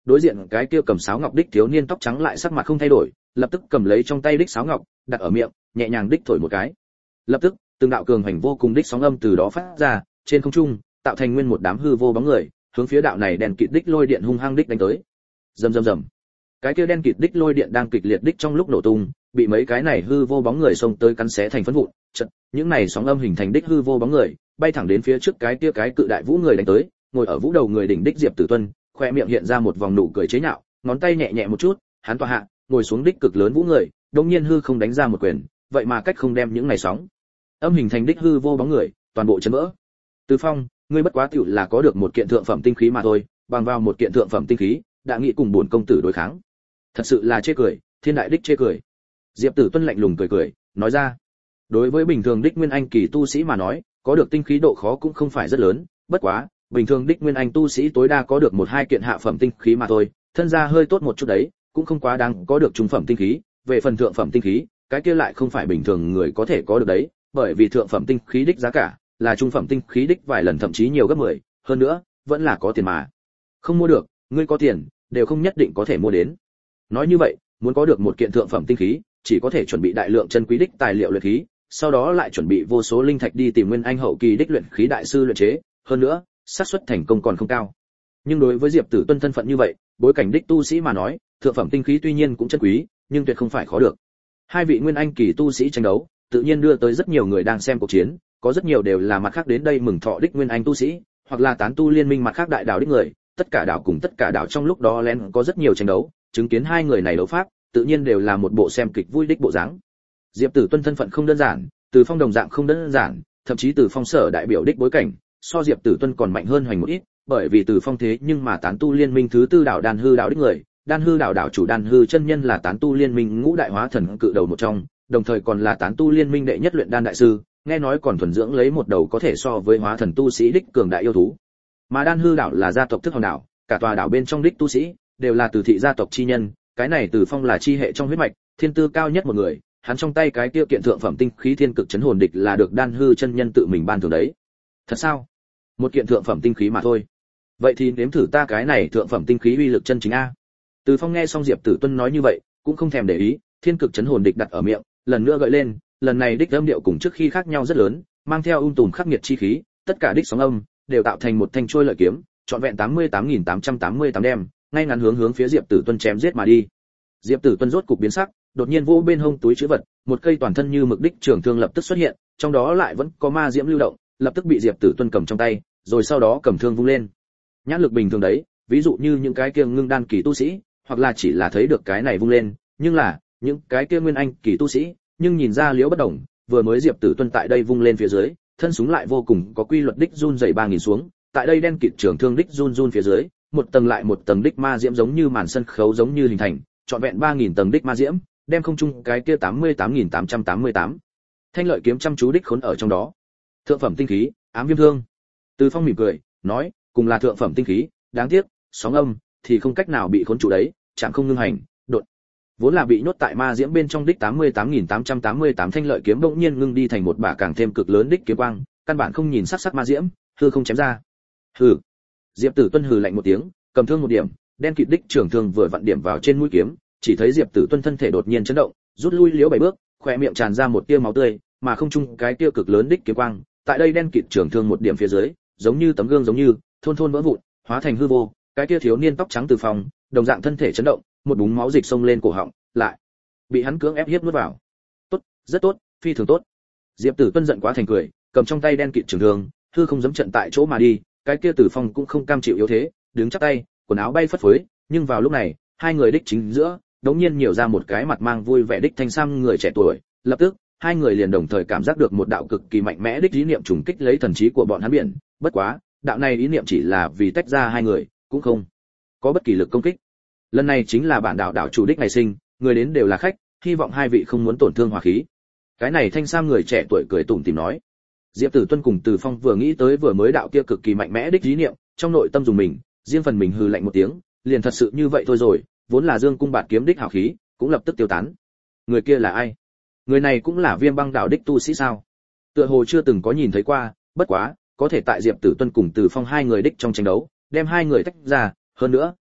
đối diện cái kia cầm sáo ngọc đích thiếu niên tóc trắng lại sắc mặt không thay đổi, lập tức cầm lấy trong tay đích sáo ngọc, đặt ở miệng, nhẹ nhàng đích thổi một cái. Lập tức, từng đạo cường hành vô cùng đích sóng âm từ đó phát ra, trên không trung, tạo thành nguyên một đám hư vô bóng người, hướng phía đạo này đèn kịt đích lôi điện hung hăng đích đánh tới. Rầm rầm rầm. Cái kia đen kịt đích lôi điện đang kịch liệt đích trong lúc nổ tung, bị mấy cái này hư vô bóng người xông tới cắn xé thành phấn vụn. Chợt, những này sóng âm hình thành đích hư vô bóng người, bay thẳng đến phía trước cái kia cái cự đại vũ người đánh tới, ngồi ở vũ đầu người đỉnh đích Diệp Tử Tuân, khoe miệng hiện ra một vòng nụ cười chế nhạo, ngón tay nhẹ nhẹ một chút, hắn tọa hạ, ngồi xuống đích cực lớn vũ người, đột nhiên hư không đánh ra một quyền, vậy mà cách không đem những này sóng âm hình thành đích hư vô bóng người, toàn bộ chấn vỡ. Từ Phong, ngươi bất quá tiểu là có được một kiện thượng phẩm tinh khí mà thôi, bằng vào một kiện thượng phẩm tinh khí, đã nghĩ cùng bổn công tử đối kháng. Thật sự là chê cười, thiên đại đích chê cười. Diệp Tử Tuân lạnh lùng cười cười, nói ra. Đối với bình thường đích nguyên anh kỳ tu sĩ mà nói, có được tinh khí độ khó cũng không phải rất lớn, bất quá, bình thường đích nguyên anh tu sĩ tối đa có được một hai kiện hạ phẩm tinh khí mà thôi, thân gia hơi tốt một chút đấy, cũng không quá đáng có được trung phẩm tinh khí, về phần thượng phẩm tinh khí, cái kia lại không phải bình thường người có thể có được đấy, bởi vì thượng phẩm tinh khí đích giá cả là trung phẩm tinh khí đích vài lần thậm chí nhiều gấp mười, hơn nữa, vẫn là có tiền mà. Không mua được, ngươi có tiền, đều không nhất định có thể mua đến. Nói như vậy, muốn có được một kiện thượng phẩm tinh khí, chỉ có thể chuẩn bị đại lượng chân quý đích tài liệu luyện khí, sau đó lại chuẩn bị vô số linh thạch đi tìm nguyên anh hậu kỳ đích luyện khí đại sư luyện chế, hơn nữa, xác suất thành công còn không cao. Nhưng đối với Diệp Tử Tuân thân phận như vậy, bối cảnh đích tu sĩ mà nói, thượng phẩm tinh khí tuy nhiên cũng chân quý, nhưng tuyệt không phải khó được. Hai vị nguyên anh kỳ tu sĩ tranh đấu, tự nhiên đưa tới rất nhiều người đang xem cuộc chiến, có rất nhiều đều là mặt khác đến đây mừng thọ đích nguyên anh tu sĩ, hoặc là tán tu liên minh mặt khác đại đạo đích người, tất cả đảo cùng tất cả đảo trong lúc đó lén có rất nhiều tranh đấu, chứng kiến hai người này đấu pháp, tự nhiên đều là một bộ xem kịch vui đích bộ dáng. Diệp Tử Tuân thân phận không đơn giản, Từ Phong đồng dạng không đơn giản, thậm chí Từ Phong sở đại biểu đích bối cảnh, so Diệp Tử Tuân còn mạnh hơn hoành một ít, bởi vì Từ Phong thế nhưng mà tán tu liên minh thứ tư đảo Đan Hư đảo đích người, Đan Hư đảo đảo chủ Đan Hư chân nhân là tán tu liên minh ngũ đại hóa thần cự đầu một trong, đồng thời còn là tán tu liên minh đệ nhất luyện đan đại sư, nghe nói còn thuần dưỡng lấy một đầu có thể so với hóa thần tu sĩ đích cường đại yêu thú. Mà Đan Hư đảo là gia tộc thức hòn đảo, cả tòa đảo bên trong đích tu sĩ đều là từ thị gia tộc chi nhân, cái này Từ Phong là chi hệ trong huyết mạch, thiên tư cao nhất một người, hắn trong tay cái tiêu kiện thượng phẩm tinh khí thiên cực chấn hồn địch là được Đan Hư chân nhân tự mình ban thưởng đấy. Thật sao? Một kiện thượng phẩm tinh khí mà thôi. Vậy thì nếm thử ta cái này thượng phẩm tinh khí uy lực chân chính a. Từ Phong nghe xong Diệp Tử Tuân nói như vậy, cũng không thèm để ý, thiên cực chấn hồn địch đặt ở miệng, lần nữa gợi lên, lần này đích âm điệu cùng trước khi khác nhau rất lớn, mang theo ung tùm khắc nghiệt chi khí, tất cả đích sóng âm đều tạo thành một thanh trôi lợi kiếm, trọn vẹn tám mươi tám nghìn tám trăm tám mươi tám đem, ngay ngắn hướng hướng phía Diệp Tử Tuân chém giết mà đi. Diệp Tử Tuân rốt cục biến sắc, đột nhiên vô bên hông túi trữ vật, một cây toàn thân như mực đích trường thương lập tức xuất hiện, trong đó lại vẫn có ma diễm lưu động, lập tức bị Diệp Tử Tuân cầm trong tay, rồi sau đó cầm thương vung lên. Nhãn lực bình thường đấy, ví dụ như những cái kia ngưng đan kỳ tu sĩ, hoặc là chỉ là thấy được cái này vung lên, nhưng là những cái kia nguyên anh kỳ tu sĩ, nhưng nhìn ra liễu bất đồng, vừa mới Diệp Tử Tuân tại đây vung lên phía dưới, thân súng lại vô cùng có quy luật đích run rẩy ba nghìn xuống, tại đây đen kịt trường thương đích run run phía dưới, một tầng lại một tầng đích ma diễm giống như màn sân khấu giống như hình thành, trọn vẹn ba nghìn tầng đích ma diễm, đem không trung cái kia tám mươi tám nghìn tám trăm tám mươi tám thanh lợi kiếm chăm chú đích khốn ở trong đó. Thượng phẩm tinh khí, ám viêm thương. Từ Phong mỉm cười, nói, cùng là thượng phẩm tinh khí, đáng tiếc, sóng âm thì không cách nào bị khốn trụ đấy, chẳng không ngưng hành, đột. Vốn là bị nhốt tại ma diễm bên trong đích tám mươi tám nghìn tám trăm tám mươi tám thanh lợi kiếm bỗng nhiên ngưng đi thành một bả càng thêm cực lớn đích kiếm quang, căn bản không nhìn sắc sắc ma diễm, hư không chém ra. Hừ. Diệp Tử Tuân hừ lạnh một tiếng, cầm thương một điểm, đen kịt đích trường thương vừa vặn điểm vào trên mũi kiếm, chỉ thấy Diệp Tử Tuân thân thể đột nhiên chấn động, rút lui liễu bảy bước, khóe miệng tràn ra một tia máu tươi, mà không trung cái tia cực lớn đích kiếm quang, tại đây đen kịt trường thương một điểm phía dưới, giống như tấm gương giống như, thôn thôn vỡ vụn, hóa thành hư vô, cái tia thiếu niên tóc trắng Từ Phong, đồng dạng thân thể chấn động, một búng máu dịch xông lên cổ họng, lại bị hắn cưỡng ép hiếp nuốt vào. Tốt, rất tốt, phi thường tốt. Diệp Tử Tuân giận quá thành cười, cầm trong tay đen kịt trường thương, hư không dẫm trận tại chỗ mà đi, cái kia Từ Phong cũng không cam chịu yếu thế, đứng chắp tay, quần áo bay phất phới, nhưng vào lúc này, hai người đích chính giữa, đống nhiên nhiều ra một cái mặt mang vui vẻ đích thanh sam người trẻ tuổi, lập tức, hai người liền đồng thời cảm giác được một đạo cực kỳ mạnh mẽ đích ý niệm trùng kích lấy thần trí của bọn hắn biển, bất quá, đạo này ý niệm chỉ là vì tách ra hai người, cũng không có bất kỳ lực công kích. Lần này chính là bản đạo đạo chủ đích này sinh, người đến đều là khách, hy vọng hai vị không muốn tổn thương hòa khí. Cái này thanh sam người trẻ tuổi cười tủm tỉm nói. Diệp Tử Tuân cùng Từ Phong vừa nghĩ tới vừa mới đạo kia cực kỳ mạnh mẽ đích ý niệm, trong nội tâm dùng mình, riêng phần mình hừ lạnh một tiếng, liền thật sự như vậy thôi rồi, vốn là Dương cung bạt kiếm đích hào khí, cũng lập tức tiêu tán. Người kia là ai? Người này cũng là Viêm Băng đạo đích tu sĩ sao? Tựa hồ chưa từng có nhìn thấy qua, bất quá, có thể tại Diệp Tử Tuân cùng Từ Phong hai người đích trong tranh đấu, đem hai người tách ra, hơn nữa,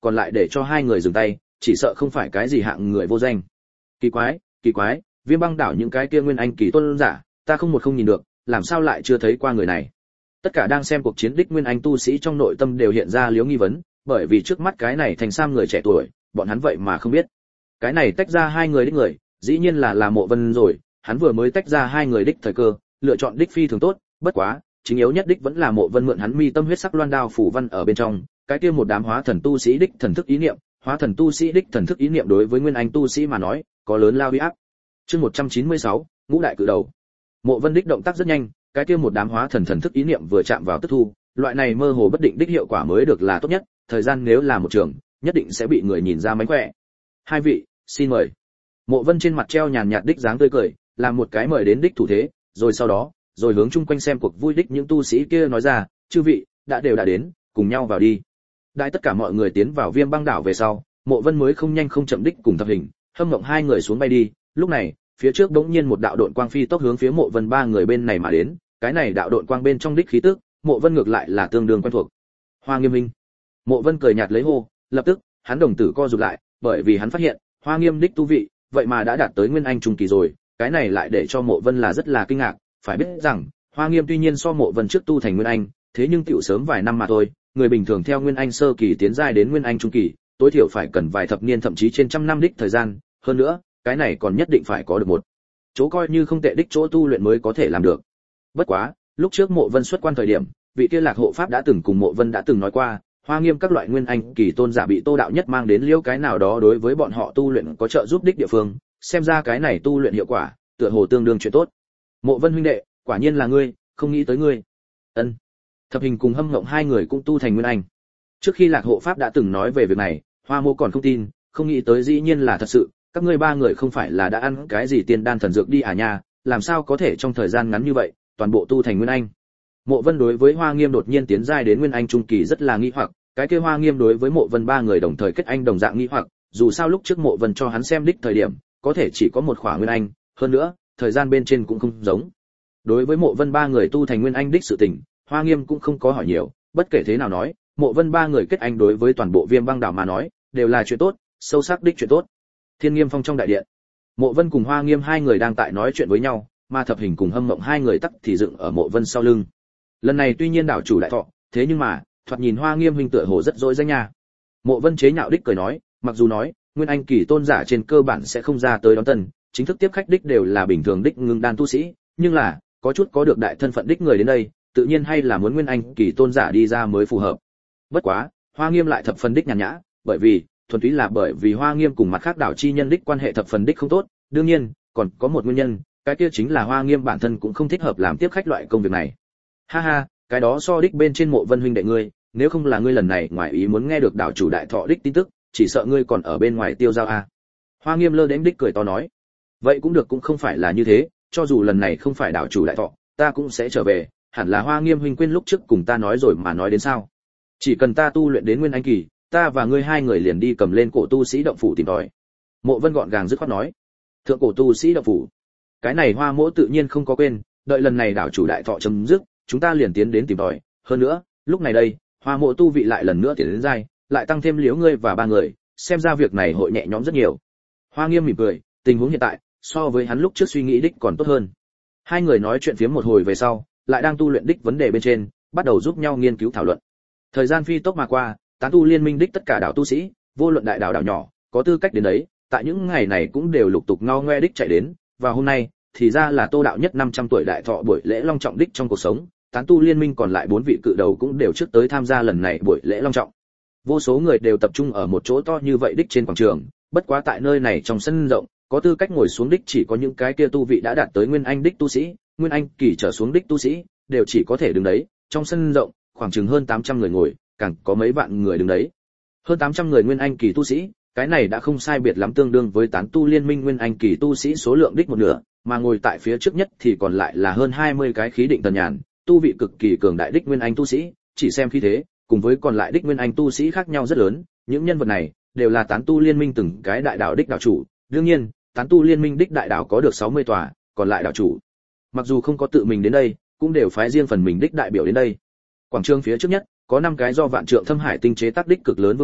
còn lại để cho hai người dừng tay, chỉ sợ không phải cái gì hạng người vô danh. Kỳ quái, kỳ quái, Viêm Băng đảo những cái kia nguyên anh kỳ tôn giả, ta không một không nhìn được, làm sao lại chưa thấy qua người này? Tất cả đang xem cuộc chiến đích nguyên anh tu sĩ trong nội tâm đều hiện ra liếu nghi vấn, bởi vì trước mắt cái này thành sam người trẻ tuổi, bọn hắn vậy mà không biết. Cái này tách ra hai người đích người, dĩ nhiên là là Mộ Vân rồi, hắn vừa mới tách ra hai người đích thời cơ, lựa chọn đích phi thường tốt, bất quá, chính yếu nhất đích vẫn là Mộ Vân mượn hắn mi tâm huyết sắc loan đao phủ văn ở bên trong, cái kia một đám hóa thần tu sĩ đích thần thức ý niệm, hóa thần tu sĩ đích thần thức ý niệm đối với nguyên anh tu sĩ mà nói, có lớn lao uy áp. Chương một trăm chín mươi sáu, ngũ đại cử đầu. Mộ Vân đích động tác rất nhanh, cái kia một đám hóa thần thần thức ý niệm vừa chạm vào tức thu, loại này mơ hồ bất định đích hiệu quả mới được là tốt nhất, thời gian nếu là một trường, nhất định sẽ bị người nhìn ra mánh khỏe. Hai vị, xin mời. Mộ Vân trên mặt treo nhàn nhạt đích dáng tươi cười, làm một cái mời đến đích thủ thế, rồi sau đó, rồi hướng chung quanh xem cuộc vui đích những tu sĩ kia nói ra, chư vị, đã đều đã đến, cùng nhau vào đi. Đại tất cả mọi người tiến vào Viêm Băng đảo về sau, Mộ Vân mới không nhanh không chậm đích cùng Thập Hình, Hâm Mộng hai người xuống bay đi, lúc này, phía trước đống nhiên một đạo độn quang phi tốc hướng phía Mộ Vân ba người bên này mà đến, cái này đạo độn quang bên trong đích khí tức, Mộ Vân ngược lại là tương đương quen thuộc. Hoa Nghiêm Minh. Mộ Vân cười nhạt lấy hô, lập tức, hắn đồng tử co rụt lại, bởi vì hắn phát hiện, Hoa Nghiêm đích tu vị, vậy mà đã đạt tới nguyên anh trung kỳ rồi, cái này lại để cho Mộ Vân là rất là kinh ngạc, phải biết rằng, Hoa Nghiêm tuy nhiên so Mộ Vân trước tu thành nguyên anh, thế nhưng tiểu sớm vài năm mà thôi, người bình thường theo nguyên anh sơ kỳ tiến giai đến nguyên anh trung kỳ, tối thiểu phải cần vài thập niên thậm chí trên trăm năm đích thời gian, hơn nữa, cái này còn nhất định phải có được một chỗ coi như không tệ đích chỗ tu luyện mới có thể làm được. Bất quá, lúc trước Mộ Vân xuất quan thời điểm, vị kia Lạc Hộ Pháp đã từng cùng Mộ Vân đã từng nói qua, Hoa Nghiêm các loại nguyên anh kỳ tôn giả bị Tô đạo nhất mang đến liêu cái nào đó đối với bọn họ tu luyện có trợ giúp đích địa phương, xem ra cái này tu luyện hiệu quả, tựa hồ tương đương chuyện tốt. Mộ Vân huynh đệ, quả nhiên là ngươi, không nghĩ tới ngươi. Ân. Thập Hình cùng Hâm Ngộng hai người cũng tu thành nguyên anh. Trước khi Lạc Hộ Pháp đã từng nói về việc này, Hoa Mộ còn không tin, không nghĩ tới dĩ nhiên là thật sự, các ngươi ba người không phải là đã ăn cái gì tiên đan thần dược đi à nha, làm sao có thể trong thời gian ngắn như vậy, toàn bộ tu thành nguyên anh. Mộ Vân đối với Hoa Nghiêm đột nhiên tiến giai đến nguyên anh trung kỳ rất là nghi hoặc, cái kia Hoa Nghiêm đối với Mộ Vân ba người đồng thời kết anh đồng dạng nghi hoặc, dù sao lúc trước Mộ Vân cho hắn xem đích thời điểm, có thể chỉ có một khỏa nguyên anh, hơn nữa, thời gian bên trên cũng không giống. Đối với Mộ Vân ba người tu thành nguyên anh đích sự tình, Hoa Nghiêm cũng không có hỏi nhiều, bất kể thế nào nói, Mộ Vân ba người kết anh đối với toàn bộ Viêm Băng đảo mà nói, đều là chuyện tốt, sâu sắc đích chuyện tốt. Thiên Nghiêm Phong trong đại điện, Mộ Vân cùng Hoa Nghiêm hai người đang tại nói chuyện với nhau, mà Thập Hình cùng Hâm Mộng hai người tắc thì dựng ở Mộ Vân sau lưng. Lần này tuy nhiên đảo chủ đại thọ, thế nhưng mà, thoạt nhìn Hoa Nghiêm huynh tựa hồ rất dỗi danh nha. Mộ Vân chế nhạo đích cười nói, mặc dù nói, nguyên anh kỳ tôn giả trên cơ bản sẽ không ra tới đón tân, chính thức tiếp khách đích đều là bình thường đích ngưng đan tu sĩ, nhưng là, có chút có được đại thân phận đích người đến đây, tự nhiên hay là muốn nguyên anh kỳ tôn giả đi ra mới phù hợp. Bất quá, Hoa Nghiêm lại thập phần đích nhàn nhã, bởi vì, thuần túy là bởi vì Hoa Nghiêm cùng mặt khác đảo chi nhân đích quan hệ thập phần đích không tốt, đương nhiên, còn có một nguyên nhân, cái kia chính là Hoa Nghiêm bản thân cũng không thích hợp làm tiếp khách loại công việc này. Ha ha, cái đó so đích bên trên Mộ Vân huynh đệ ngươi, nếu không là ngươi lần này ngoài ý muốn nghe được đảo chủ đại thọ đích tin tức, chỉ sợ ngươi còn ở bên ngoài tiêu dao a. Hoa Nghiêm lơ đễnh đích cười to nói, vậy cũng được cũng không phải là như thế, cho dù lần này không phải đảo chủ đại thọ, ta cũng sẽ trở về, hẳn là Hoa Nghiêm huynh quên lúc trước cùng ta nói rồi mà nói đến sao? Chỉ cần ta tu luyện đến nguyên anh kỳ, ta và ngươi hai người liền đi cầm lên cổ tu sĩ động phủ tìm tòi. Mộ Vân gọn gàng dứt khoát nói, thượng cổ tu sĩ động phủ, cái này Hoa Mỗ tự nhiên không có quên, đợi lần này đảo chủ đại thọ chấm dứt, chúng ta liền tiến đến tìm tòi. Hơn nữa, lúc này đây, Hoa Mộ tu vị lại lần nữa tiến đến giai, lại tăng thêm liếu ngươi và ba người, xem ra việc này hội nhẹ nhõm rất nhiều. Hoa Nghiêm mỉm cười, tình huống hiện tại, so với hắn lúc trước suy nghĩ đích còn tốt hơn. Hai người nói chuyện phiếm một hồi về sau, lại đang tu luyện đích vấn đề bên trên, bắt đầu giúp nhau nghiên cứu thảo luận. Thời gian phi tốc mà qua, tán tu liên minh đích tất cả đảo tu sĩ, vô luận đại đảo đảo nhỏ, có tư cách đến đấy, tại những ngày này cũng đều lục tục ngao ngoe đích chạy đến, và hôm nay, thì ra là Tô đạo nhất năm trăm tuổi đại thọ buổi lễ long trọng đích trong cuộc sống, tán tu liên minh còn lại bốn vị cự đầu cũng đều trước tới tham gia lần này buổi lễ long trọng. Vô số người đều tập trung ở một chỗ to như vậy đích trên quảng trường, bất quá tại nơi này trong sân rộng, có tư cách ngồi xuống đích chỉ có những cái kia tu vị đã đạt tới nguyên anh đích tu sĩ, nguyên anh kỳ trở xuống đích tu sĩ, đều chỉ có thể đứng đấy, trong sân rộng, khoảng chừng hơn tám trăm người ngồi, càng có mấy vạn người đứng đấy. Hơn tám trăm người nguyên anh kỳ tu sĩ, cái này đã không sai biệt lắm tương đương với tán tu liên minh nguyên anh kỳ tu sĩ số lượng đích một nửa, mà ngồi tại phía trước nhất thì còn lại là hơn hai mươi cái khí định tần nhàn, tu vị cực kỳ cường đại đích nguyên anh tu sĩ, chỉ xem khí thế, cùng với còn lại đích nguyên anh tu sĩ khác nhau rất lớn, những nhân vật này đều là tán tu liên minh từng cái đại đảo đích đảo chủ, đương nhiên, tán tu liên minh đích đại đảo có được sáu mươi tòa, còn lại đảo chủ, mặc dù không có tự mình đến đây, cũng đều phái riêng phần mình đích đại biểu đến đây. Quảng trường phía trước nhất, có năm cái do vạn trượng thâm hải tinh chế tác đích cực lớn vương tọa,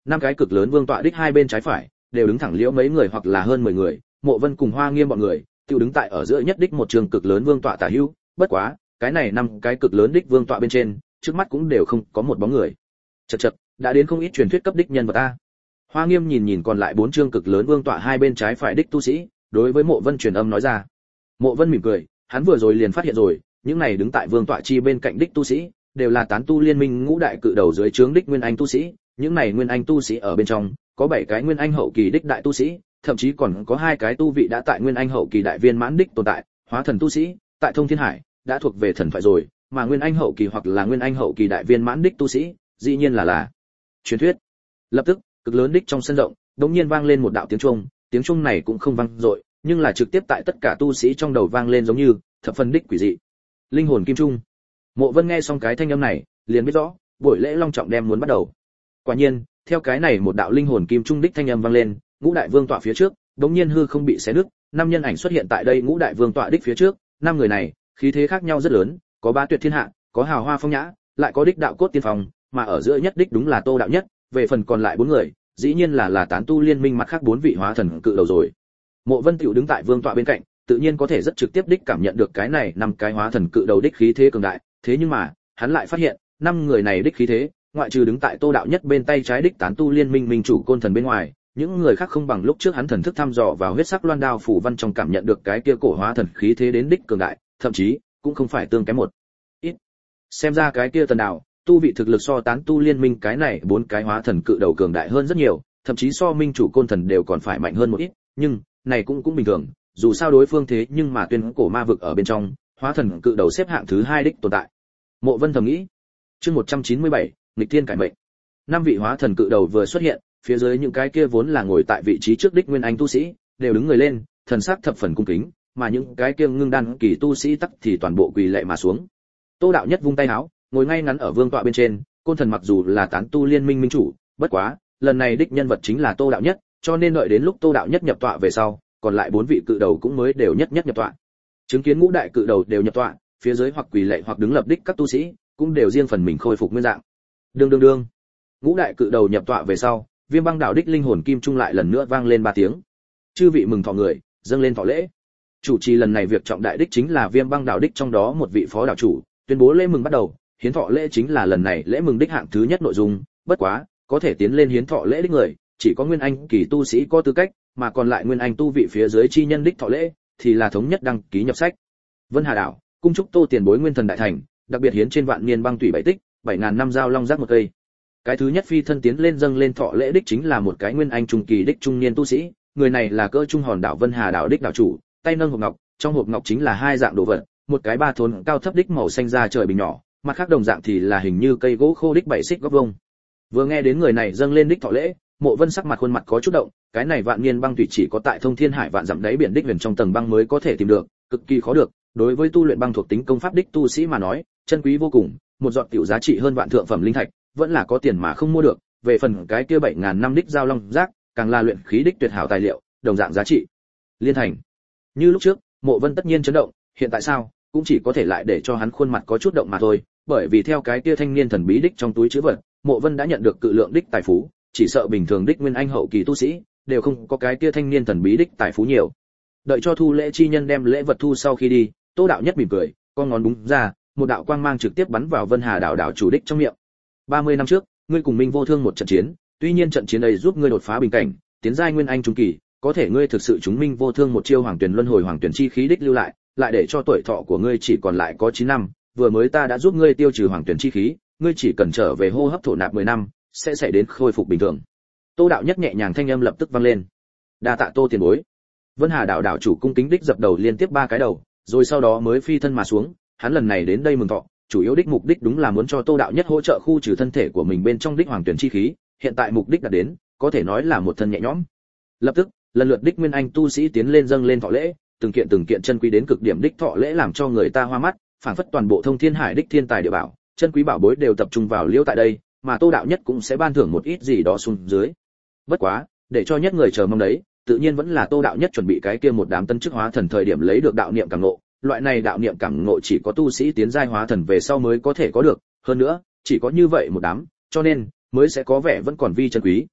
năm cái cực lớn vương tọa đích hai bên trái phải đều đứng thẳng liễu mấy người hoặc là hơn mười người, Mộ Vân cùng Hoa Nghiêm bọn người tiêu đứng tại ở giữa nhất đích một trường cực lớn vương tọa tả hữu, bất quá cái này năm cái cực lớn đích vương tọa bên trên trước mắt cũng đều không có một bóng người. Chậc chậc, đã đến không ít truyền thuyết cấp đích nhân vật ta. Hoa Nghiêm nhìn nhìn còn lại bốn chương cực lớn vương tọa hai bên trái phải đích tu sĩ, đối với Mộ Vân truyền âm nói ra. Mộ Vân mỉm cười, hắn vừa rồi liền phát hiện rồi, những này đứng tại vương tọa chi bên cạnh đích tu sĩ, đều là tán tu liên minh ngũ đại cự đầu dưới trướng đích nguyên anh tu sĩ, những này nguyên anh tu sĩ ở bên trong, có bảy cái nguyên anh hậu kỳ đích đại tu sĩ, thậm chí còn có hai cái tu vị đã tại nguyên anh hậu kỳ đại viên mãn đích tồn tại, hóa thần tu sĩ, tại Thông Thiên Hải đã thuộc về thần thoại rồi, mà nguyên anh hậu kỳ hoặc là nguyên anh hậu kỳ đại viên mãn đích tu sĩ, dĩ nhiên là là truyền thuyết. Lập tức, cực lớn đích trong sân rộng, đột nhiên vang lên một đạo tiếng chuông, tiếng chuông này cũng không vang dội, nhưng là trực tiếp tại tất cả tu sĩ trong đầu vang lên giống như thập phần đích quỷ dị. Linh hồn kim trung. Mộ Vân nghe xong cái thanh âm này, liền biết rõ, buổi lễ long trọng đem muốn bắt đầu. Quả nhiên, theo cái này một đạo linh hồn kim trung đích thanh âm vang lên, ngũ đại vương tọa phía trước, đột nhiên hư không bị xé nứt, năm nhân ảnh xuất hiện tại đây ngũ đại vương tọa đích phía trước, năm người này, khí thế khác nhau rất lớn, có bá tuyệt thiên hạ, có hào hoa phong nhã, lại có đích đạo cốt tiên phong, mà ở giữa nhất đích đúng là Tô đạo nhất, về phần còn lại bốn người, dĩ nhiên là là tán tu liên minh mặt khác bốn vị hóa thần cự đầu rồi. Mộ Vân tiểu đứng tại vương tọa bên cạnh, tự nhiên có thể rất trực tiếp đích cảm nhận được cái này năm cái hóa thần cự đầu đích khí thế cường đại, thế nhưng mà, hắn lại phát hiện, năm người này đích khí thế, ngoại trừ đứng tại Tô đạo nhất bên tay trái đích tán tu liên minh minh chủ Côn Thần bên ngoài, những người khác không bằng lúc trước hắn thần thức thăm dò vào huyết sắc loan đao phủ văn trong cảm nhận được cái kia cổ hóa thần khí thế đến đích cường đại, thậm chí cũng không phải tương kém một ít. Xem ra cái kia Tần Đào, tu vị thực lực so tán tu liên minh cái này bốn cái hóa thần cự đầu cường đại hơn rất nhiều, thậm chí so minh chủ Côn Thần đều còn phải mạnh hơn một ít, nhưng này cũng cũng bình thường, dù sao đối phương thế nhưng mà tuyên cổ ma vực ở bên trong, hóa thần cự đầu xếp hạng thứ hai đích tồn tại. Mộ Vân thầm nghĩ. Chương một trăm chín mươi bảy, nghịch thiên cải mệnh. Năm vị hóa thần cự đầu vừa xuất hiện, phía dưới những cái kia vốn là ngồi tại vị trí trước đích nguyên anh tu sĩ, đều đứng người lên, thần sắc thập phần cung kính, mà những cái kia ngưng đan kỳ tu sĩ tắc thì toàn bộ quỳ lạy mà xuống. Tô đạo nhất vung tay áo, ngồi ngay ngắn ở vương tọa bên trên, Côn Thần mặc dù là tán tu liên minh minh chủ, bất quá, lần này đích nhân vật chính là Tô đạo nhất, cho nên đợi đến lúc Tô đạo nhất nhập tọa về sau, còn lại bốn vị cự đầu cũng mới đều nhất nhất nhập tọa. Chứng kiến ngũ đại cự đầu đều nhập tọa, phía dưới hoặc quỳ lạy hoặc đứng lập đích các tu sĩ, cũng đều riêng phần mình khôi phục nguyên dạng. Đương đương đương. Ngũ đại cự đầu nhập tọa về sau, Viêm Băng Đảo đích linh hồn kim trung lại lần nữa vang lên ba tiếng. Chư vị mừng thọ người, dâng lên thọ lễ. Chủ trì lần này việc trọng đại đích chính là Viêm Băng Đảo đích trong đó một vị phó đảo chủ, tuyên bố lễ mừng bắt đầu, hiến thọ lễ chính là lần này lễ mừng đích hạng thứ nhất nội dung, bất quá, có thể tiến lên hiến thọ lễ đích người, chỉ có nguyên anh kỳ tu sĩ có tư cách, mà còn lại nguyên anh tu vị phía dưới chi nhân đích thọ lễ thì là thống nhất đăng ký nhập sách. Vân Hà Đảo, cung chúc Tô tiền bối nguyên thần đại thành, đặc biệt hiến trên vạn niên băng tủy bảy tích, bảy ngàn năm giao long giác một cây. Cái thứ nhất phi thân tiến lên dâng lên thọ lễ đích chính là một cái nguyên anh trung kỳ đích trung niên tu sĩ, người này là cỡ trung hòn đảo Vân Hà Đảo đích đảo chủ, tay nâng hộp ngọc, trong hộp ngọc chính là hai dạng đồ vật, một cái ba thốn cao thấp đích màu xanh da trời bình nhỏ, mặt khác đồng dạng thì là hình như cây gỗ khô đích bảy xích góc vuông. Vừa nghe đến người này dâng lên đích thọ lễ, Mộ Vân sắc mặt khuôn mặt có chút động, cái này vạn niên băng tủy chỉ có tại Thông Thiên Hải vạn dặm đáy biển đích huyền trong tầng băng mới có thể tìm được, cực kỳ khó được, đối với tu luyện băng thuộc tính công pháp đích tu sĩ mà nói, chân quý vô cùng, một giọt tiểu giá trị hơn vạn thượng phẩm linh thạch, vẫn là có tiền mà không mua được, về phần cái kia bảy ngàn năm đích giao long giác, càng là luyện khí đích tuyệt hảo tài liệu, đồng dạng giá trị liên thành. Như lúc trước, Mộ Vân tất nhiên chấn động, hiện tại sao, cũng chỉ có thể lại để cho hắn khuôn mặt có chút động mà thôi, bởi vì theo cái kia thanh niên thần bí đích trong túi trữ vật, Mộ Vân đã nhận được cự lượng đích tài phú, chỉ sợ bình thường đích nguyên anh hậu kỳ tu sĩ đều không có cái kia thanh niên thần bí đích tài phú nhiều. Đợi cho thu lễ chi nhân đem lễ vật thu sau khi đi, Tô đạo nhất mỉm cười, con ngón búng ra, một đạo quang mang trực tiếp bắn vào Vân Hà Đảo đảo chủ đích trong miệng. ba mươi năm trước, ngươi cùng Minh Vô Thương một trận chiến, tuy nhiên trận chiến ấy giúp ngươi đột phá bình cảnh, tiến giai nguyên anh trung kỳ, có thể ngươi thực sự chúng Minh Vô Thương một chiêu hoàng tuyển luân hồi hoàng tuyển chi khí đích lưu lại, lại để cho tuổi thọ của ngươi chỉ còn lại có chín năm, vừa mới ta đã giúp ngươi tiêu trừ hoàng tuyển chi khí, ngươi chỉ cần trở về hô hấp thổ nạp mười năm, sẽ xảy đến khôi phục bình thường. Tô đạo nhất nhẹ nhàng thanh âm lập tức vang lên. Đa tạ Tô tiền bối. Vân Hà Đảo đảo chủ cung kính đích dập đầu liên tiếp ba cái đầu, rồi sau đó mới phi thân mà xuống, hắn lần này đến đây mừng thọ, chủ yếu đích mục đích đúng là muốn cho Tô đạo nhất hỗ trợ khu trừ thân thể của mình bên trong đích hoàng tuyển chi khí, hiện tại mục đích đã đến, có thể nói là một thân nhẹ nhõm. Lập tức, lần lượt đích nguyên anh tu sĩ tiến lên dâng lên thọ lễ, từng kiện từng kiện chân quý đến cực điểm đích thọ lễ làm cho người ta hoa mắt, phảng phất toàn bộ Thông Thiên Hải đích thiên tài địa bảo, chân quý bảo bối đều tập trung vào liễu tại đây, mà Tô đạo nhất cũng sẽ ban thưởng một ít gì đó xuống dưới. Bất quá, để cho nhất người chờ mong đấy, tự nhiên vẫn là Tô đạo nhất chuẩn bị cái kia một đám tân chức hóa thần thời điểm lấy được đạo niệm cảm ngộ, loại này đạo niệm cảm ngộ chỉ có tu sĩ tiến giai hóa thần về sau mới có thể có được, hơn nữa, chỉ có như vậy một đám, cho nên mới sẽ có vẻ vẫn còn vi chân quý,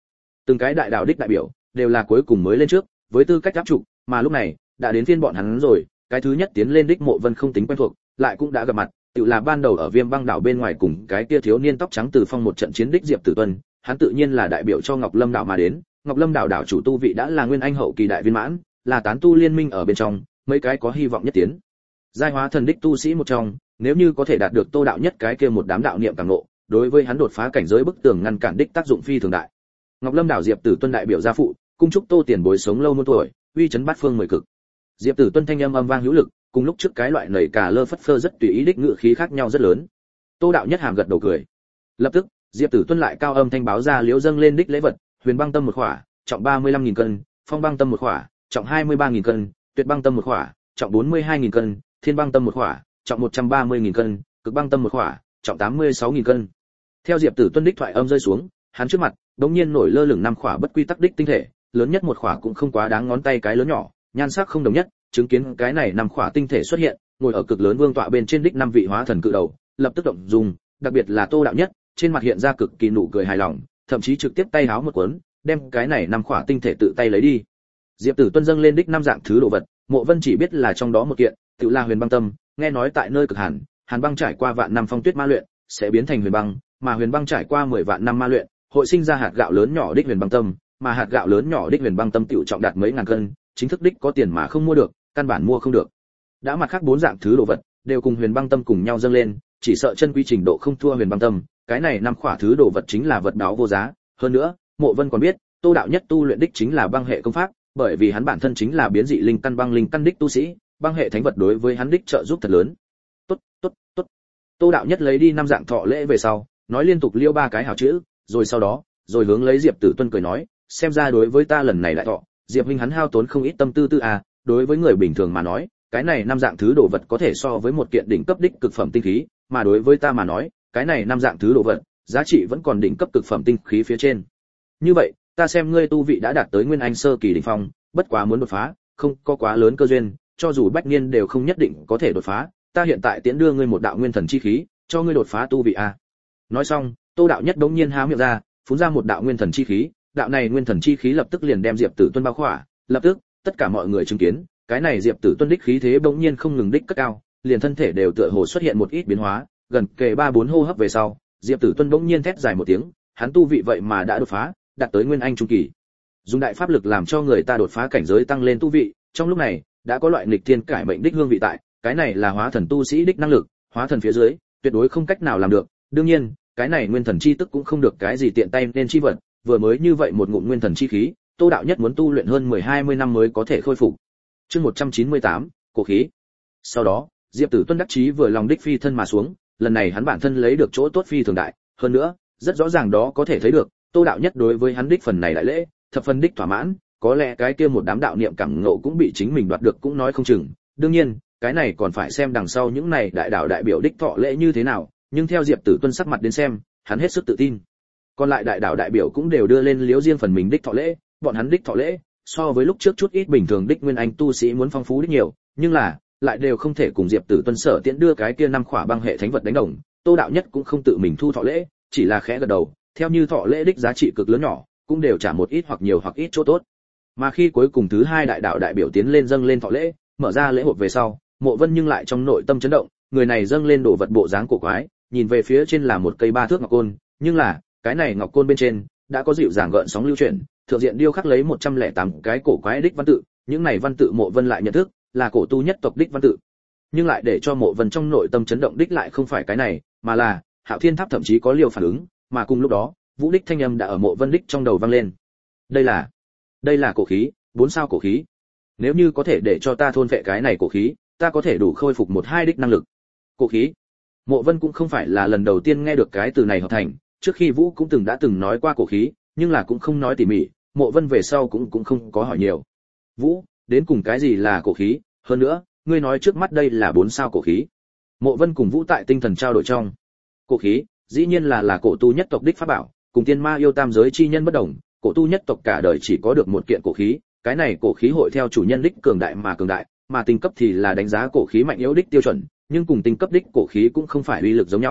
Từng cái đại đạo đích đại biểu đều là cuối cùng mới lên trước, với tư cách áp trụ, mà lúc này đã đến phiên bọn hắn rồi. Cái thứ nhất tiến lên đích Mộ Vân không tính quen thuộc, lại cũng đã gặp mặt, tự là ban đầu ở Viêm Băng đảo bên ngoài cùng cái kia thiếu niên tóc trắng Từ Phong một trận chiến đích Diệp Tử Tuân, hắn tự nhiên là đại biểu cho Ngọc Lâm đảo mà đến. Ngọc Lâm đảo đảo chủ tu vị đã là nguyên anh hậu kỳ đại viên mãn, là tán tu liên minh ở bên trong, mấy cái có hy vọng nhất tiến giai hóa thần đích tu sĩ một trong, nếu như có thể đạt được Tô đạo nhất cái kia một đám đạo niệm cảm ngộ, đối với hắn đột phá cảnh giới bức tường ngăn cản đích tác dụng phi thường đại. Ngọc Lâm đảo Diệp Tử Tuân đại biểu gia phụ, cung chúc Tô tiền bối sống lâu muôn tuổi, uy chấn bát phương mười cực. Diệp Tử Tuân thanh âm âm vang hữu lực, cùng lúc trước cái loại nảy cả lơ phất phơ rất tùy ý đích ngự khí khác nhau rất lớn. Tô đạo nhất hàm gật đầu cười. Lập tức, Diệp Tử Tuân lại cao âm thanh báo ra liễu dâng lên đích lễ vật, Huyền Băng Tâm một khỏa, trọng ba mươi lăm nghìn cân, Phong Băng Tâm một khỏa, trọng hai mươi ba nghìn cân, Tuyệt Băng Tâm một khỏa, trọng bốn mươi hai nghìn cân, Thiên Băng Tâm một khỏa, trọng một trăm ba mươi nghìn cân, Cực Băng Tâm một khỏa, trọng tám mươi sáu nghìn cân. Theo Diệp Tử Tuân đích thoại âm rơi xuống, hắn trước mặt đống nhiên nổi lơ lửng năm khỏa bất quy tắc đích tinh thể, lớn nhất một khỏa cũng không quá đáng ngón tay cái lớn nhỏ, nhan sắc không đồng nhất, chứng kiến cái này năm khỏa tinh thể xuất hiện, ngồi ở cực lớn vương tọa bên trên đích năm vị hóa thần cự đầu, lập tức động dung, đặc biệt là Tô đạo nhất, trên mặt hiện ra cực kỳ nụ cười hài lòng, thậm chí trực tiếp tay háo một cuốn, đem cái này năm khỏa tinh thể tự tay lấy đi. Diệp Tử Tuân dâng lên đích năm dạng thứ đồ vật, Mộ Vân chỉ biết là trong đó một kiện, tự là Huyền Băng Tâm, nghe nói tại nơi cực hàn, hàn băng trải qua vạn năm phong tuyết ma luyện, sẽ biến thành huyền băng, mà huyền băng trải qua mười vạn năm ma luyện, hội sinh ra hạt gạo lớn nhỏ đích Huyền Băng Tâm, mà hạt gạo lớn nhỏ đích Huyền Băng Tâm tiểu trọng đạt mấy ngàn cân, chính thức đích có tiền mà không mua được, căn bản mua không được. Đã mặt khác bốn dạng thứ đồ vật đều cùng Huyền Băng Tâm cùng nhau dâng lên, chỉ sợ chân quy trình độ không thua Huyền Băng Tâm, cái này năm khỏa thứ đồ vật chính là vật đáo vô giá. Hơn nữa, Mộ Vân còn biết, Tô đạo nhất tu luyện đích chính là băng hệ công pháp, bởi vì hắn bản thân chính là biến dị linh căn băng linh căn đích tu sĩ, băng hệ thánh vật đối với hắn đích trợ giúp thật lớn. Tốt, tốt, tốt. Tô đạo nhất lấy đi năm dạng thọ lễ về sau, nói liên tục liêu ba cái hảo chữ, rồi sau đó, rồi hướng lấy Diệp Tử Tuân cười nói, xem ra đối với ta lần này đại thọ, Diệp huynh hắn hao tốn không ít tâm tư tư à, đối với người bình thường mà nói, cái này năm dạng thứ đồ vật có thể so với một kiện đỉnh cấp đích cực phẩm tinh khí, mà đối với ta mà nói, cái này năm dạng thứ đồ vật, giá trị vẫn còn đỉnh cấp cực phẩm tinh khí phía trên. Như vậy, ta xem ngươi tu vị đã đạt tới nguyên anh sơ kỳ đỉnh phong, bất quá muốn đột phá, không có quá lớn cơ duyên, cho dù bách niên đều không nhất định có thể đột phá, ta hiện tại tiễn đưa ngươi một đạo nguyên thần chi khí, cho ngươi đột phá tu vị a. Nói xong, Tô đạo nhất đống nhiên há miệng ra, phun ra một đạo nguyên thần chi khí, đạo này nguyên thần chi khí lập tức liền đem Diệp Tử Tuân bao khỏa, lập tức, tất cả mọi người chứng kiến, cái này Diệp Tử Tuân đích khí thế bỗng nhiên không ngừng đích cất cao, liền thân thể đều tựa hồ xuất hiện một ít biến hóa, gần kề ba bốn hô hấp về sau, Diệp Tử Tuân bỗng nhiên thét dài một tiếng, hắn tu vị vậy mà đã đột phá, đạt tới nguyên anh trung kỳ. Dùng đại pháp lực làm cho người ta đột phá cảnh giới tăng lên tu vị, trong lúc này, đã có loại nghịch thiên cải mệnh đích hương vị tại, cái này là hóa thần tu sĩ đích năng lực, hóa thần phía dưới, tuyệt đối không cách nào làm được. Đương nhiên, cái này nguyên thần chi tức cũng không được cái gì tiện tay nên chi vật, vừa mới như vậy một ngụm nguyên thần chi khí, Tô đạo nhất muốn tu luyện hơn mười hai mươi năm mới có thể khôi phục. Chương một trăm chín mươi tám, cổ khí. Sau đó, Diệp Tử Tuân đắc chí vừa lòng đích phi thân mà xuống, lần này hắn bản thân lấy được chỗ tốt phi thường đại, hơn nữa, rất rõ ràng đó có thể thấy được, Tô đạo nhất đối với hắn đích phần này đại lễ, thập phần đích thỏa mãn, có lẽ cái kia một đám đạo niệm cảm ngộ cũng bị chính mình đoạt được cũng nói không chừng. Đương nhiên, cái này còn phải xem đằng sau những này đại đạo đại biểu đích thọ lễ như thế nào, nhưng theo Diệp Tử Tuân sắc mặt đến xem, hắn hết sức tự tin. Còn lại đại đạo đại biểu cũng đều đưa lên liếu riêng phần mình đích thọ lễ, bọn hắn đích thọ lễ so với lúc trước chút ít bình thường đích nguyên anh tu sĩ muốn phong phú đích nhiều, nhưng là lại đều không thể cùng Diệp Tử Tuân sở tiễn đưa cái kia năm khỏa băng hệ thánh vật đánh đồng. Tô đạo nhất cũng không tự mình thu thọ lễ, chỉ là khẽ gật đầu, theo như thọ lễ đích giá trị cực lớn nhỏ, cũng đều trả một ít hoặc nhiều hoặc ít chỗ tốt. Mà khi cuối cùng thứ hai đại đạo đại biểu tiến lên dâng lên thọ lễ, mở ra lễ hộp về sau, Mộ Vân nhưng lại trong nội tâm chấn động, người này dâng lên đồ vật bộ dáng cổ quái, nhìn về phía trên là một cây ba thước ngọc côn, nhưng là, cái này ngọc côn bên trên đã có dịu dàng gợn sóng lưu chuyển, thượng diện điêu khắc lấy một trăm lẻ tám cái cổ quái đích văn tự, những này văn tự Mộ Vân lại nhận thức là cổ tu nhất tộc đích văn tự. Nhưng lại để cho Mộ Vân trong nội tâm chấn động đích lại không phải cái này, mà là Hạo Thiên Tháp thậm chí có liều phản ứng, mà cùng lúc đó, vũ đích thanh âm đã ở Mộ Vân đích trong đầu vang lên. Đây là, đây là cổ khí, bốn sao cổ khí. Nếu như có thể để cho ta thôn vệ cái này cổ khí, ta có thể đủ khôi phục một hai đích năng lực. Cổ khí. Mộ Vân cũng không phải là lần đầu tiên nghe được cái từ này hợp thành, trước khi Vũ cũng từng đã từng nói qua cổ khí, nhưng là cũng không nói tỉ mỉ, Mộ Vân về sau cũng cũng không có hỏi nhiều. Vũ, đến cùng cái gì là cổ khí, hơn nữa, ngươi nói trước mắt đây là bốn sao cổ khí. Mộ Vân cùng Vũ tại tinh thần trao đổi trong. Cổ khí, dĩ nhiên là là cổ tu nhất tộc đích pháp bảo, cùng tiên ma yêu tam giới chi nhân bất đồng, cổ tu nhất tộc cả đời chỉ có được một kiện cổ khí, cái này cổ khí hội theo chủ nhân đích cường đại mà cường đại, mà tinh cấp thì là đánh giá cổ khí mạnh yếu đích tiêu chuẩn, nhưng cùng tinh cấp đích cổ khí cũng không phải uy lực giống nhau,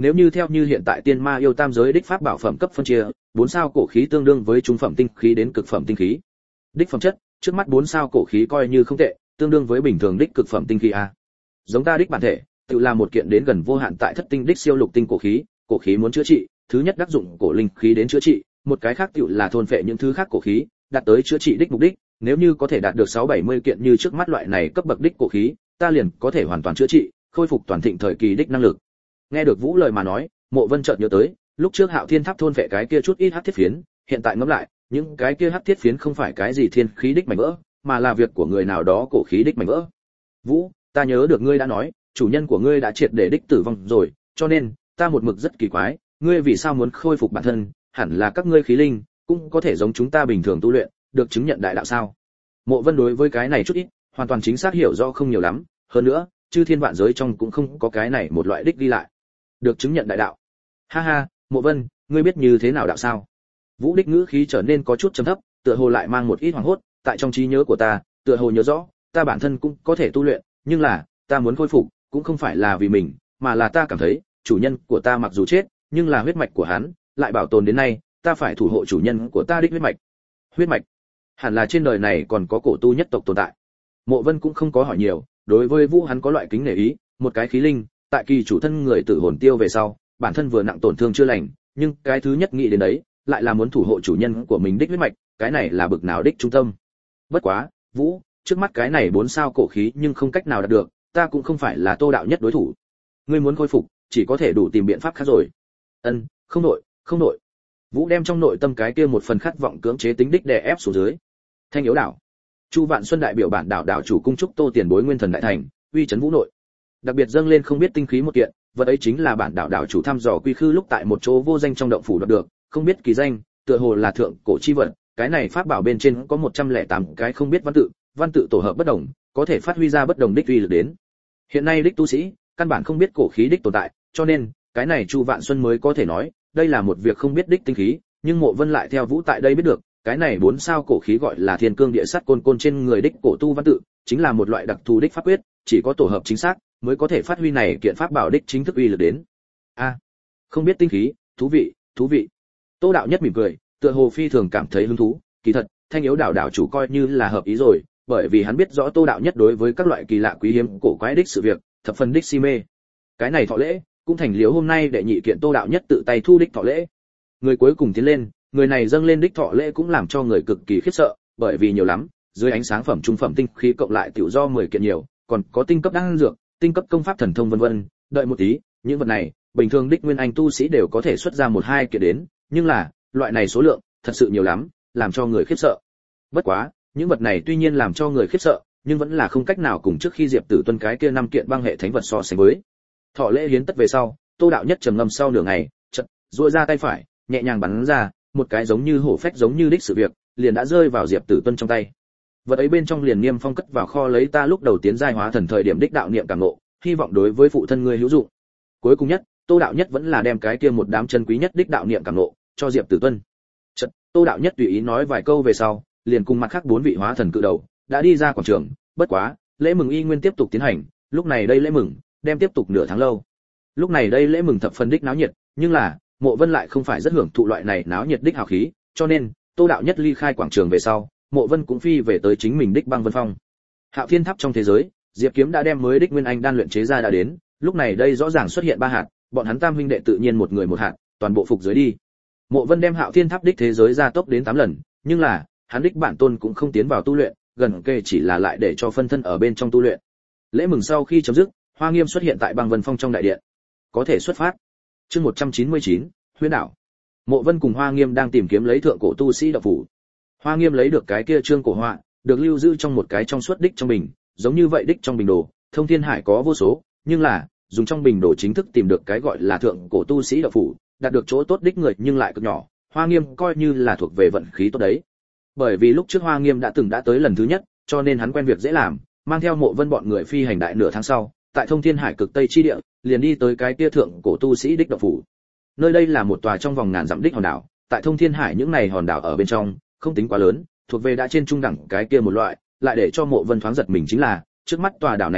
Nếu như theo như hiện tại tiên ma yêu tam giới đích pháp bảo phẩm cấp phân chia, bốn sao cổ khí tương đương với trung phẩm tinh khí đến cực phẩm tinh khí. Đích phẩm chất, trước mắt bốn sao cổ khí coi như không tệ, tương đương với bình thường đích cực phẩm tinh khí a. Giống ta đích bản thể, tự là một kiện đến gần vô hạn tại thất tinh đích siêu lục tinh cổ khí, cổ khí muốn chữa trị, thứ nhất đắc dụng cổ linh khí đến chữa trị, một cái khác tự là thôn phệ những thứ khác cổ khí, đạt tới chữa trị đích mục đích, nếu như có thể đạt được sáu bảy mươi kiện như trước mắt loại này cấp bậc đích cổ khí, ta liền có thể hoàn toàn chữa trị, khôi phục toàn thịnh thời kỳ đích năng lực. Nghe được Vũ lời mà nói, Mộ Vân chợt nhớ tới, lúc trước Hạo Thiên Tháp thôn phệ cái kia chút ít hắc thiết phiến, hiện tại ngẫm lại, những cái kia hắc thiết phiến không phải cái gì thiên khí đích mảnh vỡ, mà là việc của người nào đó cổ khí đích mảnh vỡ. Vũ, ta nhớ được ngươi đã nói, chủ nhân của ngươi đã triệt để đích tử vong rồi, cho nên ta một mực rất kỳ quái, ngươi vì sao muốn khôi phục bản thân, hẳn là các ngươi khí linh cũng có thể giống chúng ta bình thường tu luyện, được chứng nhận đại đạo sao? Mộ Vân đối với cái này chút ít, hoàn toàn chính xác hiểu rõ không nhiều lắm, hơn nữa, chư thiên vạn giới trong cũng không có cái này một loại đích đi lại. Được chứng nhận đại đạo. Ha ha, Mộ Vân, ngươi biết như thế nào đạo sao? Vũ đích ngữ khí trở nên có chút trầm thấp, tựa hồ lại mang một ít hoảng hốt, tại trong trí nhớ của ta, tựa hồ nhớ rõ, ta bản thân cũng có thể tu luyện, nhưng là, ta muốn khôi phục, cũng không phải là vì mình, mà là ta cảm thấy, chủ nhân của ta mặc dù chết, nhưng là huyết mạch của hắn lại bảo tồn đến nay, ta phải thủ hộ chủ nhân của ta đích huyết mạch. Huyết mạch? Hẳn là trên đời này còn có cổ tu nhất tộc tồn tại. Mộ Vân cũng không có hỏi nhiều, đối với Vũ hắn có loại kính nể ý, một cái khí linh, tại kỳ chủ thân người tử hồn tiêu về sau, bản thân vừa nặng tổn thương chưa lành, nhưng cái thứ nhất nghĩ đến đấy, lại là muốn thủ hộ chủ nhân của mình đích huyết mạch, cái này là bực nào đích trung tâm. Bất quá, Vũ, trước mắt cái này bốn sao cổ khí nhưng không cách nào đạt được, ta cũng không phải là Tô đạo nhất đối thủ. Ngươi muốn khôi phục, chỉ có thể đủ tìm biện pháp khác rồi. Ân, không nội, không nội. Vũ đem trong nội tâm cái kia một phần khát vọng cưỡng chế tính đích đè ép xuống dưới. Thanh yếu đảo. Chu Vạn Xuân đại biểu bản đảo đảo chủ cung trúc Tô tiền bối nguyên thần đại thành, uy trấn Vũ nội. Đặc biệt dâng lên không biết tinh khí một kiện, vật ấy chính là bản đảo đảo chủ thăm dò quy khư lúc tại một chỗ vô danh trong động phủ đoạt được, không biết kỳ danh, tựa hồ là thượng cổ chi vật, cái này pháp bảo bên trên có một trăm lẻ tám cái không biết văn tự, văn tự tổ hợp bất đồng, có thể phát huy ra bất đồng đích uy lực đến. Hiện nay đích tu sĩ, căn bản không biết cổ khí đích tồn tại, cho nên, cái này Chu Vạn Xuân mới có thể nói, đây là một việc không biết đích tinh khí, nhưng Mộ Vân lại theo Vũ tại đây biết được, cái này bốn sao cổ khí gọi là Thiên Cương Địa Sắt côn côn trên người đích cổ tu văn tự, chính là một loại đặc thù đích pháp quyết, chỉ có tổ hợp chính xác mới có thể phát huy này kiện pháp bảo đích chính thức uy lực đến. A, à, không biết tinh khí, thú vị, thú vị. Tô đạo nhất mỉm cười, tựa hồ phi thường cảm thấy hứng thú, kỳ thật, Thanh yếu đảo đảo chủ coi như là hợp ý rồi, bởi vì hắn biết rõ Tô đạo nhất đối với các loại kỳ lạ quý hiếm cổ quái đích sự việc, thập phần đích si mê. Cái này thọ lễ, cũng thành liếu hôm nay đệ nhị kiện Tô đạo nhất tự tay thu đích thọ lễ. Người cuối cùng tiến lên, người này dâng lên đích thọ lễ cũng làm cho người cực kỳ khiếp sợ, bởi vì nhiều lắm, dưới ánh sáng phẩm trung phẩm tinh khí cộng lại tiểu do mười kiện nhiều, còn có tinh cấp đan dược, tinh cấp công pháp thần thông vân vân, đợi một tí, những vật này, bình thường đích nguyên anh tu sĩ đều có thể xuất ra một hai kiện đến, nhưng là, loại này số lượng, thật sự nhiều lắm, làm cho người khiếp sợ. Bất quá, những vật này tuy nhiên làm cho người khiếp sợ, nhưng vẫn là không cách nào cùng trước khi Diệp Tử Tuân cái kia năm kiện băng hệ thánh vật so sánh với. Thọ lễ hiến tất về sau, Tô đạo nhất trầm ngâm sau nửa ngày, chợt duỗi ra tay phải, nhẹ nhàng bắn ra, một cái giống như hổ phách giống như đích sự việc, liền đã rơi vào Diệp Tử Tuân trong tay. Vật ấy bên trong liền niêm phong cất vào kho lấy ta lúc đầu tiến giai hóa thần thời điểm đích đạo niệm cảm ngộ, hy vọng đối với phụ thân ngươi hữu dụng. Cuối cùng nhất, Tô đạo nhất vẫn là đem cái kia một đám chân quý nhất đích đạo niệm cảm ngộ cho Diệp Tử Tuân. Chợt, Tô đạo nhất tùy ý nói vài câu về sau, liền cùng mặt khác bốn vị hóa thần cự đầu đã đi ra quảng trường, bất quá, lễ mừng y nguyên tiếp tục tiến hành, lúc này đây lễ mừng đem tiếp tục nửa tháng lâu. Lúc này đây lễ mừng thập phần đích náo nhiệt, nhưng là, Mộ Vân lại không phải rất hưởng thụ loại này náo nhiệt đích hào khí, cho nên, Tô đạo nhất ly khai quảng trường về sau, Mộ Vân cũng phi về tới chính mình đích băng vân phong. Hạo Thiên Tháp trong thế giới, Diệp Kiếm đã đem mới đích nguyên anh đan luyện chế ra đã đến, lúc này đây rõ ràng xuất hiện ba hạt, bọn hắn tam huynh đệ tự nhiên một người một hạt, toàn bộ phục dưới đi. Mộ Vân đem Hạo Thiên Tháp đích thế giới gia tốc đến tám lần, nhưng là, hắn đích bản tôn cũng không tiến vào tu luyện, gần kề chỉ là lại để cho phân thân ở bên trong tu luyện. Lễ mừng sau khi chấm dứt, Hoa Nghiêm xuất hiện tại băng vân phong trong đại điện. Có thể xuất phát. Chương một trăm chín mươi chín, Huyễn đảo. Mộ Vân cùng Hoa Nghiêm đang tìm kiếm lấy thượng cổ tu sĩ đạo phủ. Hoa Nghiêm lấy được cái kia trương cổ họa, được lưu giữ trong một cái trong suốt đích trong bình, giống như vậy đích trong bình đồ, thông thiên hải có vô số, nhưng là, dùng trong bình đồ chính thức tìm được cái gọi là thượng cổ tu sĩ đạo phủ, đạt được chỗ tốt đích người nhưng lại cực nhỏ, Hoa Nghiêm coi như là thuộc về vận khí tốt đấy. Bởi vì lúc trước Hoa Nghiêm đã từng đã tới lần thứ nhất, cho nên hắn quen việc dễ làm, mang theo Mộ Vân bọn người phi hành đại nửa tháng sau, tại thông thiên hải cực tây chi địa, liền đi tới cái kia thượng cổ tu sĩ đích đạo phủ. Nơi đây là một tòa trong vòng ngàn dặm đích hòn đảo, tại thông thiên hải những này hòn đảo ở bên trong, không tính quá lớn, thuộc về đã trên trung đẳng cái kia một loại, lại để cho Mộ Vân thoáng giật mình chính là, trước mắt tòa đảo này tự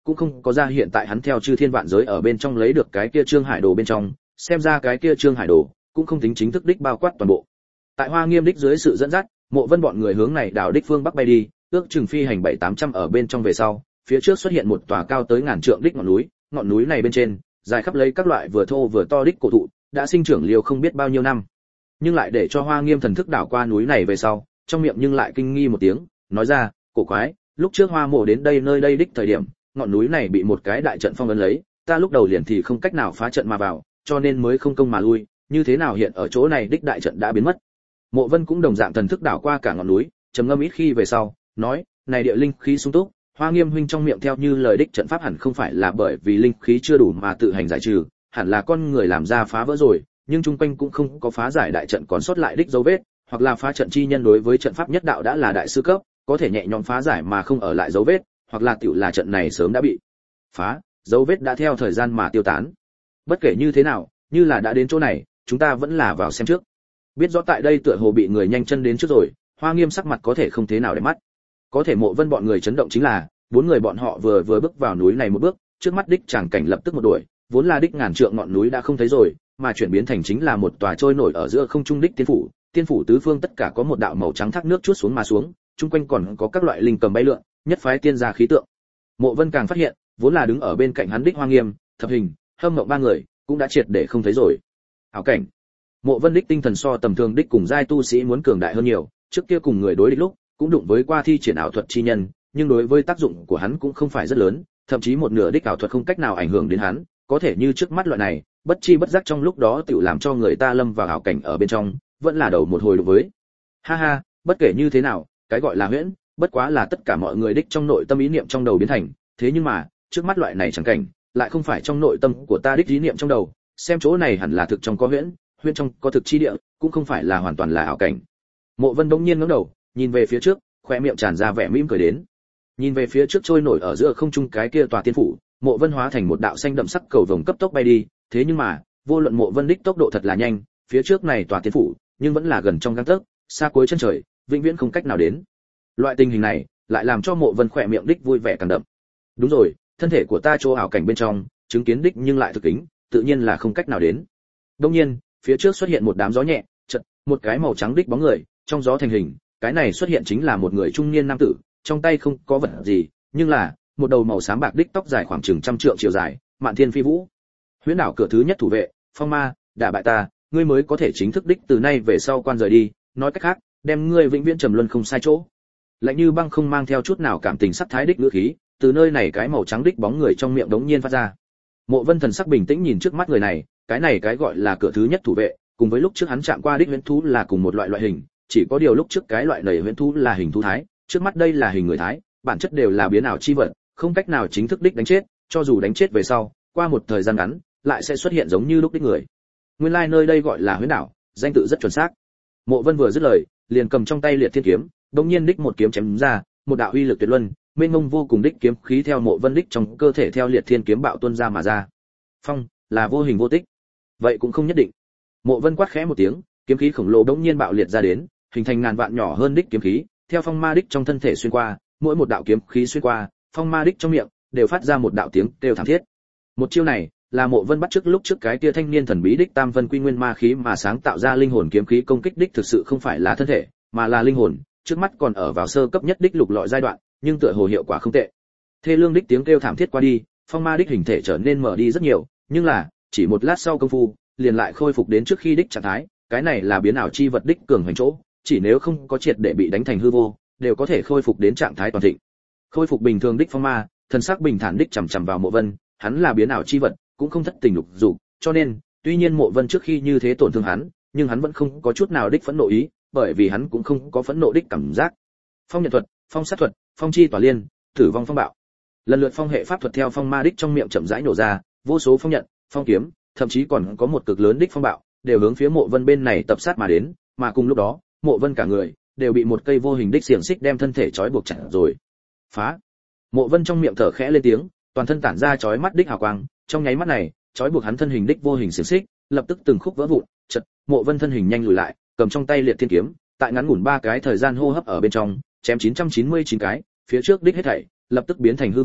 cũng không có ra hiện tại hắn theo chư thiên vạn giới ở bên trong lấy được cái kia Trương Hải Đồ bên trong, xem ra cái kia Trương Hải Đồ cũng không tính chính thức đích bao quát toàn bộ. Tại Hoa Nghiêm đích dưới sự dẫn dắt, Mộ Vân bọn người hướng này đảo đích phương bắc bay đi, ước chừng phi hành bảy tám trăm ở bên trong về sau, phía trước xuất hiện một tòa cao tới ngàn trượng đích ngọn núi, ngọn núi này bên trên dài khắp lấy các loại vừa thô vừa to đích cổ thụ, đã sinh trưởng liều không biết bao nhiêu năm. Nhưng lại để cho Hoa Nghiêm thần thức đảo qua núi này về sau, trong miệng nhưng lại kinh nghi một tiếng, nói ra, cổ quái, lúc trước Hoa Mộ đến đây nơi đây đích thời điểm, ngọn núi này bị một cái đại trận phong ấn lấy, ta lúc đầu liền thì không cách nào phá trận mà vào, cho nên mới không công mà lui, như thế nào hiện ở chỗ này đích đại trận đã biến mất. Mộ Vân cũng đồng dạng thần thức đảo qua cả ngọn núi, trầm ngâm ít khi về sau, nói, này địa linh khí sung túc, Hoa Nghiêm huynh trong miệng theo như lời đích trận pháp hẳn không phải là bởi vì linh khí chưa đủ mà tự hành giải trừ, hẳn là con người làm ra phá vỡ rồi, nhưng chung quanh cũng không có phá giải đại trận còn sót lại đích dấu vết, hoặc là phá trận chi nhân đối với trận pháp nhất đạo đã là đại sư cấp, có thể nhẹ nhõm phá giải mà không ở lại dấu vết, hoặc là tiểu là trận này sớm đã bị phá, dấu vết đã theo thời gian mà tiêu tán. Bất kể như thế nào, như là đã đến chỗ này, chúng ta vẫn là vào xem trước. Biết rõ tại đây tựa hồ bị người nhanh chân đến trước rồi, Hoa Nghiêm sắc mặt có thể không thế nào để mắt. Có thể Mộ Vân bọn người chấn động chính là, bốn người bọn họ vừa vừa bước vào núi này một bước, trước mắt đích tràng cảnh lập tức một đuổi, vốn là đích ngàn trượng ngọn núi đã không thấy rồi, mà chuyển biến thành chính là một tòa trôi nổi ở giữa không trung đích tiên phủ, tiên phủ tứ phương tất cả có một đạo màu trắng thác nước chuốt xuống mà xuống, chung quanh còn có các loại linh cầm bay lượn, nhất phái tiên gia khí tượng. Mộ Vân càng phát hiện, vốn là đứng ở bên cạnh hắn đích Hoa Nghiêm, Thập Hình, Hâm Mộng ba người, cũng đã triệt để không thấy rồi. Ảo cảnh. Mộ Vân đích tinh thần so tầm thường đích cùng giai tu sĩ muốn cường đại hơn nhiều, trước kia cùng người đối địch lúc, cũng đụng với qua thi triển ảo thuật chi nhân, nhưng đối với tác dụng của hắn cũng không phải rất lớn, thậm chí một nửa đích ảo thuật không cách nào ảnh hưởng đến hắn, có thể như trước mắt loại này, bất chi bất giác trong lúc đó tự làm cho người ta lâm vào ảo cảnh ở bên trong, vẫn là đầu một hồi đối với. Ha ha, bất kể như thế nào, cái gọi là huyễn, bất quá là tất cả mọi người đích trong nội tâm ý niệm trong đầu biến thành, thế nhưng mà, trước mắt loại này chẳng cảnh, lại không phải trong nội tâm của ta đích ý niệm trong đầu, xem chỗ này hẳn là thực trong có huyễn, huyễn trong có thực chi địa, cũng không phải là hoàn toàn là ảo cảnh. Mộ Vân đống nhiên ngẩng đầu, nhìn về phía trước, khóe miệng tràn ra vẻ mỉm cười đến. Nhìn về phía trước trôi nổi ở giữa không trung cái kia tòa tiên phủ, Mộ Vân hóa thành một đạo xanh đậm sắc cầu vồng cấp tốc bay đi, thế nhưng mà, vô luận Mộ Vân đích tốc độ thật là nhanh, phía trước này tòa tiên phủ, nhưng vẫn là gần trong gang tấc, xa cuối chân trời, vĩnh viễn không cách nào đến. Loại tình hình này, lại làm cho Mộ Vân khỏe miệng đích vui vẻ càng đậm. Đúng rồi, thân thể của ta chỗ ảo cảnh bên trong, chứng kiến đích nhưng lại thực kính, tự nhiên là không cách nào đến. Đương nhiên, phía trước xuất hiện một đám gió nhẹ, chợt, một cái màu trắng đích bóng người, trong gió thành hình, cái này xuất hiện chính là một người trung niên nam tử, trong tay không có vật gì, nhưng là một đầu màu xám bạc đích tóc dài khoảng chừng trăm trượng chiều dài, mạn thiên phi vũ. Huyễn đảo cửa thứ nhất thủ vệ, Phong Ma, đả bại ta, ngươi mới có thể chính thức đích từ nay về sau quan rời đi, nói cách khác, đem ngươi vĩnh viễn trầm luân không sai chỗ. Lạnh như băng không mang theo chút nào cảm tình sắc thái đích ngữ khí, từ nơi này cái màu trắng đích bóng người trong miệng đống nhiên phát ra. Mộ Vân thần sắc bình tĩnh nhìn trước mắt người này, cái này cái gọi là cửa thứ nhất thủ vệ, cùng với lúc trước hắn chạm qua đích huyễn thú là cùng một loại loại hình, chỉ có điều lúc trước cái loại này huyễn thú là hình thú thái, trước mắt đây là hình người thái, bản chất đều là biến ảo chi vật, không cách nào chính thức đích đánh chết, cho dù đánh chết về sau, qua một thời gian ngắn, lại sẽ xuất hiện giống như lúc đích người. Nguyên lai like nơi đây gọi là huyễn đảo, danh tự rất chuẩn xác. Mộ Vân vừa dứt lời, liền cầm trong tay liệt thiên kiếm, đột nhiên đích một kiếm chém ra, một đạo uy lực tuyệt luân, mênh mông vô cùng đích kiếm khí theo Mộ Vân đích trong cơ thể theo liệt thiên kiếm bạo tuôn ra mà ra. Phong là vô hình vô tích, vậy cũng không nhất định. Mộ Vân quát khẽ một tiếng, kiếm khí khổng lồ đột nhiên bạo liệt ra đến, hình thành ngàn vạn nhỏ hơn đích kiếm khí, theo Phong Ma đích trong thân thể xuyên qua, mỗi một đạo kiếm khí xuyên qua, Phong Ma đích trong miệng đều phát ra một đạo tiếng kêu thảm thiết. Một chiêu này là Mộ Vân bắt chước lúc trước cái kia thanh niên thần bí đích Tam Vân Quy Nguyên Ma khí mà sáng tạo ra linh hồn kiếm khí công kích đích thực sự không phải là thân thể, mà là linh hồn, trước mắt còn ở vào sơ cấp nhất đích lục lọi giai đoạn, nhưng tựa hồ hiệu quả không tệ. Thê lương đích tiếng kêu thảm thiết qua đi, Phong Ma đích hình thể trở nên mở đi rất nhiều, nhưng là, chỉ một lát sau công phu, liền lại khôi phục đến trước khi đích trạng thái, cái này là biến ảo chi vật đích cường hành chỗ, chỉ nếu không có triệt để bị đánh thành hư vô, đều có thể khôi phục đến trạng thái toàn thịnh. Khôi phục bình thường đích Phong Ma, thần sắc bình thản đích chằm chằm vào Mộ Vân, hắn là biến ảo chi vật, cũng không thất tình lục dục, cho nên, tuy nhiên Mộ Vân trước khi như thế tổn thương hắn, nhưng hắn vẫn không có chút nào đích phẫn nộ ý, bởi vì hắn cũng không có phẫn nộ đích cảm giác. Phong nhận thuật, phong sát thuật, phong chi tỏa liên, tử vong phong bạo. Lần lượt phong hệ pháp thuật theo Phong Ma đích trong miệng chậm rãi nổ ra, vô số phong nhận, phong kiếm, thậm chí còn có một cực lớn đích phong bạo, đều hướng phía Mộ Vân bên này tập sát mà đến, mà cùng lúc đó, Mộ Vân cả người đều bị một cây vô hình đích xiềng xích đem thân thể trói buộc chặt rồi. Phá! Mộ Vân trong miệng thở khẽ lên tiếng, toàn thân tản ra chói mắt đích hào quang, trong nháy mắt này, trói buộc hắn thân hình đích vô hình xiềng xích, lập tức từng khúc vỡ vụn, chợt, Mộ Vân thân hình nhanh lùi lại, cầm trong tay liệt thiên kiếm, tại ngắn ngủn ba cái thời gian hô hấp ở bên trong, chém chín trăm chín mươi chín cái, phía trước đích hết thảy, lập tức biến thành hư vô,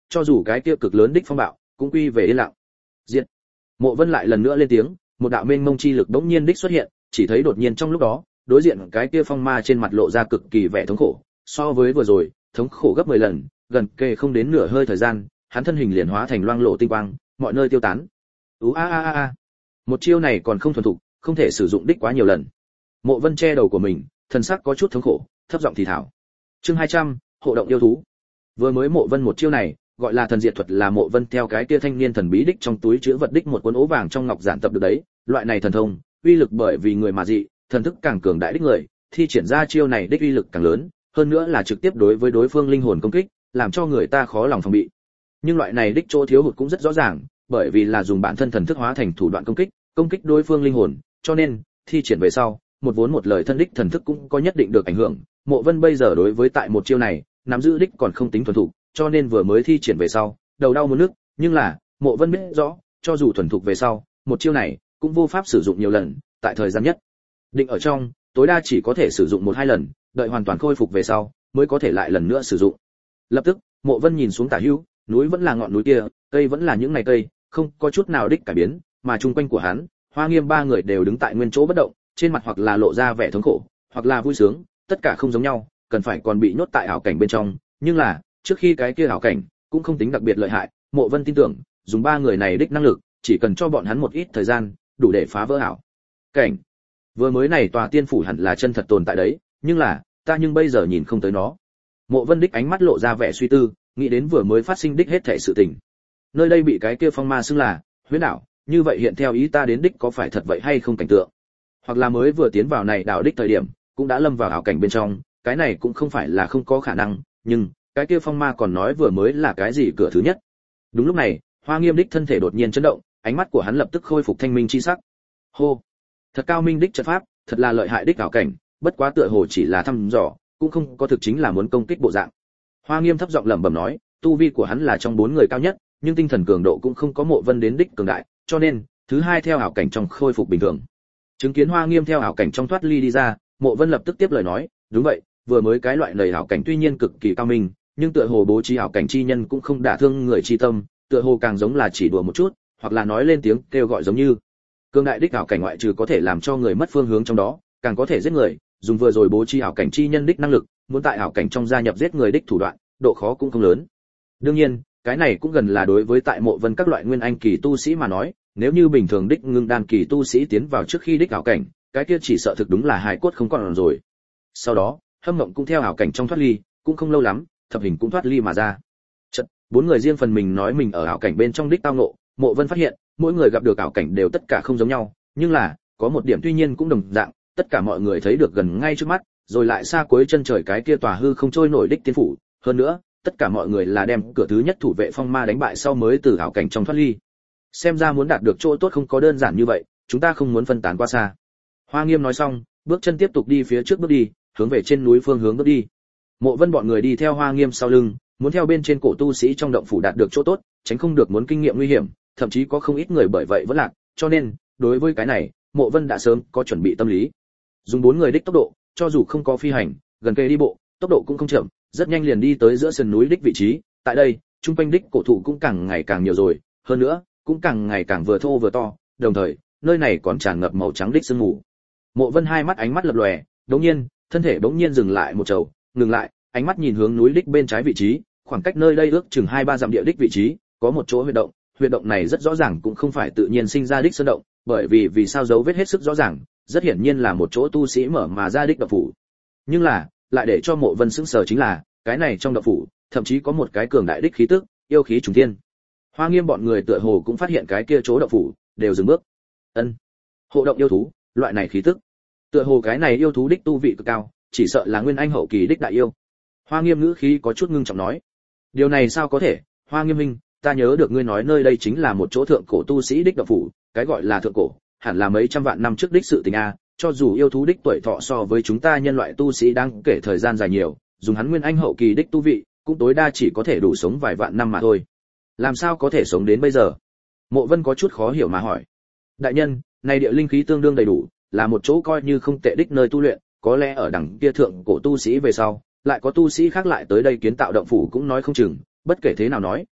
cho dù cái kia cực lớn đích phong bạo cũng quy về yên lặng. Diệt. Mộ Vân lại lần nữa lên tiếng, một đạo mênh mông chi lực bỗng nhiên đích xuất hiện, chỉ thấy đột nhiên trong lúc đó, đối diện cái kia phong ma trên mặt lộ ra cực kỳ vẻ thống khổ, so với vừa rồi, thống khổ gấp mười lần, gần kề không đến nửa hơi thời gian, hắn thân hình liền hóa thành loang lộ tinh quang, mọi nơi tiêu tán. Ú a a a a. Một chiêu này còn không thuần thục, không thể sử dụng đích quá nhiều lần. Mộ Vân che đầu của mình, thần sắc có chút thống khổ, thấp giọng thì thào. Chương hai trăm, hộ động yêu thú. Vừa mới Mộ Vân một chiêu này, gọi là thần diệt thuật, là Mộ Vân theo cái kia thanh niên thần bí đích trong túi chứa vật đích một cuốn ố vàng trong ngọc giản tập được đấy, loại này thần thông, uy lực bởi vì người mà dị, thần thức càng cường đại đích người, thi triển ra chiêu này đích uy lực càng lớn, hơn nữa là trực tiếp đối với đối phương linh hồn công kích, làm cho người ta khó lòng phòng bị. Nhưng loại này đích chỗ thiếu hụt cũng rất rõ ràng, bởi vì là dùng bản thân thần thức hóa thành thủ đoạn công kích, công kích đối phương linh hồn, cho nên thi triển về sau, một vốn một lời thân đích thần thức cũng có nhất định được ảnh hưởng. Mộ Vân bây giờ đối với tại một chiêu này, nắm giữ đích còn không tính thuần thục, cho nên vừa mới thi triển về sau, đầu đau muốn nức, nhưng là, Mộ Vân biết rõ, cho dù thuần thục về sau, một chiêu này cũng vô pháp sử dụng nhiều lần, tại thời gian nhất định ở trong, tối đa chỉ có thể sử dụng một hai lần, đợi hoàn toàn khôi phục về sau, mới có thể lại lần nữa sử dụng. Lập tức, Mộ Vân nhìn xuống tả hữu, núi vẫn là ngọn núi kia, cây vẫn là những này cây, không có chút nào đích cải biến, mà chung quanh của hắn, Hoa Nghiêm ba người đều đứng tại nguyên chỗ bất động, trên mặt hoặc là lộ ra vẻ thống khổ, hoặc là vui sướng, tất cả không giống nhau, cần phải còn bị nhốt tại ảo cảnh bên trong, nhưng là, trước khi cái kia ảo cảnh cũng không tính đặc biệt lợi hại, Mộ Vân tin tưởng, dùng ba người này đích năng lực, chỉ cần cho bọn hắn một ít thời gian, đủ để phá vỡ ảo cảnh. Vừa mới này tòa tiên phủ hẳn là chân thật tồn tại đấy, nhưng là, ta nhưng bây giờ nhìn không tới nó. Mộ Vân đích ánh mắt lộ ra vẻ suy tư, nghĩ đến vừa mới phát sinh đích hết thảy sự tình. Nơi đây bị cái kia phong ma xưng là huyễn đảo, như vậy hiện theo ý ta đến đích có phải thật vậy hay không cảnh tượng? Hoặc là mới vừa tiến vào này đảo đích thời điểm, cũng đã lâm vào ảo cảnh bên trong, cái này cũng không phải là không có khả năng, nhưng cái kia phong ma còn nói vừa mới là cái gì cửa thứ nhất. Đúng lúc này, Hoa Nghiêm đích thân thể đột nhiên chấn động, ánh mắt của hắn lập tức khôi phục thanh minh chi sắc. Hô, thật cao minh đích trận pháp, thật là lợi hại đích ảo cảnh, bất quá tựa hồ chỉ là thăm dò, cũng không có thực chính là muốn công kích bộ dạng. Hoa Nghiêm thấp giọng lẩm bẩm nói, tu vi của hắn là trong bốn người cao nhất, nhưng tinh thần cường độ cũng không có Mộ Vân đến đích cường đại, cho nên thứ hai theo ảo cảnh trong khôi phục bình thường. Chứng kiến Hoa Nghiêm theo ảo cảnh trong thoát ly đi ra, Mộ Vân lập tức tiếp lời nói, đúng vậy, vừa mới cái loại lời ảo cảnh tuy nhiên cực kỳ cao minh, nhưng tựa hồ bố trí ảo cảnh chi nhân cũng không đả thương người chi tâm, tựa hồ càng giống là chỉ đùa một chút, hoặc là nói lên tiếng kêu gọi giống như cường đại đích ảo cảnh ngoại trừ có thể làm cho người mất phương hướng trong đó, càng có thể giết người, dùng vừa rồi bố trí ảo cảnh chi nhân đích năng lực, muốn tại ảo cảnh trong gia nhập giết người đích thủ đoạn, độ khó cũng không lớn. Đương nhiên, cái này cũng gần là đối với tại Mộ Vân các loại nguyên anh kỳ tu sĩ mà nói, nếu như bình thường đích ngưng đan kỳ tu sĩ tiến vào trước khi đích ảo cảnh, cái kia chỉ sợ thực đúng là hài cốt không còn rồi. Sau đó, Hâm Mộng cũng theo ảo cảnh trong thoát ly, cũng không lâu lắm, Thập Hình cũng thoát ly mà ra. Chợt, bốn người riêng phần mình nói mình ở ảo cảnh bên trong đích tao ngộ, Mộ Vân phát hiện, mỗi người gặp được ảo cảnh đều tất cả không giống nhau, nhưng là, có một điểm tuy nhiên cũng đồng dạng, tất cả mọi người thấy được gần ngay trước mắt, rồi lại xa cuối chân trời cái kia tòa hư không trôi nổi đích tiên phủ, hơn nữa, tất cả mọi người là đem cửa thứ nhất thủ vệ phong ma đánh bại sau mới từ ảo cảnh trong thoát ly. Xem ra muốn đạt được chỗ tốt không có đơn giản như vậy, chúng ta không muốn phân tán quá xa. Hoa Nghiêm nói xong, bước chân tiếp tục đi phía trước bước đi, hướng về trên núi phương hướng bước đi. Mộ Vân bọn người đi theo Hoa Nghiêm sau lưng, muốn theo bên trên cổ tu sĩ trong động phủ đạt được chỗ tốt, tránh không được muốn kinh nghiệm nguy hiểm, thậm chí có không ít người bởi vậy vẫn lạc, cho nên, đối với cái này, Mộ Vân đã sớm có chuẩn bị tâm lý. Dùng bốn người đích tốc độ, cho dù không có phi hành, gần kề đi bộ, tốc độ cũng không chậm, rất nhanh liền đi tới giữa sườn núi đích vị trí, tại đây, trung quanh đích cổ thụ cũng càng ngày càng nhiều rồi, hơn nữa, cũng càng ngày càng vừa thô vừa to, đồng thời, nơi này còn tràn ngập màu trắng đích sương mù. Mộ Vân hai mắt ánh mắt lập lòe, đột nhiên, thân thể bỗng nhiên dừng lại một chầu, ngừng lại, ánh mắt nhìn hướng núi đích bên trái vị trí, khoảng cách nơi đây ước chừng hai ba dặm địa đích vị trí, có một chỗ huyệt động, huyệt động này rất rõ ràng cũng không phải tự nhiên sinh ra đích sơn động, bởi vì vì sao dấu vết hết sức rõ ràng, rất hiển nhiên là một chỗ tu sĩ mở mà ra đích động phủ. Nhưng là, lại để cho Mộ Vân sững sờ chính là, cái này trong động phủ, thậm chí có một cái cường đại đích khí tức, yêu khí trùng thiên. Hoa Nghiêm bọn người tựa hồ cũng phát hiện cái kia chỗ động phủ, đều dừng bước. Ân, hộ động yêu thú, loại này khí tức, tựa hồ cái này yêu thú đích tu vị cực cao, chỉ sợ là nguyên anh hậu kỳ đích đại yêu. Hoa Nghiêm ngữ khí có chút ngưng trọng nói, điều này sao có thể? Hoa Nghiêm minh, ta nhớ được ngươi nói nơi đây chính là một chỗ thượng cổ tu sĩ đích động phủ, cái gọi là thượng cổ, hẳn là mấy trăm vạn năm trước đích sự tình a, cho dù yêu thú đích tuổi thọ so với chúng ta nhân loại tu sĩ đang kể thời gian dài nhiều, dùng hắn nguyên anh hậu kỳ đích tu vị, cũng tối đa chỉ có thể đủ sống vài vạn năm mà thôi. Làm sao có thể sống đến bây giờ? Mộ Vân có chút khó hiểu mà hỏi. Đại nhân, này địa linh khí tương đương đầy đủ, là một chỗ coi như không tệ đích nơi tu luyện, có lẽ ở đằng kia thượng cổ tu sĩ về sau, lại có tu sĩ khác lại tới đây kiến tạo động phủ cũng nói không chừng, bất kể thế nào nói,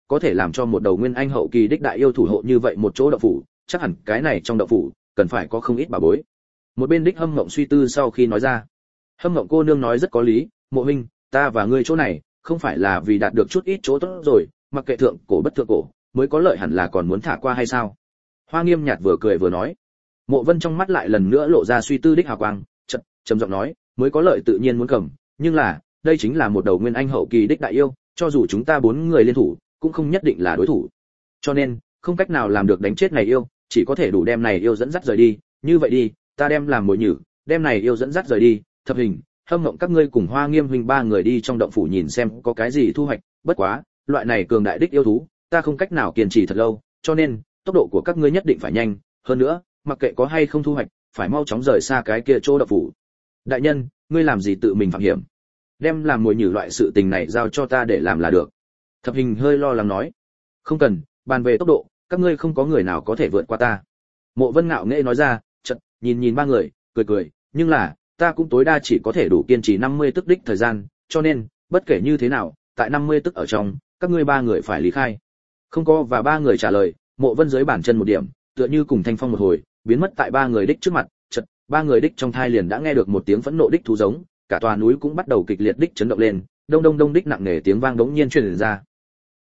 có thể làm cho một đầu nguyên anh hậu kỳ đích đại yêu thủ hộ như vậy một chỗ động phủ, chắc hẳn cái này trong động phủ cần phải có không ít bà bối. Một bên đích Hâm Mộng suy tư sau khi nói ra. Hâm Mộng cô nương nói rất có lý, Mộ huynh, ta và ngươi chỗ này không phải là vì đạt được chút ít chỗ tốt rồi, mặc kệ thượng cổ bất thượng cổ, mới có lợi hẳn là còn muốn thả qua hay sao? Hoa Nghiêm nhạt vừa cười vừa nói. Mộ Vân trong mắt lại lần nữa lộ ra suy tư đích hào quang, chậm trầm giọng nói, mới có lợi tự nhiên muốn cầm, nhưng là, đây chính là một đầu nguyên anh hậu kỳ đích đại yêu, cho dù chúng ta bốn người liên thủ, cũng không nhất định là đối thủ. Cho nên, không cách nào làm được đánh chết này yêu, chỉ có thể đủ đem này yêu dẫn dắt rời đi, như vậy đi, ta đem làm mồi nhử, đem này yêu dẫn dắt rời đi, Thập Hình, Hâm Mộng các ngươi cùng Hoa Nghiêm huynh ba người đi trong động phủ nhìn xem có cái gì thu hoạch, bất quá, loại này cường đại đích yêu thú, ta không cách nào kiên trì thật lâu, cho nên, tốc độ của các ngươi nhất định phải nhanh, hơn nữa, mặc kệ có hay không thu hoạch, phải mau chóng rời xa cái kia chỗ động phủ. Đại nhân, ngươi làm gì tự mình phạm hiểm? Đem làm mồi nhử loại sự tình này giao cho ta để làm là được. Thập Hình hơi lo lắng nói. Không cần, bàn về tốc độ, các ngươi không có người nào có thể vượt qua ta. Mộ Vân ngạo nghễ nói ra, chợt nhìn nhìn ba người, cười cười, nhưng là, ta cũng tối đa chỉ có thể đủ kiên trì năm mươi tức đích thời gian, cho nên, bất kể như thế nào, tại năm mươi tức ở trong, các ngươi ba người phải lý khai. Không có và ba người trả lời, Mộ Vân dưới bản chân một điểm, tựa như cùng thanh phong một hồi, biến mất tại ba người đích trước mặt, chợt, ba người đích trong thai liền đã nghe được một tiếng phẫn nộ đích thú giống, cả tòa núi cũng bắt đầu kịch liệt đích chấn động lên, đông đông đông đích nặng nề tiếng vang đống nhiên truyền ra.